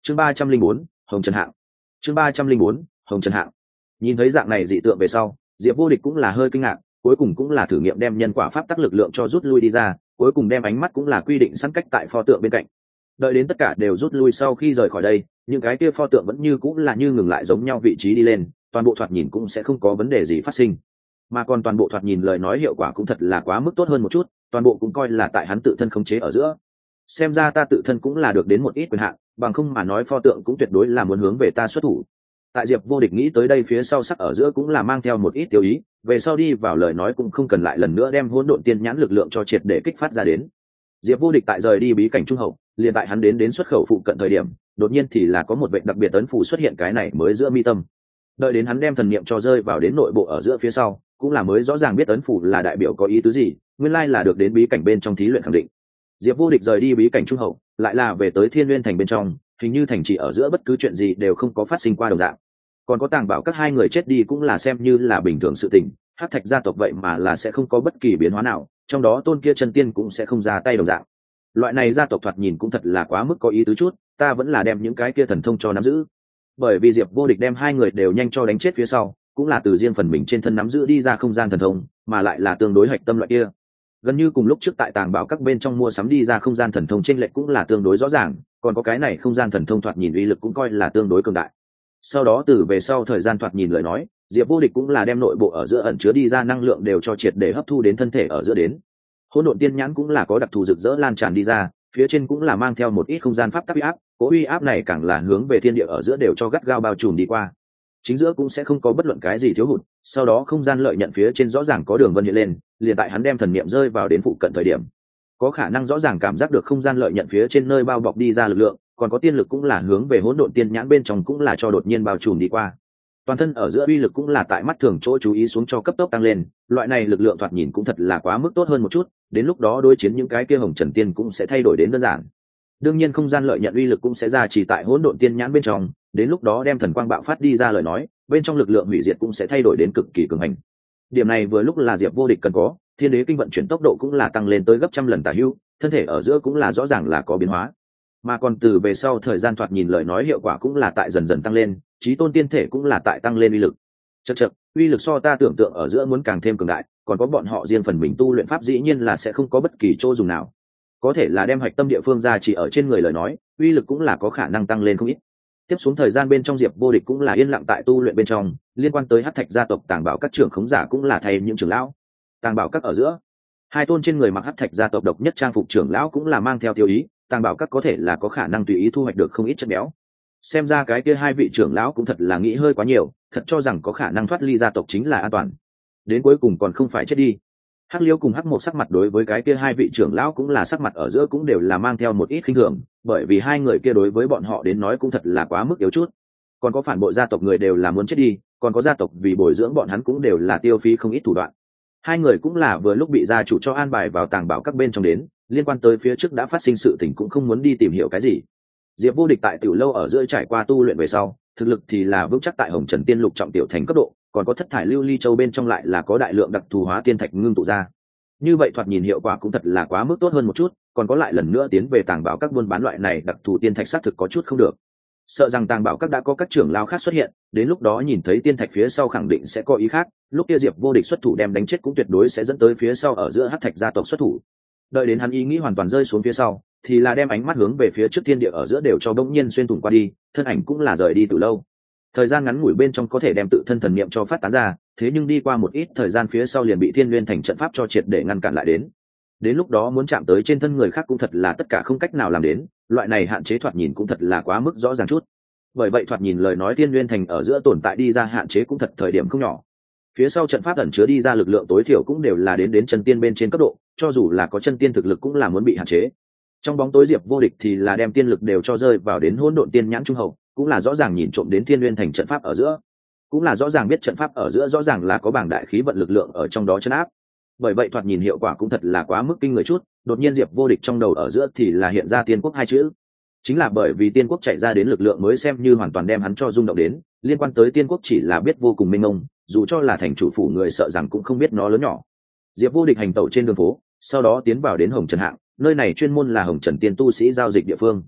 chương 304, hồng trần hạng. chương 304, hồng trần hạng. Nhìn thấy dạng này dị tượng về sau, Diệp Vô Địch cũng là hơi kinh ngạc, cuối cùng cũng là thử nghiệm đem nhân quả pháp tắc lực lượng cho rút lui đi ra, cuối cùng đem ánh mắt cũng là quy định sẵn cách tại pho tượng bên cạnh. Đợi đến tất cả đều rút lui sau khi rời khỏi đây, những cái kia pho tượng vẫn như cũng là như ngừng lại giống nhau vị trí đi lên, toàn bộ thoạt nhìn cũng sẽ không có vấn đề gì phát sinh. Mà còn toàn bộ thoạt nhìn lời nói hiệu quả cũng thật là quá mức tốt hơn một chút, toàn bộ cũng coi là tại hắn tự thân khống chế ở giữa. Xem ra ta tự thân cũng là được đến một ít quyền hạn, bằng không mà nói pho tượng cũng tuyệt đối là muốn hướng về ta xuất thủ. Tại Diệp Vô Địch nghĩ tới đây, phía sau sắc ở giữa cũng là mang theo một ít tiêu ý, về sau đi vào lời nói cũng không cần lại lần nữa đem hỗn độn tiên nhãn lực lượng cho triệt để kích phát ra đến. Diệp Vô Địch tại rời đi bí cảnh trung hậu, liền tại hắn đến xuất khẩu phụ cận thời điểm, đột nhiên thì là có một vệt đặc biệt ấn phù xuất hiện cái này mới giữa mi tâm. Đợi đến hắn đem thần niệm cho rơi vào đến nội bộ ở giữa phía sau, cũng là mới rõ ràng biết ấn phù là đại biểu có ý tứ gì, nguyên lai là được đến bí cảnh bên trong thí luyện khẳng định. Diệp Vô Địch rời đi bí cảnh trung hậu, lại là về tới Thiên Nguyên thành bên trong, hình như thành trì ở giữa bất cứ chuyện gì đều không có phát sinh qua đồng dạng. Còn có Tàng Bảo các hai người chết đi cũng là xem như là bình thường sự tình, Hắc Thạch gia tộc vậy mà là sẽ không có bất kỳ biến hóa nào, trong đó tôn kia chân tiên cũng sẽ không ra tay đồng dạng. Loại này gia tộc thoạt nhìn cũng thật là quá mức có ý tứ chút, ta vẫn là đem những cái kia thần thông cho nắm giữ. Bởi vì Diệp Vô Địch đem hai người đều nhanh cho đánh chết phía sau, cũng là từ riêng phần mình trên thân nắm giữ đi ra không gian thần thông, mà lại là tương đối hạch tâm loại kia. Gần như cùng lúc trước tại Tàng Bảo các bên trong mua sắm đi ra không gian thần thông chênh lệch cũng là tương đối rõ ràng, còn có cái này không gian thần thông thoạt nhìn uy lực cũng coi là tương đối cường đại. Sau đó từ về sau thời gian thoạt nhìn lời nói, Diệp Vô Địch cũng là đem nội bộ ở giữa ẩn chứa đi ra năng lượng đều cho triệt để hấp thu đến thân thể ở giữa đến. Hỗn độn tiên nhãn cũng là có đặc thù rực rỡ lan tràn đi ra, phía trên cũng là mang theo một ít không gian pháp tắc uy áp, cố uy áp này càng là hướng về thiên địa ở giữa đều cho gắt gao bao trùm đi qua. Chính giữa cũng sẽ không có bất luận cái gì thiếu hụt, sau đó không gian lợi nhận phía trên rõ ràng có đường vân hiện lên, liền tại hắn đem thần niệm rơi vào đến phụ cận thời điểm, có khả năng rõ ràng cảm giác được không gian lợi nhận phía trên nơi bao bọc đi ra lực lượng, còn có tiên lực cũng là hướng về hỗn độn tiên nhãn bên trong cũng là cho đột nhiên bao trùm đi qua. Toàn thân ở giữa uy lực cũng là tại mắt thường chỗ chú ý xuống cho cấp tốc tăng lên, loại này lực lượng thoạt nhìn cũng thật là quá mức tốt hơn một chút, đến lúc đó đối chiến những cái kia hồng trần tiên cũng sẽ thay đổi đến đơn giản. Đương nhiên không gian lợi nhận uy lực cũng sẽ ra chỉ tại hỗn độn tiên nhãn bên trong, đến lúc đó đem thần quang bạo phát đi ra lời nói, bên trong lực lượng hủy diệt cũng sẽ thay đổi đến cực kỳ cường hành. Điểm này vừa lúc là Diệp Vô Địch cần có, thiên đế kinh vận chuyển tốc độ cũng là tăng lên tới gấp trăm lần tả hữu, thân thể ở giữa cũng là rõ ràng là có biến hóa. Mà còn từ về sau thời gian thoạt nhìn lời nói hiệu quả cũng là tại dần dần tăng lên, chí tôn tiên thể cũng là tại tăng lên uy lực. Chậc, uy lực so ta tưởng tượng ở giữa muốn càng thêm cường đại, còn có bọn họ riêng phần mình tu luyện pháp dĩ nhiên là sẽ không có bất kỳ chỗ dùng nào. Có thể là đem hạch tâm địa phương ra chỉ ở trên người lời nói, uy lực cũng là có khả năng tăng lên không ít. Tiếp xuống thời gian bên trong Diệp Vô Địch cũng là yên lặng tại tu luyện bên trong, liên quan tới Hắc Thạch gia tộc Tàng Bảo các trưởng khống giả cũng là thay những trưởng lão. Tàng Bảo các ở giữa, hai tôn trên người mặc Hắc Thạch gia tộc độc nhất trang phục trưởng lão cũng là mang theo tiêu ý, Tàng Bảo các có thể là có khả năng tùy ý thu hoạch được không ít chất béo. Xem ra cái kia hai vị trưởng lão cũng thật là nghĩ hơi quá nhiều, thật cho rằng có khả năng thoát ly gia tộc chính là an toàn, đến cuối cùng còn không phải chết đi. Hắc Liêu cùng Hắc Mộc sắc mặt đối với cái kia hai vị trưởng lão cũng là sắc mặt ở giữa cũng đều là mang theo một ít khinh thường, bởi vì hai người kia đối với bọn họ đến nói cũng thật là quá mức yếu chút. Còn có phản bội gia tộc người đều là muốn chết đi, còn có gia tộc vì bồi dưỡng bọn hắn cũng đều là tiêu phí không ít thủ đoạn. Hai người cũng là vừa lúc bị gia chủ cho an bài vào Tàng Bảo các bên trong đến, liên quan tới phía trước đã phát sinh sự tình cũng không muốn đi tìm hiểu cái gì. Diệp Vô Địch tại tiểu lâu ở giữa trải qua tu luyện về sau, thực lực thì là vững chắc tại Hồng Trần Tiên Lục trọng tiểu thành cấp độ, còn có thất thải lưu ly châu bên trong lại là có đại lượng đặc thù hóa tiên thạch ngưng tụ ra. Như vậy thoạt nhìn hiệu quả cũng thật là quá mức tốt hơn một chút, còn có lại lần nữa tiến về Tàng Bảo các buôn bán loại này đặc thù tiên thạch xác thực có chút không được. Sợ rằng Tàng Bảo các đã có các trưởng lao khác xuất hiện, đến lúc đó nhìn thấy tiên thạch phía sau khẳng định sẽ có ý khác, lúc kia Diệp Vô Địch xuất thủ đem đánh chết cũng tuyệt đối sẽ dẫn tới phía sau ở giữa Hắc Thạch gia tộc xuất thủ. Đợi đến hắn ý nghĩ hoàn toàn rơi xuống phía sau, thì là đem ánh mắt hướng về phía trước thiên địa ở giữa đều cho bỗng nhiên xuyên thủng qua đi, thân ảnh cũng là rời đi từ lâu. Thời gian ngắn ngủi bên trong có thể đem tự thân thần niệm cho phát tán ra, thế nhưng đi qua một ít thời gian phía sau liền bị Thiên Nguyên thành trận pháp cho triệt để ngăn cản lại đến. Đến lúc đó muốn chạm tới trên thân người khác cũng thật là tất cả không cách nào làm đến, loại này hạn chế thoạt nhìn cũng thật là quá mức rõ ràng chút. Bởi vậy thoạt nhìn lời nói Thiên Nguyên thành ở giữa tồn tại đi ra hạn chế cũng thật thời điểm không nhỏ. Phía sau trận pháp ẩn chứa đi ra lực lượng tối thiểu cũng đều là đến chân tiên bên trên cấp độ, cho dù là có chân tiên thực lực cũng là muốn bị hạn chế. Trong bóng tối Diệp Vô Địch thì là đem tiên lực đều cho rơi vào đến hỗn độn tiên nhãn trung hậu, cũng là rõ ràng nhìn trộm đến Thiên Nguyên thành trận pháp ở giữa, cũng là rõ ràng biết trận pháp ở giữa rõ ràng là có bảng đại khí vận lực lượng ở trong đó chấn áp. Bởi vậy thoạt nhìn hiệu quả cũng thật là quá mức kinh người chút, đột nhiên Diệp Vô Địch trong đầu ở giữa thì là hiện ra tiên quốc hai chữ. Chính là bởi vì tiên quốc chạy ra đến lực lượng mới xem như hoàn toàn đem hắn cho rung động đến, liên quan tới tiên quốc chỉ là biết vô cùng mênh mông, dù cho là thành chủ phủ người sợ rằng cũng không biết nó lớn nhỏ. Diệp Vô Địch hành tẩu trên đường phố, sau đó tiến vào đến Hồng Trần hạng, nơi này chuyên môn là Hồng Trần tiên tu sĩ giao dịch địa phương.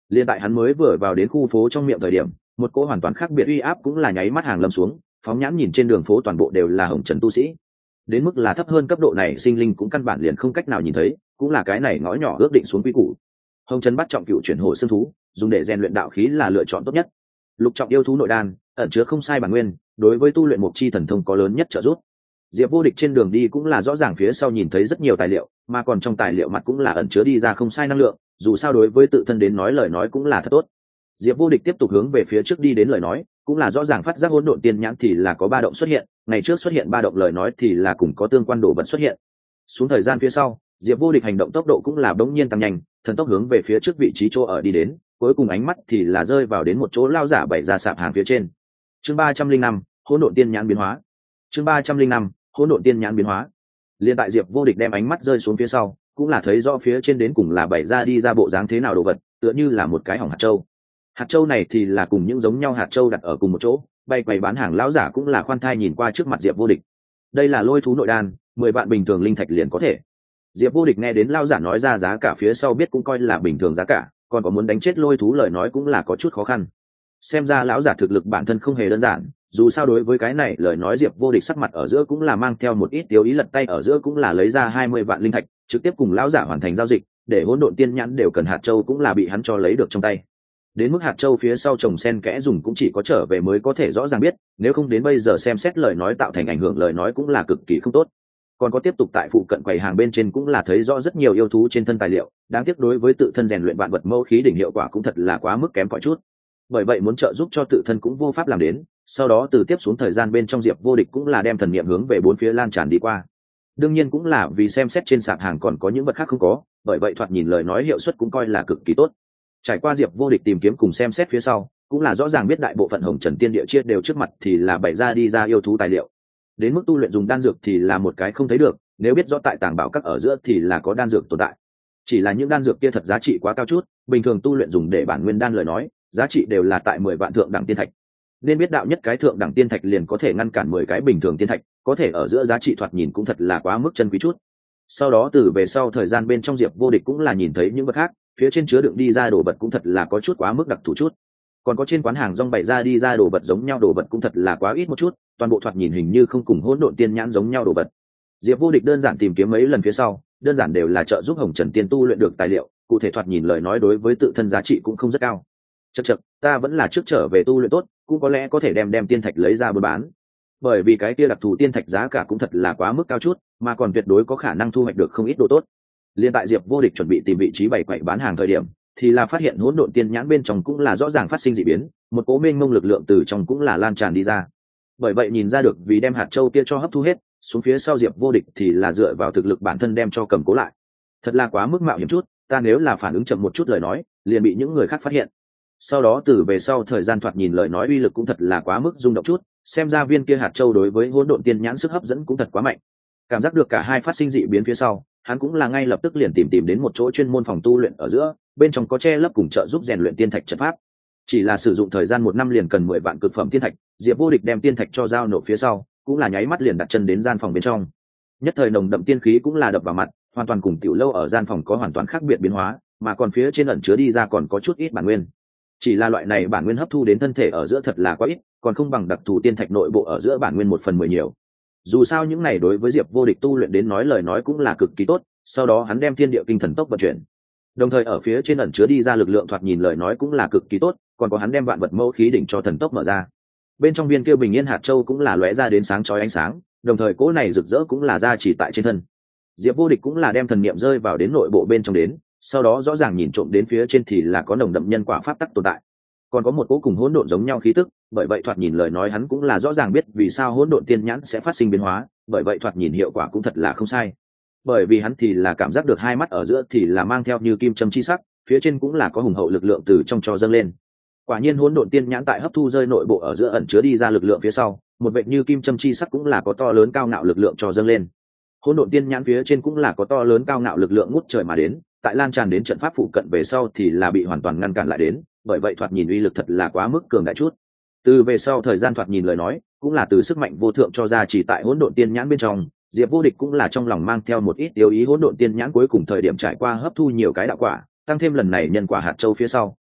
Liên tại hắn mới vừa vào đến khu phố trong miệng thời điểm, một cỗ hoàn toàn khác biệt uy áp cũng là nháy mắt hàng lâm xuống, phóng nhãn nhìn trên đường phố toàn bộ đều là hồng trần tu sĩ. Đến mức là thấp hơn cấp độ này sinh linh cũng căn bản liền không cách nào nhìn thấy, cũng là cái này ngõ nhỏ ước định xuống quy củ. Hồng trần bắt trọng cựu chuyển hồ xương thú, dùng để rèn luyện đạo khí là lựa chọn tốt nhất. Lục trọng yêu thú nội đan, ẩn chứa không sai bản nguyên, đối với tu luyện mục chi thần thông có lớn nhất trợ giúp. Diệp Vô Địch trên đường đi cũng là rõ ràng phía sau nhìn thấy rất nhiều tài liệu, mà còn trong tài liệu mặt cũng là ẩn chứa đi ra không sai năng lượng, dù sao đối với tự thân đến nói lời nói cũng là thật tốt. Diệp Vô Địch tiếp tục hướng về phía trước đi đến lời nói, cũng là rõ ràng phát giác hỗn độn tiên nhãn thì là có ba động xuất hiện, ngày trước xuất hiện ba động lời nói thì là cùng có tương quan đồ vật xuất hiện. Xuống thời gian phía sau, Diệp Vô Địch hành động tốc độ cũng là bỗng nhiên tăng nhanh, thần tốc hướng về phía trước vị trí chỗ ở đi đến, cuối cùng ánh mắt thì là rơi vào đến một chỗ lao giả bày ra sạp hàng phía trên. Chương 305, hỗn độn tiên nhãn biến hóa. Chương 305, hỗn độn tiên nhãn biến hóa. Liên tại Diệp Vô Địch đem ánh mắt rơi xuống phía sau, cũng là thấy rõ phía trên đến cùng là bày ra đi ra bộ dáng thế nào đồ vật, tựa như là một cái hỏng hạt châu. Hạt châu này thì là cùng những giống nhau hạt châu đặt ở cùng một chỗ, bay quầy bán hàng lão giả cũng là khoan thai nhìn qua trước mặt Diệp Vô Địch. Đây là lôi thú nội đan, 10 vạn bình thường linh thạch liền có thể. Diệp Vô Địch nghe đến lão giả nói ra giá cả phía sau biết cũng coi là bình thường giá cả, còn có muốn đánh chết lôi thú lời nói cũng là có chút khó khăn. Xem ra lão giả thực lực bản thân không hề đơn giản, dù sao đối với cái này lời nói Diệp Vô Địch sắc mặt ở giữa cũng là mang theo một ít tiêu ý, lật tay ở giữa cũng là lấy ra 20 vạn linh thạch, trực tiếp cùng lão giả hoàn thành giao dịch, để hỗn độn tiên nhãn đều cần hạt châu cũng là bị hắn cho lấy được trong tay. Đến mức hạt châu phía sau trồng sen kẽ dùng cũng chỉ có trở về mới có thể rõ ràng biết, nếu không đến bây giờ xem xét lời nói tạo thành ảnh hưởng lời nói cũng là cực kỳ không tốt. Còn có tiếp tục tại phụ cận quầy hàng bên trên cũng là thấy rõ rất nhiều yêu thú trên thân tài liệu, đáng tiếc đối với tự thân rèn luyện vạn vật mẫu khí đỉnh hiệu quả cũng thật là quá mức kém cỏi chút. Bởi vậy muốn trợ giúp cho tự thân cũng vô pháp làm đến, sau đó từ tiếp xuống thời gian bên trong Diệp Vô Địch cũng là đem thần niệm hướng về bốn phía lan tràn đi qua. Đương nhiên cũng là vì xem xét trên sạp hàng còn có những vật khác không có, bởi vậy thoạt nhìn lời nói hiệu suất cũng coi là cực kỳ tốt. Trải qua Diệp Vô Địch tìm kiếm cùng xem xét phía sau, cũng là rõ ràng biết đại bộ phận hồng trần tiên địa chia đều trước mặt thì là bày ra đi ra yêu thú tài liệu. Đến mức tu luyện dùng đan dược thì là một cái không thấy được, nếu biết rõ tại tàng bảo các ở giữa thì là có đan dược tồn tại. Chỉ là những đan dược kia thật giá trị quá cao chút, bình thường tu luyện dùng để bản nguyên đan lời nói, giá trị đều là tại 10 vạn thượng đẳng tiên thạch. Nên biết đạo nhất cái thượng đẳng tiên thạch liền có thể ngăn cản 10 cái bình thường tiên thạch, có thể ở giữa giá trị thoạt nhìn cũng thật là quá mức chân quý chút. Sau đó từ về sau thời gian bên trong Diệp Vô Địch cũng là nhìn thấy những vật khác, phía trên chứa đựng đi ra đồ vật cũng thật là có chút quá mức đặc thù chút. Còn có trên quán hàng rong bày ra đi ra đồ vật giống nhau đồ vật cũng thật là quá ít một chút, toàn bộ thoạt nhìn hình như không cùng hỗn độn tiên nhãn giống nhau đồ vật. Diệp Vô Địch đơn giản tìm kiếm mấy lần phía sau, đơn giản đều là trợ giúp Hồng Trần Tiên tu luyện được tài liệu, cụ thể thoạt nhìn lời nói đối với tự thân giá trị cũng không rất cao. Chậc, ta vẫn là trước trở về tu luyện tốt, cũng có lẽ có thể đem tiên thạch lấy ra buôn bán. Bởi vì cái kia đặc thù tiên thạch giá cả cũng thật là quá mức cao chút, mà còn tuyệt đối có khả năng thu hoạch được không ít đồ tốt. Liên tại Diệp Vô Địch chuẩn bị tìm vị trí bày quậy bán hàng thời điểm, thì là phát hiện hỗn độn tiên nhãn bên trong cũng là rõ ràng phát sinh dị biến, một cỗ mênh mông lực lượng từ trong cũng là lan tràn đi ra. Bởi vậy nhìn ra được vì đem hạt châu kia cho hấp thu hết, xuống phía sau Diệp Vô Địch thì là dựa vào thực lực bản thân đem cho cầm cố lại. Thật là quá mức mạo hiểm chút, ta nếu là phản ứng chậm một chút lời nói, liền bị những người khác phát hiện. Sau đó từ về sau thời gian thoạt nhìn lời nói uy lực cũng thật là quá mức rung động chút, xem ra viên kia hạt châu đối với hỗn độn tiên nhãn sức hấp dẫn cũng thật quá mạnh. Cảm giác được cả hai phát sinh dị biến phía sau, hắn cũng là ngay lập tức liền tìm đến một chỗ chuyên môn phòng tu luyện ở giữa, bên trong có che lấp cùng trợ giúp rèn luyện tiên thạch trận pháp. Chỉ là sử dụng thời gian 1 năm liền cần 10 vạn cực phẩm tiên thạch, Diệp Vô Địch đem tiên thạch cho giao nộp phía sau, cũng là nháy mắt liền đặt chân đến gian phòng bên trong. Nhất thời nồng đậm tiên khí cũng là đập vào mặt, hoàn toàn cùng tiểu lâu ở gian phòng có hoàn toàn khác biệt biến hóa, mà còn phía trên ẩn chứa đi ra còn có chút ít bản nguyên. Chỉ là loại này bản nguyên hấp thu đến thân thể ở giữa thật là quá ít, còn không bằng đặc thù tiên thạch nội bộ ở giữa bản nguyên 1/10 nhiều. Dù sao những này đối với Diệp Vô Địch tu luyện đến nói lời nói cũng là cực kỳ tốt, sau đó hắn đem thiên địa kinh thần tốc vận chuyển. Đồng thời ở phía trên ẩn chứa đi ra lực lượng thoạt nhìn lời nói cũng là cực kỳ tốt, còn có hắn đem vạn vật mẫu khí đỉnh cho thần tốc mở ra. Bên trong viên kia bình yên hạt châu cũng là lóe ra đến sáng chói ánh sáng, đồng thời cỗ này rực rỡ cũng là ra chỉ tại trên thân. Diệp Vô Địch cũng là đem thần niệm rơi vào đến nội bộ bên trong đến, sau đó rõ ràng nhìn trộm đến phía trên thì là có nồng đậm nhân quả pháp tắc tồn tại, còn có một cỗ cùng hỗn độn giống nhau khí tức, bởi vậy thoạt nhìn lời nói hắn cũng là rõ ràng biết vì sao hỗn độn tiên nhãn sẽ phát sinh biến hóa, bởi vậy thoạt nhìn hiệu quả cũng thật là không sai. Bởi vì hắn thì là cảm giác được hai mắt ở giữa thì là mang theo như kim châm chi sắc, phía trên cũng là có hùng hậu lực lượng từ trong cho dâng lên. Quả nhiên hỗn độn tiên nhãn tại hấp thu rơi nội bộ ở giữa ẩn chứa đi ra lực lượng phía sau, một vệt như kim châm chi sắc cũng là có to lớn cao ngạo lực lượng cho dâng lên. Hỗn độn tiên nhãn phía trên cũng là có to lớn cao ngạo lực lượng ngút trời mà đến, tại lan tràn đến trận pháp phụ cận về sau thì là bị hoàn toàn ngăn cản lại đến, bởi vậy thoạt nhìn uy lực thật là quá mức cường đại chút. Từ về sau thời gian thoạt nhìn lời nói, cũng là từ sức mạnh vô thượng cho ra chỉ tại hỗn độn tiên nhãn bên trong, Diệp Vô Địch cũng là trong lòng mang theo một ít tiêu ý hỗn độn tiên nhãn cuối cùng thời điểm trải qua hấp thu nhiều cái đạo quả, tăng thêm lần này nhân quả hạt châu phía sau,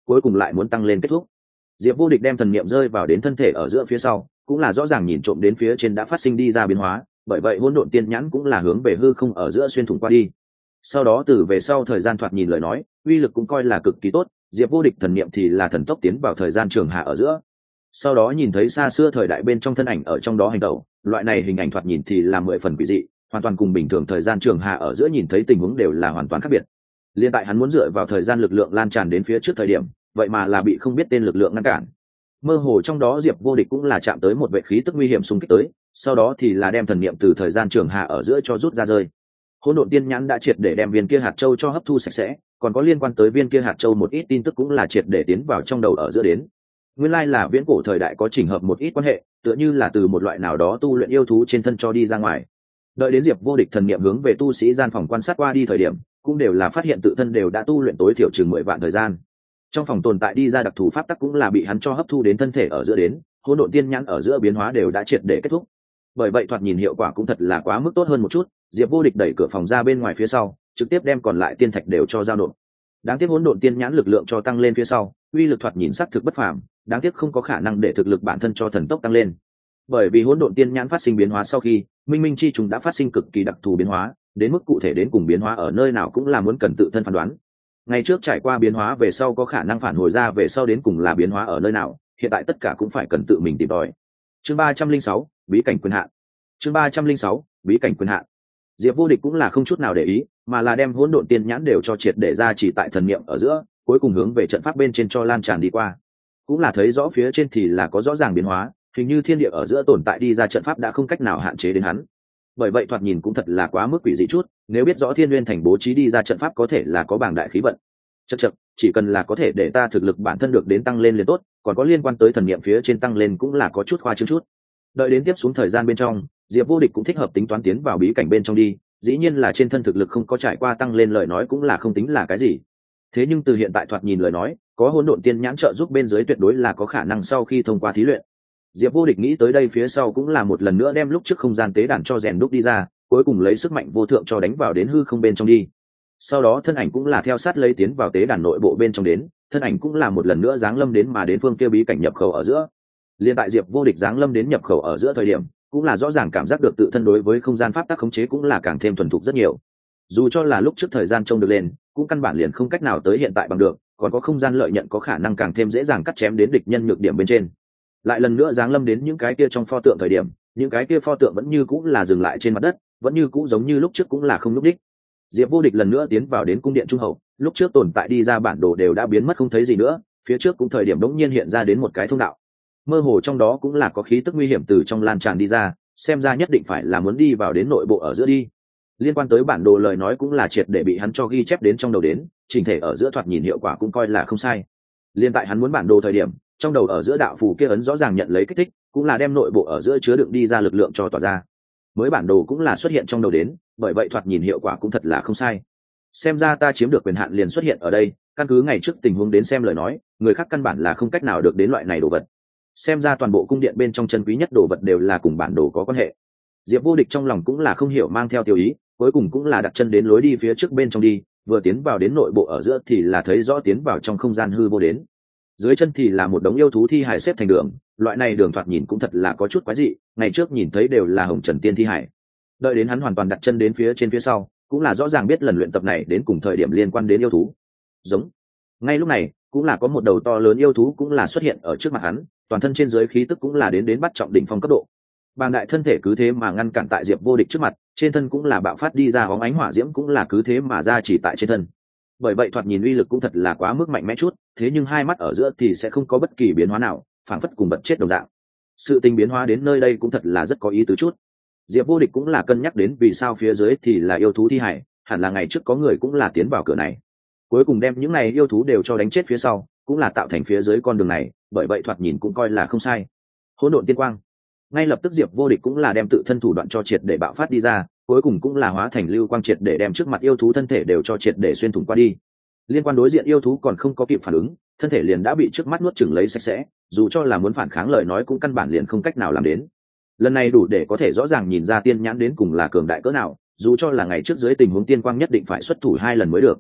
cuối cùng lại muốn tăng lên kết thúc. Diệp Vô Địch đem thần niệm rơi vào đến thân thể ở giữa phía sau, cũng là rõ ràng nhìn trộm đến phía trên đã phát sinh đi ra biến hóa, bởi vậy hỗn độn tiên nhãn cũng là hướng về hư không ở giữa xuyên thủng qua đi. Sau đó từ về sau thời gian thoạt nhìn lời nói, uy lực cũng coi là cực kỳ tốt, Diệp Vô Địch thần niệm thì là thần tốc tiến vào thời gian trường hạ ở giữa. Sau đó nhìn thấy xa xưa thời đại bên trong thân ảnh ở trong đó hành động, loại này hình ảnh thoạt nhìn thì là 10 phần quỷ dị, hoàn toàn cùng bình thường thời gian trường hạ ở giữa nhìn thấy tình huống đều là hoàn toàn khác biệt. Liên tại hắn muốn dựa vào thời gian lực lượng lan tràn đến phía trước thời điểm, vậy mà là bị không biết tên lực lượng ngăn cản. Mơ hồ trong đó Diệp Vô Địch cũng là chạm tới một vệ khí tức nguy hiểm xung kích tới, sau đó thì là đem thần niệm từ thời gian trường hạ ở giữa cho rút ra rơi. Hỗn độn tiên nhãn đã triệt để đem viên kia hạt châu cho hấp thu sạch sẽ, còn có liên quan tới viên kia hạt châu một ít tin tức cũng là triệt để tiến vào trong đầu ở giữa đến. Nguyên lai là viễn cổ thời đại có chỉnh hợp một ít quan hệ, tựa như là từ một loại nào đó tu luyện yêu thú trên thân cho đi ra ngoài. Đợi đến Diệp Vô Địch thần niệm hướng về tu sĩ gian phòng quan sát qua đi thời điểm, cũng đều là phát hiện tự thân đều đã tu luyện tối thiểu chừng 10 vạn thời gian. Trong phòng tồn tại đi ra đặc thù pháp tắc cũng là bị hắn cho hấp thu đến thân thể ở giữa đến, hỗn độn tiên nhãn ở giữa biến hóa đều đã triệt để kết thúc. Bởi vậy thoạt nhìn hiệu quả cũng thật là quá mức tốt hơn một chút, Diệp Vô Địch đẩy cửa phòng ra bên ngoài phía sau, trực tiếp đem còn lại tiên thạch đều cho giao nộp. Đáng tiếc hỗn độn tiên nhãn lực lượng cho tăng lên phía sau, uy lực thoạt nhìn sắc thực bất phàm, đáng tiếc không có khả năng để thực lực bản thân cho thần tốc tăng lên. Bởi vì hỗn độn tiên nhãn phát sinh biến hóa sau khi, minh minh chi chúng đã phát sinh cực kỳ đặc thù biến hóa, đến mức cụ thể đến cùng biến hóa ở nơi nào cũng là muốn cần tự thân phán đoán. Ngày trước trải qua biến hóa về sau có khả năng phản hồi ra về sau đến cùng là biến hóa ở nơi nào, hiện tại tất cả cũng phải cần tự mình tìm tòi. Chương 306, bí cảnh quyền hạn. Chương 306, bí cảnh quyền hạn. Diệp Vô Địch cũng là không chút nào để ý, mà là đem hỗn độn tiên nhãn đều cho triệt để ra chỉ tại thần niệm ở giữa, cuối cùng hướng về trận pháp bên trên cho lan tràn đi qua. Cũng là thấy rõ phía trên thì là có rõ ràng biến hóa, hình như thiên địa ở giữa tồn tại đi ra trận pháp đã không cách nào hạn chế đến hắn. Bởi vậy thoạt nhìn cũng thật là quá mức quỷ dị chút, nếu biết rõ Thiên Nguyên Thành bố trí đi ra trận pháp có thể là có bảng đại khí vận. Chậc, chỉ cần là có thể để ta thực lực bản thân được đến tăng lên liền tốt, còn có liên quan tới thần niệm phía trên tăng lên cũng là có chút khoa trương chút. Đợi đến tiếp xuống thời gian bên trong, Diệp Vô Địch cũng thích hợp tính toán tiến vào bí cảnh bên trong đi, dĩ nhiên là trên thân thực lực không có trải qua tăng lên lời nói cũng là không tính là cái gì. Thế nhưng từ hiện tại thoạt nhìn lời nói, có hỗn độn tiên nhãn trợ giúp bên dưới tuyệt đối là có khả năng sau khi thông qua thí luyện. Diệp Vô Địch nghĩ tới đây phía sau cũng là một lần nữa đem lúc trước không gian tế đàn cho rèn đúc đi ra, cuối cùng lấy sức mạnh vô thượng cho đánh vào đến hư không bên trong đi. Sau đó thân ảnh cũng là theo sát lấy tiến vào tế đàn nội bộ bên trong đến, thân ảnh cũng là một lần nữa giáng lâm đến mà đến phương kia bí cảnh nhập khẩu ở giữa. Liên tại Diệp Vô Địch giáng lâm đến nhập khẩu ở giữa thời điểm, cũng là rõ ràng cảm giác được tự thân đối với không gian pháp tắc khống chế cũng là càng thêm thuần thục rất nhiều. Dù cho là lúc trước thời gian trông được lên, cũng căn bản liền không cách nào tới hiện tại bằng được, còn có không gian lợi nhận có khả năng càng thêm dễ dàng cắt chém đến địch nhân nhược điểm bên trên. Lại lần nữa giáng lâm đến những cái kia trong pho tượng thời điểm, những cái kia pho tượng vẫn như cũng là dừng lại trên mặt đất, vẫn như cũng giống như lúc trước cũng là không lúc đích. Diệp Vô Địch lần nữa tiến vào đến cung điện trung hậu, lúc trước tồn tại đi ra bản đồ đều đã biến mất không thấy gì nữa, phía trước cũng thời điểm đống nhiên hiện ra đến một cái thông đạo. Mơ hồ trong đó cũng là có khí tức nguy hiểm từ trong lan tràn đi ra, xem ra nhất định phải là muốn đi vào đến nội bộ ở giữa đi. Liên quan tới bản đồ lời nói cũng là triệt để bị hắn cho ghi chép đến trong đầu đến, chỉnh thể ở giữa thoạt nhìn hiệu quả cũng coi là không sai. Liên tại hắn muốn bản đồ thời điểm, trong đầu ở giữa đạo phù kia ấn rõ ràng nhận lấy kích thích, cũng là đem nội bộ ở giữa chứa đựng đi ra lực lượng cho tỏa ra. Mới bản đồ cũng là xuất hiện trong đầu đến, bởi vậy thoạt nhìn hiệu quả cũng thật là không sai. Xem ra ta chiếm được quyền hạn liền xuất hiện ở đây, căn cứ ngày trước tình huống đến xem lời nói, người khác căn bản là không cách nào được đến loại này đồ vật. Xem ra toàn bộ cung điện bên trong chân quý nhất đồ vật đều là cùng bản đồ có quan hệ. Diệp Vô Địch trong lòng cũng là không hiểu mang theo tiêu ý, cuối cùng cũng là đặt chân đến lối đi phía trước bên trong đi, vừa tiến vào đến nội bộ ở giữa thì là thấy rõ tiến vào trong không gian hư vô đến. Dưới chân thì là một đống yêu thú thi hài xếp thành đường, loại này đường thoạt nhìn cũng thật là có chút quái dị, ngày trước nhìn thấy đều là hồng trần tiên thi hài. Đợi đến hắn hoàn toàn đặt chân đến phía trên phía sau, cũng là rõ ràng biết lần luyện tập này đến cùng thời điểm liên quan đến yêu thú. Giống. Ngay lúc này, cũng là có một đầu to lớn yêu thú cũng là xuất hiện ở trước mặt hắn, toàn thân trên dưới khí tức cũng là đến bắt trọng đỉnh phong cấp độ. Bàng đại thân thể cứ thế mà ngăn cản tại Diệp Vô Địch trước mặt, trên thân cũng là bạo phát đi ra bóng ánh hỏa diễm cũng là cứ thế mà ra chỉ tại trên thân. Bởi vậy thoạt nhìn uy lực cũng thật là quá mức mạnh mẽ chút, thế nhưng hai mắt ở giữa thì sẽ không có bất kỳ biến hóa nào, phảng phất cùng bật chết đồng dạng. Sự tình biến hóa đến nơi đây cũng thật là rất có ý tứ chút. Diệp Vô Địch cũng là cân nhắc đến vì sao phía dưới thì là yêu thú thi hải, hẳn là ngày trước có người cũng là tiến vào cửa này. Cuối cùng đem những này yêu thú đều cho đánh chết phía sau, cũng là tạo thành phía dưới con đường này, bởi vậy thoạt nhìn cũng coi là không sai. Hỗn độn tiên quang. Ngay lập tức Diệp Vô Địch cũng là đem tự thân thủ đoạn cho triệt để bạo phát đi ra, cuối cùng cũng là hóa thành lưu quang triệt để đem trước mặt yêu thú thân thể đều cho triệt để xuyên thủng qua đi. Liên quan đối diện yêu thú còn không có kịp phản ứng, thân thể liền đã bị trước mắt nuốt chửng lấy sạch sẽ, dù cho là muốn phản kháng lời nói cũng căn bản liền không cách nào làm đến. Lần này đủ để có thể rõ ràng nhìn ra tiên nhãn đến cùng là cường đại cỡ nào, dù cho là ngày trước dưới tình huống tiên quang nhất định phải xuất thủ 2 lần mới được.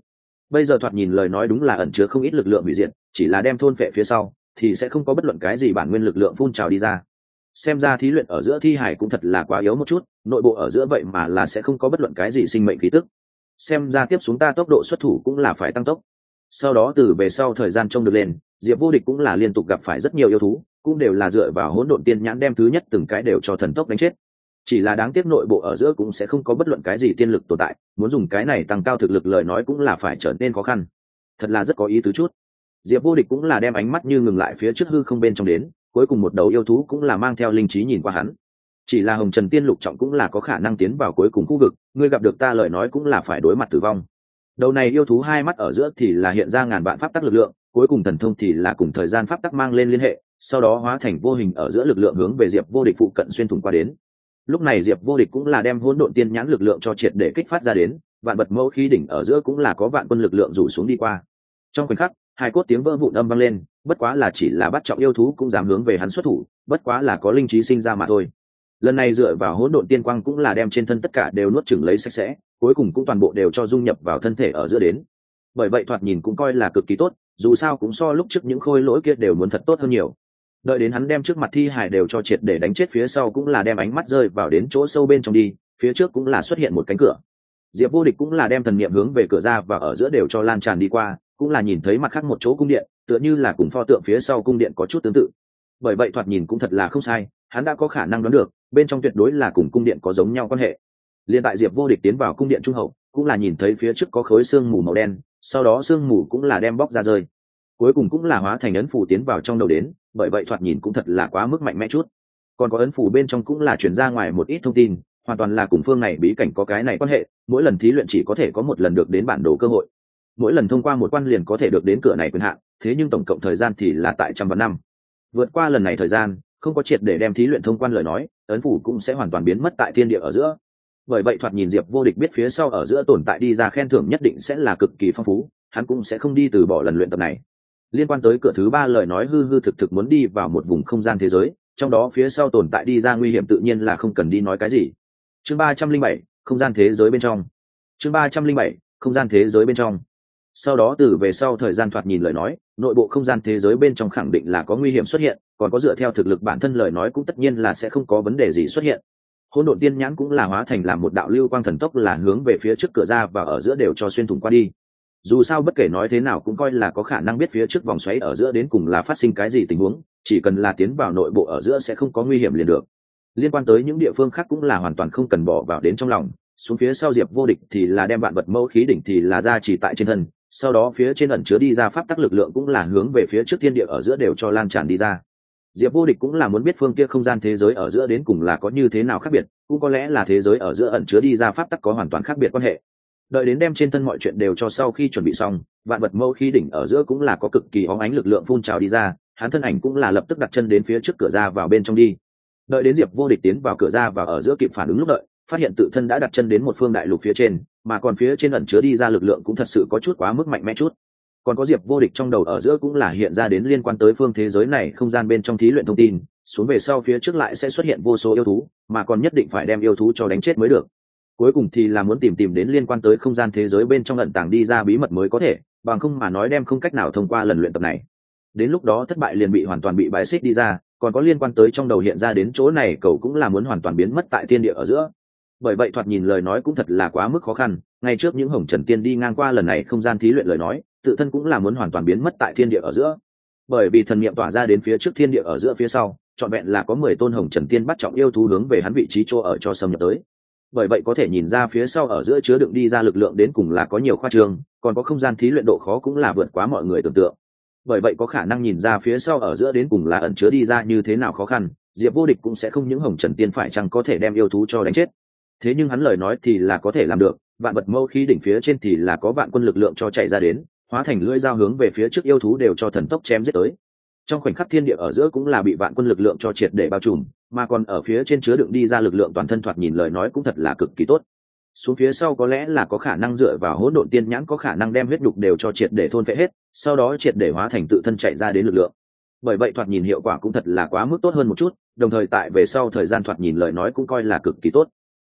bây giờ thoạt nhìn lời nói đúng là ẩn chứa không ít lực lượng hủy diệt, chỉ là đem thôn phệ phía sau thì sẽ không có bất luận cái gì bản nguyên lực lượng phun trào đi ra. Xem ra thí luyện ở giữa thi hải cũng thật là quá yếu một chút, nội bộ ở giữa vậy mà là sẽ không có bất luận cái gì sinh mệnh khí tức. Xem ra tiếp xuống ta tốc độ xuất thủ cũng là phải tăng tốc. Sau đó từ về sau thời gian trông được lên, Diệp Vô Địch cũng là liên tục gặp phải rất nhiều yêu thú, cũng đều là dựa vào hỗn độn tiên nhãn đem thứ nhất từng cái đều cho thần tốc đánh chết. Chỉ là đáng tiếc nội bộ ở giữa cũng sẽ không có bất luận cái gì tiên lực tồn tại, muốn dùng cái này tăng cao thực lực lời nói cũng là phải trở nên khó khăn. Thật là rất có ý tứ chút. Diệp Vô Địch cũng là đem ánh mắt như ngừng lại phía trước hư không bên trong đến, cuối cùng một đầu yêu thú cũng là mang theo linh trí nhìn qua hắn. Chỉ là Hồng Trần Tiên Lục Trọng cũng là có khả năng tiến vào cuối cùng khu vực, ngươi gặp được ta lời nói cũng là phải đối mặt tử vong. Đầu này yêu thú hai mắt ở giữa thì là hiện ra ngàn vạn pháp tắc lực lượng, cuối cùng thần thông thì là cùng thời gian pháp tắc mang lên liên hệ, sau đó hóa thành vô hình ở giữa lực lượng hướng về Diệp Vô Địch phụ cận xuyên thủng qua đến. Lúc này Diệp Vô Địch cũng là đem hỗn độn tiên nhãn lực lượng cho triệt để kích phát ra đến, vạn vật mẫu khí đỉnh ở giữa cũng là có vạn quân lực lượng rủ xuống đi qua. Trong khoảnh khắc, hai cốt tiếng vỡ vụn âm vang lên, bất quá là chỉ là bắt trọng yêu thú cũng dám hướng về hắn xuất thủ, bất quá là có linh trí sinh ra mà thôi. Lần này dựa vào hỗn độn tiên quang cũng là đem trên thân tất cả đều nuốt chửng lấy sạch sẽ, cuối cùng cũng toàn bộ đều cho dung nhập vào thân thể ở giữa đến. Bởi vậy thoạt nhìn cũng coi là cực kỳ tốt, dù sao cũng so lúc trước những khôi lỗi kia đều muốn thật tốt hơn nhiều. Đợi đến hắn đem trước mặt thi hải đều cho triệt để đánh chết phía sau cũng là đem ánh mắt rơi vào đến chỗ sâu bên trong đi, phía trước cũng là xuất hiện một cánh cửa. Diệp Vô Địch cũng là đem thần niệm hướng về cửa ra và ở giữa đều cho lan tràn đi qua, cũng là nhìn thấy mặt khác một chỗ cung điện, tựa như là cùng pho tượng phía sau cung điện có chút tương tự. Bởi vậy thoạt nhìn cũng thật là không sai, hắn đã có khả năng đoán được, bên trong tuyệt đối là cùng cung điện có giống nhau quan hệ. Liên tại Diệp Vô Địch tiến vào cung điện trung hậu, cũng là nhìn thấy phía trước có khối xương mù màu đen, sau đó xương mù cũng là đem bóc ra rơi. Cuối cùng cũng là hóa thành ấn phù tiến vào trong đầu đến, bởi vậy thoạt nhìn cũng thật là quá mức mạnh mẽ chút. Còn có ấn phù bên trong cũng là chuyển ra ngoài một ít thông tin, hoàn toàn là cùng phương này bí cảnh có cái này quan hệ, mỗi lần thí luyện chỉ có thể có một lần được đến bản đồ cơ hội. Mỗi lần thông qua một quan liền có thể được đến cửa này quyền hạn, thế nhưng tổng cộng thời gian thì là tại trăm vạn năm. Vượt qua lần này thời gian, không có triệt để đem thí luyện thông quan lời nói, ấn phủ cũng sẽ hoàn toàn biến mất tại thiên địa ở giữa. Bởi vậy thoạt nhìn Diệp Vô Địch biết phía sau ở giữa tồn tại đi ra khen thưởng nhất định sẽ là cực kỳ phong phú, hắn cũng sẽ không đi từ bỏ lần luyện tập này. Liên quan tới cửa thứ ba lời nói hư hư thực thực muốn đi vào một vùng không gian thế giới, trong đó phía sau tồn tại đi ra nguy hiểm tự nhiên là không cần đi nói cái gì. Chương 307, không gian thế giới bên trong. Chương 307, không gian thế giới bên trong. Sau đó từ về sau thời gian thoạt nhìn lời nói, nội bộ không gian thế giới bên trong khẳng định là có nguy hiểm xuất hiện, còn có dựa theo thực lực bản thân lời nói cũng tất nhiên là sẽ không có vấn đề gì xuất hiện. Hỗn độn tiên nhãn cũng là hóa thành làm một đạo lưu quang thần tốc là hướng về phía trước cửa ra và ở giữa đều cho xuyên thủng qua đi. Dù sao bất kể nói thế nào cũng coi là có khả năng biết phía trước vòng xoáy ở giữa đến cùng là phát sinh cái gì tình huống, chỉ cần là tiến vào nội bộ ở giữa sẽ không có nguy hiểm liền được. Liên quan tới những địa phương khác cũng là hoàn toàn không cần bỏ vào đến trong lòng, xuống phía sau Diệp Vô Địch thì là đem vạn vật mẫu khí đỉnh thì là ra chỉ tại trên thân, sau đó phía trên ẩn chứa đi ra pháp tắc lực lượng cũng là hướng về phía trước thiên địa ở giữa đều cho lan tràn đi ra. Diệp Vô Địch cũng là muốn biết phương kia không gian thế giới ở giữa đến cùng là có như thế nào khác biệt, cũng có lẽ là thế giới ở giữa ẩn chứa đi ra pháp tắc có hoàn toàn khác biệt quan hệ. Đợi đến đem trên thân mọi chuyện đều cho sau khi chuẩn bị xong, vạn vật mâu khí đỉnh ở giữa cũng là có cực kỳ óng ánh lực lượng phun trào đi ra, hắn thân ảnh cũng là lập tức đặt chân đến phía trước cửa ra vào bên trong đi. Đợi đến Diệp Vô Địch tiến vào cửa ra và ở giữa kịp phản ứng lúc đợi, phát hiện tự thân đã đặt chân đến một phương đại lục phía trên, mà còn phía trên ẩn chứa đi ra lực lượng cũng thật sự có chút quá mức mạnh mẽ chút. Còn có Diệp Vô Địch trong đầu ở giữa cũng là hiện ra đến liên quan tới phương thế giới này không gian bên trong thí luyện thông tin, xuống về sau phía trước lại sẽ xuất hiện vô số yêu thú, mà còn nhất định phải đem yêu thú cho đánh chết mới được. Cuối cùng thì là muốn tìm đến liên quan tới không gian thế giới bên trong ẩn tàng đi ra bí mật mới có thể, bằng không mà nói đem không cách nào thông qua lần luyện tập này. Đến lúc đó thất bại liền bị hoàn toàn bị bãi xích đi ra, còn có liên quan tới trong đầu hiện ra đến chỗ này cậu cũng là muốn hoàn toàn biến mất tại thiên địa ở giữa. Bởi vậy thoạt nhìn lời nói cũng thật là quá mức khó khăn, ngay trước những hồng trần tiên đi ngang qua lần này không gian thí luyện lời nói, tự thân cũng là muốn hoàn toàn biến mất tại thiên địa ở giữa. Bởi vì thần niệm tỏa ra đến phía trước thiên địa ở giữa phía sau, trọn vẹn là có 10 tôn hồng trần tiên bắt trọng yêu thú hướng về hắn vị trí chỗ ở cho xâm nhập tới. Bởi vậy có thể nhìn ra phía sau ở giữa chứa đựng đi ra lực lượng đến cùng là có nhiều khoa trương, còn có không gian thí luyện độ khó cũng là vượt quá mọi người tưởng tượng. Bởi vậy có khả năng nhìn ra phía sau ở giữa đến cùng là ẩn chứa đi ra như thế nào khó khăn, Diệp Vô Địch cũng sẽ không những hồng trần tiên phải chăng có thể đem yêu thú cho đánh chết. Thế nhưng hắn lời nói thì là có thể làm được, vạn vật mâu khí đỉnh phía trên thì là có vạn quân lực lượng cho chạy ra đến, hóa thành lưỡi dao hướng về phía trước yêu thú đều cho thần tốc chém giết tới. Trong khoảnh khắc thiên địa ở giữa cũng là bị vạn quân lực lượng cho triệt để bao trùm, mà còn ở phía trên chứa đựng đi ra lực lượng toàn thân thoạt nhìn lời nói cũng thật là cực kỳ tốt. Xuống phía sau có lẽ là có khả năng dựa vào hỗn độn tiên nhãn có khả năng đem huyết nhục đều cho triệt để thôn phệ hết, sau đó triệt để hóa thành tự thân chạy ra đến lực lượng. Bởi vậy thoạt nhìn hiệu quả cũng thật là quá mức tốt hơn một chút, đồng thời tại về sau thời gian thoạt nhìn lời nói cũng coi là cực kỳ tốt.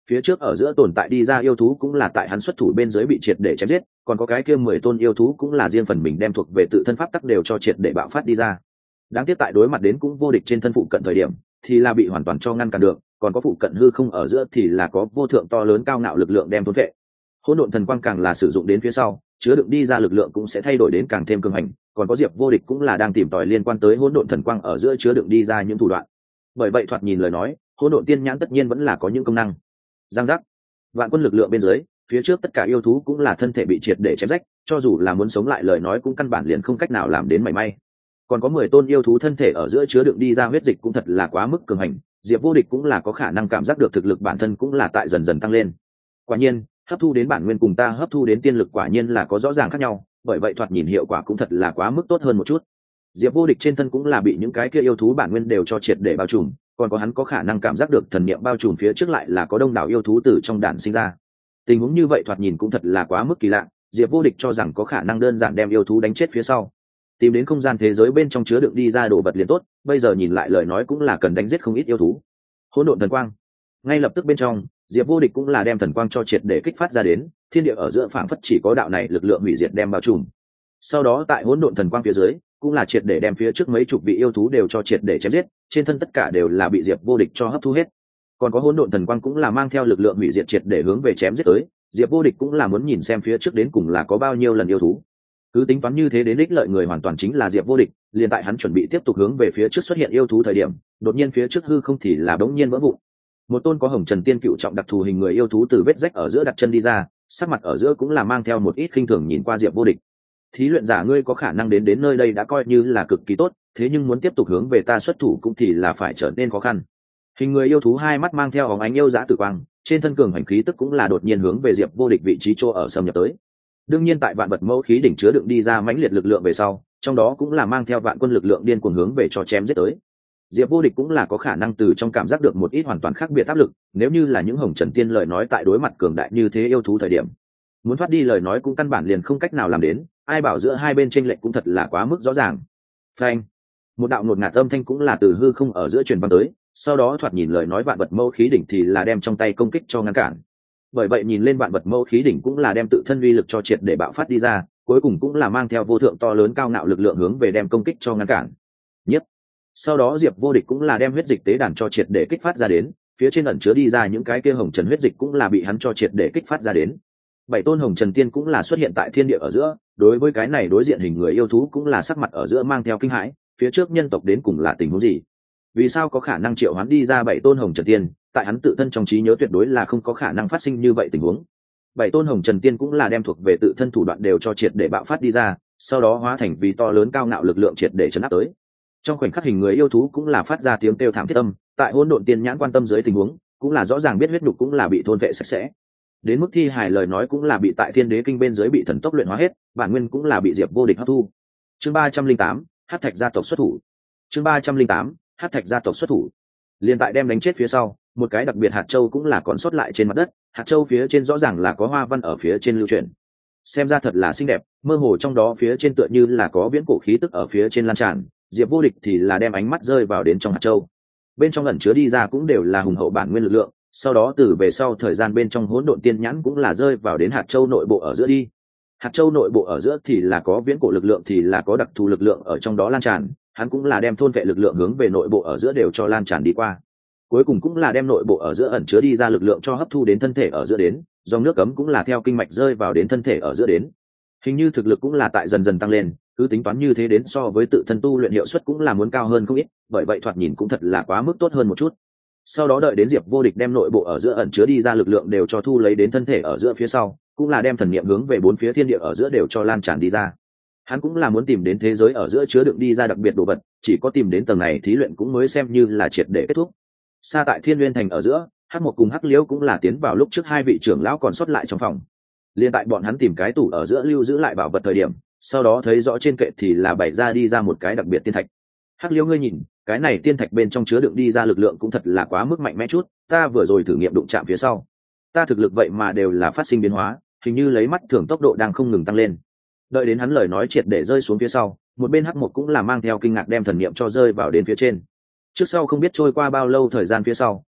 phía trước ở giữa tồn tại đi ra yêu thú cũng là tại hắn xuất thủ bên dưới bị triệt để chém giết, còn có cái kia 10 tôn yêu thú cũng là riêng phần mình đem thuộc về tự thân pháp tắc đều cho triệt để bạo phát đi ra. Đáng tiếc tại đối mặt đến cũng vô địch trên thân phụ cận thời điểm thì là bị hoàn toàn cho ngăn cản được, còn có phụ cận hư không ở giữa thì là có vô thượng to lớn cao ngạo lực lượng đem thôn vệ. Hỗn độn thần quang càng là sử dụng đến phía sau, chứa đựng đi ra lực lượng cũng sẽ thay đổi đến càng thêm cường hành, còn có Diệp Vô Địch cũng là đang tìm tòi liên quan tới hỗn độn thần quang ở giữa chứa đựng đi ra những thủ đoạn. Bởi vậy thoạt nhìn lời nói, hỗn độn tiên nhãn tất nhiên vẫn là có những công năng. Giang giác, vạn quân lực lượng bên dưới, phía trước tất cả yêu thú cũng là thân thể bị triệt để chém rách, cho dù là muốn sống lại lời nói cũng căn bản liền không cách nào làm đến mảy may. Còn có 10 tôn yêu thú thân thể ở giữa chứa đựng đi ra huyết dịch cũng thật là quá mức cường hành, Diệp Vô Địch cũng là có khả năng cảm giác được thực lực bản thân cũng là tại dần dần tăng lên. Quả nhiên, hấp thu đến bản nguyên cùng ta hấp thu đến tiên lực quả nhiên là có rõ ràng khác nhau, bởi vậy thoạt nhìn hiệu quả cũng thật là quá mức tốt hơn một chút. Diệp Vô Địch trên thân cũng là bị những cái kia yêu thú bản nguyên đều cho triệt để bao trùm, còn có hắn có khả năng cảm giác được thần niệm bao trùm phía trước lại là có đông đảo yêu thú từ trong đàn sinh ra. Tình huống như vậy thoạt nhìn cũng thật là quá mức kỳ lạ, Diệp Vô Địch cho rằng có khả năng đơn giản đem yêu thú đánh chết phía sau, tìm đến không gian thế giới bên trong chứa đựng đi ra đồ vật liền tốt, bây giờ nhìn lại lời nói cũng là cần đánh giết không ít yêu thú. Hỗn độn thần quang, ngay lập tức bên trong, Diệp Vô Địch cũng là đem thần quang cho triệt để kích phát ra đến, thiên địa ở giữa phảng phất chỉ có đạo này lực lượng hủy diệt đem bao trùm. Sau đó tại hỗn độn thần quang phía dưới, cũng là triệt để đem phía trước mấy chục vị yêu thú đều cho triệt để chém giết, trên thân tất cả đều là bị Diệp Vô Địch cho hấp thu hết. Còn có hỗn độn thần quang cũng là mang theo lực lượng hủy diệt triệt để hướng về chém giết tới, Diệp Vô Địch cũng là muốn nhìn xem phía trước đến cùng là có bao nhiêu lần yêu thú. Cứ tính toán như thế đến ích lợi người hoàn toàn chính là Diệp Vô Địch, liền tại hắn chuẩn bị tiếp tục hướng về phía trước xuất hiện yêu thú thời điểm, đột nhiên phía trước hư không thì là bỗng nhiên vỡ vụn. Một tôn có hồng trần tiên cựu trọng đặc thù hình người yêu thú từ vết rách ở giữa đặt chân đi ra, sắc mặt ở giữa cũng là mang theo một ít khinh thường nhìn qua Diệp Vô Địch. Thí luyện giả ngươi có khả năng đến nơi đây đã coi như là cực kỳ tốt, thế nhưng muốn tiếp tục hướng về ta xuất thủ cũng thì là phải trở nên khó khăn. Hình người yêu thú hai mắt mang theo óng ánh yêu dã tử quang, trên thân cường hành khí tức cũng là đột nhiên hướng về Diệp Vô Địch vị trí chỗ ở xâm nhập tới. Đương nhiên tại vạn vật mẫu khí đỉnh chứa đựng đi ra mãnh liệt lực lượng về sau, trong đó cũng là mang theo vạn quân lực lượng điên cuồng hướng về cho chém giết tới. Diệp Vô Địch cũng là có khả năng từ trong cảm giác được một ít hoàn toàn khác biệt áp lực, nếu như là những hồng trần tiên lời nói tại đối mặt cường đại như thế yêu thú thời điểm, muốn thoát đi lời nói cũng căn bản liền không cách nào làm đến, ai bảo giữa hai bên chênh lệch cũng thật là quá mức rõ ràng. Phanh, một đạo ngột ngạt âm thanh cũng là từ hư không ở giữa truyền vang tới, sau đó thoạt nhìn lời nói vạn vật mẫu khí đỉnh thì là đem trong tay công kích cho ngăn cản. Bởi vậy nhìn lên vạn vật mẫu khí đỉnh cũng là đem tự thân uy lực cho triệt để bạo phát đi ra, cuối cùng cũng là mang theo vô thượng to lớn cao ngạo lực lượng hướng về đem công kích cho ngăn cản. Nhất. Sau đó Diệp Vô Địch cũng là đem huyết dịch tế đàn cho triệt để kích phát ra đến, phía trên ẩn chứa đi ra những cái kia hồng trần huyết dịch cũng là bị hắn cho triệt để kích phát ra đến. 7 tôn hồng trần tiên cũng là xuất hiện tại thiên địa ở giữa, đối với cái này đối diện hình người yêu thú cũng là sắc mặt ở giữa mang theo kinh hãi, phía trước nhân tộc đến cùng là tình huống gì? Vì sao có khả năng triệu hoán đi ra 7 tôn hồng trần tiên, tại hắn tự thân trong trí nhớ tuyệt đối là không có khả năng phát sinh như vậy tình huống. 7 tôn hồng trần tiên cũng là đem thuộc về tự thân thủ đoạn đều cho triệt để bạo phát đi ra, sau đó hóa thành vì to lớn cao ngạo lực lượng triệt để chấn áp tới. Trong khoảnh khắc hình người yêu thú cũng là phát ra tiếng kêu thảm thiết âm, tại hỗn độn tiên nhãn quan tâm dưới tình huống, cũng là rõ ràng biết huyết nhục cũng là bị thôn vệ sạch sẽ. Đến mức thi hài lời nói cũng là bị tại thiên đế kinh bên dưới bị thần tốc luyện hóa hết, bản nguyên cũng là bị Diệp Vô Địch hấp thu. Chương 308, Hắc Thạch gia tộc xuất thủ. Chương 308, Hắc Thạch gia tộc xuất thủ. Liên tại đem đánh chết phía sau, một cái đặc biệt hạt châu cũng là còn sót lại trên mặt đất, hạt châu phía trên rõ ràng là có hoa văn ở phía trên lưu truyền. Xem ra thật là xinh đẹp, mơ hồ trong đó phía trên tựa như là có viễn cổ khí tức ở phía trên lan tràn, Diệp Vô Địch thì là đem ánh mắt rơi vào đến trong hạt châu. Bên trong ẩn chứa đi ra cũng đều là hùng hậu bản nguyên lực lượng, sau đó từ về sau thời gian bên trong hỗn độn tiên nhãn cũng là rơi vào đến hạt châu nội bộ ở giữa đi. Hạt châu nội bộ ở giữa thì là có viễn cổ lực lượng thì là có đặc thù lực lượng ở trong đó lan tràn, hắn cũng là đem thôn vệ lực lượng hướng về nội bộ ở giữa đều cho lan tràn đi qua. Cuối cùng cũng là đem nội bộ ở giữa ẩn chứa đi ra lực lượng cho hấp thu đến thân thể ở giữa đến, dòng nước cấm cũng là theo kinh mạch rơi vào đến thân thể ở giữa đến. Hình như thực lực cũng là tại dần dần tăng lên, cứ tính toán như thế đến so với tự thân tu luyện hiệu suất cũng là muốn cao hơn không ít, bởi vậy thoạt nhìn cũng thật là quá mức tốt hơn một chút. Sau đó đợi đến Diệp Vô Địch đem nội bộ ở giữa ẩn chứa đi ra lực lượng đều cho thu lấy đến thân thể ở giữa phía sau, cũng là đem thần niệm hướng về bốn phía thiên địa ở giữa đều cho lan tràn đi ra. Hắn cũng là muốn tìm đến thế giới ở giữa chứa đựng đi ra đặc biệt đồ vật, chỉ có tìm đến tầng này thí luyện cũng mới xem như là triệt để kết thúc. Xa tại Thiên Nguyên thành ở giữa, Hắc Mộc cùng Hắc Liễu cũng là tiến vào lúc trước hai vị trưởng lão còn sót lại trong phòng. Liên tại bọn hắn tìm cái tủ ở giữa lưu giữ lại bảo vật thời điểm, sau đó thấy rõ trên kệ thì là bày ra đi ra một cái đặc biệt tiên thạch. Hắc Liễu ngươi nhìn, cái này tiên thạch bên trong chứa đựng đi ra lực lượng cũng thật là quá mức mạnh mẽ chút, ta vừa rồi thử nghiệm đụng chạm phía sau, ta thực lực vậy mà đều là phát sinh biến hóa, hình như lấy mắt thường tốc độ đang không ngừng tăng lên. Đợi đến hắn lời nói triệt để rơi xuống phía sau, một bên Hắc Mộc cũng là mang theo kinh ngạc đem thần niệm cho rơi vào đến phía trên. Trước sau không biết trôi qua bao lâu thời gian phía sau,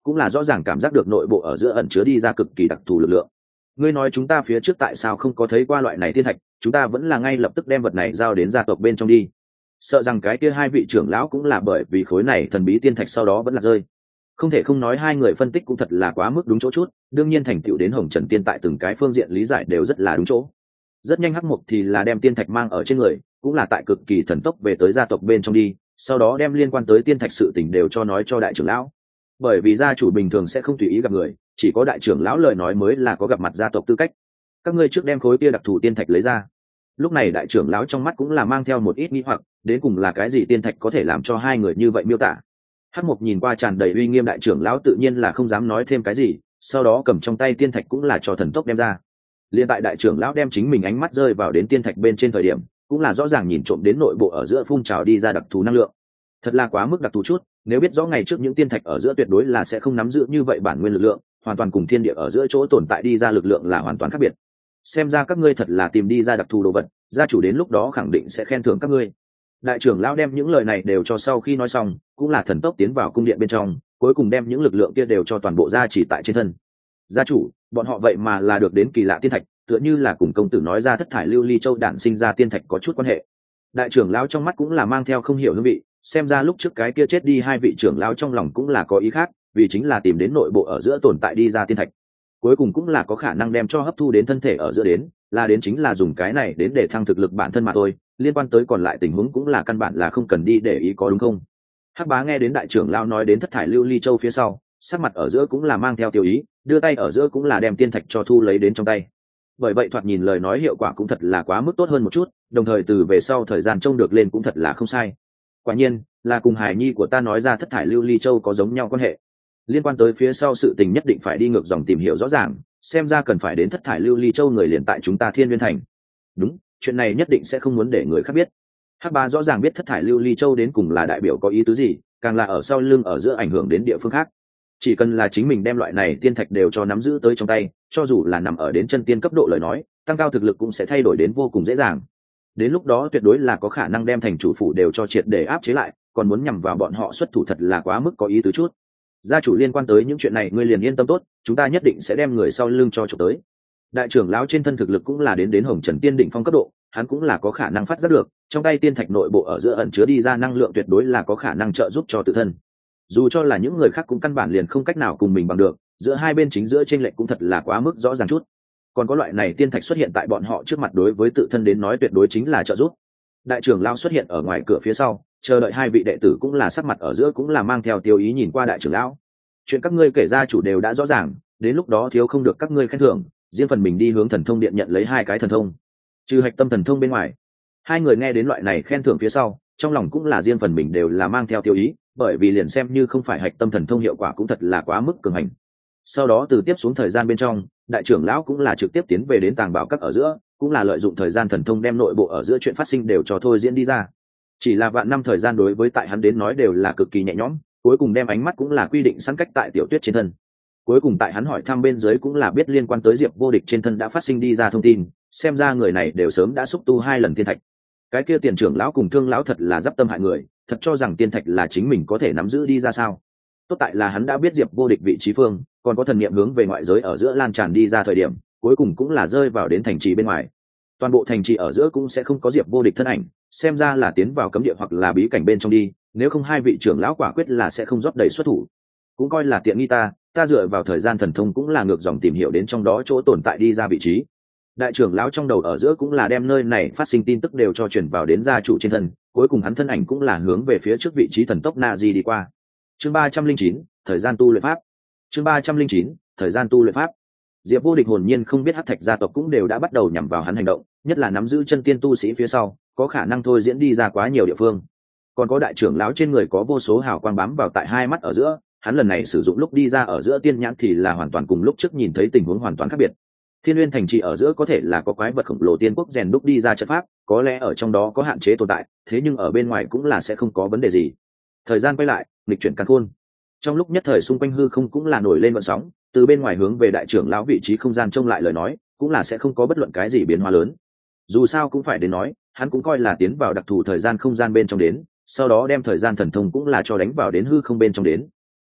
cũng là rõ ràng cảm giác được nội bộ ở giữa ẩn chứa đi ra cực kỳ đặc thù lực lượng. Ngươi nói chúng ta phía trước tại sao không có thấy qua loại này thiên thạch, chúng ta vẫn là ngay lập tức đem vật này giao đến gia tộc bên trong đi. Sợ rằng cái kia hai vị trưởng lão cũng là bởi vì khối này thần bí tiên thạch sau đó vẫn là rơi. Không thể không nói hai người phân tích cũng thật là quá mức đúng chỗ chút, đương nhiên thành tựu đến Hồng Trần Tiên tại từng cái phương diện lý giải đều rất là đúng chỗ. Rất nhanh Hắc Mục thì là đem tiên thạch mang ở trên người, cũng là tại cực kỳ thần tốc về tới gia tộc bên trong đi, sau đó đem liên quan tới tiên thạch sự tình đều cho nói cho đại trưởng lão. Bởi vì gia chủ bình thường sẽ không tùy ý gặp người, chỉ có đại trưởng lão lời nói mới là có gặp mặt gia tộc tư cách. Các ngươi trước đem khối kia đặc thù tiên thạch lấy ra. Lúc này đại trưởng lão trong mắt cũng là mang theo một ít nghi hoặc, đến cùng là cái gì tiên thạch có thể làm cho hai người như vậy miêu tả. Hắc Mục nhìn qua tràn đầy uy nghiêm đại trưởng lão tự nhiên là không dám nói thêm cái gì, sau đó cầm trong tay tiên thạch cũng là cho thần tốc đem ra. Liên tại đại trưởng lão đem chính mình ánh mắt rơi vào đến tiên thạch bên trên thời điểm, cũng là rõ ràng nhìn trộm đến nội bộ ở giữa phun trào đi ra đặc thù năng lượng. Thật là quá mức đặc thù chút, nếu biết rõ ngày trước những tiên thạch ở giữa tuyệt đối là sẽ không nắm giữ như vậy bản nguyên lực lượng, hoàn toàn cùng thiên địa ở giữa chỗ tồn tại đi ra lực lượng là hoàn toàn khác biệt. Xem ra các ngươi thật là tìm đi ra đặc thù đồ vật, gia chủ đến lúc đó khẳng định sẽ khen thưởng các ngươi. Đại trưởng lão đem những lời này đều cho sau khi nói xong, cũng là thần tốc tiến vào cung điện bên trong, cuối cùng đem những lực lượng kia đều cho toàn bộ gia chỉ tại trên thân. Gia chủ, bọn họ vậy mà là được đến kỳ lạ tiên thạch, tựa như là cùng công tử nói ra thất thải lưu ly châu đản sinh ra tiên thạch có chút quan hệ. Đại trưởng lão trong mắt cũng là mang theo không hiểu hương vị, xem ra lúc trước cái kia chết đi hai vị trưởng lão trong lòng cũng là có ý khác, vì chính là tìm đến nội bộ ở giữa tồn tại đi ra tiên thạch. Cuối cùng cũng là có khả năng đem cho hấp thu đến thân thể ở giữa đến, là đến chính là dùng cái này đến để thăng thực lực bản thân mà thôi, liên quan tới còn lại tình huống cũng là căn bản là không cần đi để ý có đúng không. Hắc Bá nghe đến đại trưởng lão nói đến thất thải lưu ly châu phía sau, sắc mặt ở giữa cũng là mang theo tiêu ý, đưa tay ở giữa cũng là đem tiên thạch cho thu lấy đến trong tay. Bởi vậy thoạt nhìn lời nói hiệu quả cũng thật là quá mức tốt hơn một chút, đồng thời từ về sau thời gian trông được lên cũng thật là không sai. Quả nhiên là cùng hài nhi của ta nói ra thất thải lưu ly châu có giống nhau quan hệ. Liên quan tới phía sau sự tình nhất định phải đi ngược dòng tìm hiểu rõ ràng, xem ra cần phải đến thất thải lưu ly châu người liền tại chúng ta Thiên Nguyên Thành. Đúng, chuyện này nhất định sẽ không muốn để người khác biết. Hắc Bá rõ ràng biết thất thải lưu ly châu đến cùng là đại biểu có ý tứ gì, càng là ở sau lưng ở giữa ảnh hưởng đến địa phương khác. Chỉ cần là chính mình đem loại này tiên thạch đều cho nắm giữ tới trong tay, cho dù là nằm ở đến chân tiên cấp độ lời nói, tăng cao thực lực cũng sẽ thay đổi đến vô cùng dễ dàng. Đến lúc đó tuyệt đối là có khả năng đem thành chủ phủ đều cho triệt để áp chế lại, còn muốn nhằm vào bọn họ xuất thủ thật là quá mức có ý tứ chút. Gia chủ liên quan tới những chuyện này ngươi liền yên tâm tốt, chúng ta nhất định sẽ đem người sau lưng cho chụp tới. Đại trưởng lão trên thân thực lực cũng là đến Hồng Trần Tiên đỉnh phong cấp độ, hắn cũng là có khả năng phát giác được, trong tay tiên thạch nội bộ ở giữa ẩn chứa đi ra năng lượng tuyệt đối là có khả năng trợ giúp cho tự thân. Dù cho là những người khác cũng căn bản liền không cách nào cùng mình bằng được, giữa hai bên chính giữa chênh lệch cũng thật là quá mức rõ ràng chút. Còn có loại này tiên thạch xuất hiện tại bọn họ trước mặt đối với tự thân đến nói tuyệt đối chính là trợ giúp. Đại trưởng lão xuất hiện ở ngoài cửa phía sau, chờ đợi hai vị đệ tử cũng là sắc mặt ở giữa cũng là mang theo tiêu ý nhìn qua đại trưởng lão. Chuyện các ngươi kể ra chủ đều đã rõ ràng, đến lúc đó thiếu không được các ngươi khen thưởng, riêng phần mình đi hướng thần thông điện nhận lấy hai cái thần thông. Trừ hạch tâm thần thông bên ngoài, hai người nghe đến loại này khen thưởng phía sau, trong lòng cũng là riêng phần mình đều là mang theo tiêu ý, bởi vì liền xem như không phải hạch tâm thần thông hiệu quả cũng thật là quá mức cường hành. Sau đó từ tiếp xuống thời gian bên trong, đại trưởng lão cũng là trực tiếp tiến về đến tàng bảo các ở giữa, cũng là lợi dụng thời gian thần thông đem nội bộ ở giữa chuyện phát sinh đều cho thôi diễn đi ra. Chỉ là vạn năm thời gian đối với tại hắn đến nói đều là cực kỳ nhẹ nhõm, cuối cùng đem ánh mắt cũng là quy định sẵn cách tại Tiểu Tuyết trên thân. Cuối cùng tại hắn hỏi thăm bên dưới cũng là biết liên quan tới Diệp Vô Địch trên thân đã phát sinh đi ra thông tin, xem ra người này đều sớm đã xúc tu 2 lần tiên thạch. Cái kia tiền trưởng lão cùng thương lão thật là giáp tâm hại người, thật cho rằng tiên thạch là chính mình có thể nắm giữ đi ra sao. Tốt tại là hắn đã biết Diệp Vô Địch vị trí phương, còn có thần niệm hướng về ngoại giới ở giữa lan tràn đi ra thời điểm, cuối cùng cũng là rơi vào đến thành trì bên ngoài. Toàn bộ thành trì ở giữa cũng sẽ không có Diệp Vô Địch thân ảnh, xem ra là tiến vào cấm địa hoặc là bí cảnh bên trong đi, nếu không hai vị trưởng lão quả quyết là sẽ không rót đầy xuất thủ. Cũng coi là tiện nghi ta dựa vào thời gian thần thông cũng là ngược dòng tìm hiểu đến trong đó chỗ tồn tại đi ra vị trí. Đại trưởng lão trong đầu ở giữa cũng là đem nơi này phát sinh tin tức đều cho truyền vào đến gia chủ trên thân, cuối cùng hắn thân ảnh cũng là hướng về phía trước vị trí thần tốc Na Di đi qua. Chương 309, thời gian tu luyện pháp. Chương 309, thời gian tu luyện pháp. Diệp Vô Địch hồn nhiên không biết Hắc Thạch gia tộc cũng đều đã bắt đầu nhằm vào hắn hành động, nhất là nắm giữ chân tiên tu sĩ phía sau, có khả năng thôi diễn đi ra quá nhiều địa phương. Còn có đại trưởng lão trên người có vô số hào quang bám vào tại hai mắt ở giữa, hắn lần này sử dụng lúc đi ra ở giữa tiên nhãn thì là hoàn toàn cùng lúc trước nhìn thấy tình huống hoàn toàn khác biệt. Thiên Nguyên thành trì ở giữa có thể là có quái vật khổng lồ tiên quốc rèn đúc đi ra trận pháp, có lẽ ở trong đó có hạn chế tồn tại, thế nhưng ở bên ngoài cũng là sẽ không có vấn đề gì. Thời gian quay lại, nghịch chuyển càn khôn. Trong lúc nhất thời xung quanh hư không cũng là nổi lên gợn sóng, từ bên ngoài hướng về đại trưởng lão vị trí không gian trông lại lời nói, cũng là sẽ không có bất luận cái gì biến hóa lớn. Dù sao cũng phải đến nói, hắn cũng coi là tiến vào đặc thù thời gian không gian bên trong đến, sau đó đem thời gian thần thông cũng là cho đánh vào đến hư không bên trong đến.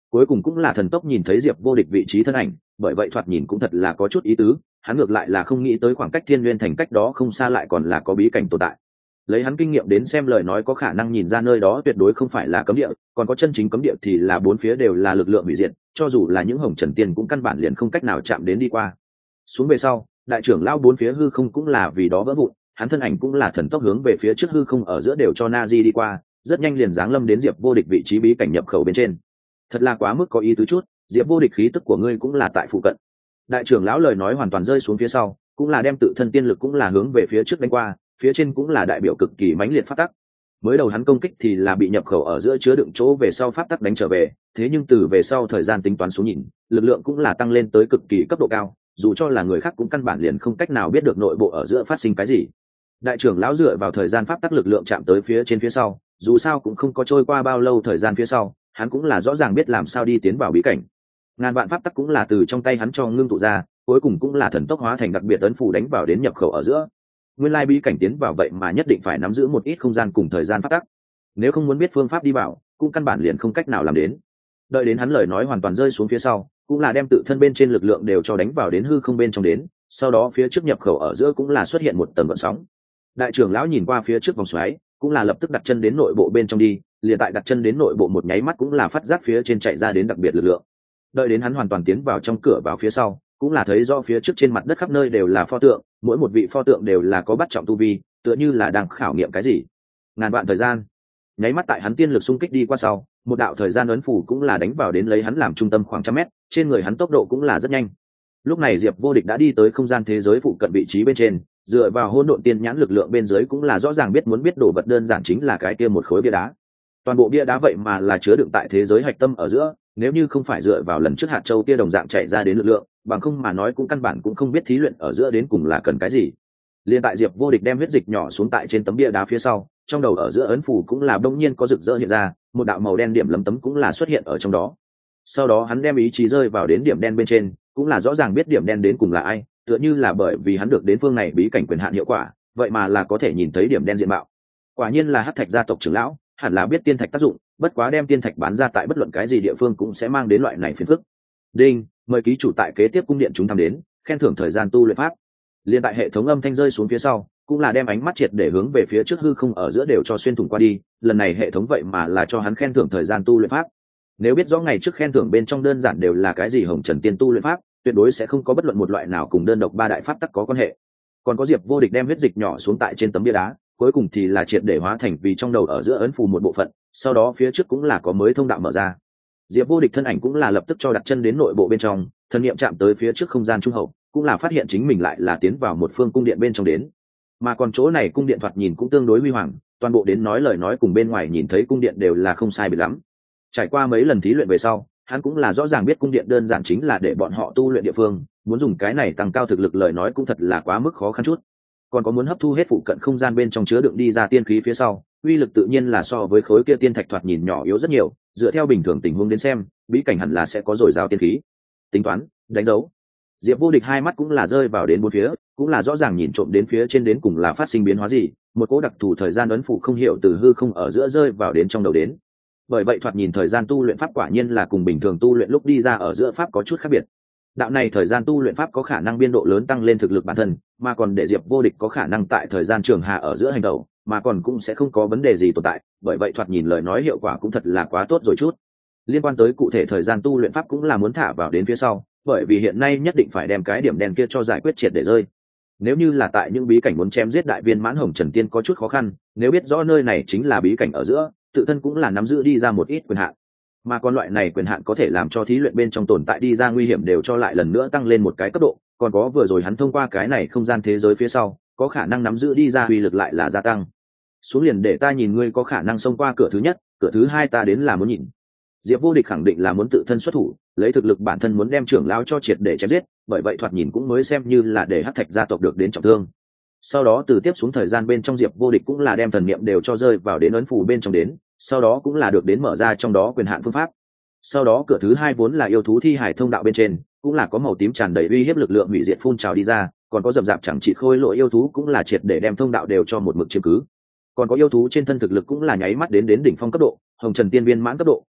cuối cùng cũng là thần tốc nhìn thấy Diệp Vô Địch vị trí thân ảnh, bởi vậy thoạt nhìn cũng thật là có chút ý tứ, hắn ngược lại là không nghĩ tới khoảng cách Thiên Nguyên thành cách đó không xa lại còn là có bí cảnh tồn tại. Lấy hắn kinh nghiệm đến xem lời nói có khả năng nhìn ra nơi đó tuyệt đối không phải là cấm địa, còn có chân chính cấm địa thì là bốn phía đều là lực lượng hủy diệt, cho dù là những hồng trần tiên cũng căn bản liền không cách nào chạm đến đi qua. Xuống về sau, đại trưởng lão bốn phía hư không cũng là vì đó vỡ vụn, hắn thân ảnh cũng là thần tốc hướng về phía trước hư không ở giữa đều cho Nazi đi qua, rất nhanh liền giáng lâm đến Diệp Vô Địch vị trí bí cảnh nhập khẩu bên trên. Thật là quá mức có ý tứ chút, Diệp Vô Địch khí tức của ngươi cũng là tại phụ cận. Đại trưởng lão lời nói hoàn toàn rơi xuống phía sau, cũng là đem tự thân tiên lực cũng là hướng về phía trước đánh qua, phía trên cũng là đại biểu cực kỳ mãnh liệt pháp tắc. Mới đầu hắn công kích thì là bị nhập khẩu ở giữa chứa đựng chỗ về sau pháp tắc đánh trở về, thế nhưng từ về sau thời gian tính toán xuống nhìn, lực lượng cũng là tăng lên tới cực kỳ cấp độ cao, dù cho là người khác cũng căn bản liền không cách nào biết được nội bộ ở giữa phát sinh cái gì. Đại trưởng lão dựa vào thời gian pháp tắc lực lượng chạm tới phía trên phía sau, dù sao cũng không có trôi qua bao lâu thời gian phía sau, hắn cũng là rõ ràng biết làm sao đi tiến vào bí cảnh. Ngàn vạn pháp tắc cũng là từ trong tay hắn cho ngưng tụ ra, cuối cùng cũng là thần tốc hóa thành đặc biệt ấn phù đánh vào đến nhập khẩu ở giữa. Nguyên lai bí cảnh tiến vào vậy mà nhất định phải nắm giữ một ít không gian cùng thời gian pháp tắc. Nếu không muốn biết phương pháp đi vào, cũng căn bản liền không cách nào làm đến. Đợi đến hắn lời nói hoàn toàn rơi xuống phía sau, cũng là đem tự thân bên trên lực lượng đều cho đánh vào đến hư không bên trong đến, sau đó phía trước nhập khẩu ở giữa cũng là xuất hiện một tầng gợn sóng. Đại trưởng lão nhìn qua phía trước vòng xoáy, cũng là lập tức đặt chân đến nội bộ bên trong đi, liền tại đặt chân đến nội bộ một nháy mắt cũng là phát giác phía trên chạy ra đến đặc biệt lực lượng. Đợi đến hắn hoàn toàn tiến vào trong cửa vào phía sau, cũng là thấy do phía trước trên mặt đất khắp nơi đều là pho tượng, mỗi một vị pho tượng đều là có bắt trọng tu vi, tựa như là đang khảo nghiệm cái gì. Ngàn vạn thời gian, nháy mắt tại hắn tiên lực xung kích đi qua sau, một đạo thời gian ấn phủ cũng là đánh vào đến lấy hắn làm trung tâm khoảng trăm mét, trên người hắn tốc độ cũng là rất nhanh. Lúc này Diệp Vô Địch đã đi tới không gian thế giới phụ cận vị trí bên trên, dựa vào hỗn độn tiên nhãn lực lượng bên dưới cũng là rõ ràng biết muốn biết đồ vật đơn giản chính là cái kia một khối bia đá. Toàn bộ bia đá vậy mà là chứa đựng tại thế giới hạch tâm ở giữa, nếu như không phải dựa vào lần trước hạt châu kia đồng dạng chạy ra đến lực lượng, bằng không mà nói cũng căn bản cũng không biết thí luyện ở giữa đến cùng là cần cái gì. Liên tại Diệp Vô Địch đem huyết dịch nhỏ xuống tại trên tấm bia đá phía sau, trong đầu ở giữa ấn phù cũng là đông nhiên có rực rỡ hiện ra, một đạo màu đen điểm lấm tấm cũng là xuất hiện ở trong đó. Sau đó hắn đem ý chí rơi vào đến điểm đen bên trên, cũng là rõ ràng biết điểm đen đến cùng là ai, tựa như là bởi vì hắn được đến phương này bí cảnh quyền hạn hiệu quả, vậy mà là có thể nhìn thấy điểm đen diện mạo. Quả nhiên là Hắc Thạch gia tộc trưởng lão, hẳn là biết tiên thạch tác dụng, bất quá đem tiên thạch bán ra tại bất luận cái gì địa phương cũng sẽ mang đến loại này phiền phức. Đinh, mời ký chủ tại kế tiếp cung điện chúng tham đến, khen thưởng thời gian tu luyện pháp. Liên tại hệ thống âm thanh rơi xuống phía sau, cũng là đem ánh mắt triệt để hướng về phía trước hư không ở giữa đều cho xuyên thủng qua đi, lần này hệ thống vậy mà là cho hắn khen thưởng thời gian tu luyện pháp. Nếu biết rõ ngày trước khen thưởng bên trong đơn giản đều là cái gì hồng trần tiên tu luyện pháp, tuyệt đối sẽ không có bất luận một loại nào cùng đơn độc ba đại pháp tắc có quan hệ. Còn có Diệp Vô Địch đem huyết dịch nhỏ xuống tại trên tấm bia đá, cuối cùng thì là triệt để hóa thành vì trong đầu ở giữa ấn phù một bộ phận, sau đó phía trước cũng là có mới thông đạo mở ra. Diệp Vô Địch thân ảnh cũng là lập tức cho đặt chân đến nội bộ bên trong, thân niệm chạm tới phía trước không gian trung hậu, cũng là phát hiện chính mình lại là tiến vào một phương cung điện bên trong đến. Mà còn chỗ này cung điện thoạt nhìn cũng tương đối huy hoàng, toàn bộ đến nói lời nói cùng bên ngoài nhìn thấy cung điện đều là không sai biệt lắm. Trải qua mấy lần thí luyện về sau, hắn cũng là rõ ràng biết cung điện đơn giản chính là để bọn họ tu luyện địa phương, muốn dùng cái này tăng cao thực lực lời nói cũng thật là quá mức khó khăn chút. Còn có muốn hấp thu hết phụ cận không gian bên trong chứa đựng đi ra tiên khí phía sau, uy lực tự nhiên là so với khối kia tiên thạch thoạt nhìn nhỏ yếu rất nhiều, dựa theo bình thường tình huống đến xem, bí cảnh hẳn là sẽ có dồi dào tiên khí. Tính toán, đánh dấu. Diệp Vô Địch hai mắt cũng là rơi vào đến bốn phía, cũng là rõ ràng nhìn trộm đến phía trên đến cùng là phát sinh biến hóa gì, một cỗ đặc thù thời gian ấn phụ không hiểu từ hư không ở giữa rơi vào đến trong đầu đến. Bởi vậy thoạt nhìn thời gian tu luyện pháp quả nhiên là cùng bình thường tu luyện lúc đi ra ở giữa pháp có chút khác biệt. Đạo này thời gian tu luyện pháp có khả năng biên độ lớn tăng lên thực lực bản thân, mà còn để Diệp Vô Địch có khả năng tại thời gian trường hạ ở giữa hành động, mà còn cũng sẽ không có vấn đề gì tồn tại, bởi vậy thoạt nhìn lời nói hiệu quả cũng thật là quá tốt rồi chút. Liên quan tới cụ thể thời gian tu luyện pháp cũng là muốn thả vào đến phía sau, bởi vì hiện nay nhất định phải đem cái điểm đen kia cho giải quyết triệt để rơi. Nếu như là tại những bí cảnh muốn chém giết đại viên mãn hồng trần tiên có chút khó khăn, nếu biết rõ nơi này chính là bí cảnh ở giữa, tự thân cũng là nắm giữ đi ra một ít quyền hạn, mà còn loại này quyền hạn có thể làm cho thí luyện bên trong tồn tại đi ra nguy hiểm đều cho lại lần nữa tăng lên một cái cấp độ, còn có vừa rồi hắn thông qua cái này không gian thế giới phía sau có khả năng nắm giữ đi ra uy lực lại là gia tăng. Xuống liền để ta nhìn ngươi có khả năng xông qua cửa thứ nhất, cửa thứ hai ta đến là muốn nhìn. Diệp Vô Địch khẳng định là muốn tự thân xuất thủ, lấy thực lực bản thân muốn đem trưởng lão cho triệt để chém giết, bởi vậy thoạt nhìn cũng mới xem như là để Hắc Thạch gia tộc được đến trọng thương. Sau đó từ tiếp xuống thời gian bên trong Diệp Vô Địch cũng là đem thần niệm đều cho rơi vào đến ấn phù bên trong đến, sau đó cũng là được đến mở ra trong đó quyền hạn phương pháp. Sau đó cửa thứ hai vốn là yêu thú thi hải thông đạo bên trên, cũng là có màu tím tràn đầy uy hiếp lực lượng hủy diệt phun trào đi ra, còn có rậm rạp chẳng trị khôi lỗi yêu thú cũng là triệt để đem thông đạo đều cho một mực chiếm cứ. Còn có yêu thú trên thân thực lực cũng là nháy mắt đến đỉnh phong cấp độ, hồng trần tiên viên mãn cấp độ,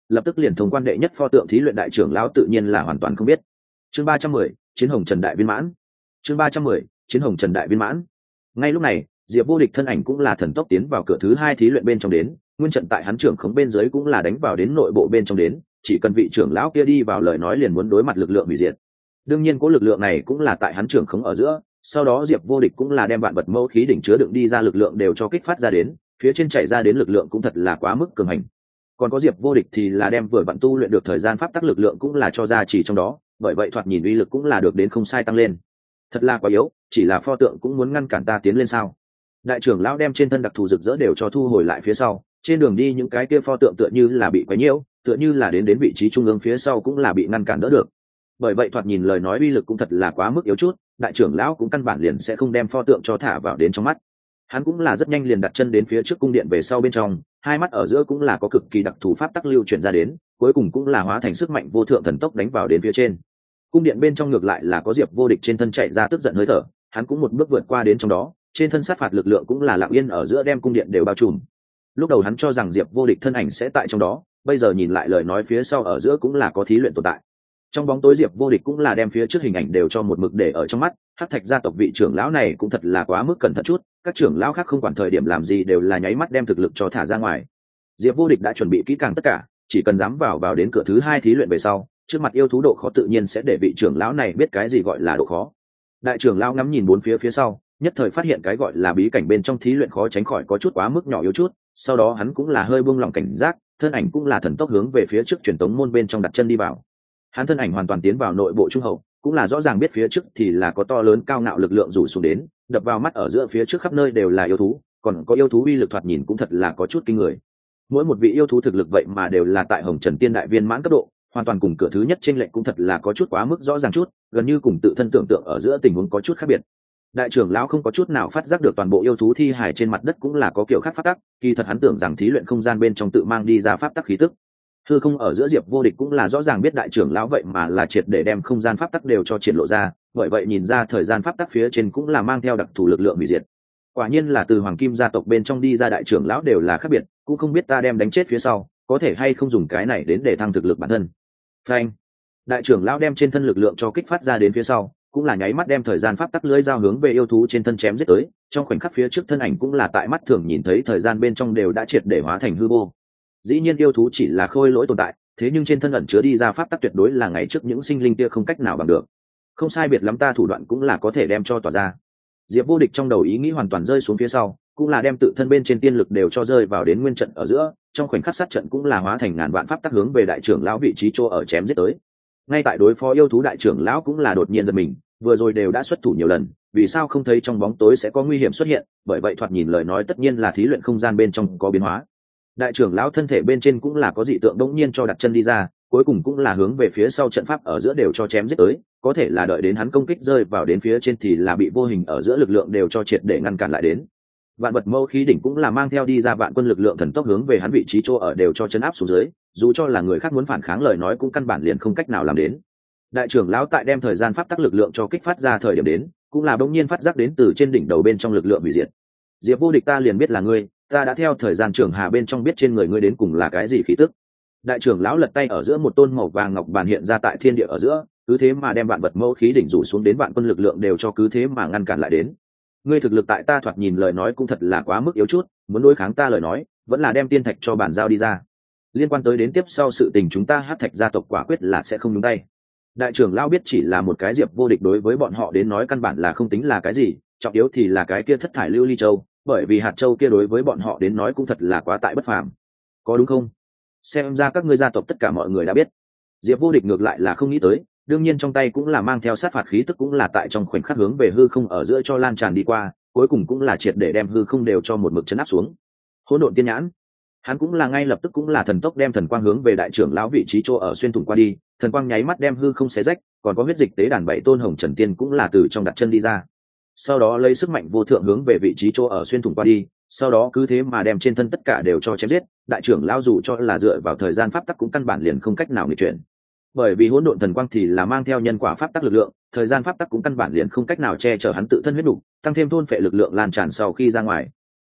lập tức liền thông quan đệ nhất pho tượng thí luyện đại trưởng lão tự nhiên là hoàn toàn không biết. Chương 310, chiến hồng trần đại viên mãn. Chương 310, chiến hồng trần đại viên mãn. Ngay lúc này, Diệp Vô Địch thân ảnh cũng là thần tốc tiến vào cửa thứ 2 thí luyện bên trong đến, nguyên trận tại hắn trưởng khống bên dưới cũng là đánh vào đến nội bộ bên trong đến, chỉ cần vị trưởng lão kia đi vào lời nói liền muốn đối mặt lực lượng hủy diệt. Đương nhiên cố lực lượng này cũng là tại hắn trưởng khống ở giữa, sau đó Diệp Vô Địch cũng là đem vạn vật mẫu khí đỉnh chứa đựng đi ra lực lượng đều cho kích phát ra đến, phía trên chảy ra đến lực lượng cũng thật là quá mức cường hành. Còn có Diệp Vô Địch thì là đem vừa vặn tu luyện được thời gian pháp tắc lực lượng cũng là cho ra chỉ trong đó, bởi vậy thoạt nhìn uy lực cũng là được đến không sai tăng lên. Thật là quá yếu, chỉ là pho tượng cũng muốn ngăn cản ta tiến lên sao? Đại trưởng lão đem trên thân đặc thù rực rỡ đều cho thu hồi lại phía sau, trên đường đi những cái kia pho tượng tựa như là bị quấy nhiễu, tựa như là đến vị trí trung ương phía sau cũng là bị ngăn cản đỡ được. Bởi vậy thoạt nhìn lời nói uy lực cũng thật là quá mức yếu chút, đại trưởng lão cũng căn bản liền sẽ không đem pho tượng cho thả vào đến trong mắt. Hắn cũng là rất nhanh liền đặt chân đến phía trước cung điện về sau bên trong, hai mắt ở giữa cũng là có cực kỳ đặc thù pháp tắc lưu chuyển ra đến, cuối cùng cũng là hóa thành sức mạnh vô thượng thần tốc đánh vào đến phía trên. Cung điện bên trong ngược lại là có Diệp Vô Địch trên thân chạy ra tức giận hơi thở, hắn cũng một bước vượt qua đến trong đó, trên thân sát phạt lực lượng cũng là lặng yên ở giữa đem cung điện đều bao trùm. Lúc đầu hắn cho rằng Diệp Vô Địch thân ảnh sẽ tại trong đó, bây giờ nhìn lại lời nói phía sau ở giữa cũng là có thí luyện tồn tại. Trong bóng tối Diệp Vô Địch cũng là đem phía trước hình ảnh đều cho một mực để ở trong mắt, Hắc Thạch gia tộc vị trưởng lão này cũng thật là quá mức cẩn thận chút, các trưởng lão khác không quản thời điểm làm gì đều là nháy mắt đem thực lực cho thả ra ngoài. Diệp Vô Địch đã chuẩn bị kỹ càng tất cả, chỉ cần dám vào đến cửa thứ 2 thí luyện về sau, trước mặt yêu thú độ khó tự nhiên sẽ để vị trưởng lão này biết cái gì gọi là độ khó. Đại trưởng lão ngắm nhìn bốn phía sau, nhất thời phát hiện cái gọi là bí cảnh bên trong thí luyện khó tránh khỏi có chút quá mức nhỏ yếu chút, sau đó hắn cũng là hơi buông lòng cảnh giác, thân ảnh cũng là thần tốc hướng về phía trước truyền tống môn bên trong đặt chân đi vào. Hắn thân ảnh hoàn toàn tiến vào nội bộ trung hậu, cũng là rõ ràng biết phía trước thì là có to lớn cao ngạo lực lượng rủ xuống đến, đập vào mắt ở giữa phía trước khắp nơi đều là yêu thú, còn có yêu thú uy lực thoạt nhìn cũng thật là có chút kinh người. Mỗi một vị yêu thú thực lực vậy mà đều là tại Hồng Trần Tiên đại viên mãn cấp độ, hoàn toàn cùng cửa thứ nhất chênh lệch cũng thật là có chút quá mức rõ ràng chút, gần như cùng tự thân tưởng tượng ở giữa tình huống có chút khác biệt. Đại trưởng lão không có chút nào phát giác được toàn bộ yêu thú thi hài trên mặt đất cũng là có kiểu khác pháp tắc, kỳ thật hắn tưởng rằng thí luyện không gian bên trong tự mang đi ra pháp tắc khí tức. Hư không ở giữa Diệp Vô Địch cũng là rõ ràng biết đại trưởng lão vậy mà là triệt để đem không gian pháp tắc đều cho triển lộ ra, bởi vậy nhìn ra thời gian pháp tắc phía trên cũng là mang theo đặc thù lực lượng hủy diệt. Quả nhiên là từ Hoàng Kim gia tộc bên trong đi ra đại trưởng lão đều là khác biệt, cũng không biết ta đem đánh chết phía sau, có thể hay không dùng cái này đến để thăng thực lực bản thân. Phanh! Đại trưởng lão đem trên thân lực lượng cho kích phát ra đến phía sau, cũng là nháy mắt đem thời gian pháp tắc lưới dao hướng về yêu thú trên thân chém giết tới, trong khoảnh khắc phía trước thân ảnh cũng là tại mắt thường nhìn thấy thời gian bên trong đều đã triệt để hóa thành hư vô. Dĩ nhiên yêu thú chỉ là khôi lỗi tồn tại, thế nhưng trên thân ẩn chứa đi ra pháp tắc tuyệt đối là ngày trước những sinh linh kia không cách nào bằng được. Không sai biệt lắm ta thủ đoạn cũng là có thể đem cho tỏa ra. Diệp Vô Địch trong đầu ý nghĩ hoàn toàn rơi xuống phía sau, cũng là đem tự thân bên trên tiên lực đều cho rơi vào đến nguyên trận ở giữa, trong khoảnh khắc sát trận cũng là hóa thành ngàn vạn pháp tắc hướng về đại trưởng lão vị trí chỗ ở chém giết tới. Ngay tại đối phó yêu thú đại trưởng lão cũng là đột nhiên giật mình, vừa rồi đều đã xuất thủ nhiều lần, vì sao không thấy trong bóng tối sẽ có nguy hiểm xuất hiện, bởi vậy thoạt nhìn lời nói tất nhiên là thí luyện không gian bên trong có biến hóa. Đại trưởng lão thân thể bên trên cũng là có dị tượng đống nhiên cho đặt chân đi ra, cuối cùng cũng là hướng về phía sau trận pháp ở giữa đều cho chém giết tới, có thể là đợi đến hắn công kích rơi vào đến phía trên thì là bị vô hình ở giữa lực lượng đều cho triệt để ngăn cản lại đến. Vạn vật mâu khí đỉnh cũng là mang theo đi ra vạn quân lực lượng thần tốc hướng về hắn vị trí chỗ ở đều cho chấn áp xuống dưới, dù cho là người khác muốn phản kháng lời nói cũng căn bản liền không cách nào làm đến. Đại trưởng lão tại đem thời gian pháp tắc lực lượng cho kích phát ra thời điểm đến, cũng là bỗng nhiên phát giác đến từ trên đỉnh đầu bên trong lực lượng hủy diệt. Diệp Vô Địch ta liền biết là ngươi, ta đã theo thời gian trưởng hà bên trong biết trên người ngươi đến cùng là cái gì khí tức. Đại trưởng lão lật tay ở giữa một tôn màu vàng ngọc bàn hiện ra tại thiên địa ở giữa, cứ thế mà đem vạn vật mâu khí đỉnh rủ xuống đến vạn quân lực lượng đều cho cứ thế mà ngăn cản lại đến. Ngươi thực lực tại ta thoạt nhìn lời nói cũng thật là quá mức yếu chút, muốn đối kháng ta lời nói vẫn là đem tiên thạch cho bản giao đi ra. Liên quan tới đến tiếp sau sự tình chúng ta Hắc Thạch gia tộc quả quyết là sẽ không nhúng tay. Đại trưởng lão biết chỉ là một cái Diệp Vô Địch đối với bọn họ đến nói căn bản là không tính là cái gì, trọng yếu thì là cái kia thất thải lưu ly châu, bởi vì hạt châu kia đối với bọn họ đến nói cũng thật là quá tại bất phàm. Có đúng không? Xem ra các ngươi gia tộc tất cả mọi người đã biết. Diệp Vô Địch ngược lại là không nghĩ tới, đương nhiên trong tay cũng là mang theo sát phạt khí tức cũng là tại trong khoảnh khắc hướng về hư không ở giữa cho lan tràn đi qua, cuối cùng cũng là triệt để đem hư không đều cho một mực chấn áp xuống. Hỗn độn tiên nhãn, hắn cũng là ngay lập tức cũng là thần tốc đem thần quang hướng về đại trưởng lão vị trí chỗ ở xuyên thủng qua đi, thần quang nháy mắt đem hư không xé rách, còn có huyết dịch tế đàn 7 tôn hồng trần tiên cũng là từ trong đặt chân đi ra. Sau đó lấy sức mạnh vô thượng hướng về vị trí chỗ ở xuyên thủng qua đi, sau đó cứ thế mà đem trên thân tất cả đều cho chém giết, đại trưởng lão dù cho là dựa vào thời gian pháp tắc cũng căn bản liền không cách nào nghịch chuyển. Bởi vì hỗn độn thần quang thì là mang theo nhân quả pháp tắc lực lượng, thời gian pháp tắc cũng căn bản liền không cách nào che chở hắn tự thân huyết đủ, tăng thêm thôn phệ lực lượng lan tràn sau khi ra ngoài.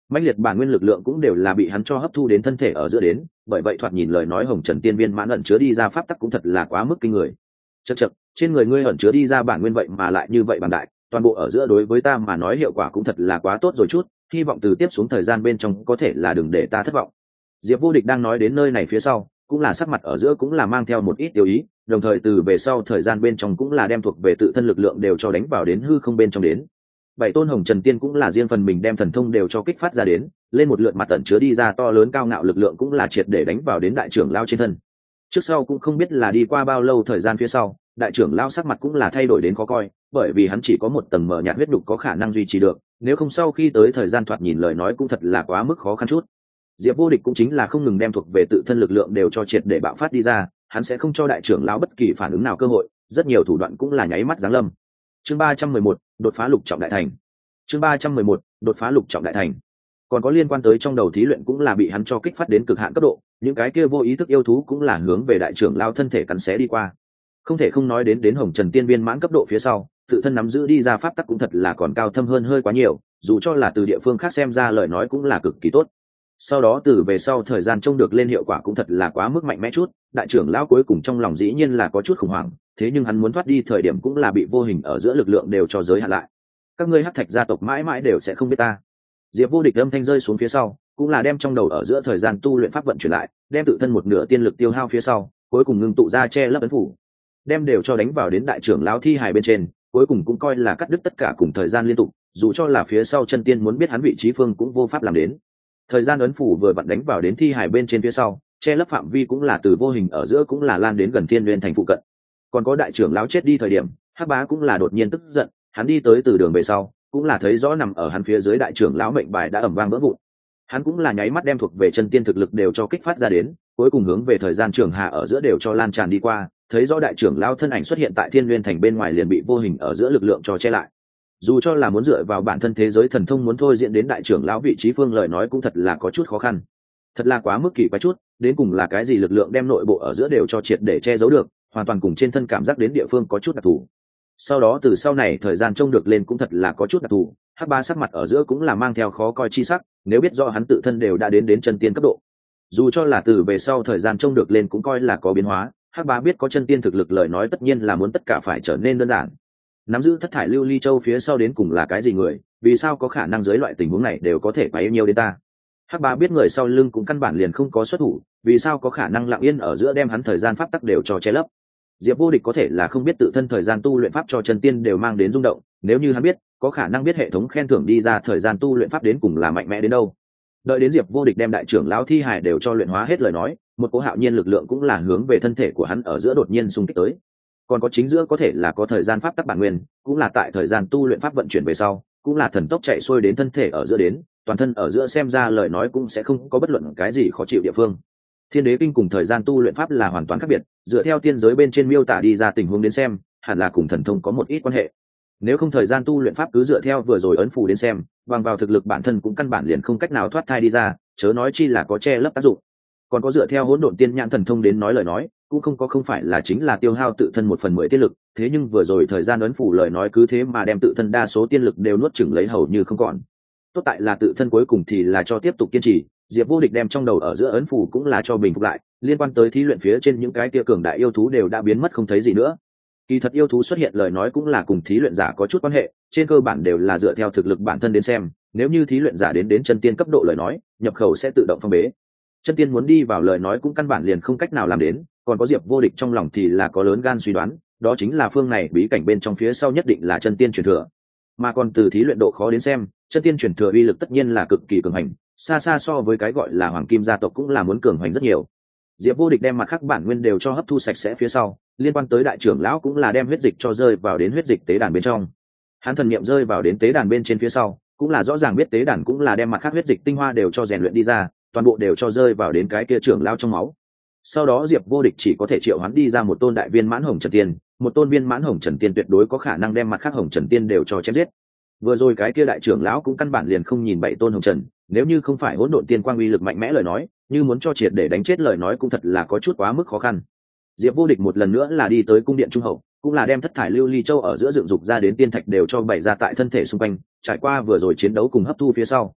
mãnh liệt bản nguyên lực lượng cũng đều là bị hắn cho hấp thu đến thân thể ở giữa đến, bởi vậy thoạt nhìn lời nói hồng trần tiên viên mãn ẩn chứa đi ra pháp tắc cũng thật là quá mức kinh người. Chậc chậc, trên người ngươi ẩn chứa đi ra bản nguyên vậy mà lại như vậy bằng đại, toàn bộ ở giữa đối với ta mà nói hiệu quả cũng thật là quá tốt rồi chút, hy vọng từ tiếp xuống thời gian bên trong có thể là đừng để ta thất vọng. Diệp Vô Địch đang nói đến nơi này phía sau, cũng là sắc mặt ở giữa cũng là mang theo một ít tiêu ý, đồng thời từ về sau thời gian bên trong cũng là đem thuộc về tự thân lực lượng đều cho đánh vào đến hư không bên trong đến. Bảy tôn hồng trần tiên cũng là riêng phần mình đem thần thông đều cho kích phát ra đến, lên một lượt mặt tận chứa đi ra to lớn cao ngạo lực lượng cũng là triệt để đánh vào đến đại trưởng lao trên thân. Trước sau cũng không biết là đi qua bao lâu thời gian phía sau, đại trưởng lao sắc mặt cũng là thay đổi đến khó coi, bởi vì hắn chỉ có một tầng mờ nhạt huyết đục có khả năng duy trì được, nếu không sau khi tới thời gian thoạt nhìn lời nói cũng thật là quá mức khó khăn chút. Diệp Vô Địch cũng chính là không ngừng đem thuộc về tự thân lực lượng đều cho triệt để bạo phát đi ra, hắn sẽ không cho đại trưởng lão bất kỳ phản ứng nào cơ hội, rất nhiều thủ đoạn cũng là nháy mắt giáng lâm. Chương 311, đột phá lục trọng đại thành. Chương 311, đột phá lục trọng đại thành. Còn có liên quan tới trong đầu thí luyện cũng là bị hắn cho kích phát đến cực hạn cấp độ, những cái kia vô ý thức yêu thú cũng là hướng về đại trưởng lão thân thể cắn xé đi qua. Không thể không nói đến hồng trần tiên viên mãn cấp độ phía sau, tự thân nắm giữ đi ra pháp tắc cũng thật là còn cao thâm hơn hơi quá nhiều, dù cho là từ địa phương khác xem ra lời nói cũng là cực kỳ tốt. Sau đó từ về sau thời gian trông được lên hiệu quả cũng thật là quá mức mạnh mẽ chút, đại trưởng lão cuối cùng trong lòng dĩ nhiên là có chút khủng hoảng, thế nhưng hắn muốn thoát đi thời điểm cũng là bị vô hình ở giữa lực lượng đều cho giới hạn lại. Các ngươi hắc thạch gia tộc mãi mãi đều sẽ không biết ta. Diệp Vô Địch âm thanh rơi xuống phía sau, cũng là đem trong đầu ở giữa thời gian tu luyện pháp vận chuyển lại, đem tự thân một nửa tiên lực tiêu hao phía sau, cuối cùng ngưng tụ ra che lấp ấn phủ, đem đều cho đánh vào đến đại trưởng lão thi hài bên trên, cuối cùng cũng coi là cắt đứt tất cả cùng thời gian liên tục, dù cho là phía sau chân tiên muốn biết hắn vị trí phương cũng vô pháp làm đến. Thời gian ấn phủ vừa vặn đánh vào đến thi hài bên trên phía sau, che lấp phạm vi cũng là từ vô hình ở giữa cũng là lan đến gần Thiên Nguyên thành phụ cận. Còn có đại trưởng lão chết đi thời điểm, Hắc Bá cũng là đột nhiên tức giận, hắn đi tới từ đường về sau, cũng là thấy rõ nằm ở hắn phía dưới đại trưởng lão mệnh bài đã ầm vang vỡ vụn. Hắn cũng là nháy mắt đem thuộc về chân tiên thực lực đều cho kích phát ra đến, cuối cùng hướng về thời gian trường hạ ở giữa đều cho lan tràn đi qua, thấy rõ đại trưởng lão thân ảnh xuất hiện tại Thiên Nguyên thành bên ngoài liền bị vô hình ở giữa lực lượng cho che lại. Dù cho là muốn dựa vào bản thân thế giới thần thông muốn thôi diễn đến đại trưởng lão vị trí phương lời nói cũng thật là có chút khó khăn, thật là quá mức kỳ quái chút, đến cùng là cái gì lực lượng đem nội bộ ở giữa đều cho triệt để che giấu được, hoàn toàn cùng trên thân cảm giác đến địa phương có chút đặc thù. Sau đó từ sau này thời gian trông được lên cũng thật là có chút đặc thù, Hắc Ba sắc mặt ở giữa cũng là mang theo khó coi chi sắc, nếu biết do hắn tự thân đều đã đến chân tiên cấp độ, dù cho là từ về sau thời gian trông được lên cũng coi là có biến hóa. Hắc Ba biết có chân tiên thực lực lời nói tất nhiên là muốn tất cả phải trở nên đơn giản. Nắm giữ thất thải lưu ly châu phía sau đến cùng là cái gì người, vì sao có khả năng dưới loại tình huống này đều có thể bấy nhiêu đến ta. Hắc Ba biết người sau lưng cũng căn bản liền không có xuất thủ, vì sao có khả năng lặng yên ở giữa đem hắn thời gian pháp tắc đều cho che lấp. Diệp Vô Địch có thể là không biết tự thân thời gian tu luyện pháp cho chân tiên đều mang đến rung động, nếu như hắn biết, có khả năng biết hệ thống khen thưởng đi ra thời gian tu luyện pháp đến cùng là mạnh mẽ đến đâu. Đợi đến Diệp Vô Địch đem đại trưởng lão thi hài đều cho luyện hóa hết lời nói, một cỗ hạo nhiên lực lượng cũng là hướng về thân thể của hắn ở giữa đột nhiên xung kích tới. Còn có chính giữa có thể là có thời gian pháp tắc bản nguyên, cũng là tại thời gian tu luyện pháp vận chuyển về sau, cũng là thần tốc chạy xuôi đến thân thể ở giữa đến, toàn thân ở giữa xem ra lời nói cũng sẽ không có bất luận cái gì khó chịu địa phương. Thiên Đế Kinh cùng thời gian tu luyện pháp là hoàn toàn khác biệt, dựa theo tiên giới bên trên miêu tả đi ra tình huống đến xem, hẳn là cùng thần thông có một ít quan hệ. Nếu không thời gian tu luyện pháp cứ dựa theo vừa rồi ấn phù đến xem, bằng vào thực lực bản thân cũng căn bản liền không cách nào thoát thai đi ra, chớ nói chi là có che lấp tác dụng. Còn có dựa theo hỗn độn tiên nhãn thần thông đến nói lời nói, cũng không phải là chính là tiêu hao tự thân 1/10 tiên lực, thế nhưng vừa rồi thời gian ấn phù lời nói cứ thế mà đem tự thân đa số tiên lực đều nuốt chửng lấy hầu như không còn. Tốt tại là tự thân cuối cùng thì là cho tiếp tục kiên trì, Diệp Vô Địch đem trong đầu ở giữa ấn phù cũng là cho bình phục lại, liên quan tới thí luyện phía trên những cái kia cường đại yêu thú đều đã biến mất không thấy gì nữa. Kỳ thật yêu thú xuất hiện lời nói cũng là cùng thí luyện giả có chút quan hệ, trên cơ bản đều là dựa theo thực lực bản thân đến xem, nếu như thí luyện giả đến chân tiên cấp độ lời nói, nhập khẩu sẽ tự động phong bế. Chân tiên muốn đi vào lời nói cũng căn bản liền không cách nào làm đến, còn có Diệp Vô Địch trong lòng thì là có lớn gan suy đoán, đó chính là phương này bí cảnh bên trong phía sau nhất định là chân tiên truyền thừa. Mà còn từ thí luyện độ khó đến xem, chân tiên truyền thừa uy lực tất nhiên là cực kỳ cường hành, xa xa so với cái gọi là hoàng kim gia tộc cũng là muốn cường hành rất nhiều. Diệp Vô Địch đem mặt khác bản nguyên đều cho hấp thu sạch sẽ phía sau, liên quan tới đại trưởng lão cũng là đem huyết dịch cho rơi vào đến huyết dịch tế đàn bên trong. Hắn thần niệm rơi vào đến tế đàn bên trên phía sau, cũng là rõ ràng biết tế đàn cũng là đem mặt khác huyết dịch tinh hoa đều cho rèn luyện đi ra, toàn bộ đều cho rơi vào đến cái kia trưởng lão trong máu. Sau đó Diệp Vô Địch chỉ có thể triệu hoán đi ra một tôn đại viên mãn hồng trần tiên, một tôn viên mãn hồng trần tiên tuyệt đối có khả năng đem mặt khác hồng trần tiên đều cho chém giết. Vừa rồi cái kia đại trưởng lão cũng căn bản liền không nhìn 7 tôn hồng trần, nếu như không phải hỗn độn tiên quang uy lực mạnh mẽ lời nói, như muốn cho triệt để đánh chết lời nói cũng thật là có chút quá mức khó khăn. Diệp Vô Địch một lần nữa là đi tới cung điện trung hậu, cũng là đem thất thải lưu ly châu ở giữa dựng dục ra đến tiên thạch đều cho bày ra tại thân thể xung quanh, trải qua vừa rồi chiến đấu cùng hấp thu phía sau,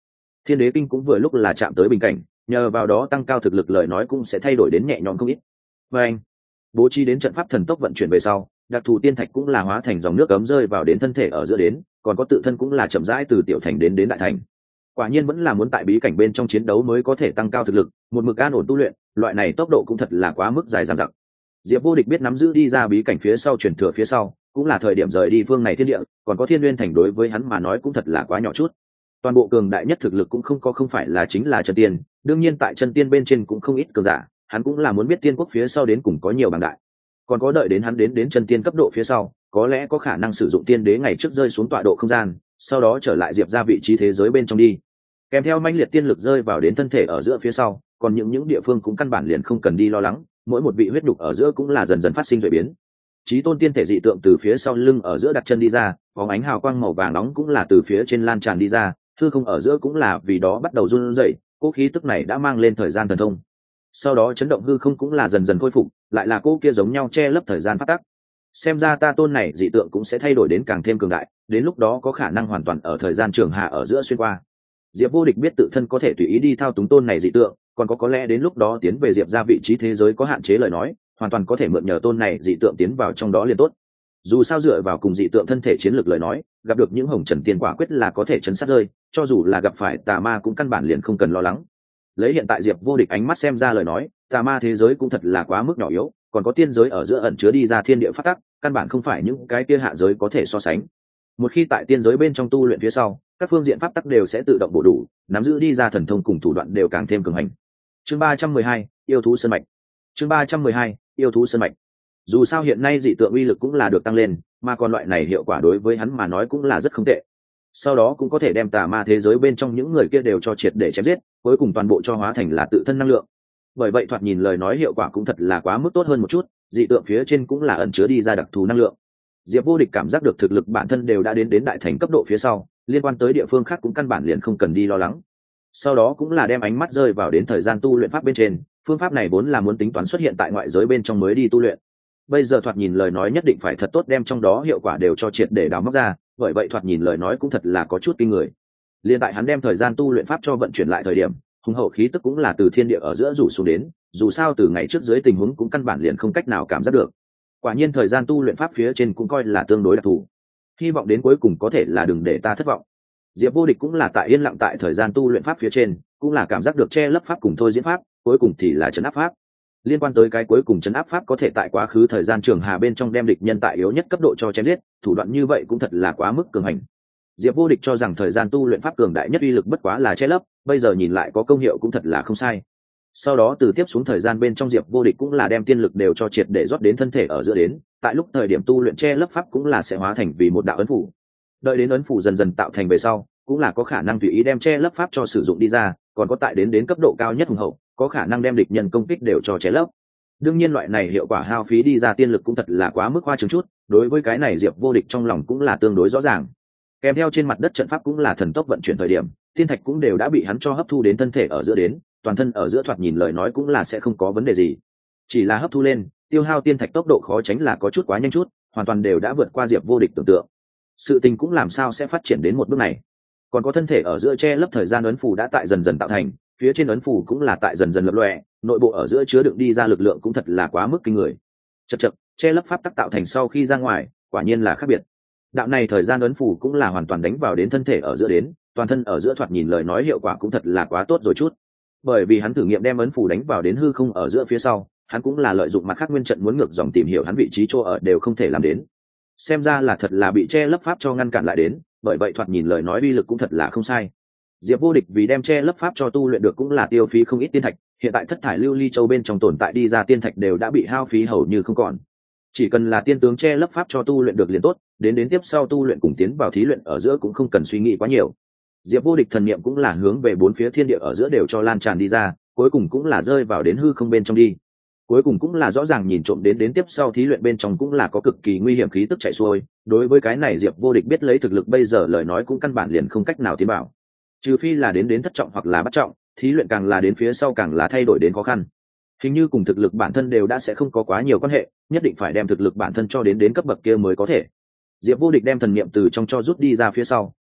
Thiên đế kinh cũng vừa lúc là chạm tới bình cảnh, nhờ vào đó tăng cao thực lực lời nói cũng sẽ thay đổi đến nhẹ nhõm không ít. Và anh bố trí đến trận pháp thần tốc vận chuyển về sau, đặc thù tiên thạch cũng là hóa thành dòng nước cấm rơi vào đến thân thể ở giữa đến, còn có tự thân cũng là chậm rãi từ tiểu thành đến đại thành. Quả nhiên vẫn là muốn tại bí cảnh bên trong chiến đấu mới có thể tăng cao thực lực, một mực an ổn tu luyện, loại này tốc độ cũng thật là quá mức dài dằng dặc. Diệp Vô Địch biết nắm giữ đi ra bí cảnh phía sau truyền thừa phía sau, cũng là thời điểm rời đi phương này thiên địa, còn có Thiên Nguyên Thành đối với hắn mà nói cũng thật là quá nhỏ chút. Toàn bộ cường đại nhất thực lực cũng không phải là chính là chân tiên, đương nhiên tại chân tiên bên trên cũng không ít cường giả, hắn cũng là muốn biết tiên quốc phía sau đến cùng có nhiều bằng đại. Còn có đợi đến hắn đến chân tiên cấp độ phía sau, có lẽ có khả năng sử dụng tiên đế ngày trước rơi xuống tọa độ không gian, sau đó trở lại Diệp ra vị trí thế giới bên trong đi. Kèm theo manh liệt tiên lực rơi vào đến thân thể ở giữa phía sau, còn những địa phương cũng căn bản liền không cần đi lo lắng, mỗi một vị huyết đục ở giữa cũng là dần dần phát sinh chuyển biến. Chí tôn tiên thể dị tượng từ phía sau lưng ở giữa đặt chân đi ra, bóng ánh hào quang màu vàng nóng cũng là từ phía trên lan tràn đi ra, hư không ở giữa cũng là vì đó bắt đầu run rẩy, cỗ khí tức này đã mang lên thời gian thần thông. Sau đó chấn động hư không cũng là dần dần khôi phục, lại là cỗ kia giống nhau che lấp thời gian phát tắc. Xem ra ta tôn này dị tượng cũng sẽ thay đổi đến càng thêm cường đại, đến lúc đó có khả năng hoàn toàn ở thời gian trường hạ ở giữa xuyên qua. Diệp Vô Địch biết tự thân có thể tùy ý đi thao túng tôn này dị tượng, còn có lẽ đến lúc đó tiến về Diệp ra vị trí thế giới có hạn chế lời nói, hoàn toàn có thể mượn nhờ tôn này dị tượng tiến vào trong đó liền tốt. Dù sao dựa vào cùng dị tượng thân thể chiến lược lời nói, gặp được những hồng trần tiên quả quyết là có thể chấn sát rơi, cho dù là gặp phải tà ma cũng căn bản liền không cần lo lắng. Lấy hiện tại Diệp Vô Địch ánh mắt xem ra lời nói, tà ma thế giới cũng thật là quá mức nhỏ yếu, còn có tiên giới ở giữa ẩn chứa đi ra thiên địa phát tắc, căn bản không phải những cái kia hạ giới có thể so sánh. Một khi tại tiên giới bên trong tu luyện phía sau, các phương diện pháp tắc đều sẽ tự động bổ đủ, nắm giữ đi ra thần thông cùng thủ đoạn đều càng thêm cường hành. Chương 312, yêu thú sơn mạch. Chương 312, yêu thú sơn mạch. Dù sao hiện nay dị tượng uy lực cũng là được tăng lên, mà còn loại này hiệu quả đối với hắn mà nói cũng là rất không tệ. Sau đó cũng có thể đem tà ma thế giới bên trong những người kia đều cho triệt để chém giết, cuối cùng toàn bộ cho hóa thành là tự thân năng lượng. Bởi vậy thoạt nhìn lời nói hiệu quả cũng thật là quá mức tốt hơn một chút, dị tượng phía trên cũng là ẩn chứa đi ra đặc thù năng lượng. Diệp Vô Địch cảm giác được thực lực bản thân đều đã đến đại thành cấp độ phía sau, liên quan tới địa phương khác cũng căn bản liền không cần đi lo lắng. Sau đó cũng là đem ánh mắt rơi vào đến thời gian tu luyện pháp bên trên, phương pháp này vốn là muốn tính toán xuất hiện tại ngoại giới bên trong mới đi tu luyện. Bây giờ thoạt nhìn lời nói nhất định phải thật tốt đem trong đó hiệu quả đều cho triệt để đào móc ra, bởi vậy thoạt nhìn lời nói cũng thật là có chút kinh người. Liên tại hắn đem thời gian tu luyện pháp cho vận chuyển lại thời điểm, hùng hậu khí tức cũng là từ thiên địa ở giữa rủ xuống đến, dù sao từ ngày trước dưới tình huống cũng căn bản liền không cách nào cảm giác được. Quả nhiên thời gian tu luyện pháp phía trên cũng coi là tương đối đặc thù, hy vọng đến cuối cùng có thể là đừng để ta thất vọng. Diệp Vô Địch cũng là tại yên lặng tại thời gian tu luyện pháp phía trên, cũng là cảm giác được che lấp pháp cùng thôi diễn pháp, cuối cùng thì là trấn áp pháp. Liên quan tới cái cuối cùng trấn áp pháp có thể tại quá khứ thời gian trường hà bên trong đem địch nhân tại yếu nhất cấp độ cho chém giết, thủ đoạn như vậy cũng thật là quá mức cường hành. Diệp Vô Địch cho rằng thời gian tu luyện pháp cường đại nhất uy lực bất quá là che lấp, bây giờ nhìn lại có công hiệu cũng thật là không sai. Sau đó từ tiếp xuống thời gian bên trong Diệp Vô Địch cũng là đem tiên lực đều cho triệt để rót đến thân thể ở giữa đến, tại lúc thời điểm tu luyện che lấp pháp cũng là sẽ hóa thành vì một đạo ấn phủ. Đợi đến ấn phủ dần dần tạo thành về sau, cũng là có khả năng tùy ý đem che lấp pháp cho sử dụng đi ra, còn có tại đến cấp độ cao nhất hùng hậu, có khả năng đem địch nhân công kích đều cho che lấp. Đương nhiên loại này hiệu quả hao phí đi ra tiên lực cũng thật là quá mức hoa trứng chút, đối với cái này Diệp Vô Địch trong lòng cũng là tương đối rõ ràng. Kèm theo trên mặt đất trận pháp cũng là thần tốc vận chuyển thời điểm, tiên thạch cũng đều đã bị hắn cho hấp thu đến thân thể ở giữa đến, toàn thân ở giữa thoạt nhìn lời nói cũng là sẽ không có vấn đề gì. Chỉ là hấp thu lên, tiêu hao tiên thạch tốc độ khó tránh là có chút quá nhanh chút, hoàn toàn đều đã vượt qua Diệp Vô Địch tưởng tượng. Sự tình cũng làm sao sẽ phát triển đến một bước này. Còn có thân thể ở giữa che lấp thời gian ấn phù đã tại dần dần tạo thành, phía trên ấn phù cũng là tại dần dần lập lòe, nội bộ ở giữa chứa đựng đi ra lực lượng cũng thật là quá mức kinh người. Chậc, che lấp pháp tắc tạo thành sau khi ra ngoài, quả nhiên là khác biệt. Đạo này thời gian ấn phù cũng là hoàn toàn đánh vào đến thân thể ở giữa đến, toàn thân ở giữa thoạt nhìn lời nói hiệu quả cũng thật là quá tốt rồi chút. Bởi vì hắn thử nghiệm đem ấn phù đánh vào đến hư không ở giữa phía sau, hắn cũng là lợi dụng mặt khác nguyên trận muốn ngược dòng tìm hiểu hắn vị trí chỗ ở đều không thể làm đến. Xem ra là thật là bị che lấp pháp cho ngăn cản lại đến, bởi vậy thoạt nhìn lời nói uy lực cũng thật là không sai. Diệp Vô Địch vì đem che lấp pháp cho tu luyện được cũng là tiêu phí không ít tiên thạch, hiện tại thất thải lưu ly châu bên trong tồn tại đi ra tiên thạch đều đã bị hao phí hầu như không còn. Chỉ cần là tiên tướng che lấp pháp cho tu luyện được liền tốt, đến tiếp sau tu luyện cùng tiến vào thí luyện ở giữa cũng không cần suy nghĩ quá nhiều. Diệp Vô Địch thần niệm cũng là hướng về bốn phía thiên địa ở giữa đều cho lan tràn đi ra, cuối cùng cũng là rơi vào đến hư không bên trong đi. Cuối cùng cũng là rõ ràng nhìn trộm đến tiếp sau thí luyện bên trong cũng là có cực kỳ nguy hiểm khí tức chạy xuôi, đối với cái này Diệp Vô Địch biết lấy thực lực bây giờ lời nói cũng căn bản liền không cách nào tiến bảo. Trừ phi là đến thất trọng hoặc là bắt trọng, thí luyện càng là đến phía sau càng là thay đổi đến khó khăn. Hình như cùng thực lực bản thân đều đã sẽ không có quá nhiều quan hệ, nhất định phải đem thực lực bản thân cho đến cấp bậc kia mới có thể. Diệp Vô Địch đem thần niệm từ trong cho rút đi ra phía sau,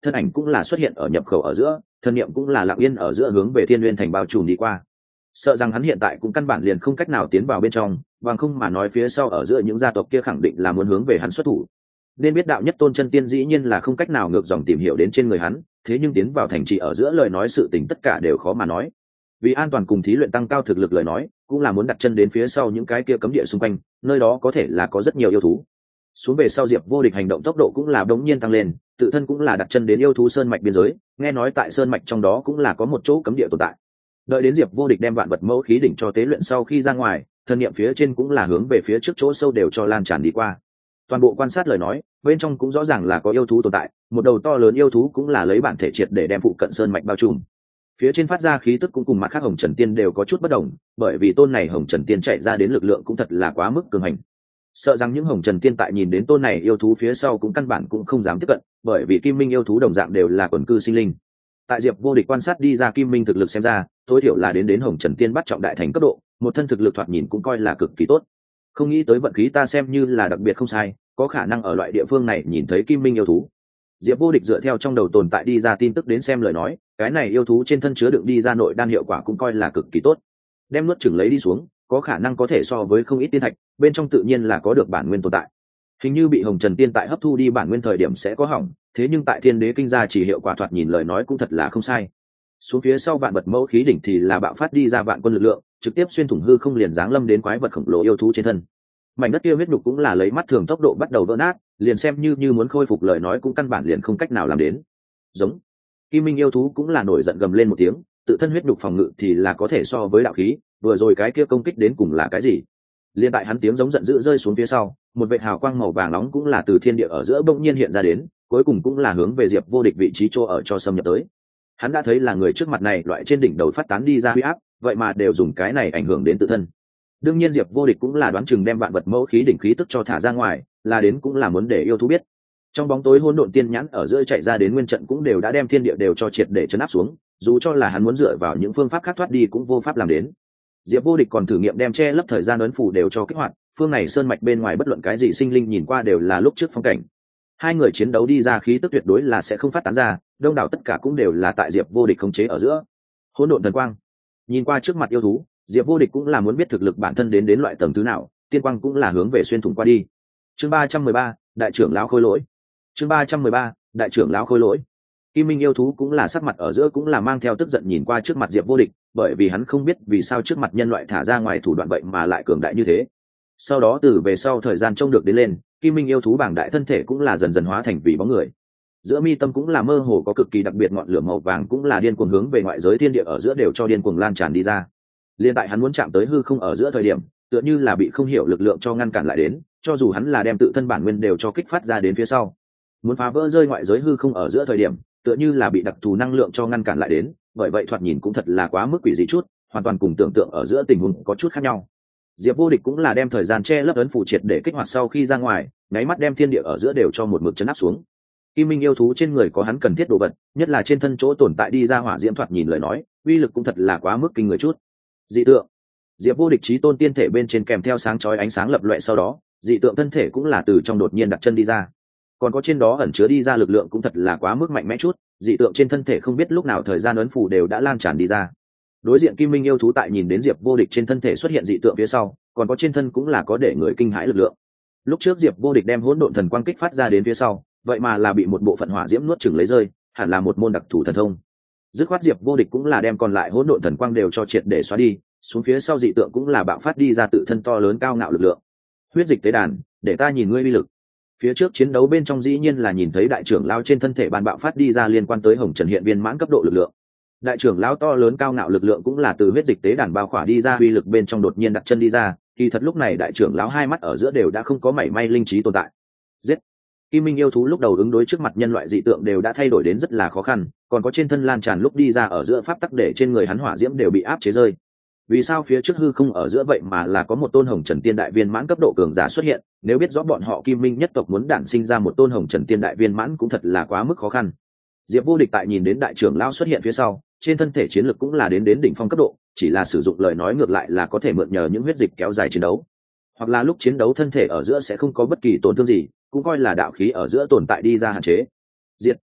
thân ảnh cũng là xuất hiện ở nhập khẩu ở giữa, thân niệm cũng là lặng yên ở giữa hướng về Thiên Nguyên thành bao trùm đi qua. Sợ rằng hắn hiện tại cũng căn bản liền không cách nào tiến vào bên trong, bằng không mà nói phía sau ở giữa những gia tộc kia khẳng định là muốn hướng về hắn xuất thủ. Nên biết đạo nhất tôn chân tiên dĩ nhiên là không cách nào ngược dòng tìm hiểu đến trên người hắn, thế nhưng tiến vào thành trì ở giữa lời nói sự tình tất cả đều khó mà nói. Vì an toàn cùng thí luyện tăng cao thực lực lời nói, cũng là muốn đặt chân đến phía sau những cái kia cấm địa xung quanh, nơi đó có thể là có rất nhiều yêu thú. Xuống về sau Diệp Vô Địch hành động tốc độ cũng là đống nhiên tăng lên, tự thân cũng là đặt chân đến yêu thú sơn mạch biên giới, nghe nói tại sơn mạch trong đó cũng là có một chỗ cấm địa tồn tại. Đợi đến Diệp Vô Địch đem vạn vật mẫu khí đỉnh cho tế luyện sau khi ra ngoài, thân niệm phía trên cũng là hướng về phía trước chỗ sâu đều cho lan tràn đi qua. Toàn bộ quan sát lời nói, bên trong cũng rõ ràng là có yêu thú tồn tại, một đầu to lớn yêu thú cũng là lấy bản thể triệt để đem phụ cận sơn mạch bao trùm. Phía trên phát ra khí tức cũng cùng mặt khác Hồng Trần Tiên đều có chút bất đồng, bởi vì tôn này Hồng Trần Tiên chạy ra đến lực lượng cũng thật là quá mức cường hành. Sợ rằng những Hồng Trần Tiên tại nhìn đến tôn này yêu thú phía sau cũng căn bản cũng không dám tiếp cận, bởi vì Kim Minh yêu thú đồng dạng đều là quần cư sinh linh. Tại Diệp Vô Địch quan sát đi ra Kim Minh thực lực xem ra, tối thiểu là đến Hồng Trần Tiên bắt trọng đại thành cấp độ, một thân thực lực thoạt nhìn cũng coi là cực kỳ tốt. Không nghĩ tới vận khí ta xem như là đặc biệt không sai, có khả năng ở loại địa phương này nhìn thấy Kim Minh yêu thú. Diệp Vô Địch dựa theo trong đầu tồn tại đi ra tin tức đến xem lời nói, cái này yêu thú trên thân chứa đựng đi ra nội đan hiệu quả cũng coi là cực kỳ tốt. Đem nuốt chửng lấy đi xuống, có khả năng có thể so với không ít tiên thạch, bên trong tự nhiên là có được bản nguyên tồn tại. Hình như bị Hồng Trần Tiên tại hấp thu đi bản nguyên thời điểm sẽ có hỏng, thế nhưng tại Thiên Đế kinh gia chỉ hiệu quả thoạt nhìn lời nói cũng thật là không sai. Xuống phía sau vạn vật mẫu khí đỉnh thì là bạo phát đi ra vạn quân lực lượng, trực tiếp xuyên thủng hư không liền giáng lâm đến quái vật khổng lồ yêu thú trên thân. Mảnh đất kia huyết nhục cũng là lấy mắt thường tốc độ bắt đầu vỡ nát, liền xem như muốn khôi phục lời nói cũng căn bản liền không cách nào làm đến. Giống Kim Minh yêu thú cũng là nổi giận gầm lên một tiếng, tự thân huyết nhục phòng ngự thì là có thể so với đạo khí, vừa rồi cái kia công kích đến cùng là cái gì? Liên tại hắn tiếng giống giận dữ rơi xuống phía sau, một vệt hào quang màu vàng nóng cũng là từ thiên địa ở giữa bỗng nhiên hiện ra đến, cuối cùng cũng là hướng về Diệp Vô Địch vị trí chỗ ở cho xâm nhập tới. Hắn đã thấy là người trước mặt này loại trên đỉnh đầu phát tán đi ra huy áp, vậy mà đều dùng cái này ảnh hưởng đến tự thân. Đương nhiên Diệp Vô Địch cũng là đoán chừng đem vạn vật mẫu khí đỉnh khí tức cho thả ra ngoài, là đến cũng là muốn để yêu thú biết. Trong bóng tối hỗn độn tiên nhãn ở giữa chạy ra đến nguyên trận cũng đều đã đem thiên địa đều cho triệt để chấn áp xuống, dù cho là hắn muốn dựa vào những phương pháp khác thoát đi cũng vô pháp làm đến. Diệp Vô Địch còn thử nghiệm đem che lấp thời gian ấn phù đều cho kích hoạt, phương này sơn mạch bên ngoài bất luận cái gì sinh linh nhìn qua đều là lúc trước phong cảnh. Hai người chiến đấu đi ra khí tức tuyệt đối là sẽ không phát tán ra, đông đảo tất cả cũng đều là tại Diệp Vô Địch khống chế ở giữa. Hỗn độn thần quang. Nhìn qua trước mặt yêu thú, Diệp Vô Địch cũng là muốn biết thực lực bản thân đến loại tầng thứ nào, tiên quang cũng là hướng về xuyên thủng qua đi. Chương 313, đại trưởng lão khôi lỗi. Chương 313, đại trưởng lão khôi lỗi. Kim Minh yêu thú cũng là sắc mặt ở giữa cũng là mang theo tức giận nhìn qua trước mặt Diệp Vô Địch, bởi vì hắn không biết vì sao trước mặt nhân loại thả ra ngoài thủ đoạn vậy mà lại cường đại như thế. Sau đó từ về sau thời gian trông được đến lên, Kim Minh yêu thú bảng đại thân thể cũng là dần dần hóa thành vì bóng người. Giữa mi tâm cũng là mơ hồ có cực kỳ đặc biệt ngọn lửa màu vàng cũng là điên cuồng hướng về ngoại giới thiên địa ở giữa đều cho điên cuồng lan tràn đi ra. Liên tại hắn muốn chạm tới hư không ở giữa thời điểm, tựa như là bị không hiểu lực lượng cho ngăn cản lại đến, cho dù hắn là đem tự thân bản nguyên đều cho kích phát ra đến phía sau. Muốn phá vỡ rơi ngoại giới hư không ở giữa thời điểm, tựa như là bị đặc thù năng lượng cho ngăn cản lại đến, bởi vậy thoạt nhìn cũng thật là quá mức quỷ dị chút, hoàn toàn cùng tưởng tượng ở giữa tình huống có chút khác nhau. Diệp Vô Địch cũng là đem thời gian che lấp ấn phù triệt để kích hoạt sau khi ra ngoài, nháy mắt đem thiên địa ở giữa đều cho một mực chấn áp xuống. Kim Minh yêu thú trên người có hắn cần thiết đồ vật, nhất là trên thân chỗ tồn tại đi ra hỏa diễm thoạt nhìn lời nói, uy lực cũng thật là quá mức kinh người chút. Dị tượng. Diệp Vô Địch chí tôn tiên thể bên trên kèm theo sáng chói ánh sáng lập loè sau đó, dị tượng thân thể cũng là từ trong đột nhiên đặt chân đi ra. Còn có trên đó ẩn chứa đi ra lực lượng cũng thật là quá mức mạnh mẽ chút, dị tượng trên thân thể không biết lúc nào thời gian ấn phù đều đã lan tràn đi ra. Đối diện Kim Minh yêu thú tại nhìn đến Diệp Vô Địch trên thân thể xuất hiện dị tượng phía sau, còn có trên thân cũng là có để người kinh hãi lực lượng. Lúc trước Diệp Vô Địch đem hỗn độn thần quang kích phát ra đến phía sau, vậy mà là bị một bộ phận hỏa diễm nuốt chửng lấy rơi, hẳn là một môn đặc thù thần thông. Dứt khoát Diệp Vô Địch cũng là đem còn lại hỗn độn thần quang đều cho triệt để xóa đi, xuống phía sau dị tượng cũng là bạo phát đi ra tự thân to lớn cao ngạo lực lượng. Huyết dịch tế đàn, để ta nhìn ngươi uy lực. Phía trước chiến đấu bên trong dĩ nhiên là nhìn thấy đại trưởng lão trên thân thể ban bạo phát đi ra liên quan tới Hồng Trần hiện viên mãn cấp độ lực lượng. Đại trưởng lão to lớn cao ngạo lực lượng cũng là từ huyết dịch tế đàn bao khỏa đi ra uy lực bên trong đột nhiên đặt chân đi ra, kỳ thật lúc này đại trưởng lão hai mắt ở giữa đều đã không có mảy may linh trí tồn tại. Giết. Kim Minh yêu thú lúc đầu ứng đối trước mặt nhân loại dị tượng đều đã thay đổi đến rất là khó khăn, còn có trên thân lan tràn lúc đi ra ở giữa pháp tắc để trên người hắn hỏa diễm đều bị áp chế rơi. Vì sao phía trước hư không ở giữa vậy mà là có một tôn Hồng Trần Tiên đại viên mãn cấp độ cường giả xuất hiện, nếu biết rõ bọn họ Kim Minh nhất tộc muốn đản sinh ra một tôn Hồng Trần Tiên đại viên mãn cũng thật là quá mức khó khăn. Diệp Vô Địch tại nhìn đến đại trưởng lão xuất hiện phía sau, trên thân thể chiến lực cũng là đến đỉnh phong cấp độ, chỉ là sử dụng lời nói ngược lại là có thể mượn nhờ những huyết dịch kéo dài chiến đấu, hoặc là lúc chiến đấu thân thể ở giữa sẽ không có bất kỳ tổn thương gì, cũng coi là đạo khí ở giữa tồn tại đi ra hạn chế. Diệt.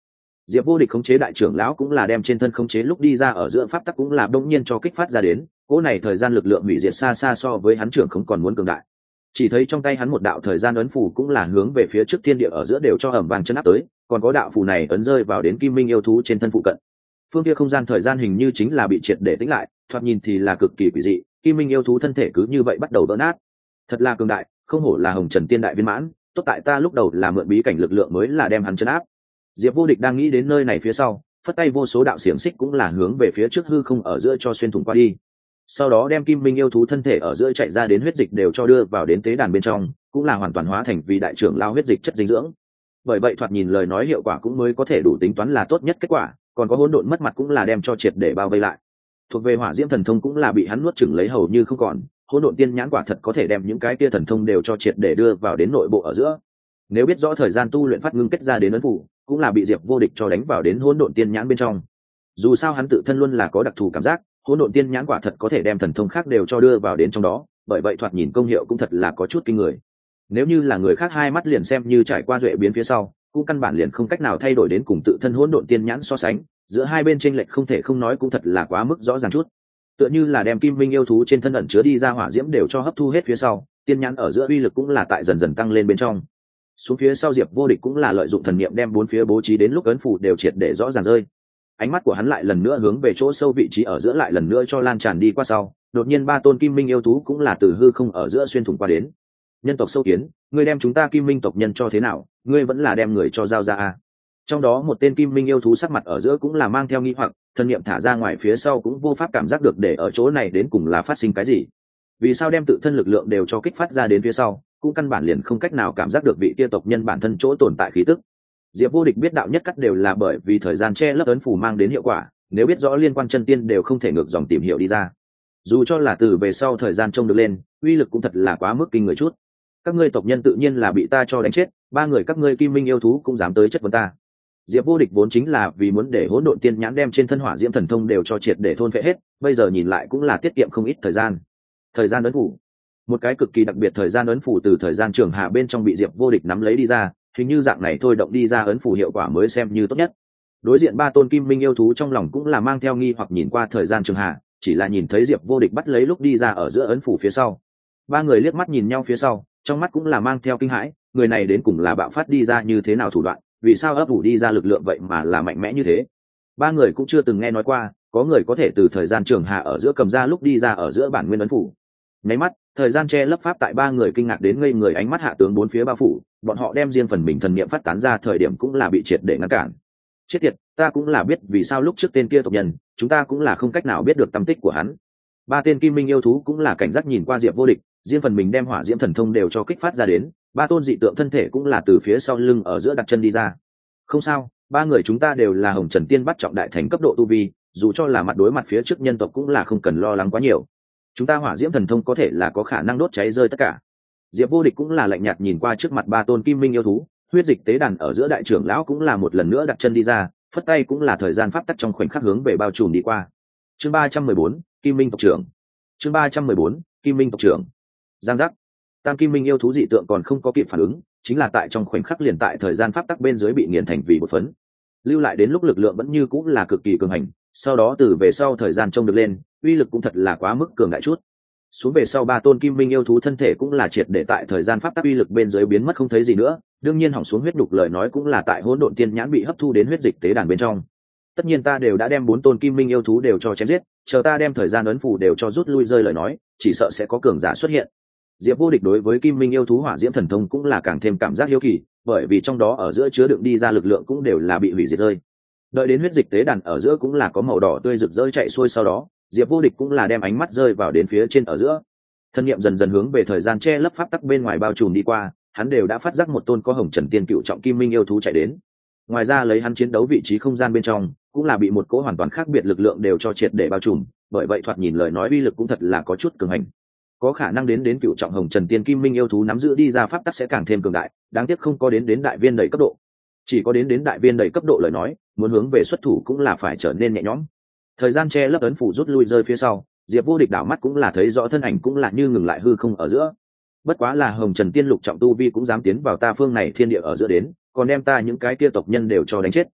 Diệp Vô Địch khống chế đại trưởng lão cũng là đem trên thân khống chế lúc đi ra ở giữa pháp tắc cũng là đông nhiên cho kích phát ra đến, cỗ này thời gian lực lượng hủy diệt xa xa so với hắn trưởng không còn muốn cường đại. Chỉ thấy trong tay hắn một đạo thời gian ấn phù cũng là hướng về phía trước thiên địa ở giữa đều cho ầm vang chân áp tới, còn có đạo phù này ấn rơi vào đến Kim Minh yêu thú trên thân phụ cận. Phương kia không gian thời gian hình như chính là bị triệt để tĩnh lại, thoạt nhìn thì là cực kỳ quỷ dị, Kim Minh yêu thú thân thể cứ như vậy bắt đầu vỡ nát. Thật là cường đại, không hổ là Hồng Trần Tiên đại viên mãn, tốt tại ta lúc đầu là mượn bí cảnh lực lượng mới là đem hắn trấn áp. Diệp Vô Địch đang nghĩ đến nơi này phía sau, phất tay vô số đạo xiềng xích cũng là hướng về phía trước hư không ở giữa cho xuyên thủng qua đi. Sau đó đem Kim Minh yêu thú thân thể ở giữa chạy ra đến huyết dịch đều cho đưa vào đến tế đàn bên trong, cũng là hoàn toàn hóa thành vì đại trưởng lao huyết dịch chất dinh dưỡng. Bởi vậy thoạt nhìn lời nói hiệu quả cũng mới có thể đủ tính toán là tốt nhất kết quả, còn có hỗn độn mất mặt cũng là đem cho triệt để bao vây lại. Thuộc về hỏa diễm thần thông cũng là bị hắn nuốt chửng lấy hầu như không còn, hỗn độn tiên nhãn quả thật có thể đem những cái kia thần thông đều cho triệt để đưa vào đến nội bộ ở giữa. Nếu biết rõ thời gian tu luyện phát ngưng kết ra đến ấn phủ, cũng là bị Diệp Vô Địch cho đánh vào đến hỗn độn tiên nhãn bên trong. Dù sao hắn tự thân luôn là có đặc thù cảm giác, hỗn độn tiên nhãn quả thật có thể đem thần thông khác đều cho đưa vào đến trong đó, bởi vậy thoạt nhìn công hiệu cũng thật là có chút kinh người. Nếu như là người khác hai mắt liền xem như trải qua duệ biến phía sau, cũng căn bản liền không cách nào thay đổi đến cùng tự thân hỗn độn tiên nhãn so sánh, giữa hai bên chênh lệch không thể không nói cũng thật là quá mức rõ ràng chút. Tựa như là đem Kim Minh yêu thú trên thân ẩn chứa đi ra hỏa diễm đều cho hấp thu hết phía sau, tiên nhãn ở giữa uy lực cũng là tại dần dần tăng lên bên trong. Xuống phía sau Diệp Vô Địch cũng là lợi dụng thần niệm đem bốn phía bố trí đến lúc ấn phủ đều triệt để rõ ràng rơi. Ánh mắt của hắn lại lần nữa hướng về chỗ sâu vị trí ở giữa lại lần nữa cho lan tràn đi qua sau, đột nhiên ba tôn Kim Minh yêu thú cũng là từ hư không ở giữa xuyên thủng qua đến. Nhân tộc sâu kiến, ngươi đem chúng ta Kim Minh tộc nhân cho thế nào, ngươi vẫn là đem người cho giao ra à? Trong đó một tên Kim Minh yêu thú sắc mặt ở giữa cũng là mang theo nghi hoặc, thần niệm thả ra ngoài phía sau cũng vô pháp cảm giác được để ở chỗ này đến cùng là phát sinh cái gì. Vì sao đem tự thân lực lượng đều cho kích phát ra đến phía sau, cũng căn bản liền không cách nào cảm giác được vị kia tộc nhân bản thân chỗ tồn tại khí tức. Diệp Vô Địch biết đạo nhất cắt đều là bởi vì thời gian che lấp ấn phù mang đến hiệu quả, nếu biết rõ liên quan chân tiên đều không thể ngược dòng tìm hiểu đi ra. Dù cho là từ về sau thời gian trông được lên, uy lực cũng thật là quá mức kinh người chút. Các ngươi tộc nhân tự nhiên là bị ta cho đánh chết, ba người các ngươi Kim Minh yêu thú cũng dám tới chất vấn ta. Diệp Vô Địch vốn chính là vì muốn để hỗn độn tiên nhãn đem trên thân hỏa diễm thần thông đều cho triệt để thôn phệ hết, bây giờ nhìn lại cũng là tiết kiệm không ít thời gian. Thời gian ấn phủ, một cái cực kỳ đặc biệt thời gian ấn phủ từ thời gian trường hạ bên trong bị Diệp Vô Địch nắm lấy đi ra, hình như dạng này thôi động đi ra ấn phủ hiệu quả mới xem như tốt nhất. Đối diện ba tôn Kim Minh yêu thú trong lòng cũng là mang theo nghi hoặc nhìn qua thời gian trường hạ, chỉ là nhìn thấy Diệp Vô Địch bắt lấy lúc đi ra ở giữa ấn phủ phía sau. Ba người liếc mắt nhìn nhau phía sau, trong mắt cũng là mang theo kinh hãi, người này đến cùng là bạo phát đi ra như thế nào thủ đoạn, vì sao ấp ủ đi ra lực lượng vậy mà là mạnh mẽ như thế. Ba người cũng chưa từng nghe nói qua có người có thể từ thời gian trường hạ ở giữa cầm ra lúc đi ra ở giữa bản nguyên ấn phủ. Nháy mắt thời gian che lấp pháp tại ba người kinh ngạc đến ngây người, ánh mắt hạ tướng bốn phía bao phủ, bọn họ đem riêng phần mình thần niệm phát tán ra thời điểm cũng là bị triệt để ngăn cản. Chết tiệt, ta cũng là biết vì sao lúc trước tên kia tộc nhân, chúng ta cũng là không cách nào biết được tâm tích của hắn. Ba tên Kim Minh yêu thú cũng là cảnh giác nhìn qua Diệp Vô Địch, riêng phần mình đem hỏa diễm thần thông đều cho kích phát ra đến, ba tôn dị tượng thân thể cũng là từ phía sau lưng ở giữa đặt chân đi ra. Không sao, ba người chúng ta đều là Hồng Trần Tiên bắt trọng đại thành cấp độ tu vi, dù cho là mặt đối mặt phía trước nhân tộc cũng là không cần lo lắng quá nhiều. Chúng ta hỏa diễm thần thông có thể là có khả năng đốt cháy rơi tất cả. Diệp Vô Địch cũng là lạnh nhạt nhìn qua trước mặt ba tôn Kim Minh yêu thú, huyết dịch tế đàn ở giữa đại trưởng lão cũng là một lần nữa đặt chân đi ra, phất tay cũng là thời gian pháp tắc trong khoảnh khắc hướng về bao trùm đi qua. Chương 314, Kim Minh tộc trưởng. Chương 314, Kim Minh tộc trưởng. Giang giác. Tam Kim Minh yêu thú dị tượng còn không có kịp phản ứng, chính là tại trong khoảnh khắc liền tại thời gian pháp tắc bên dưới bị nghiền thành vì một phấn. Lưu lại đến lúc lực lượng vẫn như cũng là cực kỳ cường hành, sau đó từ về sau thời gian trông được lên, uy lực cũng thật là quá mức cường đại chút. Xuống về sau ba tôn Kim Minh yêu thú thân thể cũng là triệt để tại thời gian pháp tắc uy lực bên dưới biến mất không thấy gì nữa, đương nhiên hỏng xuống huyết đục lời nói cũng là tại hỗn độn tiên nhãn bị hấp thu đến huyết dịch tế đàn bên trong. Tất nhiên ta đều đã đem bốn tôn Kim Minh yêu thú đều cho chém giết, chờ ta đem thời gian ấn phù đều cho rút lui rơi lời nói, chỉ sợ sẽ có cường giả xuất hiện. Diệp Vô Địch đối với Kim Minh yêu thú hỏa diễm thần thông cũng là càng thêm cảm giác hiếu kỳ, bởi vì trong đó ở giữa chứa đựng đi ra lực lượng cũng đều là bị hủy diệt rơi. Đợi đến huyết dịch tế đàn ở giữa cũng là có màu đỏ tươi rực rỡ chạy xuôi, sau đó Diệp Vô Địch cũng là đem ánh mắt rơi vào đến phía trên ở giữa. Thân niệm dần dần hướng về thời gian che lấp pháp tắc bên ngoài bao trùm đi qua, hắn đều đã phát giác một tôn có Hồng Trần Tiên cựu trọng Kim Minh yêu thú chạy đến. Ngoài ra lấy hắn chiến đấu vị trí không gian bên trong, cũng là bị một cỗ hoàn toàn khác biệt lực lượng đều cho triệt để bao trùm, bởi vậy thoạt nhìn lời nói uy lực cũng thật là có chút cường hành. Có khả năng đến cựu trọng Hồng Trần Tiên Kim Minh yêu thú nắm giữ đi ra pháp tắc sẽ càng thêm cường đại, đáng tiếc không có đến đại viên đầy cấp độ. Chỉ có đến đại viên đầy cấp độ lời nói, muốn hướng về xuất thủ cũng là phải trở nên nhẹ nhõm. Thời gian che lấp ấn phủ rút lui rơi phía sau, Diệp Vô Địch đảo mắt cũng là thấy rõ thân ảnh cũng là như ngừng lại hư không ở giữa. Bất quá là Hồng Trần Tiên lục trọng tu vi cũng dám tiến vào ta phương này thiên địa ở giữa đến, còn đem ta những cái kia tộc nhân đều cho đánh chết.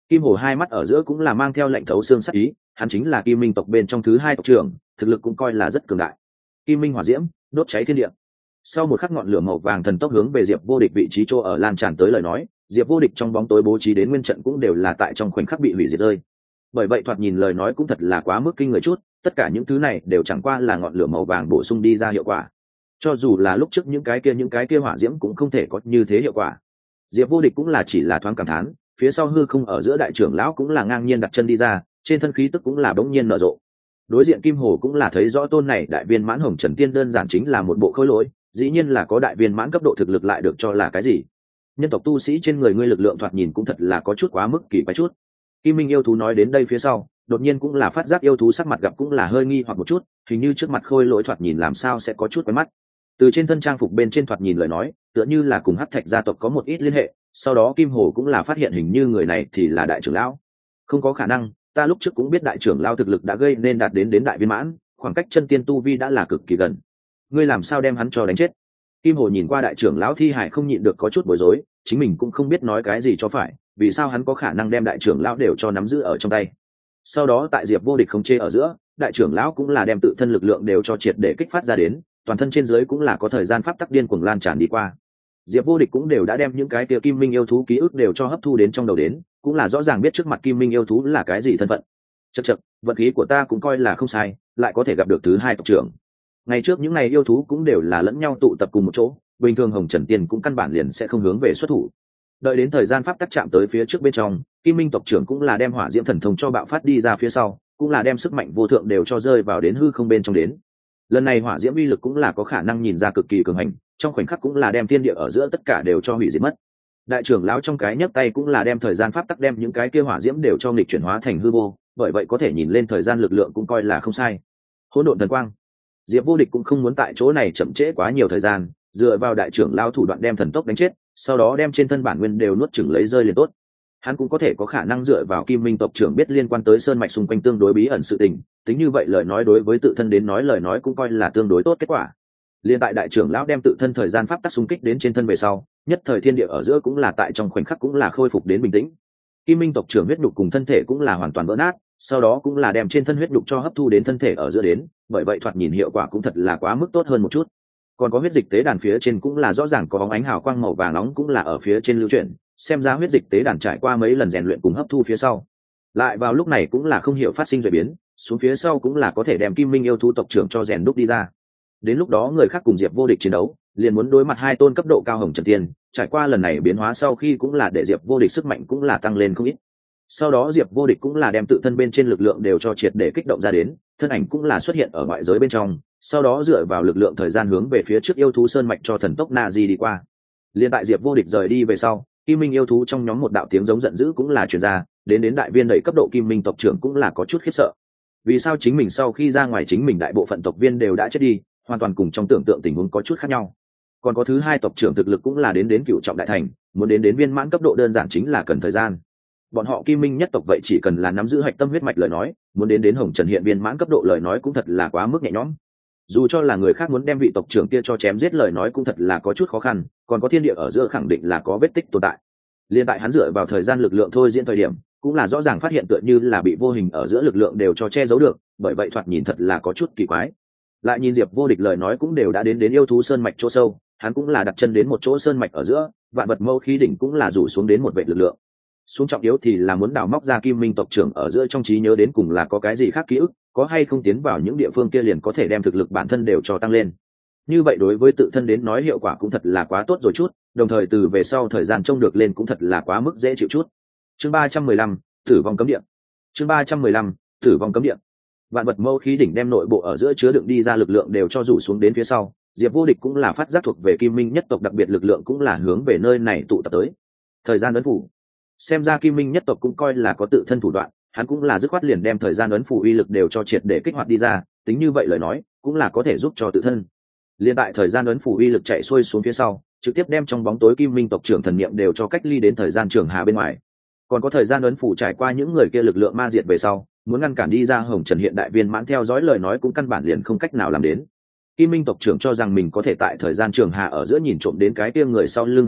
Kim Hồ hai mắt ở giữa cũng là mang theo lệnh thấu xương sắc ý, hắn chính là Kim Minh tộc bên trong thứ hai tộc trưởng, thực lực cũng coi là rất cường đại. Kim Minh hỏa diễm, đốt cháy thiên địa. Sau một khắc ngọn lửa màu vàng thần tốc hướng về Diệp Vô Địch vị trí chỗ ở lan tràn tới lời nói, Diệp Vô Địch trong bóng tối bố trí đến nguyên trận cũng đều là tại trong khoảnh khắc bị hủy diệt rơi. Bởi vậy thoạt nhìn lời nói cũng thật là quá mức kinh người chút, tất cả những thứ này đều chẳng qua là ngọn lửa màu vàng bổ sung đi ra hiệu quả. Cho dù là lúc trước những cái kia hỏa diễm cũng không thể có như thế hiệu quả. Diệp Vô Địch cũng là chỉ là thoáng cảm thán, phía sau hư không ở giữa đại trưởng lão cũng là ngang nhiên đặt chân đi ra, trên thân khí tức cũng là bỗng nhiên nở rộ. Đối diện Kim Hồ cũng là thấy rõ tôn này đại viên mãn Hồng Trần Tiên đơn giản chính là một bộ khối lỗi, dĩ nhiên là có đại viên mãn cấp độ thực lực lại được cho là cái gì? Nhân tộc tu sĩ trên người ngươi lực lượng thoạt nhìn cũng thật là có chút quá mức kỳ quái chút. Kim Minh yêu thú nói đến đây phía sau, đột nhiên cũng là phát giác yêu thú sắc mặt gặp cũng là hơi nghi hoặc một chút, hình như trước mặt khôi lỗi thoạt nhìn làm sao sẽ có chút quen mắt. Từ trên thân trang phục bên trên thoạt nhìn lời nói, tựa như là cùng Hắc Thạch gia tộc có một ít liên hệ, sau đó Kim Hồ cũng là phát hiện hình như người này thì là đại trưởng lão. Không có khả năng, ta lúc trước cũng biết đại trưởng lão thực lực đã gây nên đạt đến đại viên mãn, khoảng cách chân tiên tu vi đã là cực kỳ gần. Ngươi làm sao đem hắn cho đánh chết? Kim Hồ nhìn qua đại trưởng lão thi hải không nhịn được có chút bối rối, chính mình cũng không biết nói cái gì cho phải, vì sao hắn có khả năng đem đại trưởng lão đều cho nắm giữ ở trong tay. Sau đó tại Diệp Vô Địch không chê ở giữa, đại trưởng lão cũng là đem tự thân lực lượng đều cho triệt để kích phát ra đến, toàn thân trên dưới cũng là có thời gian pháp tắc điên cuồng lan tràn đi qua. Diệp Vô Địch cũng đều đã đem những cái kia Kim Minh yêu thú ký ức đều cho hấp thu đến trong đầu đến, cũng là rõ ràng biết trước mặt Kim Minh yêu thú là cái gì thân phận. Chậc, vận khí của ta cũng coi là không sai, lại có thể gặp được thứ hai tộc trưởng. Ngày trước những này yêu thú cũng đều là lẫn nhau tụ tập cùng một chỗ, bình thường Hồng Trần Tiên cũng căn bản liền sẽ không hướng về xuất thủ. Đợi đến thời gian pháp tắc chạm tới phía trước bên trong, Kim Minh tộc trưởng cũng là đem hỏa diễm thần thông cho bạo phát đi ra phía sau, cũng là đem sức mạnh vô thượng đều cho rơi vào đến hư không bên trong đến. Lần này hỏa diễm uy lực cũng là có khả năng nhìn ra cực kỳ cường hành, trong khoảnh khắc cũng là đem thiên địa ở giữa tất cả đều cho hủy diệt mất. Đại trưởng lão trong cái nhấc tay cũng là đem thời gian pháp tắc đem những cái kia hỏa diễm đều cho nghịch chuyển hóa thành hư vô, bởi vậy có thể nhìn lên thời gian lực lượng cũng coi là không sai. Hỗn độn thần quang. Diệp Vô Địch cũng không muốn tại chỗ này chậm trễ quá nhiều thời gian, dựa vào đại trưởng lão thủ đoạn đem thần tốc đánh chết, sau đó đem trên thân bản nguyên đều nuốt chửng lấy rơi liền tốt. Hắn cũng có thể có khả năng dựa vào Kim Minh tộc trưởng biết liên quan tới sơn mạch xung quanh tương đối bí ẩn sự tình, tính như vậy lời nói đối với tự thân đến nói lời nói cũng coi là tương đối tốt kết quả. Liên tại đại trưởng lão đem tự thân thời gian pháp tắc xung kích đến trên thân về sau, nhất thời thiên địa ở giữa cũng là tại trong khoảnh khắc cũng là khôi phục đến bình tĩnh. Kim Minh tộc trưởng huyết nhục cùng thân thể cũng là hoàn toàn vỡ nát, sau đó cũng là đem trên thân huyết nhục cho hấp thu đến thân thể ở giữa đến, bởi vậy thoạt nhìn hiệu quả cũng thật là quá mức tốt hơn một chút. Còn có huyết dịch tế đàn phía trên cũng là rõ ràng có bóng ánh hào quang màu vàng nóng cũng là ở phía trên lưu chuyển, xem ra huyết dịch tế đàn trải qua mấy lần rèn luyện cùng hấp thu phía sau, lại vào lúc này cũng là không hiểu phát sinh rồi biến, xuống phía sau cũng là có thể đem Kim Minh yêu thú tộc trưởng cho rèn đúc đi ra. Đến lúc đó người khác cùng Diệp Vô Địch chiến đấu, liền muốn đối mặt hai tôn cấp độ cao Hồng Trần Tiên, trải qua lần này biến hóa sau khi cũng là để Diệp Vô Địch sức mạnh cũng là tăng lên không ít. Sau đó Diệp Vô Địch cũng là đem tự thân bên trên lực lượng đều cho triệt để kích động ra đến, thân ảnh cũng là xuất hiện ở ngoại giới bên trong, sau đó dựa vào lực lượng thời gian hướng về phía trước yêu thú sơn mạch cho thần tốc Na Di đi qua. Liên tại Diệp Vô Địch rời đi về sau, Kim Minh yêu thú trong nhóm một đạo tiếng giống giận dữ cũng là truyền ra, đến đại viên đầy cấp độ Kim Minh tộc trưởng cũng là có chút khiếp sợ. Vì sao chính mình sau khi ra ngoài chính mình đại bộ phận tộc viên đều đã chết đi, hoàn toàn cùng trong tưởng tượng tình huống có chút khác nhau. Còn có thứ hai tộc trưởng thực lực cũng là đến cửu trọng đại thành, muốn đến viên mãn cấp độ đơn giản chính là cần thời gian. Bọn họ Kim Minh nhất tộc vậy chỉ cần là nắm giữ hạch tâm huyết mạch lời nói, muốn đến Hồng Trần hiện viên mãn cấp độ lời nói cũng thật là quá mức nhẹ nhõm. Dù cho là người khác muốn đem vị tộc trưởng kia cho chém giết lời nói cũng thật là có chút khó khăn, còn có thiên địa ở giữa khẳng định là có vết tích tồn tại. Liên tại hắn dựa vào thời gian lực lượng thôi diễn thời điểm, cũng là rõ ràng phát hiện tựa như là bị vô hình ở giữa lực lượng đều cho che giấu được, bởi vậy thoạt nhìn thật là có chút kỳ quái. Lại nhìn Diệp Vô Địch lời nói cũng đều đã đến yêu thú sơn mạch chỗ sâu, hắn cũng là đặt chân đến một chỗ sơn mạch ở giữa, vạn vật mâu khí đỉnh cũng là rủ xuống đến một vệ lực lượng. Xuống trọng yếu thì là muốn đào móc ra Kim Minh tộc trưởng ở giữa trong trí nhớ đến cùng là có cái gì khác ký ức, có hay không tiến vào những địa phương kia liền có thể đem thực lực bản thân đều cho tăng lên. Như vậy đối với tự thân đến nói hiệu quả cũng thật là quá tốt rồi chút, đồng thời từ về sau thời gian trông được lên cũng thật là quá mức dễ chịu chút. Chương 315, tử vong cấm địa. Chương 315, tử vong cấm địa. Vạn vật mâu khí đỉnh đem nội bộ ở giữa chứa đựng đi ra lực lượng đều cho rủ xuống đến phía sau, Diệp Vô Địch cũng là phát giác thuộc về Kim Minh nhất tộc đặc biệt lực lượng cũng là hướng về nơi này tụ tập tới. Thời gian ấn phủ. Xem ra Kim Minh nhất tộc cũng coi là có tự thân thủ đoạn, hắn cũng là dứt khoát liền đem thời gian ấn phủ uy lực đều cho triệt để kích hoạt đi ra, tính như vậy lời nói, cũng là có thể giúp cho tự thân. Liên tại thời gian ấn phủ uy lực chạy xuôi xuống phía sau, trực tiếp đem trong bóng tối Kim Minh tộc trưởng thần niệm đều cho cách ly đến thời gian trường hà bên ngoài. Còn có thời gian ấn phủ trải qua những người kia lực lượng ma diệt về sau, muốn ngăn cản đi ra Hồng Trần hiện đại viên mãn theo dõi lời nói cũng căn bản liền không cách nào làm đến. Kim Minh tộc trưởng cho rằng mình có thể tại thời gian trường hà ở giữa nhìn trộm đến cái kia người sau lưng hạ lạc,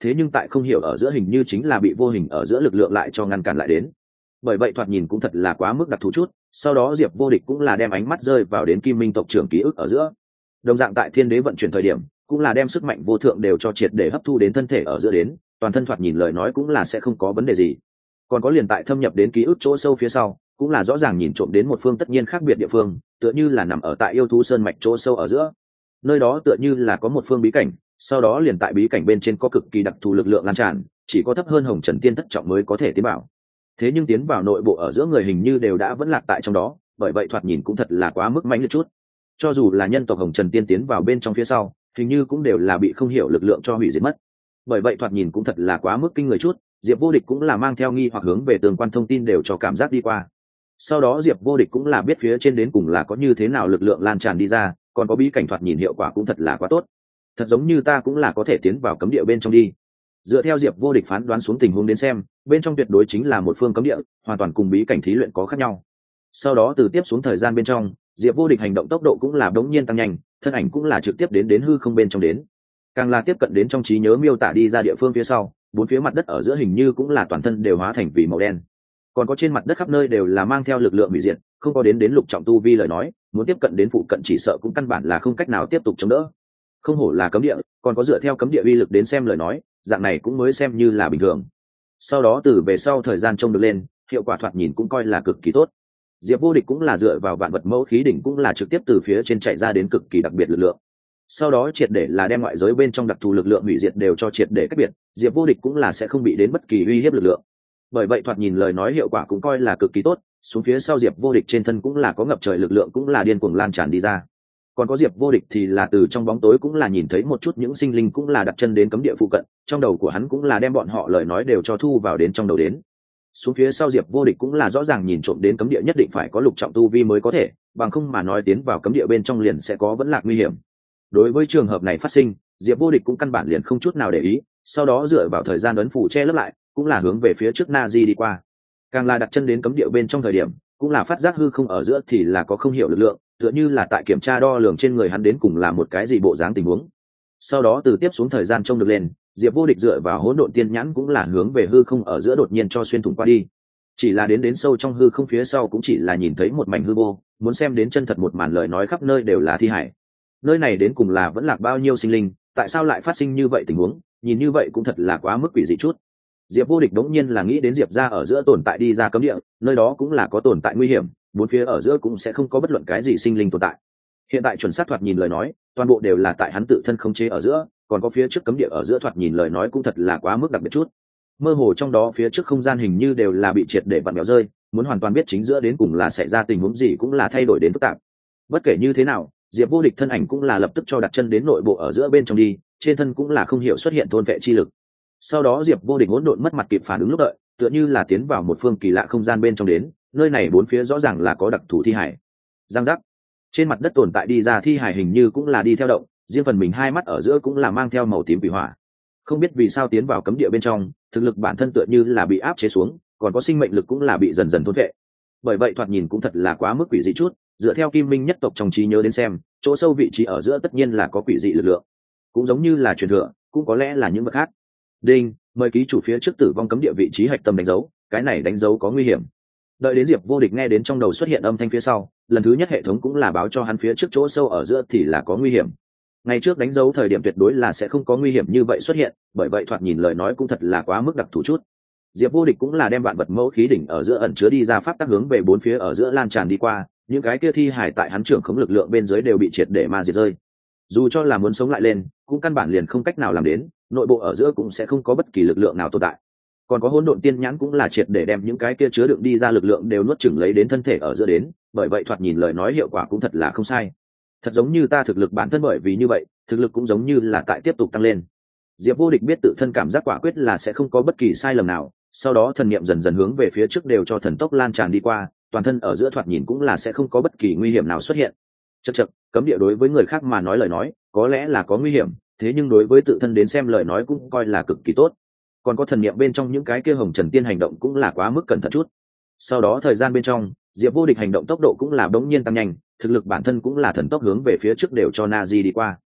thế nhưng tại không hiểu ở giữa hình như chính là bị vô hình ở giữa lực lượng lại cho ngăn cản lại đến. Bởi vậy thoạt nhìn cũng thật là quá mức đặc thù chút. Sau đó Diệp Vô Địch cũng là đem ánh mắt rơi vào đến Kim Minh tộc trưởng ký ức ở giữa. Đồng dạng tại Thiên Đế vận chuyển thời điểm, cũng là đem sức mạnh vô thượng đều cho triệt để hấp thu đến thân thể ở giữa đến, toàn thân thoạt nhìn lời nói cũng là sẽ không có vấn đề gì. Còn có liền tại thâm nhập đến ký ức chỗ sâu phía sau, cũng là rõ ràng nhìn trộm đến một phương tất nhiên khác biệt địa phương, tựa như là nằm ở tại yêu thú sơn mạch chỗ sâu ở giữa. Nơi đó tựa như là có một phương bí cảnh, sau đó liền tại bí cảnh bên trên có cực kỳ đặc thù lực lượng lan tràn, chỉ có thấp hơn Hồng Trần Tiên thất trọng mới có thể tiến vào. Thế nhưng tiến vào nội bộ ở giữa người hình như đều đã vẫn lạc tại trong đó, bởi vậy thoạt nhìn cũng thật là quá mức mãnh liệt chút. Cho dù là nhân tộc Hồng Trần Tiên tiến vào bên trong phía sau, hình như cũng đều là bị không hiểu lực lượng cho hủy diệt mất. Bởi vậy thoạt nhìn cũng thật là quá mức kinh người chút. Diệp Vô Địch cũng là mang theo nghi hoặc hướng về tương quan thông tin đều cho cảm giác đi qua. Sau đó Diệp Vô Địch cũng là biết phía trên đến cùng là có như thế nào lực lượng lan tràn đi ra, còn có bí cảnh thoạt nhìn hiệu quả cũng thật là quá tốt. Thật giống như ta cũng là có thể tiến vào cấm địa bên trong đi. Dựa theo Diệp Vô Địch phán đoán xuống tình huống đến xem, bên trong tuyệt đối chính là một phương cấm địa, hoàn toàn cùng bí cảnh thí luyện có khác nhau. Sau đó từ tiếp xuống thời gian bên trong, Diệp Vô Địch hành động tốc độ cũng là đống nhiên tăng nhanh, thân ảnh cũng là trực tiếp đến hư không bên trong đến. Càng là tiếp cận đến trong trí nhớ miêu tả đi ra địa phương phía sau, bốn phía mặt đất ở giữa hình như cũng là toàn thân đều hóa thành vì màu đen. Còn có trên mặt đất khắp nơi đều là mang theo lực lượng hủy diệt, không có đến lục trọng tu vi lời nói, muốn tiếp cận đến phụ cận chỉ sợ cũng căn bản là không cách nào tiếp tục chống đỡ. Không hổ là cấm địa, còn có dựa theo cấm địa uy lực đến xem lời nói, dạng này cũng mới xem như là bình thường. Sau đó từ về sau thời gian trông được lên, hiệu quả thoạt nhìn cũng coi là cực kỳ tốt. Diệp Vô Địch cũng là dựa vào vạn vật mẫu khí đỉnh cũng là trực tiếp từ phía trên chạy ra đến cực kỳ đặc biệt lực lượng. Sau đó triệt để là đem ngoại giới bên trong đặc thù lực lượng hủy diệt đều cho triệt để cách biệt, Diệp Vô Địch cũng là sẽ không bị đến bất kỳ uy hiếp lực lượng. Bởi vậy thoạt nhìn lời nói hiệu quả cũng coi là cực kỳ tốt, xuống phía sau Diệp Vô Địch trên thân cũng là có ngập trời lực lượng cũng là điên cuồng lan tràn đi ra. Còn có Diệp Vô Địch thì là từ trong bóng tối cũng là nhìn thấy một chút những sinh linh cũng là đặt chân đến cấm địa phụ cận, trong đầu của hắn cũng là đem bọn họ lời nói đều cho thu vào đến trong đầu đến. Xuống phía sau Diệp Vô Địch cũng là rõ ràng nhìn trộm đến cấm địa nhất định phải có lục trọng tu vi mới có thể, bằng không mà nói tiến vào cấm địa bên trong liền sẽ có vẫn lạc nguy hiểm. Đối với trường hợp này phát sinh, Diệp Vô Địch cũng căn bản liền không chút nào để ý, sau đó dựa vào thời gian ấn phủ che lấp lại, cũng là hướng về phía trước Na-di đi qua. Càng là đặt chân đến cấm địa bên trong thời điểm, cũng là phát giác hư không ở giữa thì là có không hiểu lực lượng, tựa như là tại kiểm tra đo lường trên người hắn đến cùng là một cái gì bộ dáng tình huống. Sau đó từ tiếp xuống thời gian trông được lên, Diệp Vô Địch dựa vào hỗn độn tiên nhãn cũng là hướng về hư không ở giữa đột nhiên cho xuyên thủng qua đi. Chỉ là đến sâu trong hư không phía sau cũng chỉ là nhìn thấy một mảnh hư vô, muốn xem đến chân thật một màn lời nói khắp nơi đều là thi hải. Nơi này đến cùng là vẫn lạc bao nhiêu sinh linh, tại sao lại phát sinh như vậy tình huống, nhìn như vậy cũng thật là quá mức quỷ dị chút. Diệp Vô Địch đống nhiên là nghĩ đến Diệp gia ở giữa tồn tại đi ra cấm địa, nơi đó cũng là có tồn tại nguy hiểm, bốn phía ở giữa cũng sẽ không có bất luận cái gì sinh linh tồn tại. Hiện tại chuẩn xác thoạt nhìn lời nói, toàn bộ đều là tại hắn tự thân khống chế ở giữa, còn có phía trước cấm địa ở giữa thoạt nhìn lời nói cũng thật là quá mức đặc biệt chút. Mơ hồ trong đó phía trước không gian hình như đều là bị triệt để vặn vẹo rơi, muốn hoàn toàn biết chính giữa đến cùng là xảy ra tình huống gì cũng là thay đổi đến phức tạp. Bất kể như thế nào, Diệp Vô Địch thân ảnh cũng là lập tức cho đặt chân đến nội bộ ở giữa bên trong đi, trên thân cũng là không hiểu xuất hiện thôn vệ chi lực. Sau đó Diệp Vô Địch hỗn độn mất mặt kịp phản ứng lúc đợi, tựa như là tiến vào một phương kỳ lạ không gian bên trong đến, nơi này bốn phía rõ ràng là có đặc thù thi hải. Giang giác. Trên mặt đất tồn tại đi ra thi hải hình như cũng là đi theo động, riêng phần mình hai mắt ở giữa cũng là mang theo màu tím quỷ hỏa. Không biết vì sao tiến vào cấm địa bên trong, thực lực bản thân tựa như là bị áp chế xuống, còn có sinh mệnh lực cũng là bị dần dần thôn vệ. Bởi vậy thoạt nhìn cũng thật là quá mức quỷ dị chút, dựa theo Kim Minh nhất tộc trong trí nhớ đến xem, chỗ sâu vị trí ở giữa tất nhiên là có quỷ dị lực lượng. Cũng giống như là truyền thừa, cũng có lẽ là những vật khác. Đinh, mời ký chủ phía trước tử vong cấm địa vị trí hạch tâm đánh dấu, cái này đánh dấu có nguy hiểm. Đợi đến Diệp Vô Địch nghe đến trong đầu xuất hiện âm thanh phía sau, lần thứ nhất hệ thống cũng là báo cho hắn phía trước chỗ sâu ở giữa thì là có nguy hiểm. Ngày trước đánh dấu thời điểm tuyệt đối là sẽ không có nguy hiểm như vậy xuất hiện, bởi vậy thoạt nhìn lời nói cũng thật là quá mức đặc thù chút. Diệp Vô Địch cũng là đem vạn vật mẫu khí đỉnh ở giữa ẩn chứa đi ra pháp tắc hướng về bốn phía ở giữa lan tràn đi qua, những cái kia thi hải tại hắn trưởng khống lực lượng bên dưới đều bị triệt để ma diệt rơi. Dù cho là muốn sống lại lên, cũng căn bản liền không cách nào làm đến, nội bộ ở giữa cũng sẽ không có bất kỳ lực lượng nào tồn tại. Còn có hỗn độn tiên nhãn cũng là triệt để đem những cái kia chứa đựng đi ra lực lượng đều nuốt chửng lấy đến thân thể ở giữa đến, bởi vậy thoạt nhìn lời nói hiệu quả cũng thật là không sai. Thật giống như ta thực lực bản thân bởi vì như vậy, thực lực cũng giống như là tại tiếp tục tăng lên. Diệp Vô Địch biết tự thân cảm giác quả quyết là sẽ không có bất kỳ sai lầm nào, sau đó thần niệm dần dần hướng về phía trước đều cho thần tốc lan tràn đi qua, toàn thân ở giữa thoạt nhìn cũng là sẽ không có bất kỳ nguy hiểm nào xuất hiện. Chậc chậc, cấm địa đối với người khác mà nói lời nói, có lẽ là có nguy hiểm, thế nhưng đối với tự thân đến xem lời nói cũng coi là cực kỳ tốt. Còn có thần niệm bên trong những cái kia hồng trần tiên hành động cũng là quá mức cẩn thận chút. Sau đó thời gian bên trong, Diệp Vô Địch hành động tốc độ cũng là bỗng nhiên tăng nhanh, thực lực bản thân cũng là thần tốc hướng về phía trước đều cho Na-di đi qua.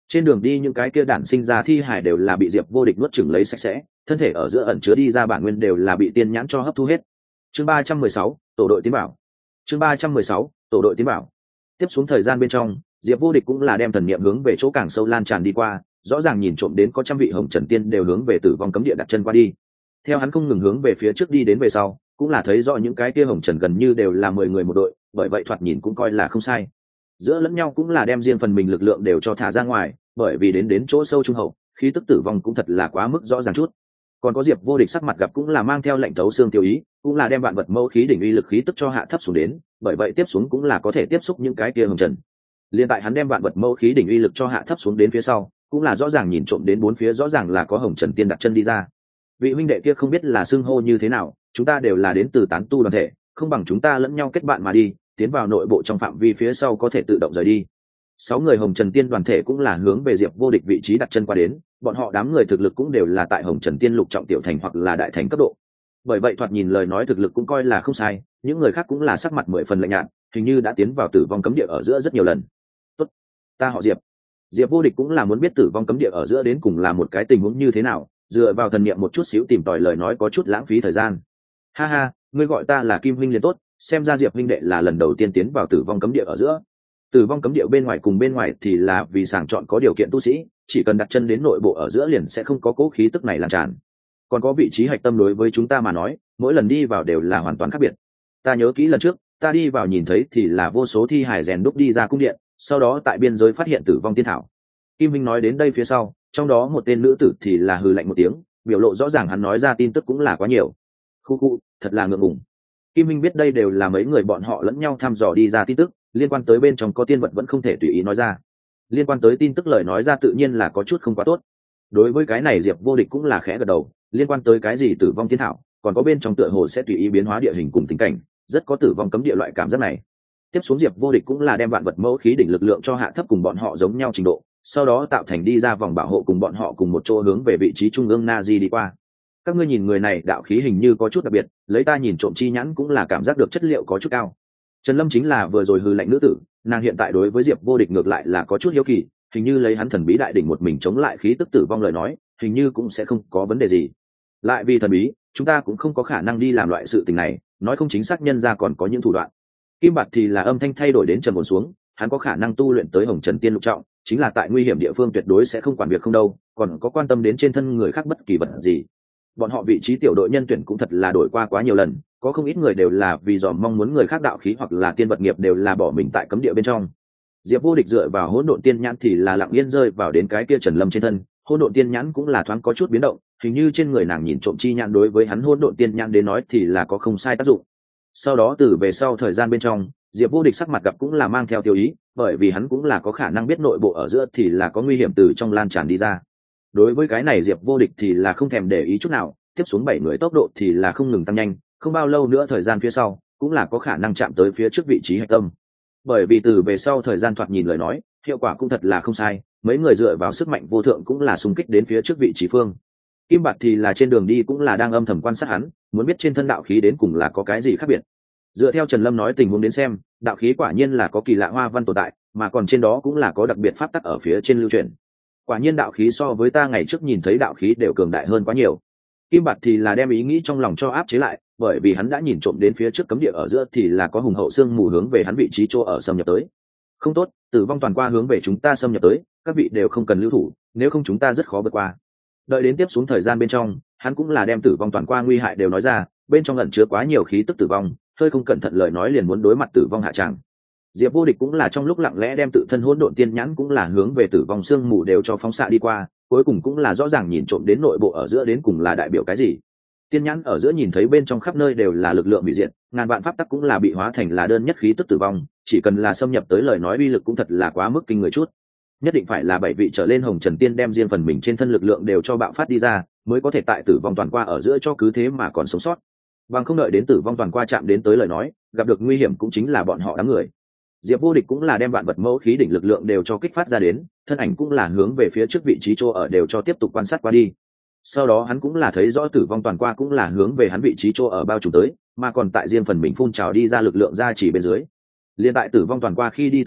Trên đường đi những cái kia đản sinh ra thi hải đều là bị Diệp Vô Địch nuốt chửng lấy sạch sẽ, thân thể ở giữa ẩn chứa đi ra bản nguyên đều là bị tiên nhãn cho hấp thu hết. Chương 316, tổ đội tiến bảo. Chương 316, tổ đội tiến bảo. Tiếp xuống thời gian bên trong, Diệp Vô Địch cũng là đem thần niệm hướng về chỗ càng sâu lan tràn đi qua, rõ ràng nhìn trộm đến có trăm vị hồng trần tiên đều hướng về tử vong cấm địa đặt chân qua đi. Theo hắn không ngừng hướng về phía trước đi đến về sau, cũng là thấy rõ những cái kia hồng trần gần như đều là 10 người một đội, bởi vậy thoạt nhìn cũng coi là không sai. Giữa lẫn nhau cũng là đem riêng phần mình lực lượng đều cho thả ra ngoài, bởi vì đến chỗ sâu trung hậu, khí tức tử vong cũng thật là quá mức rõ ràng chút. Còn có Diệp Vô Địch sắc mặt gặp cũng là mang theo lệnh thấu xương tiêu ý, cũng là đem vạn vật mâu khí đỉnh uy lực khí tức cho hạ thấp xuống đến, bởi vậy tiếp xuống cũng là có thể tiếp xúc những cái kia hồng trần. Liên tại hắn đem vạn vật mâu khí đỉnh uy lực cho hạ thấp xuống đến phía sau, cũng là rõ ràng nhìn trộm đến bốn phía rõ ràng là có hồng trần tiên đặt chân đi ra. Vị huynh đệ kia không biết là xưng hô như thế nào, chúng ta đều là đến từ tán tu đoàn thể, không bằng chúng ta lẫn nhau kết bạn mà đi, tiến vào nội bộ trong phạm vi phía sau có thể tự động rời đi. 6 người hồng trần tiên đoàn thể cũng là hướng về Diệp Vô Địch vị trí đặt chân qua đến, bọn họ đám người thực lực cũng đều là tại hồng trần tiên lục trọng tiểu thành hoặc là đại thành cấp độ, bởi vậy thoạt nhìn lời nói thực lực cũng coi là không sai. Những người khác cũng là sắc mặt 10 phần lạnh nhạt, hình như đã tiến vào tử vong cấm địa ở giữa rất nhiều lần. Tốt, ta họ Diệp. Diệp Vô Địch cũng là muốn biết tử vong cấm địa ở giữa đến cùng là một cái tình huống như thế nào, dựa vào thần niệm một chút xíu tìm tòi lời nói có chút lãng phí thời gian. Ha ha, ngươi gọi ta là Kim huynh liền tốt, xem ra Diệp huynh đệ là lần đầu tiên tiến vào tử vong cấm địa ở giữa. Tử vong cấm địa bên ngoài cùng bên ngoài thì là vì sàng chọn có điều kiện tu sĩ, chỉ cần đặt chân đến nội bộ ở giữa liền sẽ không có cố khí tức này lan tràn. Còn có vị trí hạch tâm đối với chúng ta mà nói, mỗi lần đi vào đều là hoàn toàn khác biệt. Ta nhớ kỹ lần trước, ta đi vào nhìn thấy thì là vô số thi hài rèn đúc đi ra cung điện, sau đó tại biên giới phát hiện tử vong tiên thảo. Kim Minh nói đến đây phía sau, trong đó một tên nữ tử thì là hừ lạnh một tiếng, biểu lộ rõ ràng hắn nói ra tin tức cũng là quá nhiều. Khu, thật là ngượng ngùng. Kim Minh biết đây đều là mấy người bọn họ lẫn nhau thăm dò đi ra tin tức, liên quan tới bên trong có tiên vật vẫn không thể tùy ý nói ra. Liên quan tới tin tức lời nói ra tự nhiên là có chút không quá tốt. Đối với cái này Diệp Vô Địch cũng là khẽ gật đầu, liên quan tới cái gì tử vong tiên thảo, còn có bên trong tựa hồ sẽ tùy ý biến hóa địa hình cùng tình cảnh, rất có tử vong cấm địa loại cảm giác này. Tiếp xuống Diệp Vô Địch cũng là đem vạn vật mẫu khí đỉnh lực lượng cho hạ thấp cùng bọn họ giống nhau trình độ, sau đó tạo thành đi ra vòng bảo hộ cùng bọn họ cùng một chỗ hướng về vị trí trung ương Nazi đi qua. Các ngươi nhìn người này đạo khí hình như có chút đặc biệt, lấy ta nhìn trộm chi nhãn cũng là cảm giác được chất liệu có chút cao. Trần Lâm chính là vừa rồi hư lệnh nữ tử, nàng hiện tại đối với Diệp Vô Địch ngược lại là có chút hiếu kỳ, hình như lấy hắn thần bí đại đỉnh một mình chống lại khí tức tử vong lời nói, hình như cũng sẽ không có vấn đề gì. Lại vì thần bí, chúng ta cũng không có khả năng đi làm loại sự tình này, nói không chính xác nhân ra còn có những thủ đoạn. Kim Bạt thì là âm thanh thay đổi đến trầm ổn xuống, hắn có khả năng tu luyện tới hồng trần tiên lục trọng, chính là tại nguy hiểm địa phương tuyệt đối sẽ không quản việc không đâu, còn có quan tâm đến trên thân người khác bất kỳ vật gì. Bọn họ vị trí tiểu đội nhân tuyển cũng thật là đổi qua quá nhiều lần, có không ít người đều là vì dòm mong muốn người khác đạo khí hoặc là tiên vật nghiệp đều là bỏ mình tại cấm địa bên trong. Diệp Vô Địch dựa vào hỗn độn tiên nhãn thì là lặng yên rơi vào đến cái kia Trần Lâm trên thân, hỗn độn tiên nhãn cũng là thoáng có chút biến động, hình như trên người nàng nhìn trộm chi nhãn đối với hắn hỗn độn tiên nhãn đến nói thì là có không sai tác dụng. Sau đó từ về sau thời gian bên trong, Diệp Vô Địch sắc mặt gặp cũng là mang theo tiêu ý, bởi vì hắn cũng là có khả năng biết nội bộ ở giữa thì là có nguy hiểm từ trong lan tràn đi ra. Đối với cái này Diệp Vô Địch thì là không thèm để ý chút nào, tiếp xuống 7 người tốc độ thì là không ngừng tăng nhanh, không bao lâu nữa thời gian phía sau cũng là có khả năng chạm tới phía trước vị trí hạch tâm. Bởi vì từ về sau thời gian thoạt nhìn lời nói, hiệu quả cũng thật là không sai, mấy người dựa vào sức mạnh vô thượng cũng là xung kích đến phía trước vị trí phương. Kim Bạt thì là trên đường đi cũng là đang âm thầm quan sát hắn, muốn biết trên thân đạo khí đến cùng là có cái gì khác biệt. Dựa theo Trần Lâm nói tình huống đến xem, đạo khí quả nhiên là có kỳ lạ hoa văn tồn tại, mà còn trên đó cũng là có đặc biệt pháp tắc ở phía trên lưu truyền. Quả nhiên đạo khí so với ta ngày trước nhìn thấy đạo khí đều cường đại hơn quá nhiều. Kim Bạt thì là đem ý nghĩ trong lòng cho áp chế lại, bởi vì hắn đã nhìn trộm đến phía trước cấm địa ở giữa thì là có hùng hậu xương mù hướng về hắn vị trí chỗ ở xâm nhập tới. Không tốt, tử vong toàn qua hướng về chúng ta xâm nhập tới, các vị đều không cần lưu thủ, nếu không chúng ta rất khó vượt qua. Đợi đến tiếp xuống thời gian bên trong, hắn cũng là đem tử vong toàn qua nguy hại đều nói ra, bên trong ẩn chứa quá nhiều khí tức tử vong, hơi không cẩn thận lời nói liền muốn đối mặt tử vong hạ tràng. Diệp Vô Địch cũng là trong lúc lặng lẽ đem tự thân hỗn độn tiên nhãn cũng là hướng về tử vong xương mù đều cho phóng xạ đi qua, cuối cùng cũng là rõ ràng nhìn trộm đến nội bộ ở giữa đến cùng là đại biểu cái gì. Tiên nhãn ở giữa nhìn thấy bên trong khắp nơi đều là lực lượng hủy diệt, ngàn vạn pháp tắc cũng là bị hóa thành là đơn nhất khí tức tử vong, chỉ cần là xâm nhập tới lời nói uy lực cũng thật là quá mức kinh người chút. Nhất định phải là 7 vị trở lên hồng trần tiên đem riêng phần mình trên thân lực lượng đều cho bạo phát đi ra, mới có thể tại tử vong toàn qua ở giữa cho cứ thế mà còn sống sót. Bằng không đợi đến tử vong toàn qua chạm đến tới lời nói, gặp được nguy hiểm cũng chính là bọn họ đám người. Diệp Vô Địch cũng là đem vạn vật mẫu khí đỉnh lực lượng đều cho kích phát ra đến, thân ảnh cũng là hướng về phía trước vị trí chỗ ở đều cho tiếp tục quan sát qua đi. Sau đó hắn cũng là thấy rõ tử vong toàn qua cũng là hướng về hắn vị trí chỗ ở bao trùm tới, mà còn tại riêng phần mình phun trào đi ra lực lượng ra chỉ bên dưới. Liên tại tử vong toàn qua khi đi tới lợi,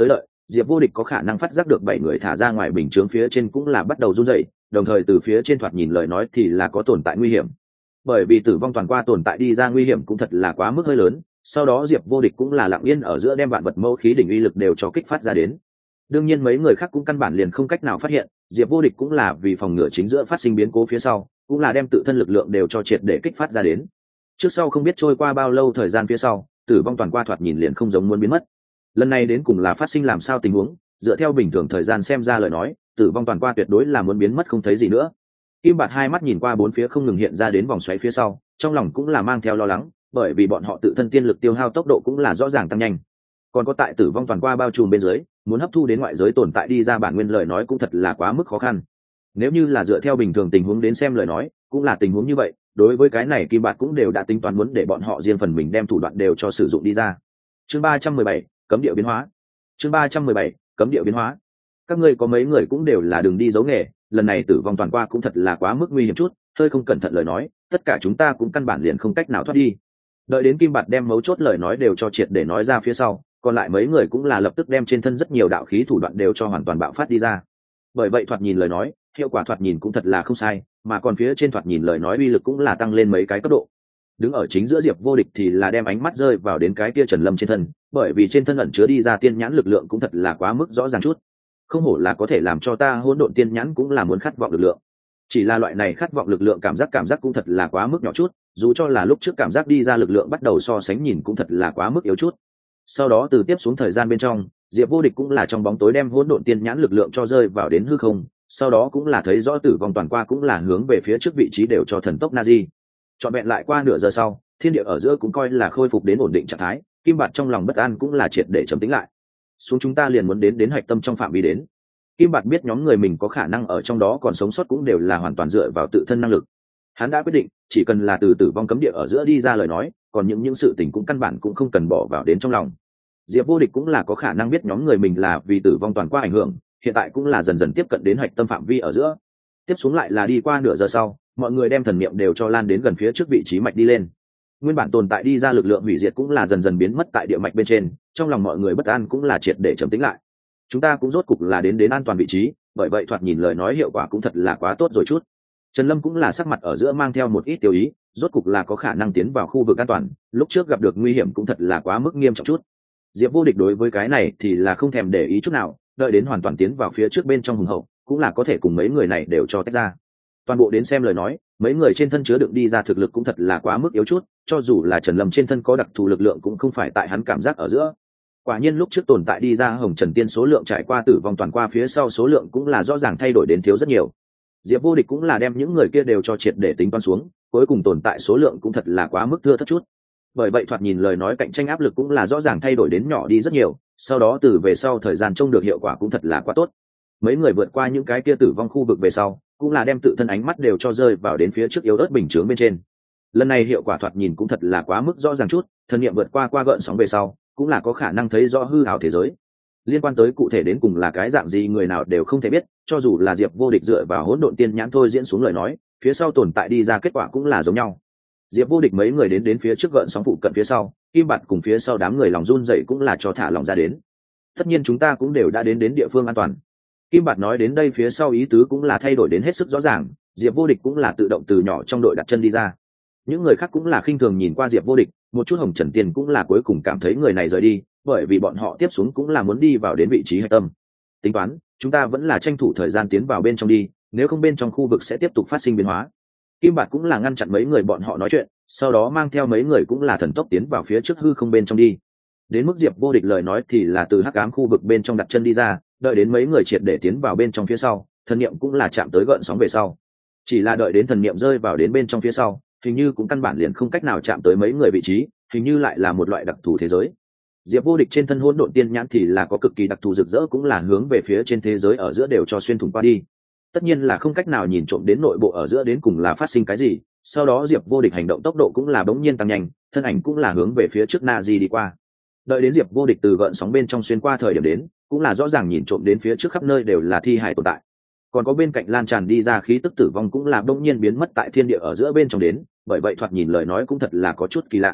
Diệp Vô Địch có khả năng phát giác được 7 người thả ra ngoài bình chướng phía trên cũng là bắt đầu run rẩy, đồng thời từ phía trên thoạt nhìn lời nói thì là có tồn tại nguy hiểm. Bởi vì tử vong toàn qua tồn tại đi ra nguy hiểm cũng thật là quá mức hơi lớn, sau đó Diệp Vô Địch cũng là lặng yên ở giữa đem vạn vật mâu khí đỉnh uy lực đều cho kích phát ra đến. Đương nhiên mấy người khác cũng căn bản liền không cách nào phát hiện, Diệp Vô Địch cũng là vì phòng ngừa chính giữa phát sinh biến cố phía sau, cũng là đem tự thân lực lượng đều cho triệt để kích phát ra đến. Trước sau không biết trôi qua bao lâu thời gian phía sau, tử vong toàn qua thoạt nhìn liền không giống muốn biến mất. Lần này đến cùng là phát sinh làm sao tình huống, dựa theo bình thường thời gian xem ra lời nói, tử vong toàn qua tuyệt đối là muốn biến mất không thấy gì nữa. Kim Bạt hai mắt nhìn qua bốn phía không ngừng hiện ra đến vòng xoáy phía sau, trong lòng cũng là mang theo lo lắng, bởi vì bọn họ tự thân tiên lực tiêu hao tốc độ cũng là rõ ràng tăng nhanh. Còn có tại tử vong toàn qua bao trùm bên dưới, muốn hấp thu đến ngoại giới tồn tại đi ra bản nguyên lời nói cũng thật là quá mức khó khăn. Nếu như là dựa theo bình thường tình huống đến xem lời nói, cũng là tình huống như vậy, đối với cái này Kim Bạt cũng đều đã tính toán muốn để bọn họ riêng phần mình đem thủ đoạn đều cho sử dụng đi ra. Chương 317, cấm địa biến hóa. Chương 317, cấm địa biến hóa. Các ngươi có mấy người cũng đều là đường đi giấu nghề, lần này tử vong toàn qua cũng thật là quá mức nguy hiểm chút, hơi không cẩn thận lời nói, tất cả chúng ta cũng căn bản liền không cách nào thoát đi. Đợi đến Kim Bạt đem mấu chốt lời nói đều cho triệt để nói ra phía sau, còn lại mấy người cũng là lập tức đem trên thân rất nhiều đạo khí thủ đoạn đều cho hoàn toàn bạo phát đi ra. Bởi vậy thoạt nhìn lời nói, hiệu quả thoạt nhìn cũng thật là không sai, mà còn phía trên thoạt nhìn lời nói uy lực cũng là tăng lên mấy cái cấp độ. Đứng ở chính giữa Diệp Vô Địch thì là đem ánh mắt rơi vào đến cái kia Trần Lâm trên thân, bởi vì trên thân ẩn chứa đi ra tiên nhãn lực lượng cũng thật là quá mức rõ ràng chút. Không hổ là có thể làm cho ta hỗn độn tiên nhãn cũng là muốn khát vọng lực lượng. Chỉ là loại này khát vọng lực lượng cảm giác cũng thật là quá mức nhỏ chút, dù cho là lúc trước cảm giác đi ra lực lượng bắt đầu so sánh nhìn cũng thật là quá mức yếu chút. Sau đó từ tiếp xuống thời gian bên trong, Diệp Vô Địch cũng là trong bóng tối đem hỗn độn tiên nhãn lực lượng cho rơi vào đến hư không, sau đó cũng là thấy rõ tử vong toàn qua cũng là hướng về phía trước vị trí đều cho thần tốc Nazi. Chọn vẹn lại qua nửa giờ sau, thiên địa ở giữa cũng coi là khôi phục đến ổn định trạng thái, Kim Bạt trong lòng bất an cũng là triệt để trầm tĩnh lại. Xuống chúng ta liền muốn đến hạch tâm trong phạm vi đến. Kim Bạt biết nhóm người mình có khả năng ở trong đó còn sống sót cũng đều là hoàn toàn dựa vào tự thân năng lực. Hắn đã quyết định, chỉ cần là từ tử vong cấm địa ở giữa đi ra lời nói, còn những sự tình cũng căn bản cũng không cần bỏ vào đến trong lòng. Diệp Vô Địch cũng là có khả năng biết nhóm người mình là vì tử vong toàn qua ảnh hưởng, hiện tại cũng là dần dần tiếp cận đến hạch tâm phạm vi ở giữa. Tiếp xuống lại là đi qua nửa giờ sau, mọi người đem thần niệm đều cho lan đến gần phía trước vị trí mạch đi lên. Nguyên bản tồn tại đi ra lực lượng hủy diệt cũng là dần dần biến mất tại địa mạch bên trên, trong lòng mọi người bất an cũng là triệt để trầm tĩnh lại. Chúng ta cũng rốt cục là đến an toàn vị trí, bởi vậy thoạt nhìn lời nói hiệu quả cũng thật là quá tốt rồi chút. Trần Lâm cũng là sắc mặt ở giữa mang theo một ít tiêu ý, rốt cục là có khả năng tiến vào khu vực an toàn, lúc trước gặp được nguy hiểm cũng thật là quá mức nghiêm trọng chút. Diệp Vô Địch đối với cái này thì là không thèm để ý chút nào, đợi đến hoàn toàn tiến vào phía trước bên trong hùng hậu, cũng là có thể cùng mấy người này đều cho tách ra. Toàn bộ đến xem lời nói, mấy người trên thân chứa đựng đi ra thực lực cũng thật là quá mức yếu chút, cho dù là Trần Lâm trên thân có đặc thù lực lượng cũng không phải tại hắn cảm giác ở giữa. Quả nhiên lúc trước tồn tại đi ra Hồng Trần Tiên số lượng trải qua tử vong toàn qua phía sau số lượng cũng là rõ ràng thay đổi đến thiếu rất nhiều. Diệp Vô Địch cũng là đem những người kia đều cho triệt để tính toán xuống, cuối cùng tồn tại số lượng cũng thật là quá mức thưa thớt chút. Bởi vậy thoạt nhìn lời nói cạnh tranh áp lực cũng là rõ ràng thay đổi đến nhỏ đi rất nhiều, sau đó từ về sau thời gian trông được hiệu quả cũng thật là quá tốt. Mấy người vượt qua những cái kia tử vong khu vực về sau, cũng là đem tự thân ánh mắt đều cho rơi vào đến phía trước yếu ớt bình chướng bên trên. Lần này hiệu quả thoạt nhìn cũng thật là quá mức rõ ràng chút, thần niệm vượt qua gợn sóng về sau, cũng là có khả năng thấy rõ hư ảo thế giới. Liên quan tới cụ thể đến cùng là cái dạng gì người nào đều không thể biết, cho dù là Diệp Vô Địch dựa vào hỗn độn tiên nhãn thôi diễn xuống lời nói, phía sau tồn tại đi ra kết quả cũng là giống nhau. Diệp Vô Địch mấy người đến phía trước gợn sóng phụ cận phía sau, Kim Bạt cùng phía sau đám người lòng run dậy cũng là cho thả lòng ra đến. Tất nhiên chúng ta cũng đều đã đến địa phương an toàn. Kim Bạt nói đến đây phía sau ý tứ cũng là thay đổi đến hết sức rõ ràng, Diệp Vô Địch cũng là tự động từ nhỏ trong đội đặt chân đi ra. Những người khác cũng là khinh thường nhìn qua Diệp Vô Địch, một chút Hồng Trần Tiên cũng là cuối cùng cảm thấy người này rời đi, bởi vì bọn họ tiếp xuống cũng là muốn đi vào đến vị trí hạch tâm. Tính toán, chúng ta vẫn là tranh thủ thời gian tiến vào bên trong đi, nếu không bên trong khu vực sẽ tiếp tục phát sinh biến hóa. Kim Bạt cũng là ngăn chặn mấy người bọn họ nói chuyện, sau đó mang theo mấy người cũng là thần tốc tiến vào phía trước hư không bên trong đi. Đến mức Diệp Vô Địch lời nói thì là từ hắc ám khu vực bên trong đặt chân đi ra, đợi đến mấy người triệt để tiến vào bên trong phía sau, thần niệm cũng là chạm tới gợn sóng về sau. Chỉ là đợi đến thần niệm rơi vào đến bên trong phía sau, hình như cũng căn bản liền không cách nào chạm tới mấy người vị trí, hình như lại là một loại đặc thù thế giới. Diệp Vô Địch trên thân hỗn độn tiên nhãn thì là có cực kỳ đặc thù rực rỡ cũng là hướng về phía trên thế giới ở giữa đều cho xuyên thủng qua đi. Tất nhiên là không cách nào nhìn trộm đến nội bộ ở giữa đến cùng là phát sinh cái gì, sau đó Diệp Vô Địch hành động tốc độ cũng là bỗng nhiên tăng nhanh, thân ảnh cũng là hướng về phía trước Nazi đi qua. Đợi đến Diệp Vô Địch từ gợn sóng bên trong xuyên qua thời điểm đến, cũng là rõ ràng nhìn trộm đến phía trước khắp nơi đều là thi hải tồn tại. Còn có bên cạnh lan tràn đi ra khí tức tử vong cũng là bỗng nhiên biến mất tại thiên địa ở giữa bên trong đến, bởi vậy thoạt nhìn lời nói cũng thật là có chút kỳ lạ.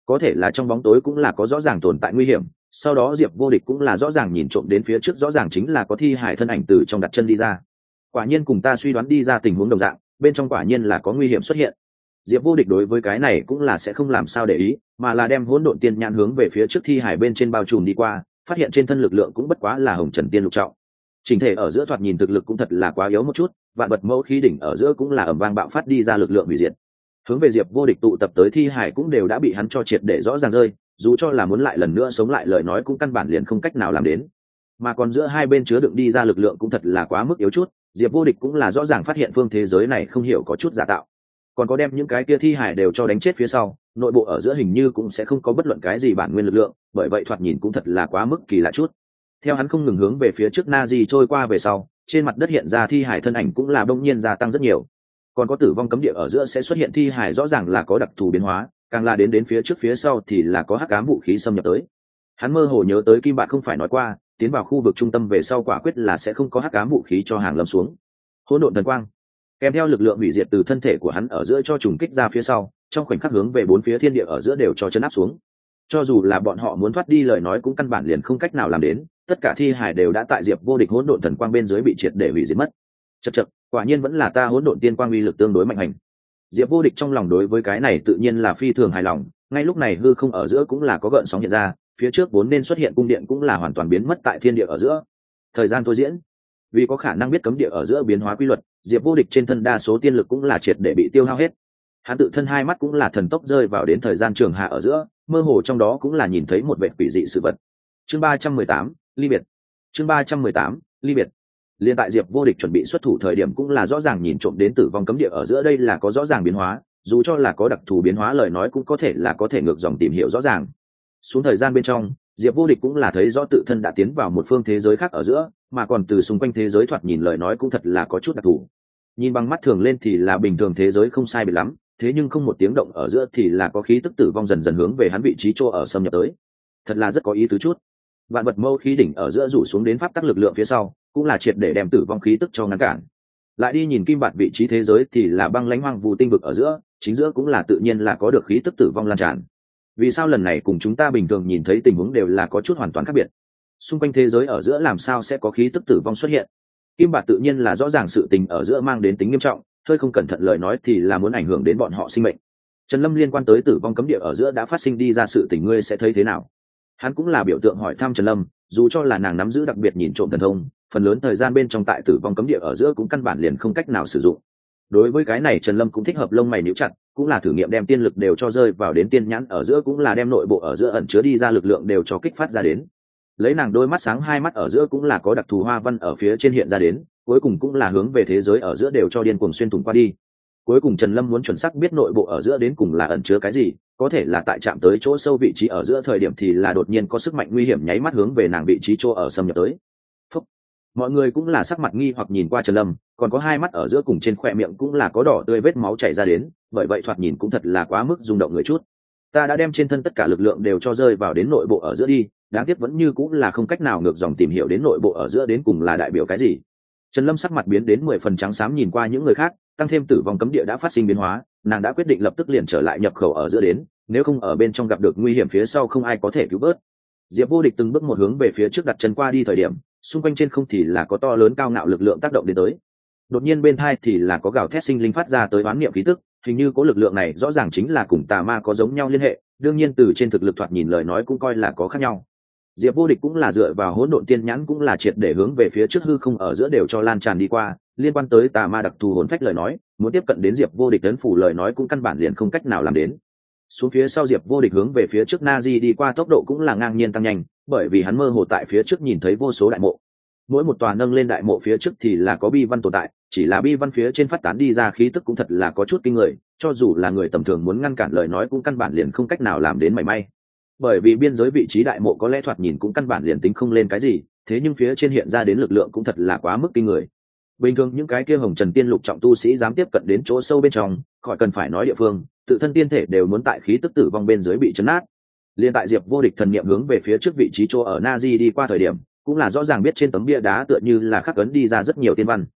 có thể là trong bóng tối cũng là có rõ ràng tồn tại nguy hiểm. Sau đó Diệp Vô Địch cũng là rõ ràng nhìn trộm đến phía trước, rõ ràng chính là có thi hải thân ảnh từ trong đặt chân đi ra. Quả nhiên cùng ta suy đoán đi ra tình huống đồng dạng, bên trong quả nhiên là có nguy hiểm xuất hiện. Diệp Vô Địch đối với cái này cũng là sẽ không làm sao để ý, mà là đem hỗn độn tiên nhãn hướng về phía trước thi hải bên trên bao trùm đi qua, phát hiện trên thân lực lượng cũng bất quá là hồng trần tiên lục trọng. Chỉnh thể ở giữa thoạt nhìn thực lực cũng thật là quá yếu một chút, vạn vật mẫu khí đỉnh ở giữa cũng là ầm vang bạo phát đi ra lực lượng hủy diệt. Hướng về Diệp Vô Địch tụ tập tới thi hải cũng đều đã bị hắn cho triệt để rõ ràng rơi, dù cho là muốn lại lần nữa sống lại lời nói cũng căn bản liền không cách nào làm đến. Mà còn giữa hai bên chứa đựng đi ra lực lượng cũng thật là quá mức yếu chút, Diệp Vô Địch cũng là rõ ràng phát hiện phương thế giới này không hiểu có chút giả tạo. Còn có đem những cái kia thi hải đều cho đánh chết phía sau, nội bộ ở giữa hình như cũng sẽ không có bất luận cái gì bản nguyên lực lượng, bởi vậy thoạt nhìn cũng thật là quá mức kỳ lạ chút. Theo hắn không ngừng hướng về phía trước Nazi trôi qua về sau, trên mặt đất hiện ra thi hải thân ảnh cũng là bỗng nhiên gia tăng rất nhiều. Còn có tử vong cấm địa ở giữa sẽ xuất hiện thi hải rõ ràng là có đặc thù biến hóa, càng là đến phía trước phía sau thì là có hắc ám vũ khí xâm nhập tới. Hắn mơ hồ nhớ tới Kim Bạn không phải nói qua, tiến vào khu vực trung tâm về sau quả quyết là sẽ không có hắc ám vũ khí cho hàng lâm xuống. Hỗn độn thần quang kèm theo lực lượng hủy diệt từ thân thể của hắn ở giữa cho trùng kích ra phía sau, trong khoảnh khắc hướng về bốn phía thiên địa ở giữa đều cho chấn áp xuống. Cho dù là bọn họ muốn thoát đi lời nói cũng căn bản liền không cách nào làm đến, tất cả thi hải đều đã tại Diệp Vô Địch hỗn độn thần quang bên dưới bị triệt để hủy diệt mất. Chậc, quả nhiên vẫn là ta hỗn độn tiên quang uy lực tương đối mạnh hành. Diệp Vô Địch trong lòng đối với cái này tự nhiên là phi thường hài lòng, ngay lúc này hư không ở giữa cũng là có gợn sóng hiện ra, phía trước vốn nên xuất hiện cung điện cũng là hoàn toàn biến mất tại thiên địa ở giữa. Thời gian thôi diễn, vì có khả năng biết cấm địa ở giữa biến hóa quy luật, Diệp Vô Địch trên thân đa số tiên lực cũng là triệt để bị tiêu hao hết. Hắn tự thân hai mắt cũng là thần tốc rơi vào đến thời gian trường hạ ở giữa, mơ hồ trong đó cũng là nhìn thấy một vẻ quỷ dị sự vật. Chương 318, ly biệt. Chương 318, ly biệt. Liên tại Diệp Vô Địch chuẩn bị xuất thủ thời điểm cũng là rõ ràng nhìn trộm đến tử vong cấm địa ở giữa đây là có rõ ràng biến hóa, dù cho là có đặc thù biến hóa lời nói cũng có thể là có thể ngược dòng tìm hiểu rõ ràng. Xuống thời gian bên trong, Diệp Vô Địch cũng là thấy rõ tự thân đã tiến vào một phương thế giới khác ở giữa, mà còn từ xung quanh thế giới thoạt nhìn lời nói cũng thật là có chút đặc thù. Nhìn bằng mắt thường lên thì là bình thường thế giới không sai biệt lắm, thế nhưng không một tiếng động ở giữa thì là có khí tức tử vong dần dần hướng về hắn vị trí chỗ ở xâm nhập tới. Thật là rất có ý tứ chút. Vạn vật mâu khí đỉnh ở giữa rủ xuống đến pháp tắc lực lượng phía sau, cũng là triệt để đem tử vong khí tức cho ngăn cản. Lại đi nhìn Kim Bạt vị trí thế giới thì là băng lãnh hoang vu tinh vực ở giữa, chính giữa cũng là tự nhiên là có được khí tức tử vong lan tràn. Vì sao lần này cùng chúng ta bình thường nhìn thấy tình huống đều là có chút hoàn toàn khác biệt? Xung quanh thế giới ở giữa làm sao sẽ có khí tức tử vong xuất hiện? Kim Bạt tự nhiên là rõ ràng sự tình ở giữa mang đến tính nghiêm trọng, hơi không cẩn thận lời nói thì là muốn ảnh hưởng đến bọn họ sinh mệnh. Trần Lâm liên quan tới tử vong cấm địa ở giữa đã phát sinh đi ra sự tình ngươi sẽ thấy thế nào? Hắn cũng là biểu tượng hỏi thăm Trần Lâm, dù cho là nàng nắm giữ đặc biệt nhìn trộm thần thông, phần lớn thời gian bên trong tại tử vong cấm địa ở giữa cũng căn bản liền không cách nào sử dụng. Đối với cái này Trần Lâm cũng thích hợp lông mày níu chặt, cũng là thử nghiệm đem tiên lực đều cho rơi vào đến tiên nhãn ở giữa, cũng là đem nội bộ ở giữa ẩn chứa đi ra lực lượng đều cho kích phát ra đến. Lấy nàng đôi mắt sáng hai mắt ở giữa cũng là có đặc thù hoa văn ở phía trên hiện ra đến, cuối cùng cũng là hướng về thế giới ở giữa đều cho điên cuồng xuyên thủng qua đi. Cuối cùng Trần Lâm muốn chuẩn xác biết nội bộ ở giữa đến cùng là ẩn chứa cái gì, có thể là tại chạm tới chỗ sâu vị trí ở giữa thời điểm thì là đột nhiên có sức mạnh nguy hiểm nháy mắt hướng về nàng vị trí chỗ ở xâm nhập tới. Phúc. Mọi người cũng là sắc mặt nghi hoặc nhìn qua Trần Lâm, còn có hai mắt ở giữa cùng trên khóe miệng cũng là có đỏ tươi vết máu chảy ra đến, bởi vậy thoạt nhìn cũng thật là quá mức rung động người chút. Ta đã đem trên thân tất cả lực lượng đều cho rơi vào đến nội bộ ở giữa đi, đáng tiếc vẫn như cũng là không cách nào ngược dòng tìm hiểu đến nội bộ ở giữa đến cùng là đại biểu cái gì. Trần Lâm sắc mặt biến đến 10 phần trắng xám nhìn qua những người khác, tăng thêm tử vong cấm địa đã phát sinh biến hóa, nàng đã quyết định lập tức liền trở lại nhập khẩu ở giữa đến, nếu không ở bên trong gặp được nguy hiểm phía sau không ai có thể cứu vớt. Diệp Vô Địch từng bước một hướng về phía trước đặt chân qua đi thời điểm, xung quanh trên không thì là có to lớn cao ngạo lực lượng tác động đến tới. Đột nhiên bên tai thì là có gào thét sinh linh phát ra tới oán niệm khí tức, hình như có lực lượng này rõ ràng chính là cùng tà ma có giống nhau liên hệ, đương nhiên từ trên thực lực thoạt nhìn lời nói cũng coi là có khác nhau. Diệp Vô Địch cũng là dựa vào hỗn độn tiên nhãn cũng là triệt để hướng về phía trước hư không ở giữa đều cho lan tràn đi qua, liên quan tới tà ma đặc thù hồn phách lời nói, muốn tiếp cận đến Diệp Vô Địch ấn phủ lời nói cũng căn bản liền không cách nào làm đến. Xuống phía sau Diệp Vô Địch hướng về phía trước Nazi đi qua tốc độ cũng là ngang nhiên tăng nhanh, bởi vì hắn mơ hồ tại phía trước nhìn thấy vô số đại mộ. Mỗi một tòa nâng lên đại mộ phía trước thì là có bi văn tồn tại, chỉ là bi văn phía trên phát tán đi ra khí tức cũng thật là có chút kinh người, cho dù là người tầm thường muốn ngăn cản lời nói cũng căn bản liền không cách nào làm đến mảy may. Bởi vì biên giới vị trí đại mộ có lẽ thoạt nhìn cũng căn bản liền tính không lên cái gì, thế nhưng phía trên hiện ra đến lực lượng cũng thật là quá mức kinh người. Bình thường những cái kia hồng trần tiên lục trọng tu sĩ dám tiếp cận đến chỗ sâu bên trong, khỏi cần phải nói địa phương, tự thân tiên thể đều muốn tại khí tức tử vong bên dưới bị chấn nát. Liên tại Diệp Vô Địch thần niệm hướng về phía trước vị trí chỗ ở Nazi đi qua thời điểm, cũng là rõ ràng biết trên tấm bia đá tựa như là khắc ấn đi ra rất nhiều tiên văn.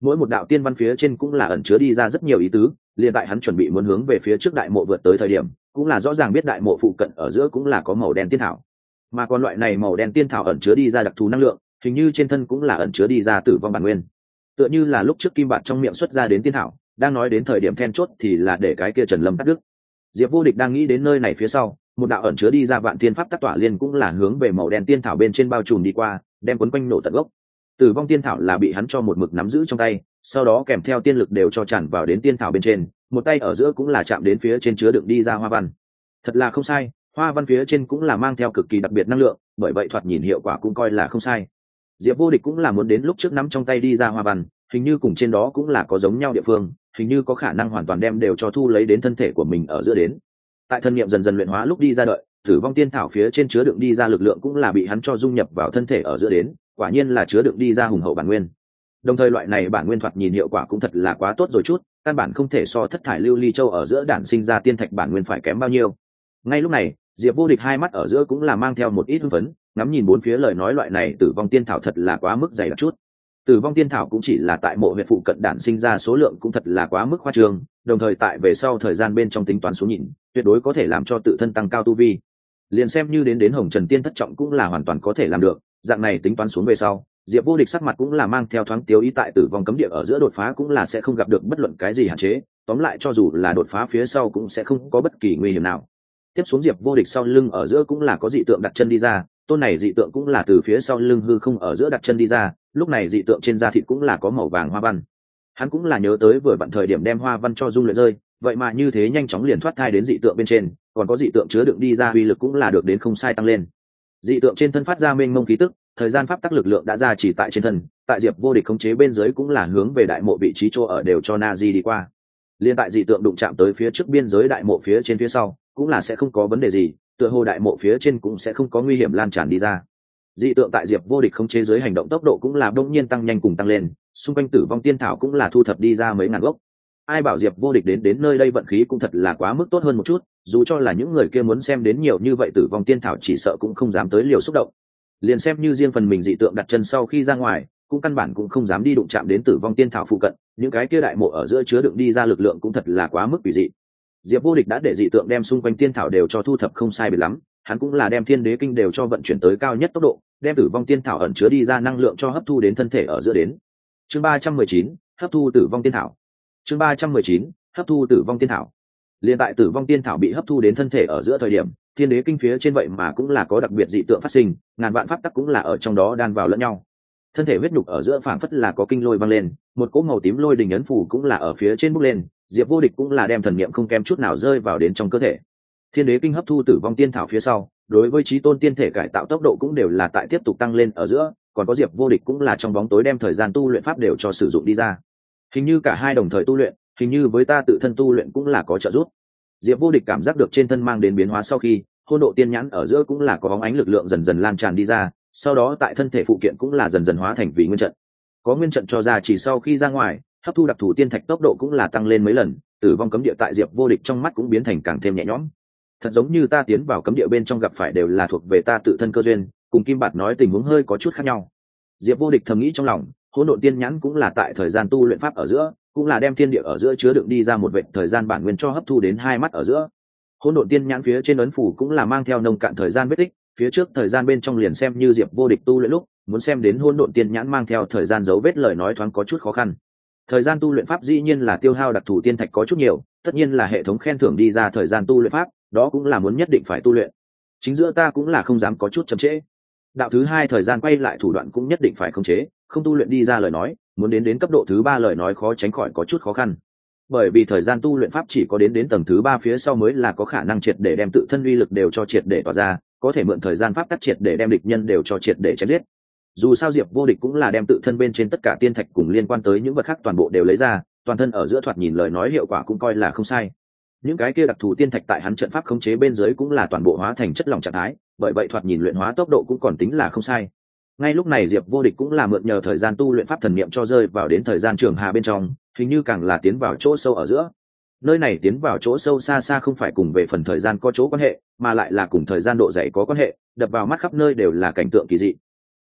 mỗi một đạo tiên văn phía trên cũng là ẩn chứa đi ra rất nhiều ý tứ. Liền tại hắn chuẩn bị muốn hướng về phía trước đại mộ vượt tới thời điểm, cũng là rõ ràng biết đại mộ phụ cận ở giữa cũng là có màu đen tiên thảo, mà còn loại này màu đen tiên thảo ẩn chứa đi ra đặc thù năng lượng, hình như trên thân cũng là ẩn chứa đi ra tử vong bản nguyên, tựa như là lúc trước Kim Bạt trong miệng xuất ra đến tiên thảo, đang nói đến thời điểm then chốt thì là để cái kia Trần Lâm cắt đứt. Diệp Vô Địch đang nghĩ đến nơi này phía sau, một đạo ẩn chứa đi ra vạn tiên pháp tắc tỏa liên cũng là hướng về màu đen tiên thảo bên trên bao trùm đi qua, đem quấn quanh nổ tận gốc. Tử vong tiên thảo là bị hắn cho một mực nắm giữ trong tay, sau đó kèm theo tiên lực đều cho tràn vào đến tiên thảo bên trên, một tay ở giữa cũng là chạm đến phía trên chứa đựng đi ra hoa văn. Thật là không sai, hoa văn phía trên cũng là mang theo cực kỳ đặc biệt năng lượng, bởi vậy thoạt nhìn hiệu quả cũng coi là không sai. Diệp Vô Địch cũng là muốn đến lúc trước nắm trong tay đi ra hoa văn, hình như cùng trên đó cũng là có giống nhau địa phương, hình như có khả năng hoàn toàn đem đều cho thu lấy đến thân thể của mình ở giữa đến. Tại thân niệm dần dần luyện hóa lúc đi ra đợi, tử vong tiên thảo phía trên chứa đựng đi ra lực lượng cũng là bị hắn cho dung nhập vào thân thể ở giữa đến, quả nhiên là chứa đựng đi ra hùng hậu bản nguyên. Đồng thời loại này bản nguyên thoạt nhìn hiệu quả cũng thật là quá tốt rồi chút, căn bản không thể so thất thải lưu ly châu ở giữa đản sinh ra tiên thạch bản nguyên phải kém bao nhiêu. Ngay lúc này, Diệp Vô Địch hai mắt ở giữa cũng là mang theo một ít hưng phấn, ngắm nhìn bốn phía lời nói loại này tử vong tiên thảo thật là quá mức dày đặc chút. Tử vong tiên thảo cũng chỉ là tại mộ huyệt phụ cận đản sinh ra số lượng cũng thật là quá mức khoa trương, đồng thời tại về sau thời gian bên trong tính toán số nhìn, tuyệt đối có thể làm cho tự thân tăng cao tu vi. Liền xem như đến Hồng Trần Tiên thất trọng cũng là hoàn toàn có thể làm được, dạng này tính toán xuống về sau, Diệp Vô Địch sắc mặt cũng là mang theo thoáng tiêu ý tại tử vong cấm địa ở giữa đột phá cũng là sẽ không gặp được bất luận cái gì hạn chế, tóm lại cho dù là đột phá phía sau cũng sẽ không có bất kỳ nguy hiểm nào. Tiếp xuống Diệp Vô Địch sau lưng ở giữa cũng là có dị tượng đặt chân đi ra, tôn này dị tượng cũng là từ phía sau lưng hư không ở giữa đặt chân đi ra, lúc này dị tượng trên da thịt cũng là có màu vàng hoa văn. Hắn cũng là nhớ tới vừa vặn thời điểm đem hoa văn cho dung luyện rơi, vậy mà như thế nhanh chóng liền thoát thai đến dị tượng bên trên, còn có dị tượng chứa đựng đi ra uy lực cũng là được đến không sai tăng lên. Dị tượng trên thân phát ra mênh mông khí tức, thời gian pháp tắc lực lượng đã ra chỉ tại trên thân, tại Diệp Vô Địch khống chế bên dưới cũng là hướng về đại mộ vị trí chỗ ở đều cho Nazi đi qua. Liên tại dị tượng đụng chạm tới phía trước biên giới đại mộ phía trên phía sau, cũng là sẽ không có vấn đề gì, tựa hồ đại mộ phía trên cũng sẽ không có nguy hiểm lan tràn đi ra. Dị tượng tại Diệp Vô Địch khống chế dưới hành động tốc độ cũng là bỗng nhiên tăng nhanh cùng tăng lên, xung quanh tử vong tiên thảo cũng là thu thập đi ra mấy ngàn gốc. Ai bảo Diệp Vô Địch đến nơi đây vận khí cũng thật là quá mức tốt hơn một chút, dù cho là những người kia muốn xem đến nhiều như vậy tử vong tiên thảo chỉ sợ cũng không dám tới liều xúc động. Liền xem như riêng phần mình dị tượng đặt chân sau khi ra ngoài, cũng căn bản cũng không dám đi đụng chạm đến tử vong tiên thảo phụ cận, những cái kia đại mộ ở giữa chứa đựng đi ra lực lượng cũng thật là quá mức quỷ dị. Diệp Vô Địch đã để dị tượng đem xung quanh tiên thảo đều cho thu thập không sai biệt lắm, hắn cũng là đem Thiên Đế Kinh đều cho vận chuyển tới cao nhất tốc độ, đem tử vong tiên thảo ẩn chứa đi ra năng lượng cho hấp thu đến thân thể ở giữa đến. Chương 319, hấp thu tử vong tiên thảo. Chương 319, hấp thu tử vong tiên thảo. Liên tại tử vong tiên thảo bị hấp thu đến thân thể ở giữa thời điểm, Thiên Đế Kinh phía trên vậy mà cũng là có đặc biệt dị tượng phát sinh, ngàn vạn pháp tắc cũng là ở trong đó đan vào lẫn nhau. Thân thể huyết nhục ở giữa phảng phất là có kinh lôi văng lên, một cỗ màu tím lôi đình ấn phủ cũng là ở phía trên bốc lên, Diệp Vô Địch cũng là đem thần niệm không kém chút nào rơi vào đến trong cơ thể. Thiên Đế Kinh hấp thu tử vong tiên thảo phía sau, đối với chí tôn tiên thể cải tạo tốc độ cũng đều là tại tiếp tục tăng lên ở giữa, còn có Diệp Vô Địch cũng là trong bóng tối đem thời gian tu luyện pháp đều cho sử dụng đi ra. Hình như cả hai đồng thời tu luyện, hình như với ta tự thân tu luyện cũng là có trợ giúp. Diệp Vô Địch cảm giác được trên thân mang đến biến hóa sau khi, hôn độ tiên nhãn ở giữa cũng là có bóng ánh lực lượng dần dần lan tràn đi ra, sau đó tại thân thể phụ kiện cũng là dần dần hóa thành vì nguyên trận. Có nguyên trận cho ra chỉ sau khi ra ngoài, hấp thu đặc thù tiên thạch tốc độ cũng là tăng lên mấy lần, tử vong cấm địa tại Diệp Vô Địch trong mắt cũng biến thành càng thêm nhẹ nhõm. Thật giống như ta tiến vào cấm địa bên trong gặp phải đều là thuộc về ta tự thân cơ duyên, cùng Kim Bạt nói tình huống hơi có chút khác nhau. Diệp Vô Địch thầm nghĩ trong lòng, hỗn độn tiên nhãn cũng là tại thời gian tu luyện pháp ở giữa, cũng là đem thiên địa ở giữa chứa đựng đi ra một vệt thời gian bản nguyên cho hấp thu đến hai mắt ở giữa. Hỗn độn tiên nhãn phía trên ấn phủ cũng là mang theo nồng cạn thời gian vết tích, phía trước thời gian bên trong liền xem như Diệp Vô Địch tu luyện lúc, muốn xem đến hỗn độn tiên nhãn mang theo thời gian dấu vết lời nói thoáng có chút khó khăn. Thời gian tu luyện pháp dĩ nhiên là tiêu hao đặc thù tiên thạch có chút nhiều, tất nhiên là hệ thống khen thưởng đi ra thời gian tu luyện pháp, đó cũng là muốn nhất định phải tu luyện. Chính giữa ta cũng là không dám có chút chậm trễ. Đạo thứ hai thời gian quay lại thủ đoạn cũng nhất định phải khống chế, không tu luyện đi ra lời nói, muốn đến cấp độ thứ ba lời nói khó tránh khỏi có chút khó khăn. Bởi vì thời gian tu luyện pháp chỉ có đến tầng thứ ba phía sau mới là có khả năng triệt để đem tự thân uy lực đều cho triệt để tỏa ra, có thể mượn thời gian pháp tắc triệt để đem địch nhân đều cho triệt để chém giết. Dù sao Diệp Vô Địch cũng là đem tự thân bên trên tất cả tiên thạch cùng liên quan tới những vật khác toàn bộ đều lấy ra, toàn thân ở giữa thoạt nhìn lời nói hiệu quả cũng coi là không sai. Những cái kia đặc thù tiên thạch tại hắn trận pháp khống chế bên dưới cũng là toàn bộ hóa thành chất lỏng trạng thái, bởi vậy thoạt nhìn luyện hóa tốc độ cũng còn tính là không sai. Ngay lúc này Diệp Vô Địch cũng là mượn nhờ thời gian tu luyện pháp thần niệm cho rơi vào đến thời gian trường hà bên trong, hình như càng là tiến vào chỗ sâu ở giữa. Nơi này tiến vào chỗ sâu xa xa không phải cùng về phần thời gian có chỗ quan hệ, mà lại là cùng thời gian độ dày có quan hệ, đập vào mắt khắp nơi đều là cảnh tượng kỳ dị.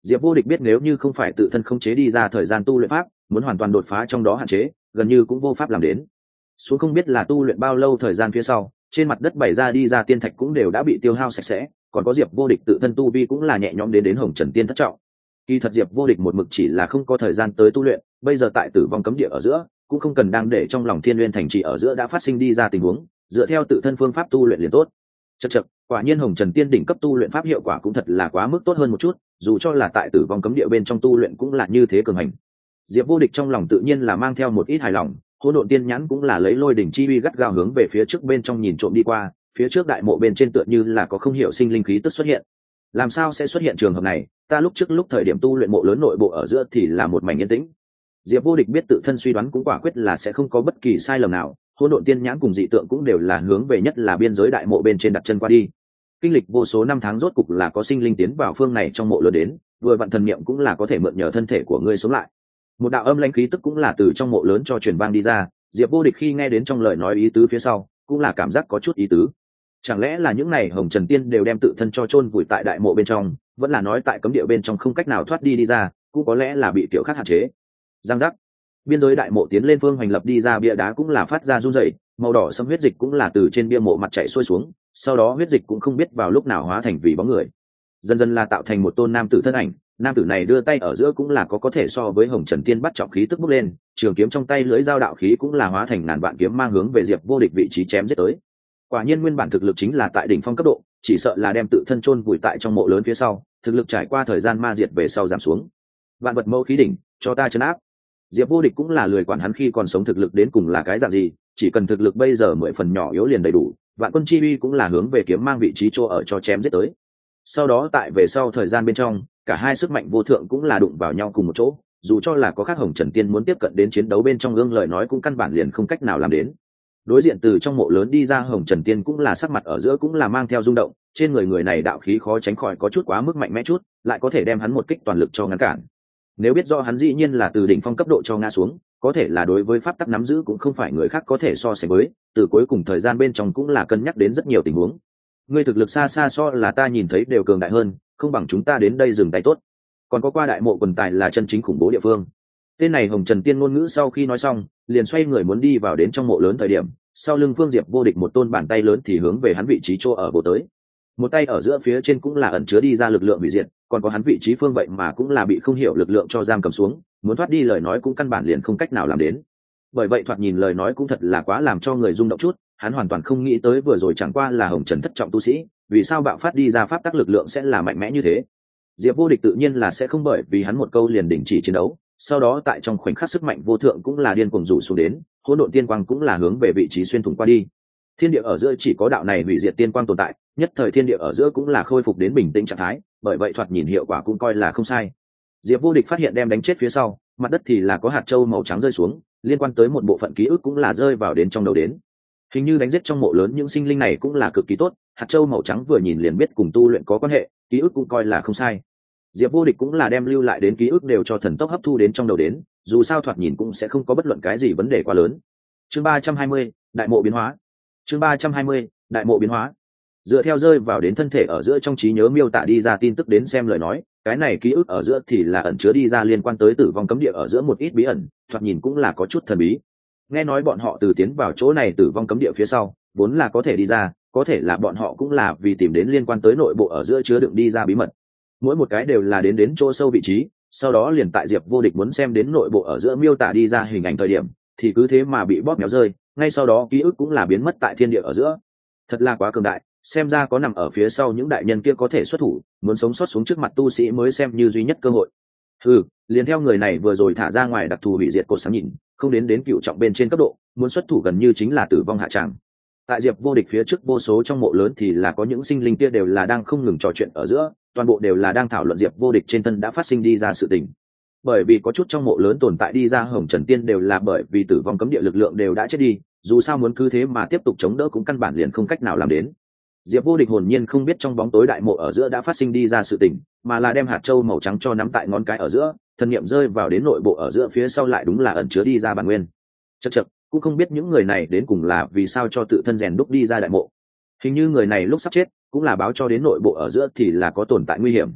Diệp Vô Địch biết nếu như không phải tự thân khống chế đi ra thời gian tu luyện pháp, muốn hoàn toàn đột phá trong đó hạn chế, gần như cũng vô pháp làm đến. Xuống không biết là tu luyện bao lâu thời gian phía sau, trên mặt đất bày ra đi ra tiên thạch cũng đều đã bị tiêu hao sạch sẽ, còn có Diệp Vô Địch tự thân tu vi cũng là nhẹ nhõm đến Hồng Trần Tiên thất trọng. Kỳ thật Diệp Vô Địch một mực chỉ là không có thời gian tới tu luyện, bây giờ tại Tử Vong Cấm Địa ở giữa, cũng không cần đang để trong lòng Thiên Nguyên thành trì ở giữa đã phát sinh đi ra tình huống, dựa theo tự thân phương pháp tu luyện liền tốt. Chậc chậc, quả nhiên Hồng Trần Tiên đỉnh cấp tu luyện pháp hiệu quả cũng thật là quá mức tốt hơn một chút, dù cho là tại Tử Vong Cấm Địa bên trong tu luyện cũng là như thế cường hành. Diệp Vô Địch trong lòng tự nhiên là mang theo một ít hài lòng, Hỗn Độn Tiên nhãn cũng là lấy lôi đỉnh chi uy gắt gao hướng về phía trước bên trong nhìn trộm đi qua, phía trước đại mộ bên trên tựa như là có không hiểu sinh linh khí tức xuất hiện. Làm sao sẽ xuất hiện trường hợp này? Ta lúc trước lúc thời điểm tu luyện mộ lớn nội bộ ở giữa thì là một mảnh yên tĩnh. Diệp Vô Địch biết tự thân suy đoán cũng quả quyết là sẽ không có bất kỳ sai lầm nào, Hỗn Độn Tiên nhãn cùng dị tượng cũng đều là hướng về nhất là biên giới đại mộ bên trên đặt chân qua đi. Kinh lịch vô số năm tháng rốt cục là có sinh linh tiến vào phương này trong mộ lớn đến, vừa vặn thần niệm cũng là có thể mượn nhờ thân thể của ngươi sống lại. Một đạo âm lãnh khí tức cũng là từ trong mộ lớn cho truyền vang đi ra, Diệp Vô Địch khi nghe đến trong lời nói ý tứ phía sau, cũng là cảm giác có chút ý tứ. Chẳng lẽ là những này Hồng Trần Tiên đều đem tự thân cho chôn vùi tại đại mộ bên trong, vẫn là nói tại cấm địa bên trong không cách nào thoát đi ra, cũng có lẽ là bị kiểu khác hạn chế. Giang giác. Biên giới đại mộ tiến lên phương hoành lập đi ra bia đá cũng là phát ra rung rẩy, màu đỏ sẫm huyết dịch cũng là từ trên bia mộ mặt chảy xuôi xuống, sau đó huyết dịch cũng không biết vào lúc nào hóa thành vì bóng người. Dần dần là tạo thành một tôn nam tử thân ảnh, nam tử này đưa tay ở giữa cũng là có thể so với Hồng Trần Tiên bắt trọng khí tức bốc lên, trường kiếm trong tay lưỡi dao đạo khí cũng là hóa thành ngàn vạn kiếm mang hướng về Diệp Vô Địch vị trí chém giết tới. Quả nhiên nguyên bản thực lực chính là tại đỉnh phong cấp độ, chỉ sợ là đem tự thân chôn vùi tại trong mộ lớn phía sau, thực lực trải qua thời gian ma diệt về sau giảm xuống. Vạn vật mâu khí đỉnh, cho ta trấn áp. Diệp Vô Địch cũng là lười quản hắn khi còn sống thực lực đến cùng là cái dạng gì, chỉ cần thực lực bây giờ 10 phần nhỏ yếu liền đầy đủ, vạn quân chi uy cũng là hướng về kiếm mang vị trí chỗ ở cho chém giết tới. Sau đó tại về sau thời gian bên trong, cả hai sức mạnh vô thượng cũng là đụng vào nhau cùng một chỗ, dù cho là có khác Hồng Trần Tiên muốn tiếp cận đến chiến đấu bên trong ương lời nói cũng căn bản liền không cách nào làm đến. Đối diện từ trong mộ lớn đi ra Hồng Trần Tiên cũng là sắc mặt ở giữa cũng là mang theo rung động, trên người này đạo khí khó tránh khỏi có chút quá mức mạnh mẽ chút, lại có thể đem hắn một kích toàn lực cho ngăn cản. Nếu biết rõ hắn dĩ nhiên là từ đỉnh phong cấp độ cho ngã xuống, có thể là đối với pháp tắc nắm giữ cũng không phải người khác có thể so sánh với, từ cuối cùng thời gian bên trong cũng là cân nhắc đến rất nhiều tình huống. Ngươi thực lực xa xa so là ta nhìn thấy đều cường đại hơn, không bằng chúng ta đến đây dừng tay tốt. Còn có qua đại mộ quần tài là chân chính khủng bố địa phương. Tên này Hồng Trần Tiên ngôn ngữ sau khi nói xong, liền xoay người muốn đi vào đến trong mộ lớn thời điểm, sau lưng Phương Diệp Vô Địch một tôn bàn tay lớn thì hướng về hắn vị trí chỗ ở bộ tới. Một tay ở giữa phía trên cũng là ẩn chứa đi ra lực lượng hủy diệt, còn có hắn vị trí phương vậy mà cũng là bị không hiểu lực lượng cho giam cầm xuống, muốn thoát đi lời nói cũng căn bản liền không cách nào làm đến. Bởi vậy thoạt nhìn lời nói cũng thật là quá làm cho người rung động chút, hắn hoàn toàn không nghĩ tới vừa rồi chẳng qua là Hồng Trần thất trọng tu sĩ, vì sao bạo phát đi ra pháp tắc lực lượng sẽ là mạnh mẽ như thế. Diệp Vô Địch tự nhiên là sẽ không bởi vì hắn một câu liền đình chỉ chiến đấu, sau đó tại trong khoảnh khắc sức mạnh vô thượng cũng là điên cuồng rủ xuống đến, Hỗn Độn Tiên Quang cũng là hướng về vị trí xuyên thủng qua đi. Thiên địa ở giữa chỉ có đạo này hủy diệt tiên quang tồn tại, nhất thời thiên địa ở giữa cũng là khôi phục đến bình tĩnh trạng thái, bởi vậy thoạt nhìn hiệu quả cũng coi là không sai. Diệp Vô Địch phát hiện đem đánh chết phía sau, mặt đất thì là có hạt châu màu trắng rơi xuống, liên quan tới một bộ phận ký ức cũng là rơi vào đến trong đầu đến. Hình như đánh giết trong mộ lớn những sinh linh này cũng là cực kỳ tốt, hạt châu màu trắng vừa nhìn liền biết cùng tu luyện có quan hệ, ký ức cũng coi là không sai. Diệp Vô Địch cũng là đem lưu lại đến ký ức đều cho thần tốc hấp thu đến trong đầu đến, dù sao thoạt nhìn cũng sẽ không có bất luận cái gì vấn đề quá lớn. Chương 320, đại mộ biến hóa. Chương 320, đại mộ biến hóa. Dựa theo rơi vào đến thân thể ở giữa trong trí nhớ miêu tả đi ra tin tức đến xem lời nói, cái này ký ức ở giữa thì là ẩn chứa đi ra liên quan tới tử vong cấm địa ở giữa một ít bí ẩn, thoạt nhìn cũng là có chút thần bí. Nghe nói bọn họ từ tiến vào chỗ này tử vong cấm địa phía sau, vốn là có thể đi ra, có thể là bọn họ cũng là vì tìm đến liên quan tới nội bộ ở giữa chứa đựng đi ra bí mật. Mỗi một cái đều là đến chỗ sâu vị trí, sau đó liền tại Diệp Vô Địch muốn xem đến nội bộ ở giữa miêu tả đi ra hình ảnh thời điểm, thì cứ thế mà bị bóp méo rơi, ngay sau đó ký ức cũng là biến mất tại thiên địa ở giữa. Thật là quá cường đại, xem ra có nằm ở phía sau những đại nhân kia có thể xuất thủ, muốn sống sót xuống trước mặt tu sĩ mới xem như duy nhất cơ hội. Liền theo người này vừa rồi thả ra ngoài đặc thù hủy diệt cột sáng nhìn, không đến cựu trọng bên trên cấp độ, muốn xuất thủ gần như chính là tử vong hạ tràng. Tại Diệp Vô Địch phía trước vô số trong mộ lớn thì là có những sinh linh kia đều là đang không ngừng trò chuyện ở giữa, toàn bộ đều là đang thảo luận Diệp Vô Địch trên thân đã phát sinh đi ra sự tình. Bởi vì có chút trong mộ lớn tồn tại đi ra Hồng Trần Tiên đều là bởi vì tử vong cấm địa lực lượng đều đã chết đi, dù sao muốn cứ thế mà tiếp tục chống đỡ cũng căn bản liền không cách nào làm đến. Diệp Vô Địch hồn nhiên không biết trong bóng tối đại mộ ở giữa đã phát sinh đi ra sự tình, mà là đem hạt châu màu trắng cho nắm tại ngón cái ở giữa, thần niệm rơi vào đến nội bộ ở giữa phía sau lại đúng là ẩn chứa đi ra bản nguyên. Chậc, cũng không biết những người này đến cùng là vì sao cho tự thân rèn đúc đi ra đại mộ. Hình như người này lúc sắp chết cũng là báo cho đến nội bộ ở giữa thì là có tồn tại nguy hiểm.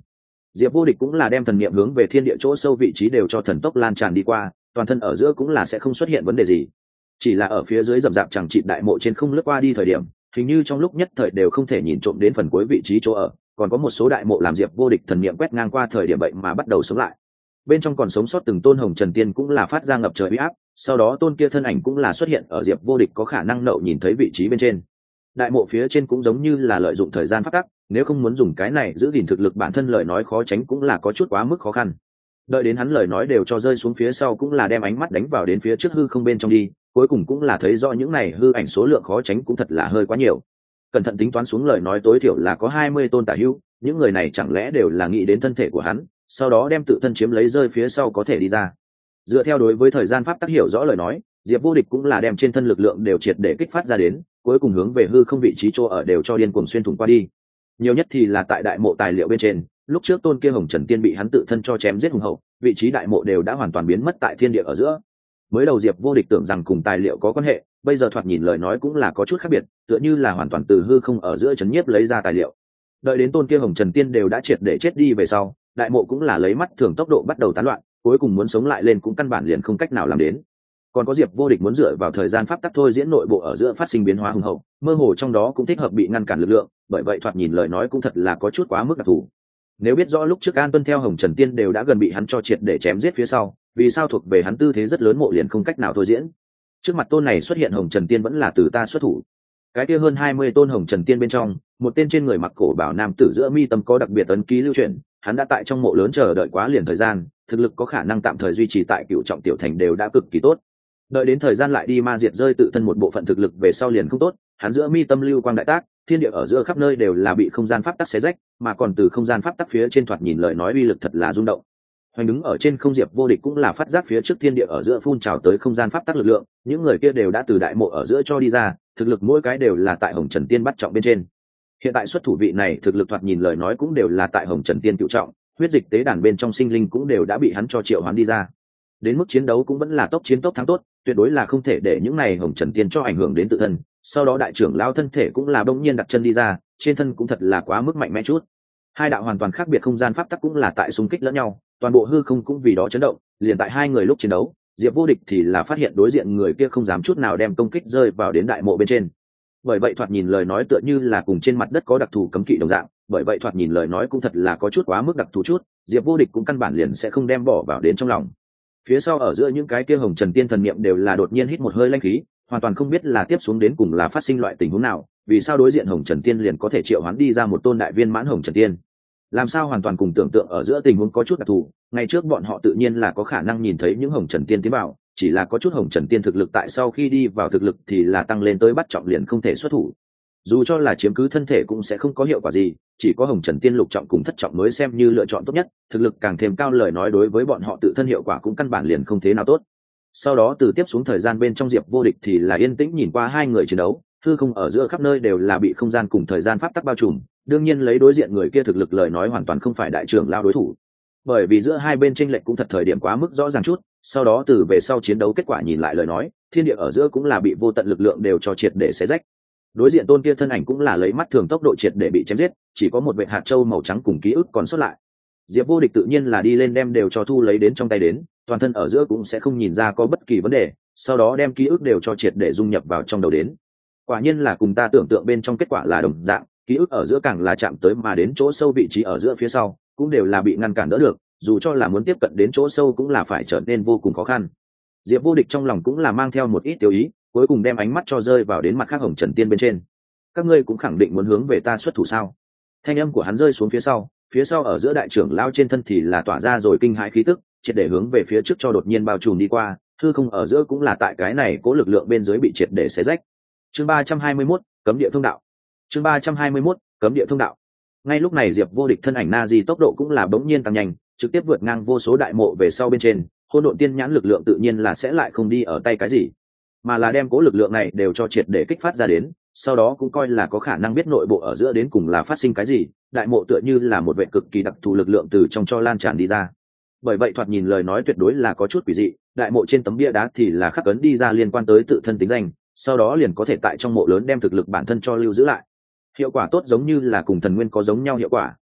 Diệp Vô Địch cũng là đem thần niệm hướng về thiên địa chỗ sâu vị trí đều cho thần tốc lan tràn đi qua, toàn thân ở giữa cũng là sẽ không xuất hiện vấn đề gì. Chỉ là ở phía dưới rậm rạp chẳng chịt đại mộ trên không lướt qua đi thời điểm, hình như trong lúc nhất thời đều không thể nhìn trộm đến phần cuối vị trí chỗ ở, còn có một số đại mộ làm Diệp Vô Địch thần niệm quét ngang qua thời điểm vậy mà bắt đầu sống lại. Bên trong còn sống sót từng tôn hồng trần tiên cũng là phát ra ngập trời uy áp, sau đó tôn kia thân ảnh cũng là xuất hiện ở Diệp Vô Địch có khả năng nậu nhìn thấy vị trí bên trên. Đại mộ phía trên cũng giống như là lợi dụng thời gian phát tắc, nếu không muốn dùng cái này giữ gìn thực lực bản thân lời nói khó tránh cũng là có chút quá mức khó khăn. Đợi đến hắn lời nói đều cho rơi xuống phía sau cũng là đem ánh mắt đánh vào đến phía trước hư không bên trong đi, cuối cùng cũng là thấy rõ những này hư ảnh số lượng khó tránh cũng thật là hơi quá nhiều. Cẩn thận tính toán xuống lời nói tối thiểu là có 20 tôn tả hữu, những người này chẳng lẽ đều là nghĩ đến thân thể của hắn, sau đó đem tự thân chiếm lấy rơi phía sau có thể đi ra. Dựa theo đối với thời gian pháp tác hiểu rõ lời nói, Diệp Vô Địch cũng là đem trên thân lực lượng đều triệt để kích phát ra đến, cuối cùng hướng về hư không vị trí chỗ ở đều cho điên cuồng xuyên thủng qua đi. Nhiều nhất thì là tại đại mộ tài liệu bên trên, lúc trước tôn kia hồng trần tiên bị hắn tự thân cho chém giết hùng hậu, vị trí đại mộ đều đã hoàn toàn biến mất tại thiên địa ở giữa. Mới đầu Diệp Vô Địch tưởng rằng cùng tài liệu có quan hệ, bây giờ thoạt nhìn lời nói cũng là có chút khác biệt, tựa như là hoàn toàn từ hư không ở giữa chấn nhiếp lấy ra tài liệu. Đợi đến tôn kia hồng trần tiên đều đã triệt để chết đi về sau, đại mộ cũng là lấy mắt thường tốc độ bắt đầu tán loạn, cuối cùng muốn sống lại lên cũng căn bản liền không cách nào làm đến. Còn có Diệp Vô Địch muốn dựa vào thời gian pháp tắc thôi diễn nội bộ ở giữa phát sinh biến hóa hùng hậu, mơ hồ trong đó cũng thích hợp bị ngăn cản lực lượng, bởi vậy thoạt nhìn lời nói cũng thật là có chút quá mức đặc thù. Nếu biết rõ lúc trước An Tuân theo Hồng Trần Tiên đều đã gần bị hắn cho triệt để chém giết phía sau, vì sao thuộc về hắn tư thế rất lớn mộ liền không cách nào thôi diễn? Trước mặt tôn này xuất hiện Hồng Trần Tiên vẫn là từ ta xuất thủ. Cái kia hơn 20 tôn Hồng Trần Tiên bên trong, một tên trên người mặc cổ bảo nam tử giữa mi tâm có đặc biệt ấn ký lưu truyền, hắn đã tại trong mộ lớn chờ đợi quá liền thời gian, thực lực có khả năng tạm thời duy trì tại Cựu Trọng tiểu thành đều đã cực kỳ tốt. Đợi đến thời gian lại đi ma diệt rơi tự thân một bộ phận thực lực về sau liền không tốt, hắn giữa mi tâm lưu quang đại tác, thiên địa ở giữa khắp nơi đều là bị không gian pháp tắc xé rách, mà còn từ không gian pháp tắc phía trên thoạt nhìn lời nói uy lực thật là rung động. Hoành đứng ở trên không Diệp Vô Địch cũng là phát giác phía trước thiên địa ở giữa phun trào tới không gian pháp tắc lực lượng, những người kia đều đã từ đại mộ ở giữa cho đi ra, thực lực mỗi cái đều là tại Hồng Trần Tiên bắt trọng bên trên. Hiện tại xuất thủ vị này thực lực thoạt nhìn lời nói cũng đều là tại Hồng Trần Tiên cựu trọng, huyết dịch tế đàn bên trong sinh linh cũng đều đã bị hắn cho triệu hoán đi ra. Đến mức chiến đấu cũng vẫn là tốc chiến tốc thắng tốt, tuyệt đối là không thể để những này Hồng Trần Tiên cho ảnh hưởng đến tự thân. Sau đó đại trưởng lão thân thể cũng là bỗng nhiên đặt chân đi ra, trên thân cũng thật là quá mức mạnh mẽ chút. Hai đạo hoàn toàn khác biệt không gian pháp tắc cũng là tại xung kích lẫn nhau, toàn bộ hư không cũng vì đó chấn động. Liền tại hai người lúc chiến đấu, Diệp Vô Địch thì là phát hiện đối diện người kia không dám chút nào đem công kích rơi vào đến đại mộ bên trên. Bởi vậy thoạt nhìn lời nói tựa như là cùng trên mặt đất có đặc thù cấm kỵ đồng dạng, bởi vậy thoạt nhìn lời nói cũng thật là có chút quá mức đặc thù chút, Diệp Vô Địch cũng căn bản liền sẽ không đem bỏ vào đến trong lòng. Phía sau ở giữa những cái kia Hồng Trần Tiên thần niệm đều là đột nhiên hít một hơi lanh khí, hoàn toàn không biết là tiếp xuống đến cùng là phát sinh loại tình huống nào, vì sao đối diện Hồng Trần Tiên liền có thể triệu hoán đi ra một tôn đại viên mãn Hồng Trần Tiên. Làm sao hoàn toàn cùng tưởng tượng ở giữa tình huống có chút đặc thù, ngày trước bọn họ tự nhiên là có khả năng nhìn thấy những Hồng Trần Tiên tiến vào, chỉ là có chút Hồng Trần Tiên thực lực tại sau khi đi vào thực lực thì là tăng lên tới bắt trọng liền không thể xuất thủ. Dù cho là chiếm cứ thân thể cũng sẽ không có hiệu quả gì, chỉ có Hồng Trần Tiên lục trọng cùng thất trọng mới xem như lựa chọn tốt nhất, thực lực càng thêm cao lời nói đối với bọn họ tự thân hiệu quả cũng căn bản liền không thế nào tốt. Sau đó từ tiếp xuống thời gian bên trong Diệp Vô Địch thì là yên tĩnh nhìn qua hai người chiến đấu, hư không ở giữa khắp nơi đều là bị không gian cùng thời gian pháp tắc bao trùm, đương nhiên lấy đối diện người kia thực lực lời nói hoàn toàn không phải đại trưởng lao đối thủ. Bởi vì giữa hai bên chênh lệch cũng thật thời điểm quá mức rõ ràng chút, sau đó từ về sau chiến đấu kết quả nhìn lại lời nói, thiên địa ở giữa cũng là bị vô tận lực lượng đều cho triệt để xé rách. Đối diện tôn kia thân ảnh cũng là lấy mắt thường tốc độ triệt để bị chém giết, chỉ có một vệt hạt châu màu trắng cùng ký ức còn sót lại. Diệp Vô Địch tự nhiên là đi lên đem đều cho thu lấy đến trong tay đến, toàn thân ở giữa cũng sẽ không nhìn ra có bất kỳ vấn đề, sau đó đem ký ức đều cho triệt để dung nhập vào trong đầu đến. Quả nhiên là cùng ta tưởng tượng bên trong kết quả là đồng dạng, ký ức ở giữa càng là chạm tới mà đến chỗ sâu vị trí ở giữa phía sau, cũng đều là bị ngăn cản đỡ được, dù cho là muốn tiếp cận đến chỗ sâu cũng là phải trở nên vô cùng khó khăn. Diệp Vô Địch trong lòng cũng là mang theo một ít tiêu ý, cuối cùng đem ánh mắt cho rơi vào đến mặt khác Hồng Trần Tiên bên trên. Các ngươi cũng khẳng định muốn hướng về ta xuất thủ sao? Thanh âm của hắn rơi xuống phía sau ở giữa đại trưởng lao trên thân thì là tỏa ra rồi kinh hãi khí tức, triệt để hướng về phía trước cho đột nhiên bao trùm đi qua, hư không ở giữa cũng là tại cái này cố lực lượng bên dưới bị triệt để xé rách. Chương 321, cấm địa thông đạo. Chương 321, cấm địa thông đạo. Ngay lúc này Diệp Vô Địch thân ảnh na di tốc độ cũng là bỗng nhiên tăng nhanh, trực tiếp vượt ngang vô số đại mộ về sau bên trên, hỗn độn tiên nhãn lực lượng tự nhiên là sẽ lại không đi ở tay cái gì, mà là đem cố lực lượng này đều cho triệt để kích phát ra đến, sau đó cũng coi là có khả năng biết nội bộ ở giữa đến cùng là phát sinh cái gì. Đại mộ tựa như là một vệ cực kỳ đặc thù lực lượng từ trong cho lan tràn đi ra, bởi vậy thoạt nhìn lời nói tuyệt đối là có chút quỷ dị. Đại mộ trên tấm bia đá thì là khắc ấn đi ra liên quan tới tự thân tính danh, sau đó liền có thể tại trong mộ lớn đem thực lực bản thân cho lưu giữ lại. Hiệu quả tốt giống như là cùng thần nguyên có giống nhau hiệu quả,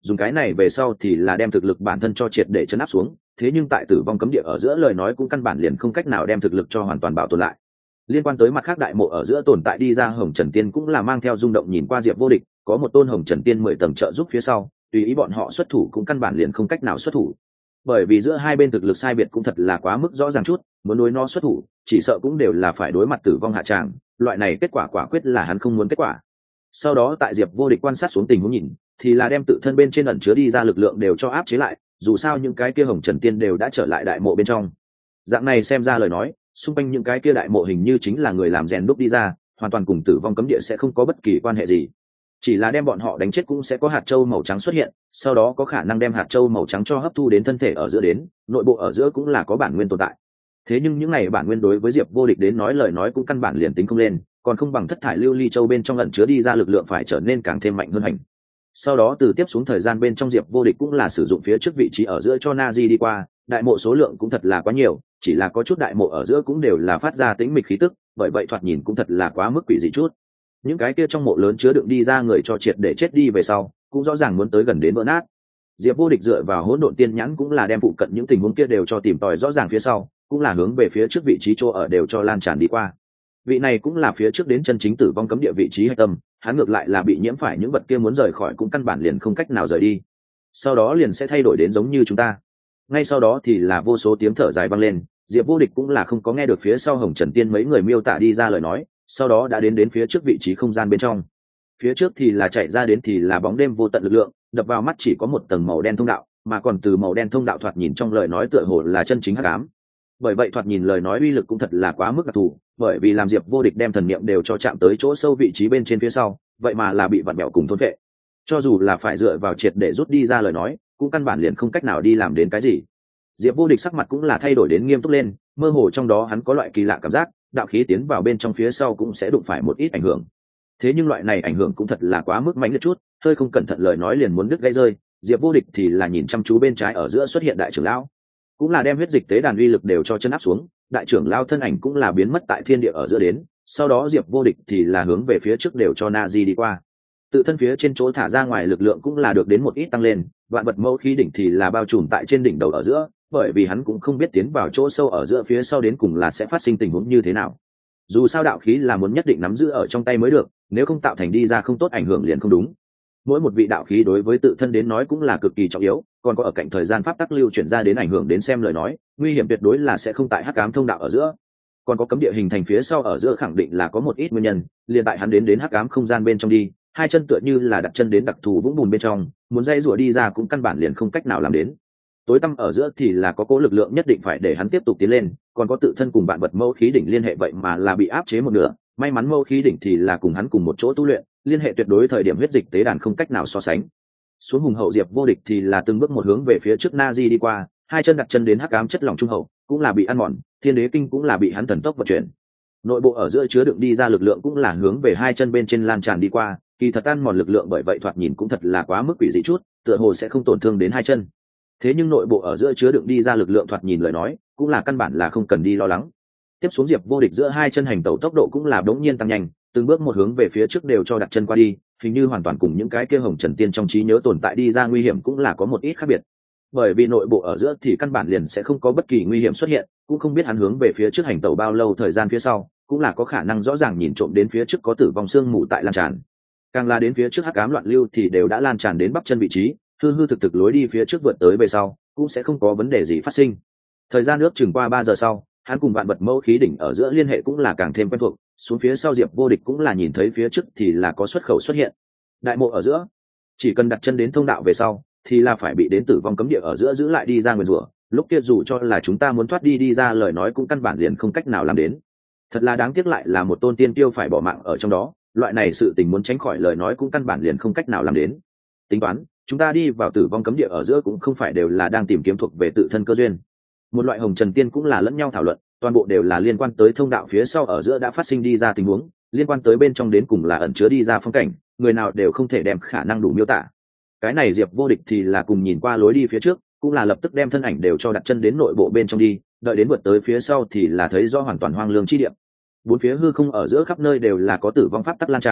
dùng cái này về sau thì là đem thực lực bản thân cho triệt để chấn áp xuống, thế nhưng tại tử vong cấm địa ở giữa lời nói cũng căn bản liền không cách nào đem thực lực cho hoàn toàn bảo tồn lại. Liên quan tới mặt khác đại mộ ở giữa tồn tại đi ra, Hồng Trần Tiên cũng là mang theo rung động nhìn qua Diệp Vô Địch, có một tôn Hồng Trần Tiên 10 tầng trợ giúp phía sau, tùy ý bọn họ xuất thủ cũng căn bản liền không cách nào xuất thủ. Bởi vì giữa hai bên thực lực sai biệt cũng thật là quá mức rõ ràng chút, muốn đối nó xuất thủ, chỉ sợ cũng đều là phải đối mặt tử vong hạ tràng, loại này kết quả quả quyết là hắn không muốn kết quả. Sau đó tại Diệp Vô Địch quan sát xuống tình huống nhìn, thì là đem tự thân bên trên ẩn chứa đi ra lực lượng đều cho áp chế lại, dù sao những cái kia Hồng Trần Tiên đều đã trở lại đại mộ bên trong. Dạng này xem ra lời nói, xung quanh những cái kia đại mộ hình như chính là người làm rèn đúc đi ra, hoàn toàn cùng tử vong cấm địa sẽ không có bất kỳ quan hệ gì. Chỉ là đem bọn họ đánh chết cũng sẽ có hạt châu màu trắng xuất hiện, sau đó có khả năng đem hạt châu màu trắng cho hấp thu đến thân thể ở giữa đến, nội bộ ở giữa cũng là có bản nguyên tồn tại. Thế nhưng những này bản nguyên đối với Diệp Vô Địch đến nói lời nói cũng căn bản liền tính không lên, còn không bằng thất thải lưu ly châu bên trong ẩn chứa đi ra lực lượng phải trở nên càng thêm mạnh hơn hành. Sau đó từ tiếp xuống thời gian bên trong Diệp Vô Địch cũng là sử dụng phía trước vị trí ở giữa cho Nazi đi qua, đại mộ số lượng cũng thật là quá nhiều, chỉ là có chút đại mộ ở giữa cũng đều là phát ra tĩnh mịch khí tức, bởi vậy thoạt nhìn cũng thật là quá mức quỷ dị chút. Những cái kia trong mộ lớn chứa đựng đi ra người cho triệt để chết đi về sau, cũng rõ ràng muốn tới gần đến vỡ nát. Diệp Vô Địch dựa vào hỗn độn tiên nhãn cũng là đem phụ cận những tình huống kia đều cho tìm tòi rõ ràng phía sau, cũng là hướng về phía trước vị trí chỗ ở đều cho lan tràn đi qua. Vị này cũng là phía trước đến chân chính tử vong cấm địa vị trí hạch tâm, hắn ngược lại là bị nhiễm phải những vật kia muốn rời khỏi cũng căn bản liền không cách nào rời đi. Sau đó liền sẽ thay đổi đến giống như chúng ta. Ngay sau đó thì là vô số tiếng thở dài vang lên, Diệp Vô Địch cũng là không có nghe được phía sau Hồng Trần Tiên mấy người miêu tả đi ra lời nói, sau đó đã đến phía trước vị trí không gian bên trong. Phía trước thì là chạy ra đến thì là bóng đêm vô tận lực lượng, đập vào mắt chỉ có một tầng màu đen thông đạo, mà còn từ màu đen thông đạo thoạt nhìn trong lời nói tựa hồ là chân chính hắc ám. Bởi vậy thoạt nhìn lời nói uy lực cũng thật là quá mức đặc thù, bởi vì làm Diệp Vô Địch đem thần niệm đều cho chạm tới chỗ sâu vị trí bên trên phía sau, vậy mà là bị vặn bẹo cùng thôn phệ. Cho dù là phải dựa vào triệt để rút đi ra lời nói, cũng căn bản liền không cách nào đi làm đến cái gì. Diệp Vô Địch sắc mặt cũng là thay đổi đến nghiêm túc lên, mơ hồ trong đó hắn có loại kỳ lạ cảm giác, đạo khí tiến vào bên trong phía sau cũng sẽ đụng phải một ít ảnh hưởng. Thế nhưng loại này ảnh hưởng cũng thật là quá mức mãnh liệt chút, hơi không cẩn thận lời nói liền muốn đứt gãy rơi. Diệp Vô Địch thì là nhìn chăm chú bên trái ở giữa xuất hiện đại trưởng lão, cũng là đem huyết dịch tế đàn uy lực đều cho chân áp xuống, đại trưởng lão thân ảnh cũng là biến mất tại thiên địa ở giữa đến. Sau đó Diệp Vô Địch thì là hướng về phía trước đều cho Nazi đi qua, tự thân phía trên chỗ thả ra ngoài lực lượng cũng là được đến một ít tăng lên, vạn vật mâu khí đỉnh thì là bao trùm tại trên đỉnh đầu ở giữa, bởi vì hắn cũng không biết tiến vào chỗ sâu ở giữa phía sau đến cùng là sẽ phát sinh tình huống như thế nào. Dù sao đạo khí là muốn nhất định nắm giữ ở trong tay mới được, nếu không tạo thành đi ra không tốt ảnh hưởng liền không đúng. Mỗi một vị đạo khí đối với tự thân đến nói cũng là cực kỳ trọng yếu, còn có ở cạnh thời gian pháp tắc lưu chuyển ra đến ảnh hưởng đến xem lời nói, nguy hiểm tuyệt đối là sẽ không tại hắc ám thông đạo ở giữa. Còn có cấm địa hình thành phía sau ở giữa khẳng định là có một ít nguyên nhân, liền tại hắn đến hắc ám không gian bên trong đi, hai chân tựa như là đặt chân đến đặc thù vũng bùn bên trong, muốn dây rủa đi ra cũng căn bản liền không cách nào làm đến. Tối tăm ở giữa thì là có cố lực lượng nhất định phải để hắn tiếp tục tiến lên, còn có tự thân cùng bạn vật mâu khí đỉnh liên hệ vậy mà là bị áp chế một nửa, may mắn mâu khí đỉnh thì là cùng hắn cùng một chỗ tu luyện, liên hệ tuyệt đối thời điểm huyết dịch tế đàn không cách nào so sánh. Xuống hùng hậu Diệp Vô Địch thì là từng bước một hướng về phía trước Nazi đi qua, hai chân đặt chân đến hắc ám chất lỏng trung hậu, cũng là bị ăn mòn, thiên đế kinh cũng là bị hắn thần tốc vận chuyển. Nội bộ ở giữa chứa đựng đi ra lực lượng cũng là hướng về hai chân bên trên lan tràn đi qua, kỳ thật ăn mòn lực lượng bởi vậy thoạt nhìn cũng thật là quá mức quỷ dị chút, tựa hồ sẽ không tổn thương đến hai chân. Thế nhưng nội bộ ở giữa chứa đựng đi ra lực lượng thoạt nhìn lời nói, cũng là căn bản là không cần đi lo lắng. Tiếp xuống Diệp Vô Địch giữa hai chân hành tẩu tốc độ cũng là đống nhiên tăng nhanh, từng bước một hướng về phía trước đều cho đặt chân qua đi, hình như hoàn toàn cùng những cái kia Hồng Trần Tiên trong trí nhớ tồn tại đi ra nguy hiểm cũng là có một ít khác biệt. Bởi vì nội bộ ở giữa thì căn bản liền sẽ không có bất kỳ nguy hiểm xuất hiện, cũng không biết hắn hướng về phía trước hành tẩu bao lâu thời gian phía sau, cũng là có khả năng rõ ràng nhìn trộm đến phía trước có tử vong xương mù tại lan tràn. Càng là đến phía trước hắc ám loạn lưu thì đều đã lan tràn đến bắp chân vị trí, hư hư thực thực lối đi phía trước vượt tới về sau, cũng sẽ không có vấn đề gì phát sinh. Thời gian ước chừng qua 3 giờ sau, hắn cùng vạn vật mâu khí đỉnh ở giữa liên hệ cũng là càng thêm quen thuộc, xuống phía sau Diệp Vô Địch cũng là nhìn thấy phía trước thì là có xuất khẩu xuất hiện. Đại mộ ở giữa, chỉ cần đặt chân đến thông đạo về sau, thì là phải bị đến tử vong cấm địa ở giữa giữ lại đi ra nguyên rủa, lúc kia dù cho là chúng ta muốn thoát đi ra lời nói cũng căn bản liền không cách nào làm đến. Thật là đáng tiếc lại là một tôn tiên tiêu phải bỏ mạng ở trong đó, loại này sự tình muốn tránh khỏi lời nói cũng căn bản liền không cách nào làm đến. Tính toán, chúng ta đi vào tử vong cấm địa ở giữa cũng không phải đều là đang tìm kiếm thuộc về tự thân cơ duyên. Một loại Hồng Trần Tiên cũng là lẫn nhau thảo luận, toàn bộ đều là liên quan tới thông đạo phía sau ở giữa đã phát sinh đi ra tình huống, liên quan tới bên trong đến cùng là ẩn chứa đi ra phong cảnh, người nào đều không thể đem khả năng đủ miêu tả. Cái này Diệp Vô Địch thì là cùng nhìn qua lối đi phía trước, cũng là lập tức đem thân ảnh đều cho đặt chân đến nội bộ bên trong đi, đợi đến vượt tới phía sau thì là thấy rõ hoàn toàn hoang lương chi địa. Bốn phía hư không ở giữa khắp nơi đều là có tử vong pháp tắc lan tràn,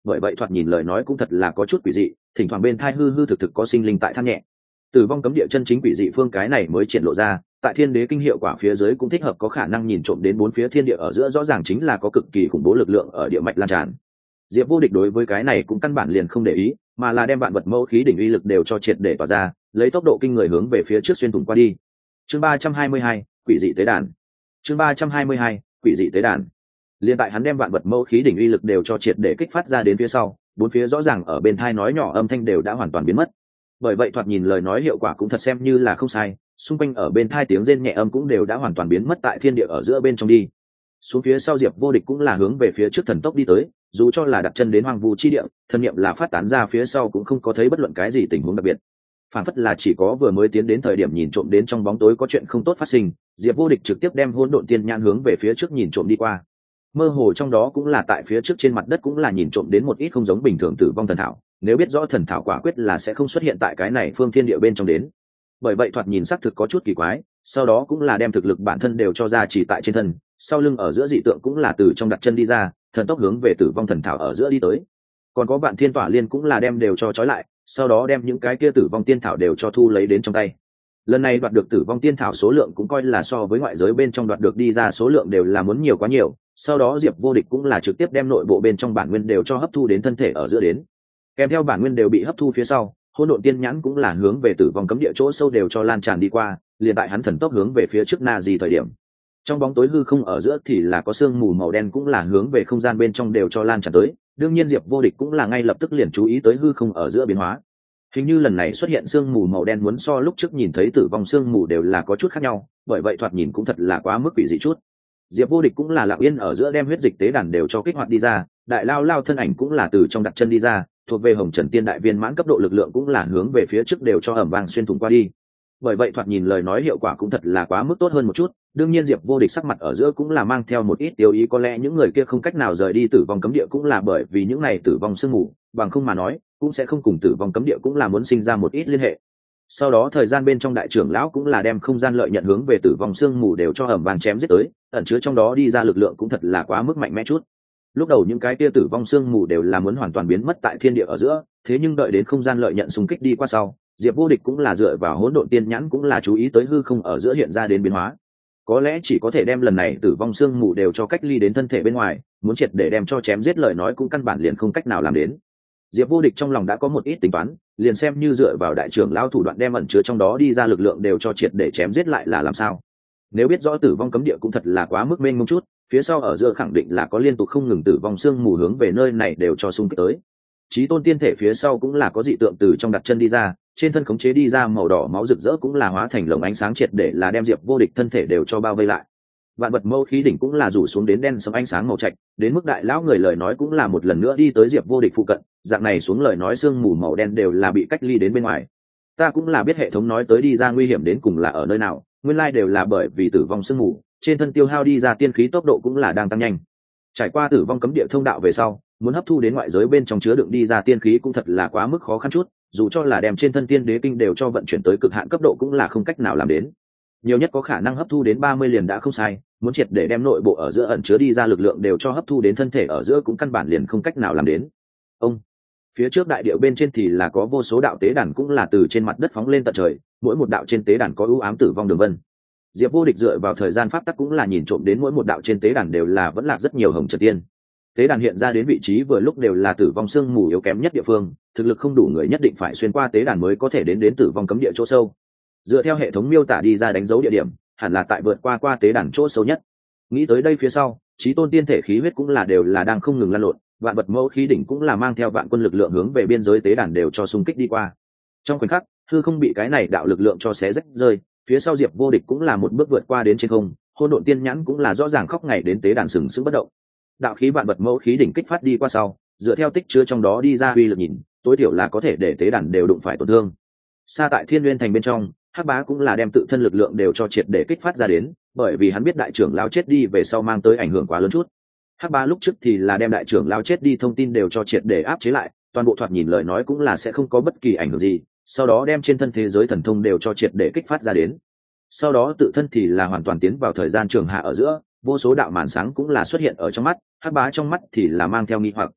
bởi vậy thoạt nhìn lời nói cũng thật là có chút quỷ dị, thỉnh thoảng bên thai hư hư thực thực có sinh linh tại than nhẹ. Tử vong cấm địa chân chính quỷ dị phương cái này mới triển lộ ra, tại thiên đế kinh hiệu quả phía dưới cũng thích hợp có khả năng nhìn trộm đến bốn phía thiên địa ở giữa, rõ ràng chính là có cực kỳ khủng bố lực lượng ở địa mạch lan tràn. Diệp Vô Địch đối với cái này cũng căn bản liền không để ý, mà là đem vạn vật mẫu khí đỉnh uy lực đều cho triệt để tỏa ra, lấy tốc độ kinh người hướng về phía trước xuyên thủng qua đi. Chương 322, quỷ dị tế đàn. Chương 322, quỷ dị tế đàn. Liên tại hắn đem vạn vật mẫu khí đỉnh uy lực đều cho triệt để kích phát ra đến phía sau, bốn phía rõ ràng ở bên tai nói nhỏ âm thanh đều đã hoàn toàn biến mất. Bởi vậy thoạt nhìn lời nói hiệu quả cũng thật xem như là không sai, xung quanh ở bên tai tiếng rên nhẹ âm cũng đều đã hoàn toàn biến mất tại thiên địa ở giữa bên trong đi. Xuống phía sau Diệp Vô Địch cũng là hướng về phía trước thần tốc đi tới, dù cho là đặt chân đến hoang vu chi địa, thần niệm là phát tán ra phía sau cũng không có thấy bất luận cái gì tình huống đặc biệt. Phản phất là chỉ có vừa mới tiến đến thời điểm nhìn trộm đến trong bóng tối có chuyện không tốt phát sinh, Diệp Vô Địch trực tiếp đem hỗn độn tiên nhãn hướng về phía trước nhìn trộm đi qua. Mơ hồ trong đó cũng là tại phía trước trên mặt đất cũng là nhìn trộm đến một ít không giống bình thường tử vong thần thảo, nếu biết rõ thần thảo quả quyết là sẽ không xuất hiện tại cái này phương thiên địa bên trong đến. Bởi vậy thoạt nhìn xác thực có chút kỳ quái, sau đó cũng là đem thực lực bản thân đều cho ra chỉ tại trên thân, sau lưng ở giữa dị tượng cũng là từ trong đặt chân đi ra, thần tốc hướng về tử vong thần thảo ở giữa đi tới. Còn có bạn thiên tỏa liên cũng là đem đều cho trói lại, sau đó đem những cái kia tử vong tiên thảo đều cho thu lấy đến trong tay. Lần này đoạt được tử vong tiên thảo số lượng cũng coi là so với ngoại giới bên trong đoạt được đi ra số lượng đều là muốn nhiều quá nhiều, sau đó Diệp Vô Địch cũng là trực tiếp đem nội bộ bên trong bản nguyên đều cho hấp thu đến thân thể ở giữa đến. Kèm theo bản nguyên đều bị hấp thu phía sau, hỗn độn tiên nhãn cũng là hướng về tử vong cấm địa chỗ sâu đều cho lan tràn đi qua, liền tại hắn thần tốc hướng về phía trước Na Di thời điểm. Trong bóng tối hư không ở giữa thì là có sương mù màu đen cũng là hướng về không gian bên trong đều cho lan tràn tới, đương nhiên Diệp Vô Địch cũng là ngay lập tức liền chú ý tới hư không ở giữa biến hóa. Hình như lần này xuất hiện sương mù màu đen muốn so lúc trước nhìn thấy tử vong sương mù đều là có chút khác nhau, bởi vậy thoạt nhìn cũng thật là quá mức quỷ dị chút. Diệp Vô Địch cũng là lặng yên ở giữa đem huyết dịch tế đàn đều cho kích hoạt đi ra, đại lao lao thân ảnh cũng là từ trong đặt chân đi ra, thuộc về Hồng Trần Tiên đại viên mãn cấp độ lực lượng cũng là hướng về phía trước đều cho ầm vang xuyên thủng qua đi. Bởi vậy thoạt nhìn lời nói hiệu quả cũng thật là quá mức tốt hơn một chút, đương nhiên Diệp Vô Địch sắc mặt ở giữa cũng là mang theo một ít tiêu ý, có lẽ những người kia không cách nào rời đi tử vong cấm địa cũng là bởi vì những này tử vong sương mù, bằng không mà nói cũng sẽ không cùng tử vong cấm địa cũng là muốn sinh ra một ít liên hệ. Sau đó thời gian bên trong đại trưởng lão cũng là đem không gian lợi nhận hướng về tử vong sương mù đều cho ầm vang chém giết tới, ẩn chứa trong đó đi ra lực lượng cũng thật là quá mức mạnh mẽ chút. Lúc đầu những cái kia tử vong sương mù đều là muốn hoàn toàn biến mất tại thiên địa ở giữa, thế nhưng đợi đến không gian lợi nhận xung kích đi qua sau, Diệp Vô Địch cũng là dựa vào hỗn độn tiên nhãn cũng là chú ý tới hư không ở giữa hiện ra đến biến hóa. Có lẽ chỉ có thể đem lần này tử vong sương mù đều cho cách ly đến thân thể bên ngoài, muốn triệt để đem cho chém giết lời nói cũng căn bản liền không cách nào làm đến. Diệp Vô Địch trong lòng đã có một ít tính toán, liền xem như dựa vào đại trưởng lão thủ đoạn đem ẩn chứa trong đó đi ra lực lượng đều cho triệt để chém giết lại là làm sao. Nếu biết rõ tử vong cấm địa cũng thật là quá mức mênh mông chút, phía sau ở giữa khẳng định là có liên tục không ngừng tử vong sương mù hướng về nơi này đều cho xung kích tới. Chí tôn tiên thể phía sau cũng là có dị tượng từ trong đặt chân đi ra, trên thân khống chế đi ra màu đỏ máu rực rỡ cũng là hóa thành lồng ánh sáng triệt để là đem Diệp Vô Địch thân thể đều cho bao vây lại. Vạn vật mâu khí đỉnh cũng là rủ xuống đến đen sẫm ánh sáng màu trạch, đến mức đại lão người lời nói cũng là một lần nữa đi tới Diệp Vô Địch phụ cận, dạng này xuống lời nói sương mù màu đen đều là bị cách ly đến bên ngoài. Ta cũng là biết hệ thống nói tới đi ra nguy hiểm đến cùng là ở nơi nào, nguyên lai đều là bởi vì tử vong sương mù, trên thân tiêu hao đi ra tiên khí tốc độ cũng là đang tăng nhanh. Trải qua tử vong cấm địa thông đạo về sau, muốn hấp thu đến ngoại giới bên trong chứa đựng đi ra tiên khí cũng thật là quá mức khó khăn chút, dù cho là đem trên thân tiên đế kinh đều cho vận chuyển tới cực hạn cấp độ cũng là không cách nào làm đến. Nhiều nhất có khả năng hấp thu đến 30 liền đã không sai, muốn triệt để đem nội bộ ở giữa ẩn chứa đi ra lực lượng đều cho hấp thu đến thân thể ở giữa cũng căn bản liền không cách nào làm đến. Ông phía trước đại điệu bên trên thì là có vô số đạo tế đàn cũng là từ trên mặt đất phóng lên tận trời, mỗi một đạo trên tế đàn có ưu ám tử vong đường vân. Diệp Vô Địch dựa vào thời gian pháp tắc cũng là nhìn trộm đến mỗi một đạo trên tế đàn đều là vẫn lạc rất nhiều hồng trần tiên. Tế đàn hiện ra đến vị trí vừa lúc đều là tử vong sương mù yếu kém nhất địa phương, thực lực không đủ người nhất định phải xuyên qua tế đàn mới có thể đến tử vong cấm địa chỗ sâu. Dựa theo hệ thống miêu tả đi ra đánh dấu địa điểm, hẳn là tại vượt qua tế đàn chỗ sâu nhất. Nghĩ tới đây phía sau, chí tôn tiên thể khí huyết cũng là đều là đang không ngừng lăn lộn, vạn vật mẫu khí đỉnh cũng là mang theo vạn quân lực lượng hướng về biên giới tế đàn đều cho xung kích đi qua. Trong khoảnh khắc, hư không bị cái này đạo lực lượng cho xé rách rơi, phía sau Diệp Vô Địch cũng là một bước vượt qua đến trên không, hôn độn tiên nhãn cũng là rõ ràng khóc ngày đến tế đàn sừng sững bất động. Đạo khí vạn vật mẫu khí đỉnh kích phát đi qua sau, dựa theo tích chứa trong đó đi ra uy lực nhìn, tối thiểu là có thể để tế đàn đều đụng phải tổn thương. Xa tại Thiên Nguyên thành bên trong, Hắc Bá cũng là đem tự thân lực lượng đều cho triệt để kích phát ra đến, bởi vì hắn biết đại trưởng lão chết đi về sau mang tới ảnh hưởng quá lớn chút. Hắc Bá lúc trước thì là đem đại trưởng lão chết đi thông tin đều cho triệt để áp chế lại, toàn bộ thoạt nhìn lời nói cũng là sẽ không có bất kỳ ảnh hưởng gì, sau đó đem trên thân thế giới thần thông đều cho triệt để kích phát ra đến. Sau đó tự thân thì là hoàn toàn tiến vào thời gian trường hạ ở giữa, vô số đạo màn sáng cũng là xuất hiện ở trong mắt, Hắc Bá trong mắt thì là mang theo nghi hoặc.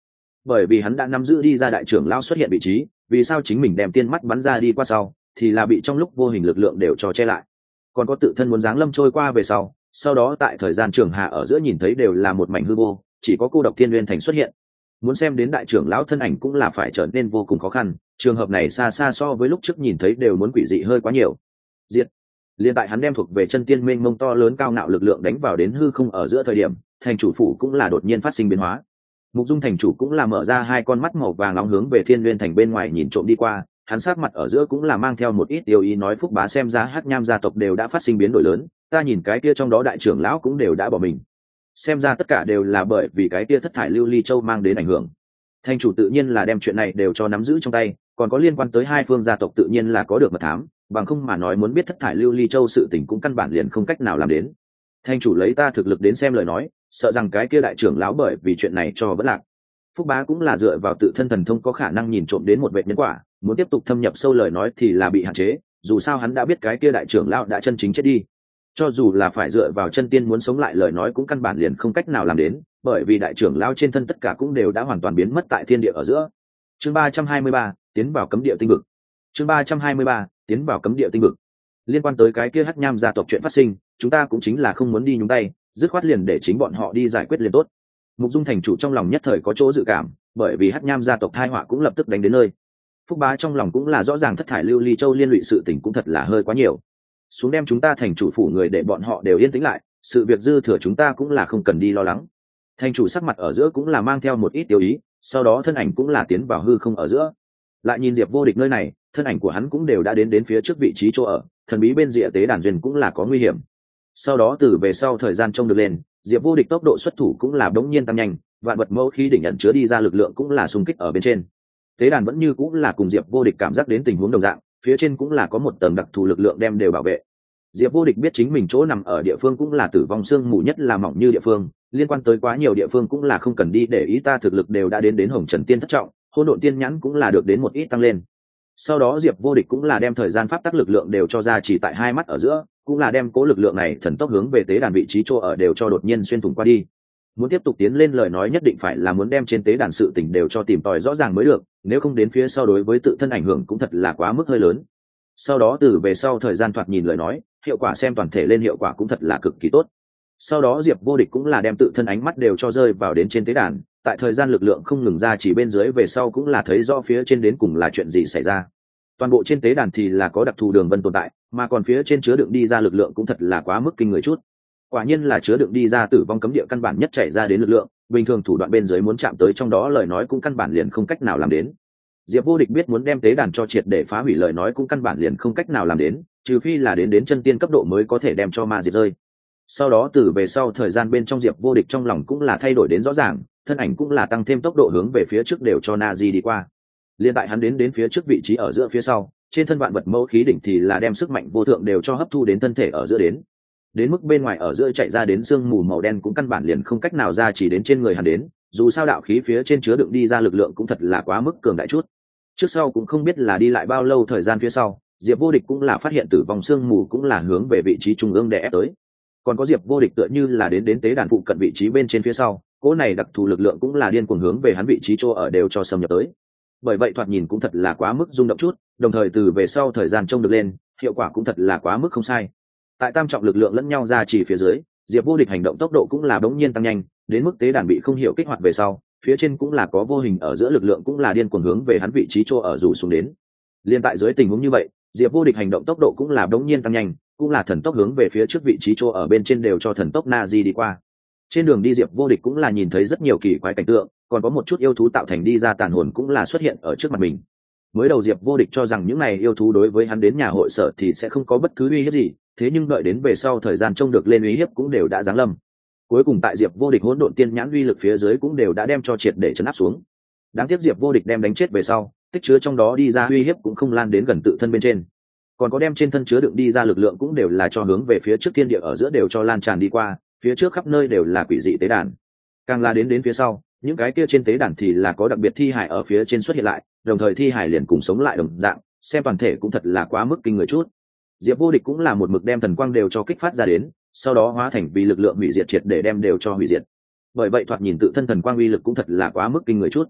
bởi vì hắn đã nắm giữ đi ra đại trưởng lão xuất hiện vị trí, vì sao chính mình đem tiên mắt bắn ra đi qua sau thì là bị trong lúc vô hình lực lượng đều cho che lại. Còn có tự thân muốn giáng lâm trôi qua về sau đó tại thời gian trường hạ ở giữa nhìn thấy đều là một mảnh hư vô, chỉ có cô độc thiên nguyên thành xuất hiện. Muốn xem đến đại trưởng lão thân ảnh cũng là phải trở nên vô cùng khó khăn, trường hợp này xa xa so với lúc trước nhìn thấy đều muốn quỷ dị hơi quá nhiều. Diệt. Liên tại hắn đem thuộc về chân tiên mênh mông to lớn cao ngạo lực lượng đánh vào đến hư không ở giữa thời điểm, thành chủ phủ cũng là đột nhiên phát sinh biến hóa. Mục Dung thành chủ cũng là mở ra hai con mắt màu vàng nóng hướng về Thiên Nguyên thành bên ngoài nhìn trộm đi qua, hắn sát mặt ở giữa cũng là mang theo một ít tiêu ý nói Phúc Bá xem ra Hắc Nham gia tộc đều đã phát sinh biến đổi lớn, ta nhìn cái kia trong đó đại trưởng lão cũng đều đã bỏ mình. Xem ra tất cả đều là bởi vì cái kia thất thải lưu ly châu mang đến ảnh hưởng. Thành chủ tự nhiên là đem chuyện này đều cho nắm giữ trong tay, còn có liên quan tới hai phương gia tộc tự nhiên là có được mật thám, bằng không mà nói muốn biết thất thải lưu ly châu sự tình cũng căn bản liền không cách nào làm đến. Thành chủ lấy ta thực lực đến xem lời nói, sợ rằng cái kia đại trưởng lão bởi vì chuyện này cho vẫn lạc. Phúc Bá cũng là dựa vào tự thân thần thông có khả năng nhìn trộm đến một vệ nhân quả, muốn tiếp tục thâm nhập sâu lời nói thì là bị hạn chế, dù sao hắn đã biết cái kia đại trưởng lão đã chân chính chết đi. Cho dù là phải dựa vào chân tiên muốn sống lại lời nói cũng căn bản liền không cách nào làm đến, bởi vì đại trưởng lão trên thân tất cả cũng đều đã hoàn toàn biến mất tại thiên địa ở giữa. Chương 323, tiến vào cấm địa tinh vực. Chương 323, tiến vào cấm địa tinh vực. Liên quan tới cái kia Hắc Nham gia tộc chuyện phát sinh, chúng ta cũng chính là không muốn đi nhúng tay, dứt khoát liền để chính bọn họ đi giải quyết liền tốt. Mục Dung thành chủ trong lòng nhất thời có chỗ dự cảm, bởi vì Hắc Nham gia tộc tai họa cũng lập tức đánh đến nơi. Phúc Bá trong lòng cũng là rõ ràng thất thải lưu ly châu liên lụy sự tình cũng thật là hơi quá nhiều. Xuống đem chúng ta thành chủ phủ người để bọn họ đều yên tĩnh lại, sự việc dư thừa chúng ta cũng là không cần đi lo lắng. Thành chủ sắc mặt ở giữa cũng là mang theo một ít tiêu ý, sau đó thân ảnh cũng là tiến vào hư không ở giữa. Lại nhìn Diệp Vô Địch nơi này, thân ảnh của hắn cũng đều đã đến phía trước vị trí chỗ ở, thần bí bên rìa tế đàn duyên cũng là có nguy hiểm. Sau đó từ về sau thời gian trông được lên, Diệp Vô Địch tốc độ xuất thủ cũng là đống nhiên tăng nhanh, vạn vật mẫu khí đỉnh nhận chứa đi ra lực lượng cũng là xung kích ở bên trên. Tế đàn vẫn như cũng là cùng Diệp Vô Địch cảm giác đến tình huống đồng dạng, phía trên cũng là có một tầng đặc thù lực lượng đem đều bảo vệ. Diệp Vô Địch biết chính mình chỗ nằm ở địa phương cũng là tử vong xương mù nhất là mỏng như địa phương, liên quan tới quá nhiều địa phương cũng là không cần đi để ý, ta thực lực đều đã đến Hồng Trần Tiên thất trọng, Hỗn Độn Tiên nhãn cũng là được đến một ít tăng lên. Sau đó Diệp Vô Địch cũng là đem thời gian pháp tắc lực lượng đều cho ra chỉ tại hai mắt ở giữa, cũng là đem cố lực lượng này thần tốc hướng về tế đàn vị trí chỗ ở đều cho đột nhiên xuyên thủng qua đi. Muốn tiếp tục tiến lên lời nói nhất định phải là muốn đem trên tế đàn sự tình đều cho tìm tòi rõ ràng mới được, nếu không đến phía sau đối với tự thân ảnh hưởng cũng thật là quá mức hơi lớn. Sau đó từ về sau thời gian thoạt nhìn lời nói, hiệu quả xem toàn thể lên hiệu quả cũng thật là cực kỳ tốt. Sau đó Diệp Vô Địch cũng là đem tự thân ánh mắt đều cho rơi vào đến trên tế đàn, tại thời gian lực lượng không ngừng ra chỉ bên dưới về sau cũng là thấy rõ phía trên đến cùng là chuyện gì xảy ra. Toàn bộ trên tế đàn thì là có đặc thù đường vân tồn tại, mà còn phía trên chứa đựng đi ra lực lượng cũng thật là quá mức kinh người chút. Quả nhiên là chứa đựng đi ra tử vong cấm địa căn bản nhất chạy ra đến lực lượng, bình thường thủ đoạn bên dưới muốn chạm tới trong đó lời nói cũng căn bản liền không cách nào làm đến. Diệp Vô Địch biết muốn đem tế đàn cho triệt để phá hủy lời nói cũng căn bản liền không cách nào làm đến, trừ phi là đến chân tiên cấp độ mới có thể đem cho ma diệt rơi. Sau đó từ về sau thời gian bên trong Diệp Vô Địch trong lòng cũng là thay đổi đến rõ ràng, thân ảnh cũng là tăng thêm tốc độ hướng về phía trước đều cho Nazi đi qua. Liên tại hắn đến phía trước vị trí ở giữa phía sau, trên thân vạn vật mẫu khí đỉnh thì là đem sức mạnh vô thượng đều cho hấp thu đến thân thể ở giữa đến mức bên ngoài ở giữa chạy ra đến sương mù màu đen cũng căn bản liền không cách nào ra chỉ đến trên người hắn đến, dù sao đạo khí phía trên chứa đựng đi ra lực lượng cũng thật là quá mức cường đại chút. Trước sau cũng không biết là đi lại bao lâu thời gian phía sau, Diệp Vô Địch cũng là phát hiện tử vong sương mù cũng là hướng về vị trí trung ương để ép tới. Còn có Diệp Vô Địch tựa như là đến tế đàn phụ cận vị trí bên trên phía sau, cỗ này đặc thù lực lượng cũng là điên cuồng hướng về hắn vị trí chỗ ở đều cho xâm nhập tới. Bởi vậy thoạt nhìn cũng thật là quá mức rung động chút, đồng thời từ về sau thời gian trông được lên, hiệu quả cũng thật là quá mức không sai. Tại tam trọng lực lượng lẫn nhau ra chỉ phía dưới, Diệp Vô Địch hành động tốc độ cũng là bỗng nhiên tăng nhanh, đến mức tế đàn bị không hiểu kích hoạt về sau, phía trên cũng là có vô hình ở giữa lực lượng cũng là điên cuồng hướng về hắn vị trí chỗ ở rủ xuống đến. Liên tại dưới tình huống như vậy, Diệp Vô Địch hành động tốc độ cũng là bỗng nhiên tăng nhanh, cũng là thần tốc hướng về phía trước vị trí chỗ ở bên trên đều cho thần tốc Nazi đi qua. Trên đường đi Diệp Vô Địch cũng là nhìn thấy rất nhiều kỳ quái cảnh tượng, còn có một chút yêu thú tạo thành đi ra tàn hồn cũng là xuất hiện ở trước mặt mình. Mới đầu Diệp Vô Địch cho rằng những này yêu thú đối với hắn đến nhà hội sở thì sẽ không có bất cứ uy hiếp gì, thế nhưng đợi đến về sau thời gian trông được lên uy hiếp cũng đều đã giáng lâm. Cuối cùng tại Diệp Vô Địch hỗn độn tiên nhãn uy lực phía dưới cũng đều đã đem cho triệt để trấn áp xuống. Đáng tiếc Diệp Vô Địch đem đánh chết về sau, tích chứa trong đó đi ra uy hiếp cũng không lan đến gần tự thân bên trên. Còn có đem trên thân chứa đựng đi ra lực lượng cũng đều là cho hướng về phía trước thiên địa ở giữa đều cho lan tràn đi qua, phía trước khắp nơi đều là quỷ dị tế đàn. Càng là đến phía sau, những cái kia trên tế đàn thì là có đặc biệt thi hải ở phía trên xuất hiện lại, đồng thời thi hải liền cùng sống lại đồng dạng, xem toàn thể cũng thật là quá mức kinh người chút. Diệp Vô Địch cũng là một mực đem thần quang đều cho kích phát ra đến, sau đó hóa thành vì lực lượng hủy diệt triệt để đem đều cho hủy diệt. Bởi vậy thoạt nhìn tự thân thần quang uy lực cũng thật là quá mức kinh người chút.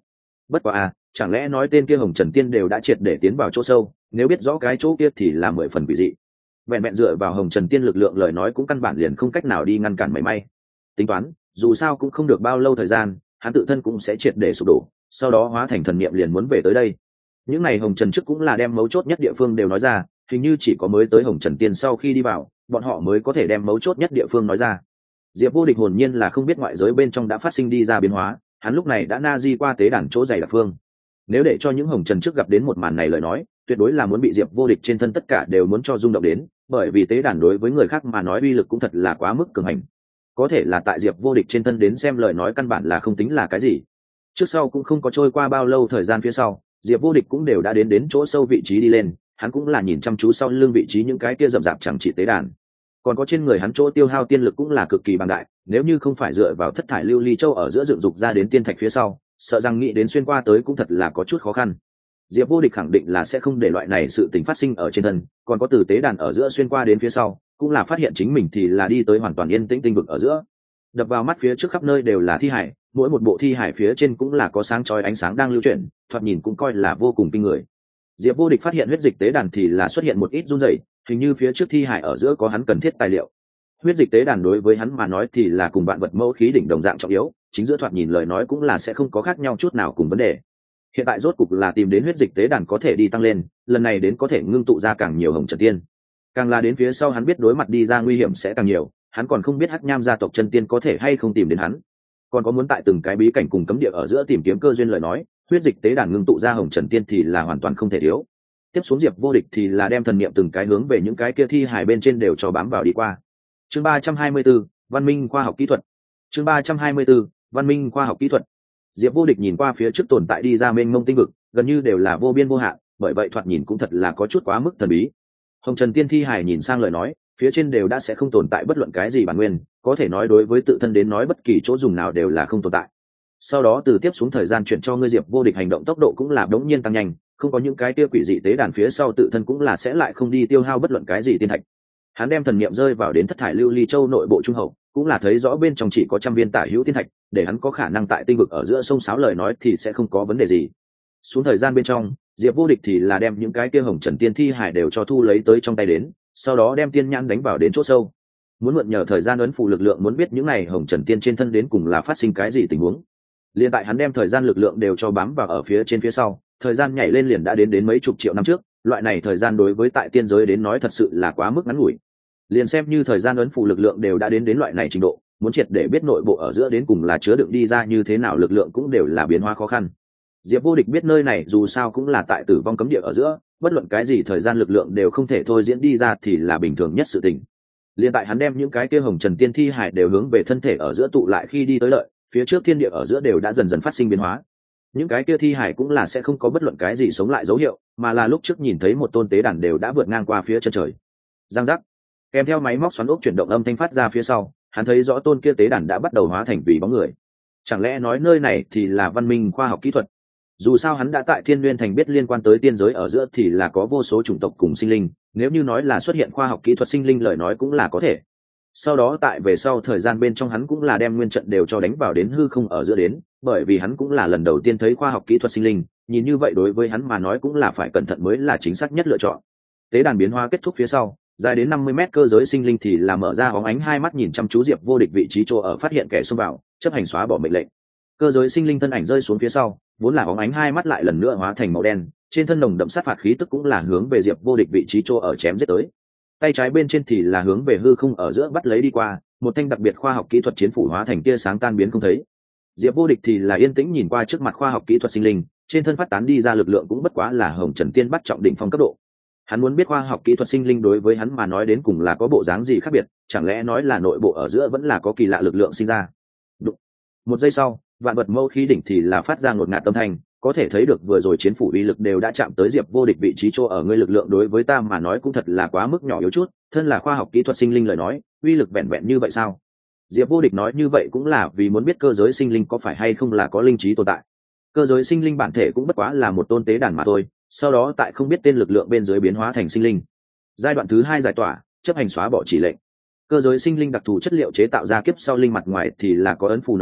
Bất quá chẳng lẽ nói tên kia Hồng Trần Tiên đều đã triệt để tiến vào chỗ sâu, nếu biết rõ cái chỗ kia thì là 10 phần quỷ dị. Vẹn vẹn dựa vào Hồng Trần Tiên lực lượng lời nói cũng căn bản liền không cách nào đi ngăn cản mảy may. Tính toán, dù sao cũng không được bao lâu thời gian, hắn tự thân cũng sẽ triệt để sụp đổ, sau đó hóa thành thần niệm liền muốn về tới đây. Những này Hồng Trần trước cũng là đem mấu chốt nhất địa phương đều nói ra, hình như chỉ có mới tới Hồng Trần Tiên sau khi đi vào, bọn họ mới có thể đem mấu chốt nhất địa phương nói ra. Diệp Vô Địch hồn nhiên là không biết ngoại giới bên trong đã phát sinh đi ra biến hóa, hắn lúc này đã na di qua tế đàn chỗ dày đặc phương. Nếu để cho những Hồng Trần trước gặp đến một màn này lời nói, tuyệt đối là muốn bị Diệp Vô Địch trên thân tất cả đều muốn cho rung động đến, bởi vì tế đàn đối với người khác mà nói uy lực cũng thật là quá mức cường hành. Có thể là tại Diệp Vô Địch trên thân đến xem lời nói căn bản là không tính là cái gì. Trước sau cũng không có trôi qua bao lâu thời gian phía sau, Diệp Vô Địch cũng đều đã đến chỗ sâu vị trí đi lên, hắn cũng là nhìn chăm chú sau lưng vị trí những cái kia rậm rạp chẳng chỉ tế đàn. Còn có trên người hắn chỗ tiêu hao tiên lực cũng là cực kỳ bằng đại, nếu như không phải dựa vào thất thải lưu ly châu ở giữa dựng dục ra đến tiên thạch phía sau, sợ rằng nghĩ đến xuyên qua tới cũng thật là có chút khó khăn. Diệp Vô Địch khẳng định là sẽ không để loại này sự tình phát sinh ở trên thân, còn có từ tế đàn ở giữa xuyên qua đến phía sau, cũng là phát hiện chính mình thì là đi tới hoàn toàn yên tĩnh tinh vực ở giữa. Đập vào mắt phía trước khắp nơi đều là thi hải, mỗi một bộ thi hải phía trên cũng là có sáng chói ánh sáng đang lưu chuyển, thoạt nhìn cũng coi là vô cùng kinh người. Diệp Vô Địch phát hiện huyết dịch tế đàn thì là xuất hiện một ít run rẩy, hình như phía trước thi hải ở giữa có hắn cần thiết tài liệu. Huyết dịch tế đàn đối với hắn mà nói thì là cùng vạn vật mẫu khí đỉnh đồng dạng trọng yếu, chính giữa thoạt nhìn lời nói cũng là sẽ không có khác nhau chút nào cùng vấn đề. Hiện tại rốt cục là tìm đến huyết dịch tế đàn có thể đi tăng lên, lần này đến có thể ngưng tụ ra càng nhiều Hồng Trần Tiên. Càng là đến phía sau hắn biết đối mặt đi ra nguy hiểm sẽ càng nhiều, hắn còn không biết Hắc Nham gia tộc chân tiên có thể hay không tìm đến hắn. Còn có muốn tại từng cái bí cảnh cùng cấm địa ở giữa tìm kiếm cơ duyên lời nói, huyết dịch tế đàn ngưng tụ ra Hồng Trần Tiên thì là hoàn toàn không thể thiếu. Tiếp xuống Diệp Vô Địch thì là đem thần niệm từng cái hướng về những cái kia thi hài bên trên đều cho bám vào đi qua. Chương 324, Văn minh khoa học kỹ thuật. Chương 324, Văn minh khoa học kỹ thuật. Diệp Vô Địch nhìn qua phía trước tồn tại đi ra mênh mông tinh vực, gần như đều là vô biên vô hạn, bởi vậy thoạt nhìn cũng thật là có chút quá mức thần bí. Hồng Trần Tiên thi hài nhìn sang lời nói, phía trên đều đã sẽ không tồn tại bất luận cái gì bản nguyên, có thể nói đối với tự thân đến nói bất kỳ chỗ dùng nào đều là không tồn tại. Sau đó từ tiếp xuống thời gian chuyển cho ngươi Diệp Vô Địch hành động tốc độ cũng là đống nhiên tăng nhanh, không có những cái kia quỷ dị tế đàn phía sau tự thân cũng là sẽ lại không đi tiêu hao bất luận cái gì tiên thạch. Hắn đem thần niệm rơi vào đến thất thải lưu ly châu nội bộ trung hậu, cũng là thấy rõ bên trong chỉ có 100 viên tả hữu tiên thạch, để hắn có khả năng tại tinh vực ở giữa sông sáo lời nói thì sẽ không có vấn đề gì. Xuống thời gian bên trong, Diệp Vô Địch thì là đem những cái kia Hồng Trần Tiên thi hải đều cho thu lấy tới trong tay đến, sau đó đem tiên nhãn đánh vào đến chỗ sâu. Muốn mượn nhờ thời gian ấn phù lực lượng muốn biết những này Hồng Trần Tiên trên thân đến cùng là phát sinh cái gì tình huống. Liên tại hắn đem thời gian lực lượng đều cho bám vào ở phía trên phía sau, thời gian nhảy lên liền đã đến mấy chục triệu năm trước, loại này thời gian đối với tại tiên giới đến nói thật sự là quá mức ngắn ngủi. Liền xem như thời gian ấn phù lực lượng đều đã đến loại này trình độ, muốn triệt để biết nội bộ ở giữa đến cùng là chứa đựng đi ra như thế nào lực lượng cũng đều là biến hóa khó khăn. Diệp Vô Địch biết nơi này dù sao cũng là tại tử vong cấm địa ở giữa, bất luận cái gì thời gian lực lượng đều không thể thôi diễn đi ra thì là bình thường nhất sự tình. Liên tại hắn đem những cái kia Hồng Trần Tiên thi hải đều hướng về thân thể ở giữa tụ lại khi đi tới lợi, phía trước thiên địa ở giữa đều đã dần dần phát sinh biến hóa. Những cái kia thi hải cũng là sẽ không có bất luận cái gì sống lại dấu hiệu, mà là lúc trước nhìn thấy một tôn tế đàn đều đã vượt ngang qua phía chân trời. Giang giác, kèm theo máy móc xoắn ốc chuyển động âm thanh phát ra phía sau, hắn thấy rõ tôn kia tế đàn đã bắt đầu hóa thành vì bóng người. Chẳng lẽ nói nơi này thì là văn minh khoa học kỹ thuật? Dù sao hắn đã tại Thiên Nguyên Thành biết liên quan tới tiên giới ở giữa thì là có vô số chủng tộc cùng sinh linh, nếu như nói là xuất hiện khoa học kỹ thuật sinh linh lời nói cũng là có thể. Sau đó tại về sau thời gian bên trong hắn cũng là đem nguyên trận đều cho đánh vào đến hư không ở giữa đến, bởi vì hắn cũng là lần đầu tiên thấy khoa học kỹ thuật sinh linh, nhìn như vậy đối với hắn mà nói cũng là phải cẩn thận mới là chính xác nhất lựa chọn. Tế đàn biến hóa kết thúc phía sau, dài đến 50 mét cơ giới sinh linh thì là mở ra óng ánh hai mắt nhìn chăm chú Diệp Vô Địch vị trí chỗ ở, phát hiện kẻ xông vào, chấp hành xóa bỏ mệnh lệnh. Cơ giới sinh linh thân ảnh rơi xuống phía sau, vốn là óng ánh hai mắt lại lần nữa hóa thành màu đen, trên thân nồng đậm sát phạt khí tức cũng là hướng về Diệp Vô Địch vị trí chỗ ở chém giết tới. Tay trái bên trên thì là hướng về hư không ở giữa bắt lấy đi qua, một thanh đặc biệt khoa học kỹ thuật chiến phủ hóa thành tia sáng tan biến không thấy. Diệp Vô Địch thì là yên tĩnh nhìn qua trước mặt khoa học kỹ thuật sinh linh, trên thân phát tán đi ra lực lượng cũng bất quá là Hồng Trần Tiên bắt trọng đỉnh phong cấp độ. Hắn muốn biết khoa học kỹ thuật sinh linh đối với hắn mà nói đến cùng là có bộ dáng gì khác biệt, chẳng lẽ nói là nội bộ ở giữa vẫn là có kỳ lạ lực lượng sinh ra. Một giây sau, vạn vật mâu khí đỉnh thì là phát ra ngột ngạt âm thanh, có thể thấy được vừa rồi chiến phủ uy lực đều đã chạm tới Diệp Vô Địch vị trí chỗ ở, ngươi lực lượng đối với ta mà nói cũng thật là quá mức nhỏ yếu chút, thân là khoa học kỹ thuật sinh linh lời nói, uy lực vẹn vẹn như vậy sao? Diệp Vô Địch nói như vậy cũng là vì muốn biết cơ giới sinh linh có phải hay không là có linh trí tồn tại. Cơ giới sinh linh bản thể cũng bất quá là một tôn tế đàn mà thôi, sau đó tại không biết tên lực lượng bên dưới biến hóa thành sinh linh. Giai đoạn thứ 2 giải tỏa, chấp hành xóa bỏ chỉ lệnh. Cơ giới sinh linh đặc thù chất liệu chế tạo ra kiếp sau linh mặt ngoài thì là có ấn phù nở rộ,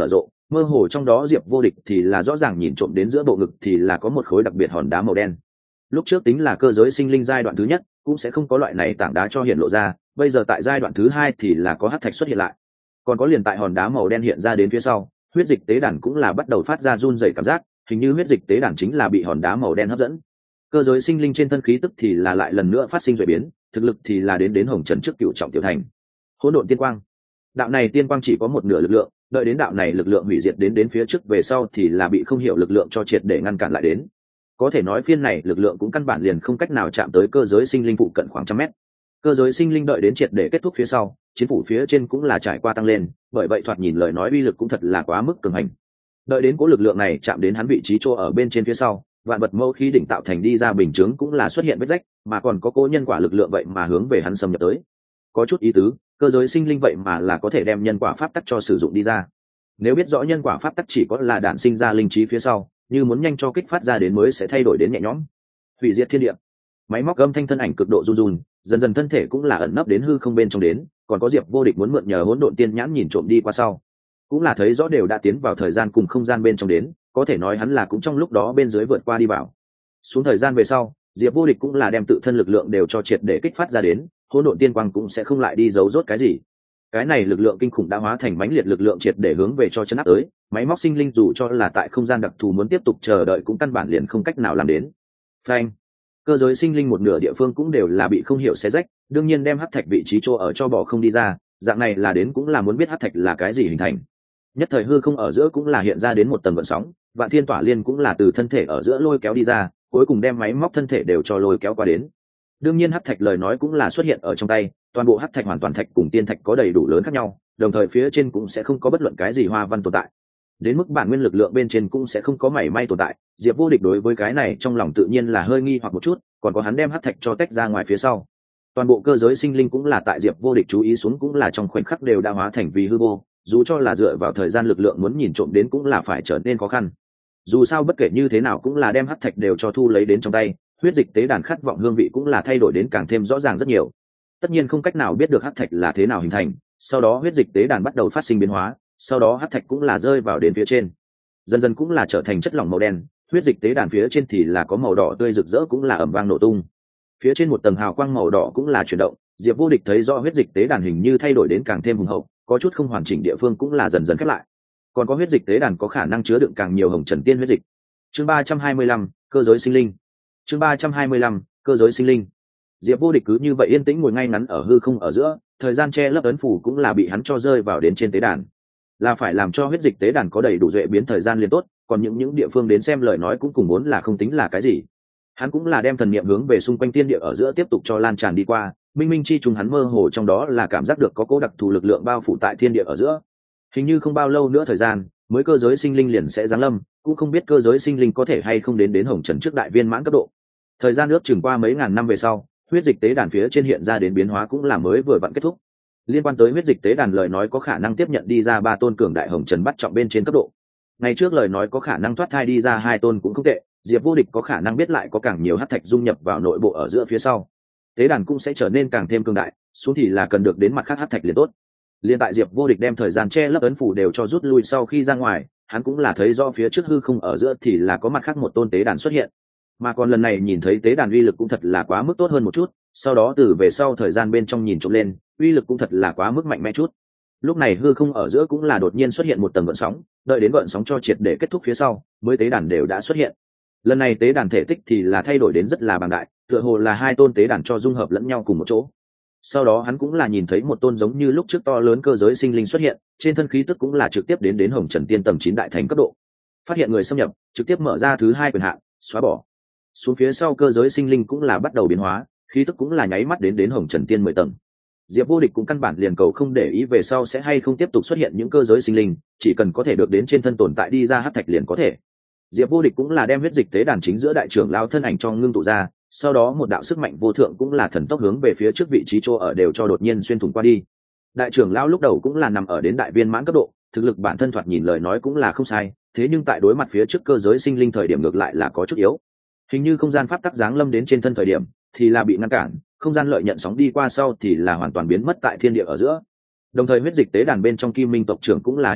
Mơ hồ trong đó Diệp Vô Địch thì là rõ ràng nhìn trộm đến giữa bộ ngực thì là có một khối đặc biệt hòn đá màu đen. Lúc trước tính là cơ giới sinh linh giai đoạn thứ nhất cũng sẽ không có loại này tảng đá cho hiện lộ ra, bây giờ tại giai đoạn thứ hai thì là có hắc thạch xuất hiện lại. Còn có liền tại hòn đá màu đen hiện ra đến phía sau, huyết dịch tế đàn cũng là bắt đầu phát ra run rẩy cảm giác, hình như huyết dịch tế đàn chính là bị hòn đá màu đen hấp dẫn. Cơ giới sinh linh trên thân khí tức thì là lại lần nữa phát sinh chuyển biến, thực lực thì là đến hồng trần trước cựu trọng tiểu thành. Hỗn độn tiên quang. Đạo này tiên quang chỉ có một nửa lực lượng, đợi đến đạo này lực lượng hủy diệt đến phía trước về sau thì là bị không hiểu lực lượng cho triệt để ngăn cản lại đến. Có thể nói phiên này lực lượng cũng căn bản liền không cách nào chạm tới cơ giới sinh linh phụ cận khoảng 100 mét. Cơ giới sinh linh đợi đến triệt để kết thúc phía sau, chiến phủ phía trên cũng là trải qua tăng lên, bởi vậy thoạt nhìn lời nói uy lực cũng thật là quá mức cường hành. Đợi đến cố lực lượng này chạm đến hắn vị trí chỗ ở bên trên phía sau, vạn vật mâu khí đỉnh tạo thành đi ra bình chướng cũng là xuất hiện vết rách, mà còn có cố nhân quả lực lượng vậy mà hướng về hắn xâm nhập tới. Có chút ý tứ, cơ giới sinh linh vậy mà là có thể đem nhân quả pháp tắc cho sử dụng đi ra. Nếu biết rõ nhân quả pháp tắc chỉ có là đản sinh ra linh trí phía sau, như muốn nhanh cho kích phát ra đến mới sẽ thay đổi đến nhẹ nhõm. Hủy diệt thiên địa. Máy móc âm thanh thân ảnh cực độ run run, dần dần thân thể cũng là ẩn nấp đến hư không bên trong đến, còn có Diệp Vô Địch muốn mượn nhờ hỗn độn tiên nhãn nhìn trộm đi qua sau, cũng là thấy rõ đều đã tiến vào thời gian cùng không gian bên trong đến, có thể nói hắn là cũng trong lúc đó bên dưới vượt qua đi vào. Xuống thời gian về sau, Diệp Vô Địch cũng là đem tự thân lực lượng đều cho triệt để kích phát ra đến, hỗn độn tiên quang cũng sẽ không lại đi giấu rốt cái gì. Cái này lực lượng kinh khủng đã hóa thành mãnh liệt lực lượng triệt để hướng về cho chân áp tới, máy móc sinh linh dù cho là tại không gian đặc thù muốn tiếp tục chờ đợi cũng căn bản liền không cách nào làm đến. Phanh. Cơ giới sinh linh một nửa địa phương cũng đều là bị không hiểu xé rách, đương nhiên đem hắc thạch vị trí chỗ ở cho bỏ không đi ra, dạng này là đến cũng là muốn biết hắc thạch là cái gì hình thành. Nhất thời hư không ở giữa cũng là hiện ra đến một tầng gợn sóng, vạn thiên tỏa liên cũng là từ thân thể ở giữa lôi kéo đi ra, cuối cùng đem máy móc thân thể đều cho lôi kéo qua đến. Đương nhiên hắc thạch lời nói cũng là xuất hiện ở trong tay, toàn bộ hắc thạch hoàn toàn thạch cùng tiên thạch có đầy đủ lớn khác nhau, đồng thời phía trên cũng sẽ không có bất luận cái gì hoa văn tồn tại. Đến mức bản nguyên lực lượng bên trên cũng sẽ không có mảy may tồn tại. Diệp Vô Địch đối với cái này trong lòng tự nhiên là hơi nghi hoặc một chút, còn có hắn đem hắc thạch cho tách ra ngoài phía sau, toàn bộ cơ giới sinh linh cũng là tại Diệp Vô Địch chú ý xuống cũng là trong khoảnh khắc đều đã hóa thành vì hư vô, dù cho là dựa vào thời gian lực lượng muốn nhìn trộm đến cũng là phải trở nên khó khăn. Dù sao bất kể như thế nào cũng là đem hắc thạch đều cho thu lấy đến trong tay, huyết dịch tế đàn khát vọng hương vị cũng là thay đổi đến càng thêm rõ ràng rất nhiều. Tất nhiên không cách nào biết được hắc thạch là thế nào hình thành, sau đó huyết dịch tế đàn bắt đầu phát sinh biến hóa, sau đó hắc thạch cũng là rơi vào đến phía trên, dần dần cũng là trở thành chất lỏng màu đen, huyết dịch tế đàn phía trên thì là có màu đỏ tươi rực rỡ cũng là ầm vang nổ tung. Phía trên một tầng hào quang màu đỏ cũng là chuyển động, Diệp Vô Địch thấy rõ huyết dịch tế đàn hình như thay đổi đến càng thêm hùng hậu, có chút không hoàn chỉnh địa phương cũng là dần dần khép lại. Còn có huyết dịch tế đàn có khả năng chứa đựng càng nhiều hồng trần tiên huyết dịch. Chương 325, cơ giới sinh linh. Chương 325, cơ giới sinh linh. Diệp Vô Địch cứ như vậy yên tĩnh ngồi ngay ngắn ở hư không ở giữa, thời gian che lấp ấn phủ cũng là bị hắn cho rơi vào đến trên tế đàn. Là phải làm cho huyết dịch tế đàn có đầy đủ duệ biến thời gian liền tốt, còn những địa phương đến xem lời nói cũng cùng muốn là không tính là cái gì. Hắn cũng là đem thần niệm hướng về xung quanh thiên địa ở giữa tiếp tục cho lan tràn đi qua, minh minh chi trùng hắn mơ hồ trong đó là cảm giác được có cố đặc thù lực lượng bao phủ tại thiên địa ở giữa. Hình như không bao lâu nữa thời gian, mới cơ giới sinh linh liền sẽ giáng lâm, cũng không biết cơ giới sinh linh có thể hay không đến hồng trần trước đại viên mãn cấp độ. Thời gian ước chừng qua mấy ngàn năm về sau, huyết dịch tế đàn phía trên hiện ra đến biến hóa cũng là mới vừa vặn kết thúc. Liên quan tới huyết dịch tế đàn lời nói có khả năng tiếp nhận đi ra 3 tôn cường đại hồng trần bắt trọng bên trên cấp độ. Ngày trước lời nói có khả năng thoát thai đi ra 2 tôn cũng không tệ, Diệp Vô Địch có khả năng biết lại có càng nhiều hắc thạch dung nhập vào nội bộ ở giữa phía sau, tế đàn cũng sẽ trở nên càng thêm cường đại, xuống thì là cần được đến mặt khác hắc thạch liền tốt. Liên tại Diệp Vô Địch đem thời gian che lấp ấn phủ đều cho rút lui sau khi ra ngoài, hắn cũng là thấy do phía trước hư không ở giữa thì là có mặt khác một tôn tế đàn xuất hiện, mà còn lần này nhìn thấy tế đàn uy lực cũng thật là quá mức tốt hơn một chút, sau đó từ về sau thời gian bên trong nhìn trộm lên, uy lực cũng thật là quá mức mạnh mẽ chút. Lúc này hư không ở giữa cũng là đột nhiên xuất hiện một tầng gợn sóng, đợi đến gợn sóng cho triệt để kết thúc phía sau, mới tế đàn đều đã xuất hiện. Lần này tế đàn thể tích thì là thay đổi đến rất là bằng đại, tựa hồ là 2 tôn tế đàn cho dung hợp lẫn nhau cùng một chỗ. Sau đó hắn cũng là nhìn thấy một tôn giống như lúc trước to lớn cơ giới sinh linh xuất hiện, trên thân khí tức cũng là trực tiếp đến hồng trần tiên tầng 9 đại thành cấp độ. Phát hiện người xâm nhập, trực tiếp mở ra thứ 2 quyền hạn, xóa bỏ. Xuống phía sau cơ giới sinh linh cũng là bắt đầu biến hóa, khí tức cũng là nháy mắt đến hồng trần tiên 10 tầng. Diệp Vô Địch cũng căn bản liền cầu không để ý về sau sẽ hay không tiếp tục xuất hiện những cơ giới sinh linh, chỉ cần có thể được đến trên thân tồn tại đi ra hắc thạch liền có thể. Diệp Vô Địch cũng là đem huyết dịch tế đàn chính giữa đại trưởng lao thân ảnh cho ngưng tụ ra, sau đó một đạo sức mạnh vô thượng cũng là thần tốc hướng về phía trước vị trí chỗ ở đều cho đột nhiên xuyên thủng qua đi. Đại trưởng lao lúc đầu cũng là nằm ở đến đại viên mãn cấp độ, thực lực bản thân thoạt nhìn lời nói cũng là không sai, thế nhưng tại đối mặt phía trước cơ giới sinh linh thời điểm ngược lại là có chút yếu. Hình như không gian pháp tắc giáng lâm đến trên thân thời điểm thì là bị ngăn cản, không gian lợi nhận sóng đi qua sau thì là hoàn toàn biến mất tại thiên địa ở giữa. Đồng thời huyết dịch tế đàn bên trong Kim Minh tộc trưởng cũng là hiện ra,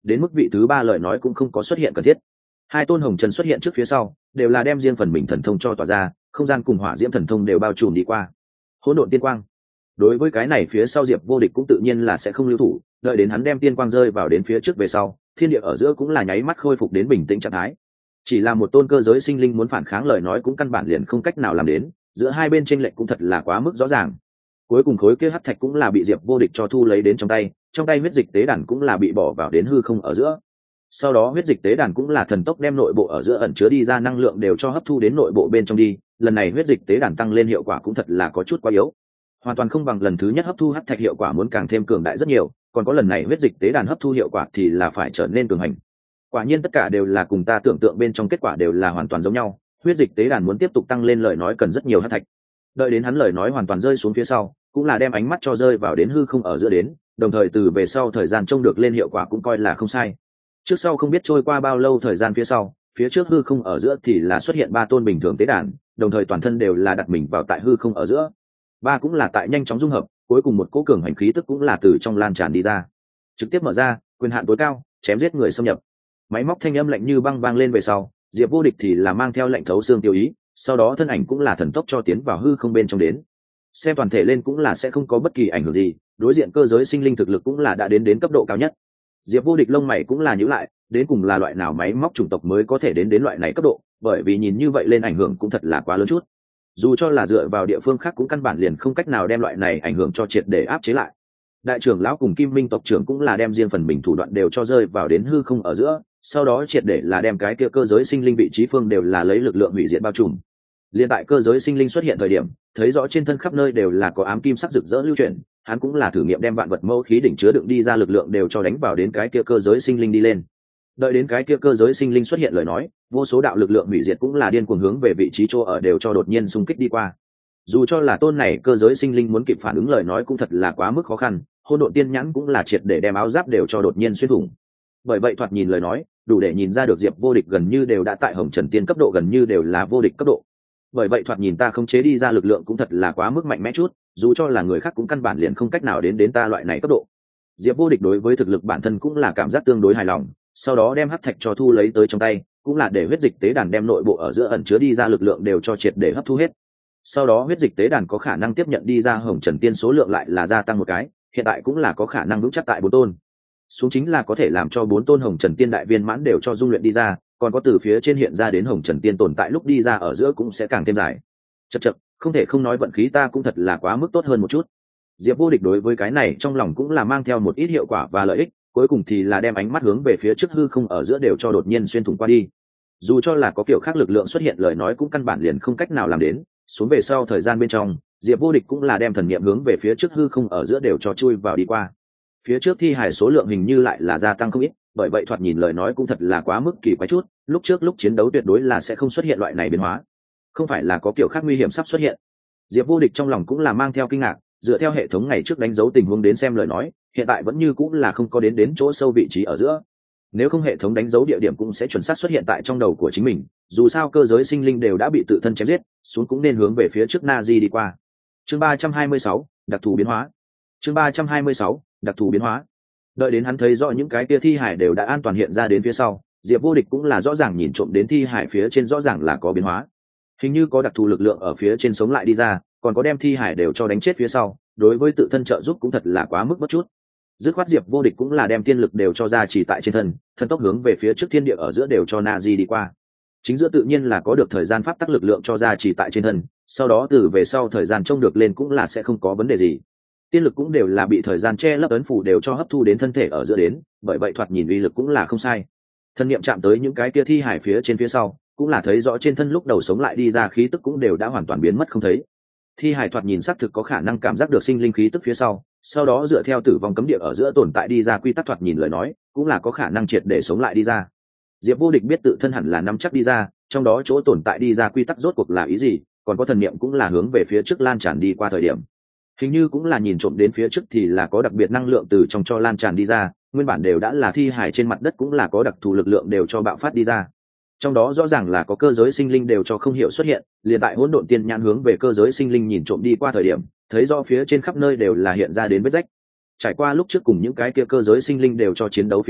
đến mức vị thứ ba lời nói cũng không có xuất hiện cần thiết. Hai tôn hồng trần xuất hiện trước phía sau đều là đem riêng phần mình thần thông cho tỏa ra, không gian cùng hỏa diễm thần thông đều bao trùm đi qua. Hỗn độn tiên quang. Đối với cái này phía sau Diệp Vô Địch cũng tự nhiên là sẽ không lưu thủ, đợi đến hắn đem tiên quang rơi vào đến phía trước về sau, thiên địa ở giữa cũng là nháy mắt khôi phục đến bình tĩnh trạng thái. Chỉ là một tôn cơ giới sinh linh muốn phản kháng lời nói cũng căn bản liền không cách nào làm đến, giữa hai bên chênh lệch cũng thật là quá mức rõ ràng. Cuối cùng khối kia hắc thạch cũng là bị Diệp Vô Địch cho thu lấy đến trong tay huyết dịch tế đàn cũng là bị bỏ vào đến hư không ở giữa. Sau đó huyết dịch tế đàn cũng là thần tốc đem nội bộ ở giữa ẩn chứa đi ra năng lượng đều cho hấp thu đến nội bộ bên trong đi, lần này huyết dịch tế đàn tăng lên hiệu quả cũng thật là có chút quá yếu, hoàn toàn không bằng lần thứ nhất hấp thu hắc thạch hiệu quả muốn càng thêm cường đại rất nhiều, còn có lần này huyết dịch tế đàn hấp thu hiệu quả thì là phải trở nên cường hành. Quả nhiên tất cả đều là cùng ta tưởng tượng bên trong kết quả đều là hoàn toàn giống nhau, huyết dịch tế đàn muốn tiếp tục tăng lên lời nói cần rất nhiều hắc thạch. Đợi đến hắn lời nói hoàn toàn rơi xuống phía sau, cũng là đem ánh mắt cho rơi vào đến hư không ở giữa đến, đồng thời từ về sau thời gian trông được lên hiệu quả cũng coi là không sai. Trước sau không biết trôi qua bao lâu thời gian phía sau, phía trước hư không ở giữa thì là xuất hiện ba tôn bình thường tế đàn, đồng thời toàn thân đều là đặt mình vào tại hư không ở giữa. Ba cũng là tại nhanh chóng dung hợp, cuối cùng một cỗ cường hành khí tức cũng là từ trong lan tràn đi ra, trực tiếp mở ra quyền hạn tối cao, chém giết người xâm nhập. Máy móc thanh âm lạnh như băng vang lên về sau, Diệp Vô Địch thì là mang theo lệnh thấu xương tiêu ý, sau đó thân ảnh cũng là thần tốc cho tiến vào hư không bên trong đến. Xem toàn thể lên cũng là sẽ không có bất kỳ ảnh hưởng gì, đối diện cơ giới sinh linh thực lực cũng là đã đến cấp độ cao nhất. Diệp Vô Địch lông mày cũng là nhíu lại, đến cùng là loại nào máy móc chủng tộc mới có thể đến loại này cấp độ, bởi vì nhìn như vậy lên ảnh hưởng cũng thật là quá lớn chút. Dù cho là dựa vào địa phương khác cũng căn bản liền không cách nào đem loại này ảnh hưởng cho triệt để áp chế lại. Đại trưởng lão cùng Kim Minh tộc trưởng cũng là đem riêng phần mình thủ đoạn đều cho rơi vào đến hư không ở giữa, sau đó triệt để là đem cái kia cơ giới sinh linh vị trí phương đều là lấy lực lượng hủy diệt bao trùm. Liên tại cơ giới sinh linh xuất hiện thời điểm, thấy rõ trên thân khắp nơi đều là có ám kim sắc rực rỡ lưu chuyển, hắn cũng là thử nghiệm đem vạn vật mẫu khí đỉnh chứa đựng đi ra lực lượng đều cho đánh vào đến cái kia cơ giới sinh linh đi lên. Đợi đến cái kia cơ giới sinh linh xuất hiện lời nói, vô số đạo lực lượng hủy diệt cũng là điên cuồng hướng về vị trí chỗ ở đều cho đột nhiên xung kích đi qua. Dù cho là tôn này cơ giới sinh linh muốn kịp phản ứng lời nói cũng thật là quá mức khó khăn, hôn độn tiên nhãn cũng là triệt để đem áo giáp đều cho đột nhiên xuyên thủng. Bởi vậy thoạt nhìn lời nói, đủ để nhìn ra được Diệp Vô Địch gần như đều đã tại hồng trần tiên cấp độ, gần như đều là vô địch cấp độ. Bởi vậy thoạt nhìn ta không chế đi ra lực lượng cũng thật là quá mức mạnh mẽ chút, dù cho là người khác cũng căn bản liền không cách nào đến ta loại này cấp độ. Diệp Vô Địch đối với thực lực bản thân cũng là cảm giác tương đối hài lòng, sau đó đem hắc thạch cho thu lấy tới trong tay, cũng là để huyết dịch tế đàn đem nội bộ ở giữa ẩn chứa đi ra lực lượng đều cho triệt để hấp thu hết. Sau đó huyết dịch tế đàn có khả năng tiếp nhận đi ra hồng trần tiên số lượng lại là gia tăng một cái, hiện tại cũng là có khả năng vững chắc tại 4 tôn. Xuống chính là có thể làm cho 4 tôn hồng trần tiên đại viên mãn đều cho dung luyện đi ra, còn có từ phía trên hiện ra đến hồng trần tiên tồn tại lúc đi ra ở giữa cũng sẽ càng thêm dài. Chậc, không thể không nói vận khí ta cũng thật là quá mức tốt hơn một chút. Diệp Vô Địch đối với cái này trong lòng cũng là mang theo một ít hiệu quả và lợi ích, cuối cùng thì là đem ánh mắt hướng về phía trước hư không ở giữa đều cho đột nhiên xuyên thủng qua đi. Dù cho là có kiểu khác lực lượng xuất hiện lời nói cũng căn bản liền không cách nào làm đến, xuống về sau thời gian bên trong, Diệp Vô Địch cũng là đem thần niệm hướng về phía trước hư không ở giữa đều cho chui vào đi qua. Phía trước thi hài số lượng hình như lại là gia tăng không ít, bởi vậy thoạt nhìn lời nói cũng thật là quá mức kỳ quái chút, lúc trước lúc chiến đấu tuyệt đối là sẽ không xuất hiện loại này biến hóa. Không phải là có kiểu khác nguy hiểm sắp xuất hiện. Diệp Vô Địch trong lòng cũng là mang theo kinh ngạc, dựa theo hệ thống ngày trước đánh dấu tình huống đến xem lời nói, hiện tại vẫn như cũng là không có đến chỗ sâu vị trí ở giữa. Nếu không hệ thống đánh dấu địa điểm cũng sẽ chuẩn xác xuất hiện tại trong đầu của chính mình, dù sao cơ giới sinh linh đều đã bị tự thân chém giết, xuống cũng nên hướng về phía trước Nazi đi qua. Chương 326, đặc thù biến hóa. Chương 326, đặc thù biến hóa. Đợi đến hắn thấy rõ những cái kia thi hải đều đã an toàn hiện ra đến phía sau, Diệp Vô Địch cũng là rõ ràng nhìn trộm đến thi hải phía trên rõ ràng là có biến hóa. Hình như có đặc thù lực lượng ở phía trên sống lại đi ra, còn có đem thi hải đều cho đánh chết phía sau, đối với tự thân trợ giúp cũng thật là quá mức bất chút. Dứt khoát Diệp Vô Địch cũng là đem tiên lực đều cho ra chỉ tại trên thân, thần tốc hướng về phía trước thiên địa ở giữa đều cho Nazi đi qua. Chính giữa tự nhiên là có được thời gian pháp tắc lực lượng cho ra chỉ tại trên thân, sau đó từ về sau thời gian trông được lên cũng là sẽ không có vấn đề gì. Tiên lực cũng đều là bị thời gian che lấp ấn phủ đều cho hấp thu đến thân thể ở giữa đến, bởi vậy thoạt nhìn uy lực cũng là không sai. Thân niệm chạm tới những cái kia thi hải phía trên phía sau, cũng là thấy rõ trên thân lúc đầu sống lại đi ra khí tức cũng đều đã hoàn toàn biến mất không thấy. Thi hải thoạt nhìn xác thực có khả năng cảm giác được sinh linh khí tức phía sau đó dựa theo tử vong cấm địa ở giữa tồn tại đi ra quy tắc thoạt nhìn lời nói, cũng là có khả năng triệt để sống lại đi ra. Diệp Vô Địch biết tự thân hẳn là nắm chắc đi ra, trong đó chỗ tồn tại đi ra quy tắc rốt cuộc là ý gì, còn có thần niệm cũng là hướng về phía trước lan tràn đi qua thời điểm. Hình như cũng là nhìn trộm đến phía trước thì là có đặc biệt năng lượng từ trong cho lan tràn đi ra, nguyên bản đều đã là thi hải trên mặt đất cũng là có đặc thù lực lượng đều cho bạo phát đi ra. Trong đó rõ ràng là có cơ giới sinh linh đều cho không hiểu xuất hiện, liền tại hỗn độn tiên nhãn hướng về cơ giới sinh linh nhìn trộm đi qua thời điểm, thấy rõ phía trên khắp nơi đều là hiện ra đến vết rách. Trải qua lúc trước cùng những cái kia cơ giới sinh linh đều cho chiến đấu phía sau,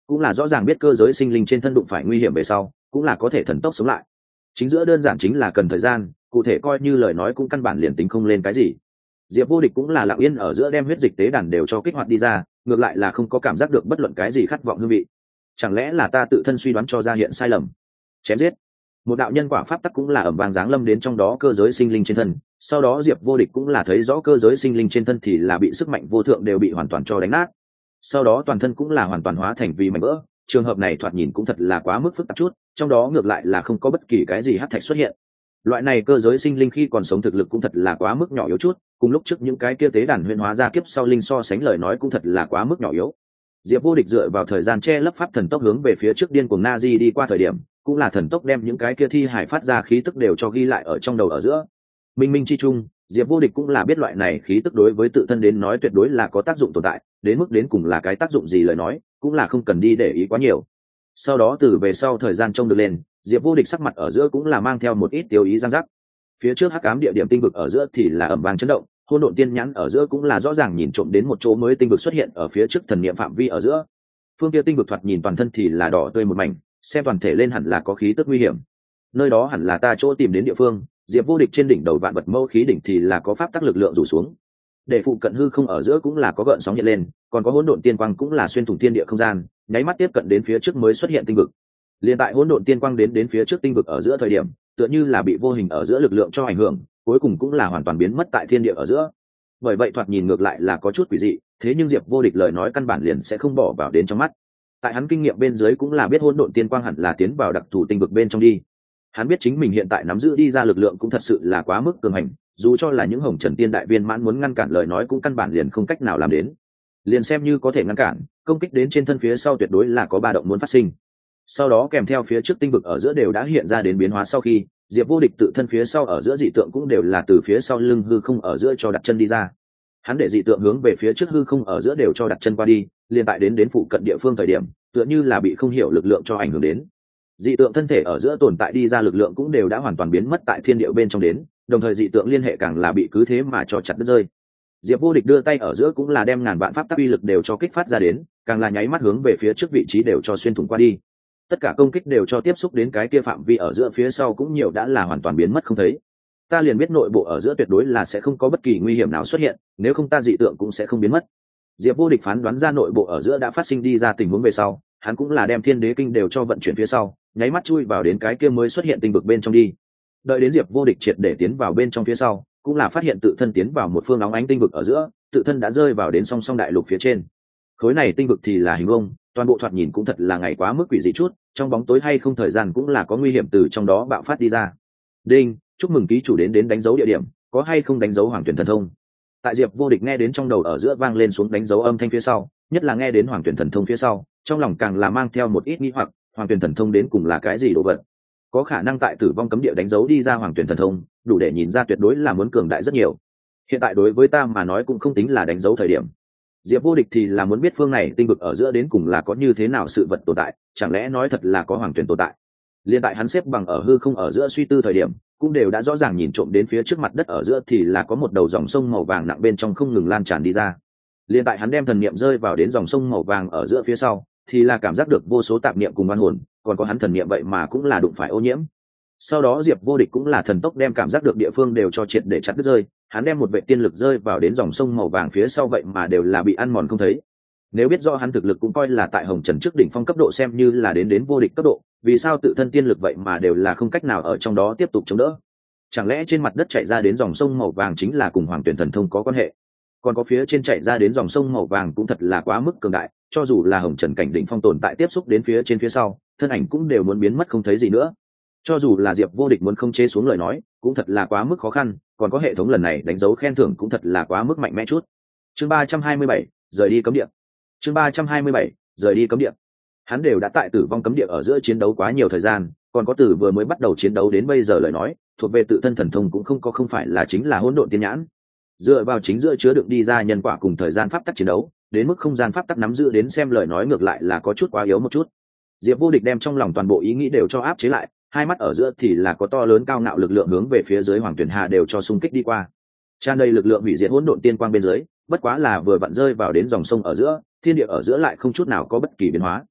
cũng là rõ ràng biết cơ giới sinh linh trên thân đụng phải nguy hiểm về sau cũng là có thể thần tốc sống lại. Chính giữa đơn giản chính là cần thời gian, cụ thể coi như lời nói cũng căn bản liền tính không lên cái gì. Diệp Vô Địch cũng là lặng yên ở giữa đem huyết dịch tế đàn đều cho kích hoạt đi ra, ngược lại là không có cảm giác được bất luận cái gì khát vọng hương vị. Chẳng lẽ là ta tự thân suy đoán cho ra hiện sai lầm? Chém giết. Một đạo nhân quả pháp tắc cũng là ầm vang giáng lâm đến trong đó cơ giới sinh linh trên thân, sau đó Diệp Vô Địch cũng là thấy rõ cơ giới sinh linh trên thân thì là bị sức mạnh vô thượng đều bị hoàn toàn cho đánh nát. Sau đó toàn thân cũng là hoàn toàn hóa thành vì mảnh vỡ. Trường hợp này thoạt nhìn cũng thật là quá mức phức tạp chút, trong đó ngược lại là không có bất kỳ cái gì hắc thạch xuất hiện. Loại này cơ giới sinh linh khi còn sống thực lực cũng thật là quá mức nhỏ yếu chút, cùng lúc trước những cái kia tế đàn huyền hóa ra kiếp sau linh so sánh lời nói cũng thật là quá mức nhỏ yếu. Diệp Vô Địch dựa vào thời gian che lấp pháp thần tốc hướng về phía trước điên cuồng Nazi đi qua thời điểm, cũng là thần tốc đem những cái kia thi hải phát ra khí tức đều cho ghi lại ở trong đầu ở giữa. Minh minh chi trung, Diệp Vô Địch cũng là biết loại này khí tức đối với tự thân đến nói tuyệt đối là có tác dụng tồn tại, đến mức đến cùng là cái tác dụng gì lời nói, cũng là không cần đi để ý quá nhiều. Sau đó từ về sau thời gian trông được lên, Diệp Vô Địch sắc mặt ở giữa cũng là mang theo một ít tiêu ý răng rắc. Phía trước hắc ám địa điểm tinh vực ở giữa thì là ầm vang chấn động, hỗn độn tiên nhãn ở giữa cũng là rõ ràng nhìn trộm đến một chỗ mới tinh vực xuất hiện ở phía trước thần niệm phạm vi ở giữa. Phương kia tinh vực thoạt nhìn toàn thân thì là đỏ tươi một mảnh, xem toàn thể lên hẳn là có khí tức nguy hiểm. Nơi đó hẳn là ta chỗ tìm đến địa phương. Diệp Vô Địch trên đỉnh đầu vạn vật mâu khí đỉnh thì là có pháp tắc lực lượng rủ xuống, để phụ cận hư không ở giữa cũng là có gợn sóng hiện lên, còn có hỗn độn tiên quang cũng là xuyên thủng thiên địa không gian, nháy mắt tiếp cận đến phía trước mới xuất hiện tinh vực. Liên tại hỗn độn tiên quang đến phía trước tinh vực ở giữa thời điểm, tựa như là bị vô hình ở giữa lực lượng cho ảnh hưởng, cuối cùng cũng là hoàn toàn biến mất tại thiên địa ở giữa. Bởi vậy thoạt nhìn ngược lại là có chút quỷ dị, thế nhưng Diệp Vô Địch lời nói căn bản liền sẽ không bỏ vào đến trong mắt. Tại hắn kinh nghiệm bên dưới cũng là biết hỗn độn tiên quang hẳn là tiến vào đặc thù tinh vực bên trong đi. Hắn biết chính mình hiện tại nắm giữ đi ra lực lượng cũng thật sự là quá mức cường hành, dù cho là những hồng trần tiên đại viên mãn muốn ngăn cản lời nói cũng căn bản liền không cách nào làm đến. Liền xem như có thể ngăn cản, công kích đến trên thân phía sau tuyệt đối là có ba động muốn phát sinh. Sau đó kèm theo phía trước tinh vực ở giữa đều đã hiện ra đến biến hóa sau khi, Diệp Vô Địch tự thân phía sau ở giữa dị tượng cũng đều là từ phía sau lưng hư không ở giữa cho đặt chân đi ra. Hắn để dị tượng hướng về phía trước hư không ở giữa đều cho đặt chân qua đi, liền tại đến phụ cận địa phương thời điểm, tựa như là bị không hiểu lực lượng cho ảnh hưởng đến. Dị tượng thân thể ở giữa tồn tại đi ra lực lượng cũng đều đã hoàn toàn biến mất tại thiên địa bên trong đến, đồng thời dị tượng liên hệ càng là bị cứ thế mà cho chặt đứt rơi. Diệp Vô Địch đưa tay ở giữa cũng là đem ngàn vạn pháp tắc uy lực đều cho kích phát ra đến, càng là nháy mắt hướng về phía trước vị trí đều cho xuyên thủng qua đi. Tất cả công kích đều cho tiếp xúc đến cái kia phạm vi ở giữa phía sau cũng nhiều đã là hoàn toàn biến mất không thấy. Ta liền biết nội bộ ở giữa tuyệt đối là sẽ không có bất kỳ nguy hiểm nào xuất hiện, nếu không ta dị tượng cũng sẽ không biến mất. Diệp Vô Địch phán đoán ra nội bộ ở giữa đã phát sinh đi ra tình huống về sau, hắn cũng là đem Thiên Đế Kinh đều cho vận chuyển phía sau, nháy mắt chui vào đến cái kia mới xuất hiện tinh vực bên trong đi. Đợi đến Diệp Vô Địch triệt để tiến vào bên trong phía sau, cũng là phát hiện tự thân tiến vào một phương óng ánh tinh vực ở giữa, tự thân đã rơi vào đến song song đại lục phía trên. Khối này tinh vực thì là hình vuông, toàn bộ thoạt nhìn cũng thật là ngày quá mức quỷ dị chút, trong bóng tối hay không thời gian cũng là có nguy hiểm từ trong đó bạo phát đi ra. Đinh, chúc mừng ký chủ đến đánh dấu địa điểm, có hay không đánh dấu Hoàng Tuyển Thần Thông. Tại Diệp Vô Địch nghe đến trong đầu ở giữa vang lên xuống đánh dấu âm thanh phía sau, nhất là nghe đến Hoàng Tuyển Thần Thông phía sau, trong lòng càng là mang theo một ít nghi hoặc, Hoàng Tuyển Thần Thông đến cùng là cái gì đồ vật? Có khả năng tại Tử Vong Cấm Địa đánh dấu đi ra Hoàng Tuyển Thần Thông, đủ để nhìn ra tuyệt đối là muốn cường đại rất nhiều. Hiện tại đối với ta mà nói cũng không tính là đánh dấu thời điểm. Diệp Vô Địch thì là muốn biết phương này tinh vực ở giữa đến cùng là có như thế nào sự vật tồn tại, chẳng lẽ nói thật là có Hoàng Tuyển tồn tại. Liên tại hắn xếp bằng ở hư không ở giữa suy tư thời điểm, cũng đều đã rõ ràng nhìn trộm đến phía trước mặt đất ở giữa thì là có một đầu dòng sông màu vàng nặng bên trong không ngừng lan tràn đi ra. Liên tại hắn đem thần niệm rơi vào đến dòng sông màu vàng ở giữa phía sau, thì là cảm giác được vô số tạp niệm cùng oan hồn, còn có hắn thần niệm vậy mà cũng là đụng phải ô nhiễm. Sau đó Diệp Vô Địch cũng là thần tốc đem cảm giác được địa phương đều cho triệt để chặt đứt rơi, hắn đem một vệ tiên lực rơi vào đến dòng sông màu vàng phía sau vậy mà đều là bị ăn mòn không thấy. Nếu biết rõ hắn thực lực cũng coi là tại Hồng Trần trước đỉnh phong cấp độ xem như là đến vô địch cấp độ, vì sao tự thân tiên lực vậy mà đều là không cách nào ở trong đó tiếp tục chống đỡ? Chẳng lẽ trên mặt đất chạy ra đến dòng sông màu vàng chính là cùng Hoàng Tuyển Thần Thông có quan hệ? Còn có phía trên chạy ra đến dòng sông màu vàng cũng thật là quá mức cường đại, cho dù là Hồng Trần cảnh đỉnh phong tồn tại tiếp xúc đến phía trên phía sau, thân ảnh cũng đều muốn biến mất không thấy gì nữa. Cho dù là Diệp Vô Địch muốn không chế xuống lời nói, cũng thật là quá mức khó khăn, còn có hệ thống lần này đánh dấu khen thưởng cũng thật là quá mức mạnh mẽ chút. Chương 327, rời đi cấm địa. Chương 327, rời đi cấm địa. Hắn đều đã tại Tử Vong Cấm Địa ở giữa chiến đấu quá nhiều thời gian, còn có từ vừa mới bắt đầu chiến đấu đến bây giờ lời nói, thuộc về tự thân thần thông cũng không phải là chính là Hỗn Độn Tiên Nhãn. Dựa vào chính giữa chứa đựng đi ra nhân quả cùng thời gian pháp tắc chiến đấu, đến mức không gian pháp tắc nắm giữ đến xem lời nói ngược lại là có chút quá yếu một chút. Diệp Vô Địch đem trong lòng toàn bộ ý nghĩ đều cho áp chế lại, hai mắt ở giữa thì là có to lớn cao ngạo lực lượng hướng về phía dưới Hoàng Tuyển Hà đều cho xung kích đi qua. Tràn đầy lực lượng hủy diệt hỗn độn tiên quang bên dưới, bất quá là vừa vặn rơi vào đến dòng sông ở giữa, thiên địa ở giữa lại không chút nào có bất kỳ biến hóa.